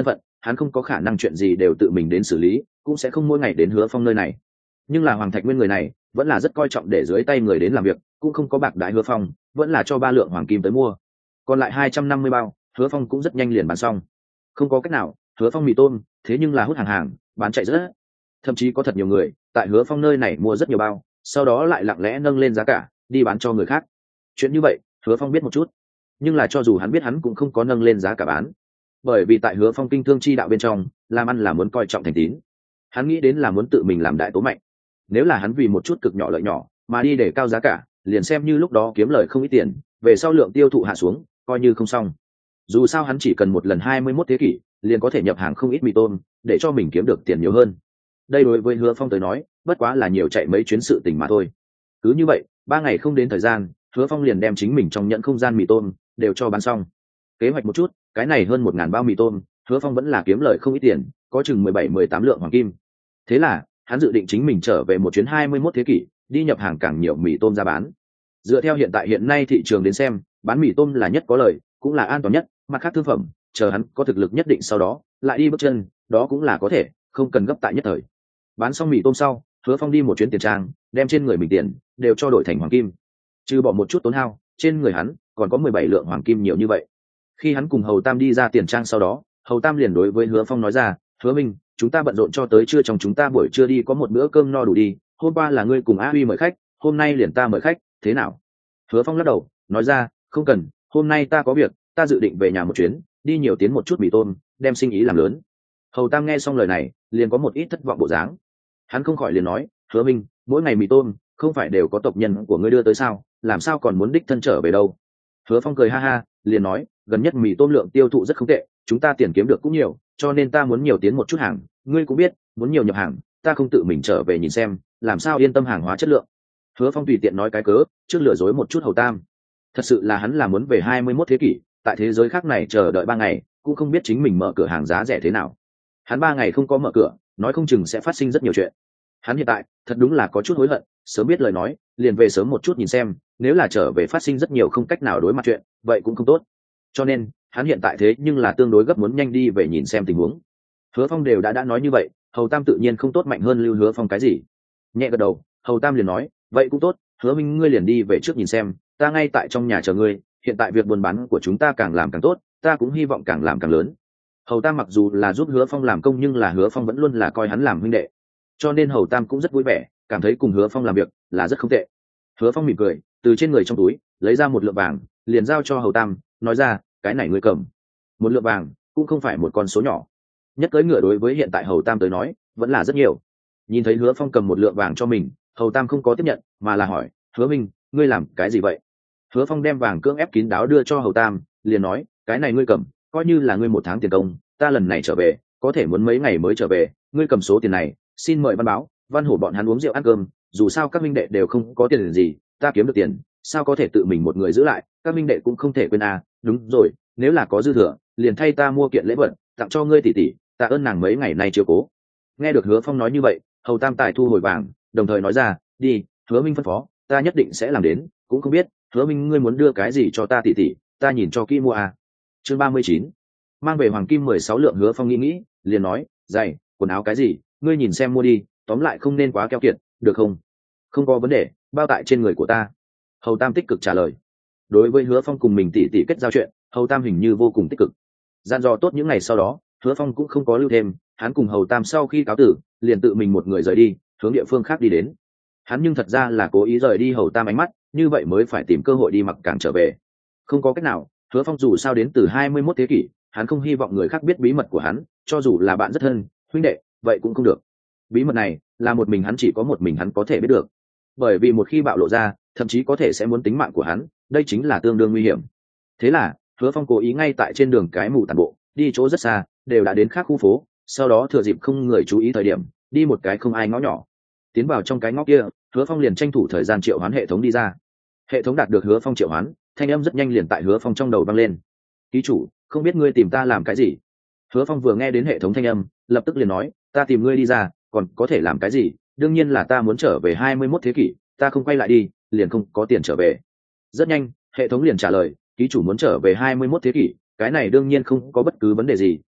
hắn không có khả năng chuyện gì đều tự mình đến xử lý, cũng sẽ không mỗi ngày đến Hứa Phong nơi này. Nhưng là Hoàng Thạch Nguyên người này vẫn là rất coi trọng để dưới tay người đến làm việc, cũng không có bạc đái Hứa Phong, vẫn là cho ba lượng hoàng kim tới mua. Còn lại hai trăm năm mươi bao, Hứa Phong cũng rất nhanh liền bán xong. Không có cách nào, Hứa Phong mì tôm, thế nhưng là hút hàng hàng, bán chạy rất. Thậm chí có thật nhiều người tại Hứa Phong nơi này mua rất nhiều bao, sau đó lại lặng lẽ nâng lên giá cả, đi bán cho người khác. Chuyện như vậy, Hứa Phong biết một chút, nhưng là cho dù hắn biết hắn cũng không có nâng lên giá cả bán, bởi vì tại Hứa Phong kinh thương chi đạo bên trong, làm ăn là muốn coi trọng thành tín. Hắn nghĩ đến là muốn tự mình làm đại tố mạnh. Nếu là hắn vì một chút cực nhỏ lợi nhỏ mà đi để cao giá cả, liền xem như lúc đó kiếm lời không ít tiền, về sau lượng tiêu thụ hạ xuống, coi như không xong. Dù sao hắn chỉ cần một lần hai mươi mốt thế kỷ, liền có thể nhập hàng không ít mì tôm, để cho mình kiếm được tiền nhiều hơn. Đây đối với Hứa Phong tới nói, bất quá là nhiều chạy mấy chuyến sự tình mà thôi. Cứ như vậy, ba ngày không đến thời gian, Hứa Phong liền đem chính mình trong nhận không gian mì tôm đều cho bán xong. Kế hoạch một chút, cái này hơn một ngàn bao mì tôm, Hứa Phong vẫn là kiếm lời không ít tiền, có chừng mười bảy mười tám lượng hoàng kim. Thế là, hắn dự định chính mình trở về một chuyến hai mươi mốt thế kỷ, đi nhập hàng càng nhiều mì tôm ra bán. Dựa theo hiện tại hiện nay thị trường đến xem, bán mì tôm là nhất có lợi, cũng là an toàn nhất, mặt khác thương phẩm, chờ hắn có thực lực nhất định sau đó, lại đi bước chân, đó cũng là có thể, không cần gấp tại nhất thời. Bán xong mì tôm sau, Hứa Phong đi một chuyến tiền trang, đem trên người mình tiền đều cho đổi thành hoàng kim. Trừ bỏ một chút tốn hao, trên người hắn còn có mười bảy lượng hoàng kim nhiều như vậy. Khi hắn cùng Hầu Tam đi ra tiền trang sau đó, Hầu Tam liền đối với Hứa Phong nói ra, "Hứa Minh, chúng ta bận rộn cho tới trưa, trong chúng ta buổi trưa đi có một bữa cơm no đủ đi, hôm qua là ngươi cùng A Huy mời khách, hôm nay liền ta mời khách, thế nào?" Hứa Phong lắc đầu, nói ra, "Không cần, hôm nay ta có việc, ta dự định về nhà một chuyến, đi nhiều tiến một chút mì tôm, đem sinh ý làm lớn." Hầu Tam nghe xong lời này, liền có một ít thất vọng bộ dáng. Hắn không khỏi liền nói, "Hứa Minh, mỗi ngày mì tôm không phải đều có tộc nhân của ngươi đưa tới sao, làm sao còn muốn đích thân trở về đâu?" Hứa Phong cười ha ha, liền nói, "Gần nhất mì tôm lượng tiêu thụ rất không tệ, chúng ta tiền kiếm được cũng nhiều, cho nên ta muốn nhiều tiến một chút hàng, ngươi cũng biết, muốn nhiều nhập hàng, ta không tự mình trở về nhìn xem, làm sao yên tâm hàng hóa chất lượng." Hứa Phong tùy tiện nói cái cớ, trước lừa dối một chút Hầu Tam. Thật sự là hắn là muốn về hai mươi mốt thế kỷ, tại thế giới khác này chờ đợi ba ngày, cũng không biết chính mình mở cửa hàng giá rẻ thế nào. Hắn ba ngày không có mở cửa, nói không chừng sẽ phát sinh rất nhiều chuyện. Hắn hiện tại thật đúng là có chút hối hận, sớm biết lời nói, liền về sớm một chút nhìn xem, nếu là trở về phát sinh rất nhiều không cách nào đối mặt chuyện, vậy cũng không tốt. Cho nên, hắn hiện tại thế nhưng là tương đối gấp, muốn nhanh đi về nhìn xem tình huống. Hứa Phong đều đã đã nói như vậy, Hầu Tam tự nhiên không tốt mạnh hơn lưu Hứa Phong cái gì. Nhẹ gật đầu, Hầu Tam liền nói, "Vậy cũng tốt, Hứa Minh ngươi liền đi về trước nhìn xem, ta ngay tại trong nhà chờ ngươi, hiện tại việc buôn bán của chúng ta càng làm càng tốt, ta cũng hy vọng càng làm càng lớn." Hầu Tam mặc dù là giúp Hứa Phong làm công, nhưng là Hứa Phong vẫn luôn là coi hắn làm huynh đệ, cho nên Hầu Tam cũng rất vui vẻ, cảm thấy cùng Hứa Phong làm việc là rất không tệ. Hứa Phong mỉm cười, từ trên người trong túi lấy ra một lượng vàng, liền giao cho Hầu Tam, nói ra, "Cái này ngươi cầm." Một lượng vàng cũng không phải một con số nhỏ, nhất cưỡi ngựa đối với hiện tại Hầu Tam tới nói vẫn là rất nhiều. Nhìn thấy Hứa Phong cầm một lượng vàng cho mình, Hầu Tam không có tiếp nhận, mà là hỏi, "Hứa Minh, ngươi làm cái gì vậy?" Hứa Phong đem vàng cưỡng ép kín đáo đưa cho Hầu Tam, liền nói, "Cái này ngươi cầm, coi như là ngươi một tháng tiền công, ta lần này trở về có thể muốn mấy ngày mới trở về, ngươi cầm số tiền này, xin mời Văn Báo, Văn Hổ bọn hắn uống rượu ăn cơm, dù sao các minh đệ đều không có tiền gì, ta kiếm được tiền, sao có thể tự mình một người giữ lại, các minh đệ cũng không thể quên à, đúng rồi, nếu là có dư thừa, liền thay ta mua kiện lễ vật, tặng cho ngươi tỷ tỷ, tạ ơn nàng mấy ngày nay chiếu cố." Nghe được Hứa Phong nói như vậy, Hầu Tam tài thu hồi vàng, đồng thời nói ra, "Đi, Hứa Minh phân phó, ta nhất định sẽ làm đến, cũng không biết, Hứa Minh ngươi muốn đưa cái gì cho ta tỷ tỷ, ta nhìn cho kỹ mua à." Chương ba mươi chín, mang về hoàng kim mười sáu lượng. Hứa Phong nghĩ nghĩ, liền nói, "Giày, quần áo cái gì, ngươi nhìn xem mua đi, tóm lại không nên quá keo kiệt, được không?" "Không có vấn đề, bao tại trên người của ta." Hầu Tam tích cực trả lời. Đối với Hứa Phong cùng mình tỷ tỷ kết giao chuyện, Hầu Tam hình như vô cùng tích cực. Gian dò tốt những ngày sau đó, Hứa Phong cũng không có lưu thêm, hắn cùng Hầu Tam sau khi cáo tử, liền tự mình một người rời đi, hướng địa phương khác đi đến. Hắn nhưng thật ra là cố ý rời đi Hầu Tam ánh mắt, như vậy mới phải tìm cơ hội đi mặc càng trở về. Không có cách nào, Hứa Phong dù sao đến từ hai mươi mốt thế kỷ, hắn không hy vọng người khác biết bí mật của hắn, cho dù là bạn rất thân, huynh đệ, vậy cũng không được. Bí mật này là một mình hắn, chỉ có một mình hắn có thể biết được. Bởi vì một khi bạo lộ ra, thậm chí có thể sẽ muốn tính mạng của hắn, đây chính là tương đương nguy hiểm. Thế là, Hứa Phong cố ý ngay tại trên đường cái mù tản bộ, đi chỗ rất xa, đều đã đến khác khu phố, sau đó thừa dịp không người chú ý thời điểm, đi một cái không ai ngõ nhỏ. Tiến vào trong cái ngõ kia, Hứa Phong liền tranh thủ thời gian triệu hoán hệ thống đi ra. Hệ thống đạt được Hứa Phong triệu hoán, thanh âm rất nhanh liền tại Hứa Phong trong đầu vang lên. "Ký chủ, không biết ngươi tìm ta làm cái gì?" Hứa Phong vừa nghe đến hệ thống thanh âm, lập tức liền nói, "Ta tìm ngươi đi ra, còn có thể làm cái gì? Đương nhiên là ta muốn trở về hai mươi mốt thế kỷ, ta không quay lại đi, liền không có tiền trở về." Rất nhanh, hệ thống liền trả lời, "Ký chủ muốn trở về hai mươi mốt thế kỷ, cái này đương nhiên không có bất cứ vấn đề gì,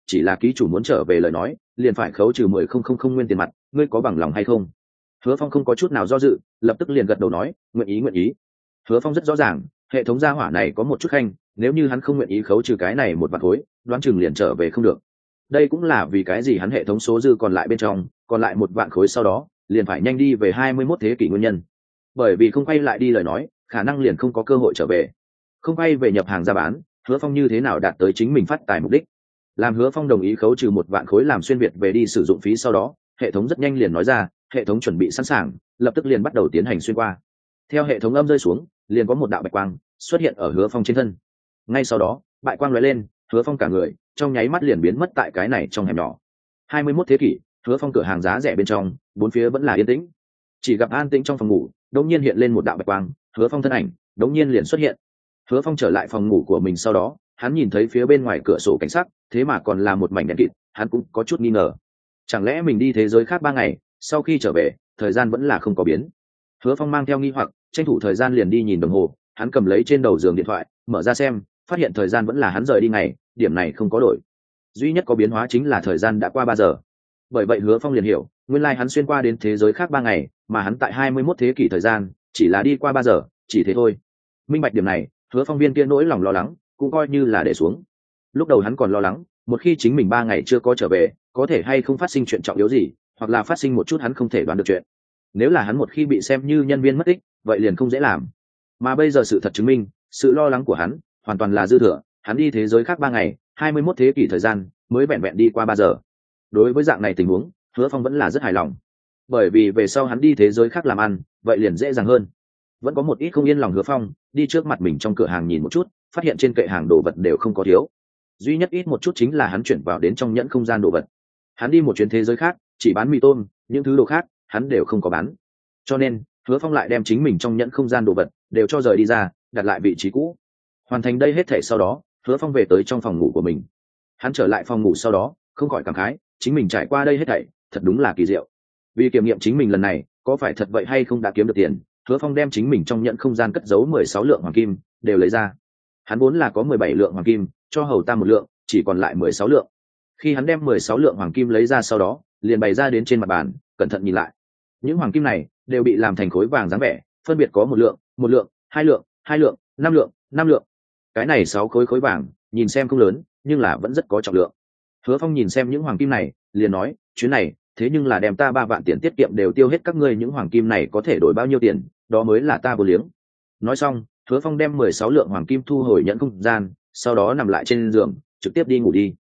chỉ là ký chủ muốn trở về lời nói liền phải khấu trừ mười không không không nguyên tiền mặt, ngươi có bằng lòng hay không? Hứa Phong không có chút nào do dự, lập tức liền gật đầu nói nguyện ý nguyện ý. Hứa Phong rất rõ ràng hệ thống gia hỏa này có một chút khanh, nếu như hắn không nguyện ý khấu trừ cái này một vạn khối đoán chừng liền trở về không được. Đây cũng là vì cái gì hắn hệ thống số dư còn lại bên trong còn lại một vạn khối sau đó liền phải nhanh đi về hai mươi mốt thế kỷ nguyên nhân, bởi vì không quay lại đi lời nói khả năng liền không có cơ hội trở về. Không quay về nhập hàng ra bán, Hứa Phong như thế nào đạt tới chính mình phát tài mục đích? Làm Hứa Phong đồng ý khấu trừ một vạn khối làm xuyên việt về đi sử dụng phí sau đó, hệ thống rất nhanh liền nói ra hệ thống chuẩn bị sẵn sàng, lập tức liền bắt đầu tiến hành xuyên qua. Theo hệ thống âm rơi xuống, liền có một đạo bạch quang xuất hiện ở Hứa Phong trên thân. Ngay sau đó bạch quang lóe lên, Hứa Phong cả người trong nháy mắt liền biến mất tại cái này trong hẻm nhỏ. hai mươi mốt thế kỷ, Hứa Phong cửa hàng giá rẻ bên trong, bốn phía vẫn là yên tĩnh. Chỉ gặp an tĩnh trong phòng ngủ, đột nhiên hiện lên một đạo bạch quang, Hứa Phong thân ảnh đột nhiên liền xuất hiện. Hứa Phong trở lại phòng ngủ của mình sau đó, hắn nhìn thấy phía bên ngoài cửa sổ cảnh sắc, thế mà còn là một mảnh đen kịt, hắn cũng có chút nghi ngờ. Chẳng lẽ mình đi thế giới khác ba ngày, sau khi trở về, thời gian vẫn là không có biến? Hứa Phong mang theo nghi hoặc, tranh thủ thời gian liền đi nhìn đồng hồ, hắn cầm lấy trên đầu giường điện thoại, mở ra xem, phát hiện thời gian vẫn là hắn rời đi ngày, điểm này không có đổi. Duy nhất có biến hóa chính là thời gian đã qua ba giờ. Bởi vậy Hứa Phong liền hiểu, nguyên lai hắn xuyên qua đến thế giới khác ba ngày, mà hắn tại hai mươi mốt thế kỷ thời gian, chỉ là đi qua ba giờ, chỉ thế thôi. Minh bạch điểm này, Hứa Phong viên kia nỗi lòng lo lắng cũng coi như là để xuống. Lúc đầu hắn còn lo lắng, một khi chính mình ba ngày chưa có trở về, có thể hay không phát sinh chuyện trọng yếu gì, hoặc là phát sinh một chút hắn không thể đoán được chuyện. Nếu là hắn một khi bị xem như nhân viên mất tích, vậy liền không dễ làm. Mà bây giờ sự thật chứng minh, sự lo lắng của hắn hoàn toàn là dư thừa, hắn đi thế giới khác ba ngày, hai mươi mốt thế kỷ thời gian mới vẹn vẹn đi qua ba giờ. Đối với dạng này tình huống, Hứa Phong vẫn là rất hài lòng. Bởi vì về sau hắn đi thế giới khác làm ăn, vậy liền dễ dàng hơn. Vẫn có một ít không yên lòng Hứa Phong, đi trước mặt mình trong cửa hàng nhìn một chút, phát hiện trên kệ hàng đồ vật đều không có thiếu. Duy nhất ít một chút chính là hắn chuyển vào đến trong nhẫn không gian đồ vật. Hắn đi một chuyến thế giới khác, chỉ bán mì tôm, những thứ đồ khác hắn đều không có bán. Cho nên, Hứa Phong lại đem chính mình trong nhẫn không gian đồ vật đều cho rời đi ra, đặt lại vị trí cũ. Hoàn thành đây hết thảy sau đó, Hứa Phong về tới trong phòng ngủ của mình. Hắn trở lại phòng ngủ sau đó, không khỏi cảm khái, chính mình trải qua đây hết thảy, thật đúng là kỳ diệu. Vì kiểm nghiệm chính mình lần này có phải thật vậy hay không đã kiếm được tiền, Hứa Phong đem chính mình trong nhẫn không gian cất giấu mười sáu lượng hoàng kim đều lấy ra. Hắn vốn là có mười bảy lượng hoàng kim, cho Hầu Tam một lượng, chỉ còn lại mười sáu lượng. Khi hắn đem mười sáu lượng hoàng kim lấy ra sau đó, liền bày ra đến trên mặt bàn, cẩn thận nhìn lại. Những hoàng kim này đều bị làm thành khối vàng dáng vẻ, phân biệt có một lượng, một lượng, hai lượng, hai lượng, năm lượng, năm lượng. Cái này sáu khối khối vàng, nhìn xem không lớn, nhưng là vẫn rất có trọng lượng. Hứa Phong nhìn xem những hoàng kim này, liền nói, chuyến này, thế nhưng là đem ta ba vạn tiền tiết kiệm đều tiêu hết, các ngươi những hoàng kim này có thể đổi bao nhiêu tiền, đó mới là ta vô liếng. Nói xong, Hứa Phong đem mười sáu lượng hoàng kim thu hồi nhẫn không gian, sau đó nằm lại trên giường, trực tiếp đi ngủ đi.